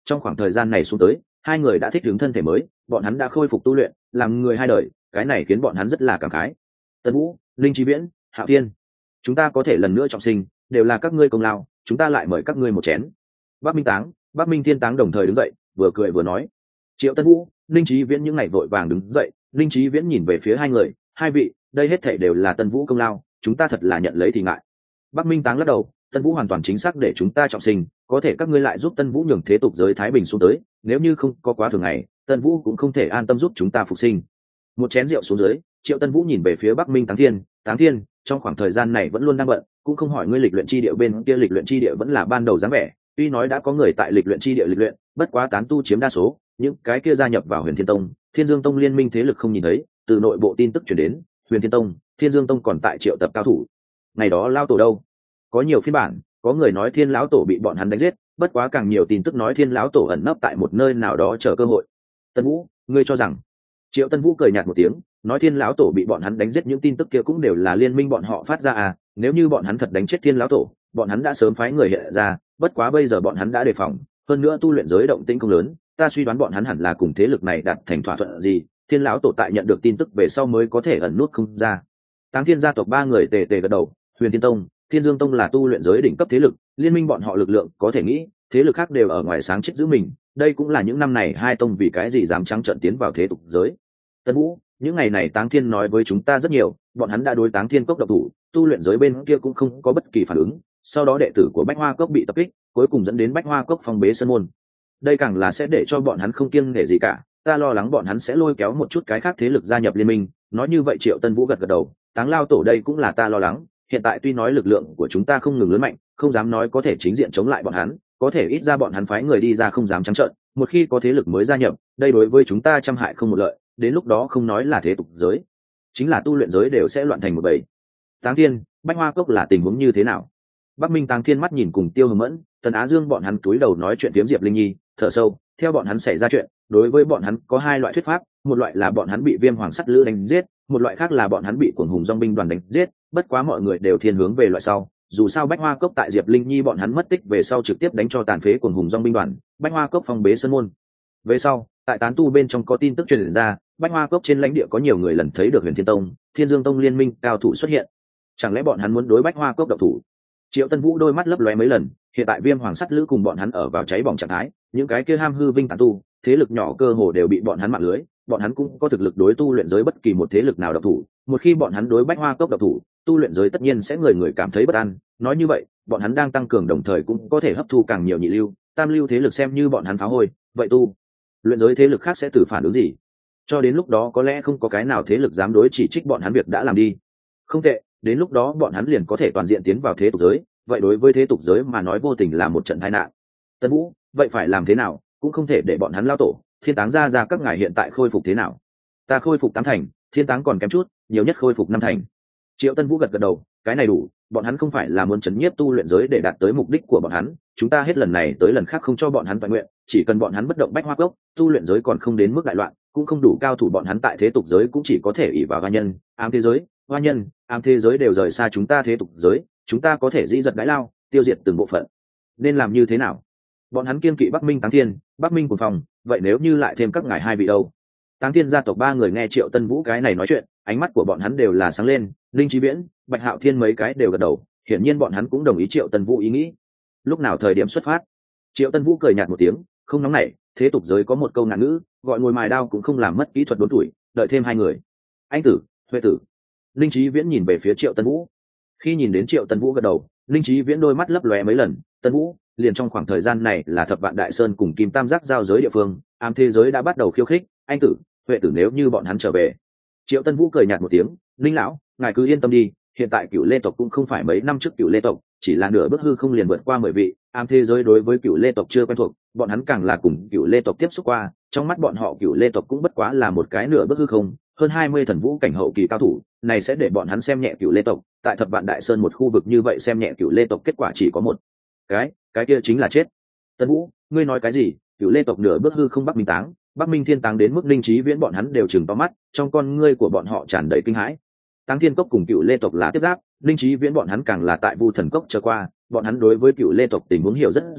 trong khoảng thời gian này xuống tới hai người đã thích ứng thân thể mới, bọn hắn đã khôi phục tu luyện làm người hai đời, cái này khiến bọn hắn rất là cảm khái. Tân Vũ, Linh Chí Viễn, Hạo Thiên, chúng ta có thể lần nữa trọng sinh, đều là các ngươi công lao, chúng ta lại mời các ngươi một chén. Bắc Minh Táng, Bắc Minh Thiên Táng đồng thời đứng dậy, vừa cười vừa nói. Triệu Tân Vũ, Linh Chí Viễn những ngày vội vàng đứng dậy, Linh Chí Viễn nhìn về phía hai người, hai vị, đây hết thảy đều là Tân Vũ công lao, chúng ta thật là nhận lấy thì ngại. Bắc Minh Táng lắc đầu, Tân Vũ hoàn toàn chính xác để chúng ta trọng sinh, có thể các ngươi lại giúp Tân Vũ nhường thế tục giới thái bình xuống tới, nếu như không có quá thường ngày, Tân Vũ cũng không thể an tâm giúp chúng ta phục sinh. Một chén rượu xuống dưới, Triệu Tân Vũ nhìn về phía Bắc Minh Táng Thiên, Táng Thiên, trong khoảng thời gian này vẫn luôn đang bận, cũng không hỏi ngươi lịch luyện chi địa bên kia lịch luyện chi địa vẫn là ban đầu dáng vẻ, tuy nói đã có người tại lịch luyện chi địa lịch luyện, bất quá tán tu chiếm đa số, những cái kia gia nhập vào Huyền Thiên Tông, Thiên Dương Tông liên minh thế lực không nhìn thấy, từ nội bộ tin tức truyền đến, Huyền Thiên Tông, Thiên Dương Tông còn tại triệu tập cao thủ. Ngày đó lao tổ đâu? Có nhiều phiên bản, có người nói Thiên lão tổ bị bọn hắn đánh giết, bất quá càng nhiều tin tức nói Thiên lão tổ ẩn nấp tại một nơi nào đó chờ cơ hội. Tân Vũ, ngươi cho rằng? Triệu Tân Vũ cười nhạt một tiếng, nói Thiên lão tổ bị bọn hắn đánh giết những tin tức kia cũng đều là liên minh bọn họ phát ra à, nếu như bọn hắn thật đánh chết Thiên lão tổ, bọn hắn đã sớm phái người hiện ra, bất quá bây giờ bọn hắn đã đề phòng, hơn nữa tu luyện giới động tĩnh không lớn, ta suy đoán bọn hắn hẳn là cùng thế lực này đạt thành thỏa thuận gì, Thiên lão tổ tại nhận được tin tức về sau mới có thể ẩn nút không ra. Táng Thiên gia tộc ba người tề tề gật đầu, Huyền Thiên Tông, Thiên Dương Tông là tu luyện giới đỉnh cấp thế lực, liên minh bọn họ lực lượng có thể nghĩ, thế lực khác đều ở ngoài sáng chết giữ mình, đây cũng là những năm này hai tông vì cái gì dám trắng trợn tiến vào thế tục giới. Tân Vũ, những ngày này Táng Thiên nói với chúng ta rất nhiều, bọn hắn đã đối Táng Thiên cốc độc thủ, tu luyện giới bên kia cũng không có bất kỳ phản ứng, sau đó đệ tử của Bách Hoa cốc bị tập kích, cuối cùng dẫn đến Bách Hoa cốc phong bế sân môn. Đây càng là sẽ để cho bọn hắn không kiêng nể gì cả, ta lo lắng bọn hắn sẽ lôi kéo một chút cái khác thế lực gia nhập liên minh. Nói như vậy Triệu Tân Vũ gật gật đầu, Táng lao tổ đây cũng là ta lo lắng, hiện tại tuy nói lực lượng của chúng ta không ngừng lớn mạnh, không dám nói có thể chính diện chống lại bọn hắn, có thể ít ra bọn hắn phái người đi ra không dám trắng trợn, một khi có thế lực mới gia nhập, đây đối với chúng ta trăm hại không một lợi, đến lúc đó không nói là thế tục giới, chính là tu luyện giới đều sẽ loạn thành một bầy. Táng Thiên, Bách Hoa cốc là tình huống như thế nào? Bắc Minh Táng Thiên mắt nhìn cùng Tiêu Hồng Mẫn, Tần Á Dương bọn hắn túi đầu nói chuyện phiếm Diệp Linh Nhi, thở sâu, theo bọn hắn xảy ra chuyện, đối với bọn hắn có hai loại thuyết pháp, một loại là bọn hắn bị Viêm Hoàng Sắt Lữ đánh giết, một loại khác là bọn hắn bị Cuồng Hùng Dòng binh đoàn đánh giết, bất quá mọi người đều thiên hướng về loại sau, dù sao Bách Hoa cốc tại Diệp Linh Nhi bọn hắn mất tích về sau trực tiếp đánh cho tàn phế Cuồng Hùng Dòng binh đoàn, Bách Hoa cốc phong bế sân môn. Về sau, tại tán tu bên trong có tin tức truyền ra, Bách Hoa cốc trên lãnh địa có nhiều người lần thấy được Huyền Thiên Tông, Thiên Dương Tông liên minh cao thủ xuất hiện. Chẳng lẽ bọn hắn muốn đối Bách Hoa cốc độc thủ? Triệu Tân Vũ đôi mắt lấp lóe mấy lần, hiện tại Viêm Hoàng Sắt Lữ cùng bọn hắn ở vào cháy bỏng trạng thái, những cái kia ham hư vinh tán tu, thế lực nhỏ cơ hồ đều bị bọn hắn mạng lưới, bọn hắn cũng có thực lực đối tu luyện giới bất kỳ một thế lực nào độc thủ, một khi bọn hắn đối Bách Hoa cốc độc thủ, tu luyện giới tất nhiên sẽ người người cảm thấy bất an, nói như vậy, bọn hắn đang tăng cường đồng thời cũng có thể hấp thu càng nhiều nhị lưu, tam lưu thế lực xem như bọn hắn phá hôi, vậy tu luyện giới thế lực khác sẽ từ phản ứng gì? Cho đến lúc đó có lẽ không có cái nào thế lực dám đối chỉ trích bọn hắn việc đã làm đi. Không tệ, đến lúc đó bọn hắn liền có thể toàn diện tiến vào thế tục giới, vậy đối với thế tục giới mà nói vô tình là một trận tai nạn. Tân Vũ, vậy phải làm thế nào? Cũng không thể để bọn hắn lao tổ, Thiên Táng ra ra các ngài hiện tại khôi phục thế nào? Ta khôi phục tám thành, Thiên Táng còn kém chút, nhiều nhất khôi phục năm thành. Triệu Tân Vũ gật gật đầu, cái này đủ, bọn hắn không phải là muốn chấn nhiếp tu luyện giới để đạt tới mục đích của bọn hắn, chúng ta hết lần này tới lần khác không cho bọn hắn toàn nguyện, chỉ cần bọn hắn bất động Bách Hoa cốc, tu luyện giới còn không đến mức đại loạn, cũng không đủ cao thủ bọn hắn tại thế tục giới cũng chỉ có thể ỷ vào hoa nhân, ám thế giới, hoa nhân, ám thế giới đều rời xa chúng ta thế tục giới, chúng ta có thể dĩ giật đái lao, tiêu diệt từng bộ phận. Nên làm như thế nào? Bọn hắn kiên kỵ Bắc Minh Táng Thiên, Bắc Minh Cuồng Phong, vậy nếu như lại thêm các ngài hai vị đâu? Táng Thiên gia tộc ba người nghe Triệu Tân Vũ cái này nói chuyện, ánh mắt của bọn hắn đều là sáng lên, Linh Chí Viễn, Bạch Hạo Thiên mấy cái đều gật đầu, hiển nhiên bọn hắn cũng đồng ý Triệu Tân Vũ ý nghĩ. Lúc nào thời điểm xuất phát? Triệu Tân Vũ cười nhạt một tiếng, không nóng nảy, thế tục giới có một câu ngạn ngữ, gọi ngồi mài đao cũng không làm mất kỹ thuật đốn tuổi, đợi thêm hai người. Anh tử, Huệ tử. Linh Chí Viễn nhìn về phía Triệu Tân Vũ. Khi nhìn đến Triệu Tân Vũ gật đầu, Linh Chí Viễn đôi mắt lấp lóe mấy lần, Tân Vũ, liền trong khoảng thời gian này là Thập Vạn Đại Sơn cùng Kim Tam Giác giao giới địa phương, ám thế giới đã bắt đầu khiêu khích, anh tử, Huệ tử nếu như bọn hắn trở về. Triệu Tân Vũ cười nhạt một tiếng, Linh lão, ngài cứ yên tâm đi, hiện tại Cửu Lê tộc cũng không phải mấy năm trước Cửu Lê tộc, chỉ là nửa bước hư không liền vượt qua mười vị, ám thế giới đối với Cửu Lê tộc chưa quen thuộc, bọn hắn càng là cùng Cửu Lê tộc tiếp xúc qua, trong mắt bọn họ Cửu Lê tộc cũng bất quá là một cái nửa bước hư không, hơn hai mươi thần vũ cảnh hậu kỳ cao thủ, này sẽ để bọn hắn xem nhẹ Cửu Lê tộc, tại Thập Vạn Đại Sơn một khu vực như vậy xem nhẹ Cửu Lê tộc kết quả chỉ có một, cái, cái kia chính là chết. Tân Vũ, ngươi nói cái gì? Cửu Lê tộc nửa bước hư không Bắc Minh Táng, Bắc Minh Thiên Táng đến mức Linh Chí Viễn bọn hắn đều chừng to mắt, trong con ngươi của bọn họ tràn đầy kinh hãi. Táng Thiên cốc cùng Cửu Lê tộc là tiếp giáp, Linh Chí Viễn bọn hắn càng là tại Vu Thần cốc chờ qua, bọn hắn đối với Cửu Lê tộc tình huống hiểu rất rõ,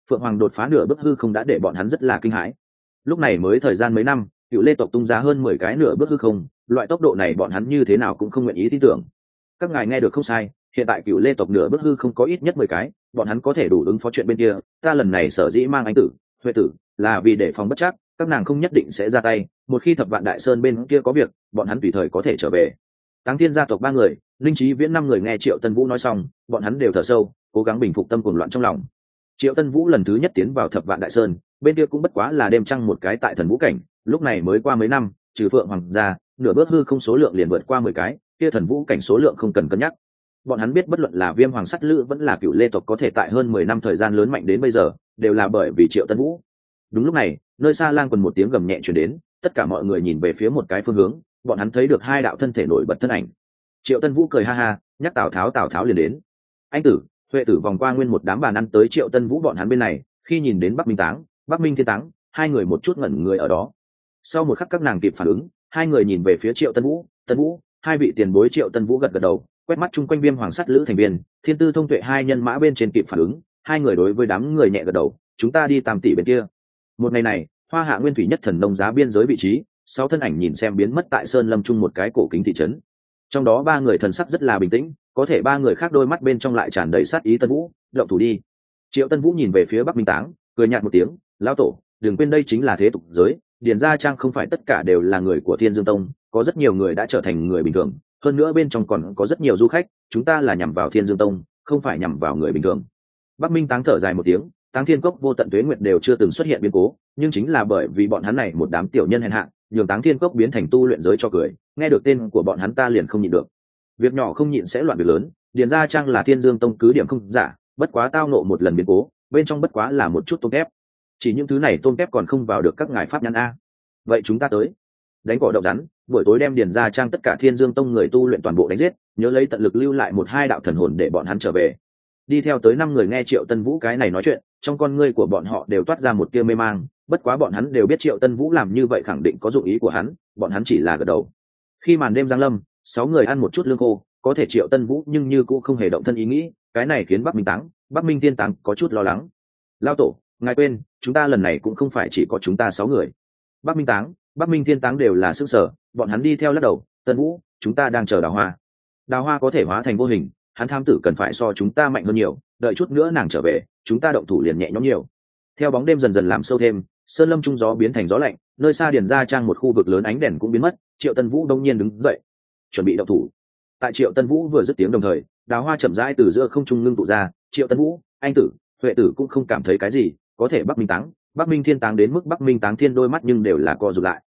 phượng hoàng đột phá nửa bước hư không đã để bọn hắn rất là kinh hãi. Lúc này mới thời gian mấy năm, cựu lê tộc tung ra hơn mười cái nửa bước hư không, loại tốc độ này bọn hắn như thế nào cũng không nguyện ý tin tưởng. Các ngài nghe được không sai, hiện tại cựu lê tộc nửa bước hư không có ít nhất mười cái, bọn hắn có thể đủ ứng phó chuyện bên kia. Ta lần này sở dĩ mang anh tử huệ tử là vì để phòng bất chắc, các nàng không nhất định sẽ ra tay, một khi thập vạn đại sơn bên kia có việc, bọn hắn tùy thời có thể trở về. Táng Thiên gia tộc ba người, linh trí viễn năm người nghe Triệu Tân Vũ nói xong, bọn hắn đều thở sâu, cố gắng bình phục tâm cuồng loạn trong lòng. Triệu Tân Vũ lần thứ nhất tiến vào thập vạn đại sơn, bên kia cũng bất quá là đêm trăng một cái tại thần vũ cảnh, lúc này mới qua mấy năm, trừ phượng hoàng gia, nửa bước hư không số lượng liền vượt qua mười cái, kia thần vũ cảnh số lượng không cần cân nhắc. Bọn hắn biết bất luận là Viêm Hoàng Sắt Lữ vẫn là Cựu Lê tộc có thể tại hơn mười năm thời gian lớn mạnh đến bây giờ, đều là bởi vì Triệu Tân Vũ. Đúng lúc này, nơi xa lang quần một tiếng gầm nhẹ truyền đến, tất cả mọi người nhìn về phía một cái phương hướng, bọn hắn thấy được hai đạo thân thể nổi bật thân ảnh. Triệu Tân Vũ cười ha ha, nhắc Tào Tháo, Tào Tháo liền đến. Anh tử, huệ tử vòng qua nguyên một đám bàn ăn tới Triệu Tân Vũ bọn hắn bên này, khi nhìn đến Bắc Minh Táng, Bắc Minh Thiên Táng, hai người một chút ngẩn người ở đó. Sau một khắc các nàng kịp phản ứng, hai người nhìn về phía Triệu Tân Vũ, Tân Vũ, hai vị tiền bối. Triệu Tân Vũ gật gật đầu, quét mắt chung quanh Viêm Hoàng Sắt Lữ thành viên, Thiên Tư Thông Tuệ hai nhân mã bên trên kịp phản ứng, hai người đối với đám người nhẹ gật đầu, chúng ta đi Tam tỷ bên kia. Một ngày này, Hoa Hạ Nguyên Thủy nhất thần nông giá biên giới vị trí, sáu thân ảnh nhìn xem biến mất tại Sơn Lâm Trung một cái cổ kính thị trấn. Trong đó ba người thần sắc rất là bình tĩnh, có thể ba người khác đôi mắt bên trong lại tràn đầy sát ý. Tân Vũ, động thủ đi. Triệu Tân Vũ nhìn về phía Bắc Minh Táng, cười nhạt một tiếng, lão tổ, đừng quên đây chính là thế tục giới, Điền Gia Trang không phải tất cả đều là người của Thiên Dương Tông, có rất nhiều người đã trở thành người bình thường, hơn nữa bên trong còn có rất nhiều du khách, chúng ta là nhằm vào Thiên Dương Tông, không phải nhằm vào người bình thường. Bắc Minh Táng thở dài một tiếng, Táng Thiên Cốc vô tận tuế nguyệt đều chưa từng xuất hiện biến cố, nhưng chính là bởi vì bọn hắn này một đám tiểu nhân hèn hạ, nhường Táng Thiên Cốc biến thành tu luyện giới cho cười, nghe được tên của bọn hắn ta liền không nhịn được. Việc nhỏ không nhịn sẽ loạn việc lớn, Điền Gia Trang là Thiên Dương Tông cứ điểm không giả, bất quá tao nộ một lần biến cố, bên trong bất quá là một chút tôm kép. Chỉ những thứ này tôm kép còn không vào được các ngài pháp nhãn a. Vậy chúng ta tới, đánh cỏ đậu rắn, buổi tối đem Điền Gia Trang tất cả Thiên Dương Tông người tu luyện toàn bộ đánh giết, nhớ lấy tận lực lưu lại một hai đạo thần hồn để bọn hắn trở về. Đi theo tới năm người nghe Triệu Tân Vũ cái này nói chuyện, trong con ngươi của bọn họ đều toát ra một tia mê mang, bất quá bọn hắn đều biết Triệu Tân Vũ làm như vậy khẳng định có dụng ý của hắn, bọn hắn chỉ là gật đầu. Khi màn đêm giáng lâm, sáu người ăn một chút lương khô, có thể Triệu Tân Vũ nhưng như cũng không hề động thân ý nghĩ, cái này khiến Bắc Minh Táng, Bắc Minh Thiên Táng có chút lo lắng. Lao tổ, ngài quên, chúng ta lần này cũng không phải chỉ có chúng ta sáu người. Bắc Minh Táng, Bắc Minh Thiên Táng đều là sức sở, bọn hắn đi theo lắc đầu. Tân Vũ, chúng ta đang chờ Đào Hoa. Đào Hoa có thể hóa thành vô hình, hắn tham tử cần phải so chúng ta mạnh hơn nhiều, đợi chút nữa nàng trở về, chúng ta động thủ liền nhẹ nhõm nhiều. Theo bóng đêm dần dần làm sâu thêm, sơn lâm trung gió biến thành gió lạnh, nơi xa Điền Gia Trang một khu vực lớn ánh đèn cũng biến mất. Triệu Tân Vũ đông nhiên đứng dậy, chuẩn bị động thủ. Tại Triệu Tân Vũ vừa dứt tiếng đồng thời, Đào Hoa chậm rãi từ giữa không trung ngưng tụ ra. Triệu Tân Vũ, anh tử, huệ tử cũng không cảm thấy cái gì, có thể Bắc Minh Táng, Bắc Minh Thiên Táng đến mức Bắc Minh Táng Thiên đôi mắt nhưng đều là co rụt lại.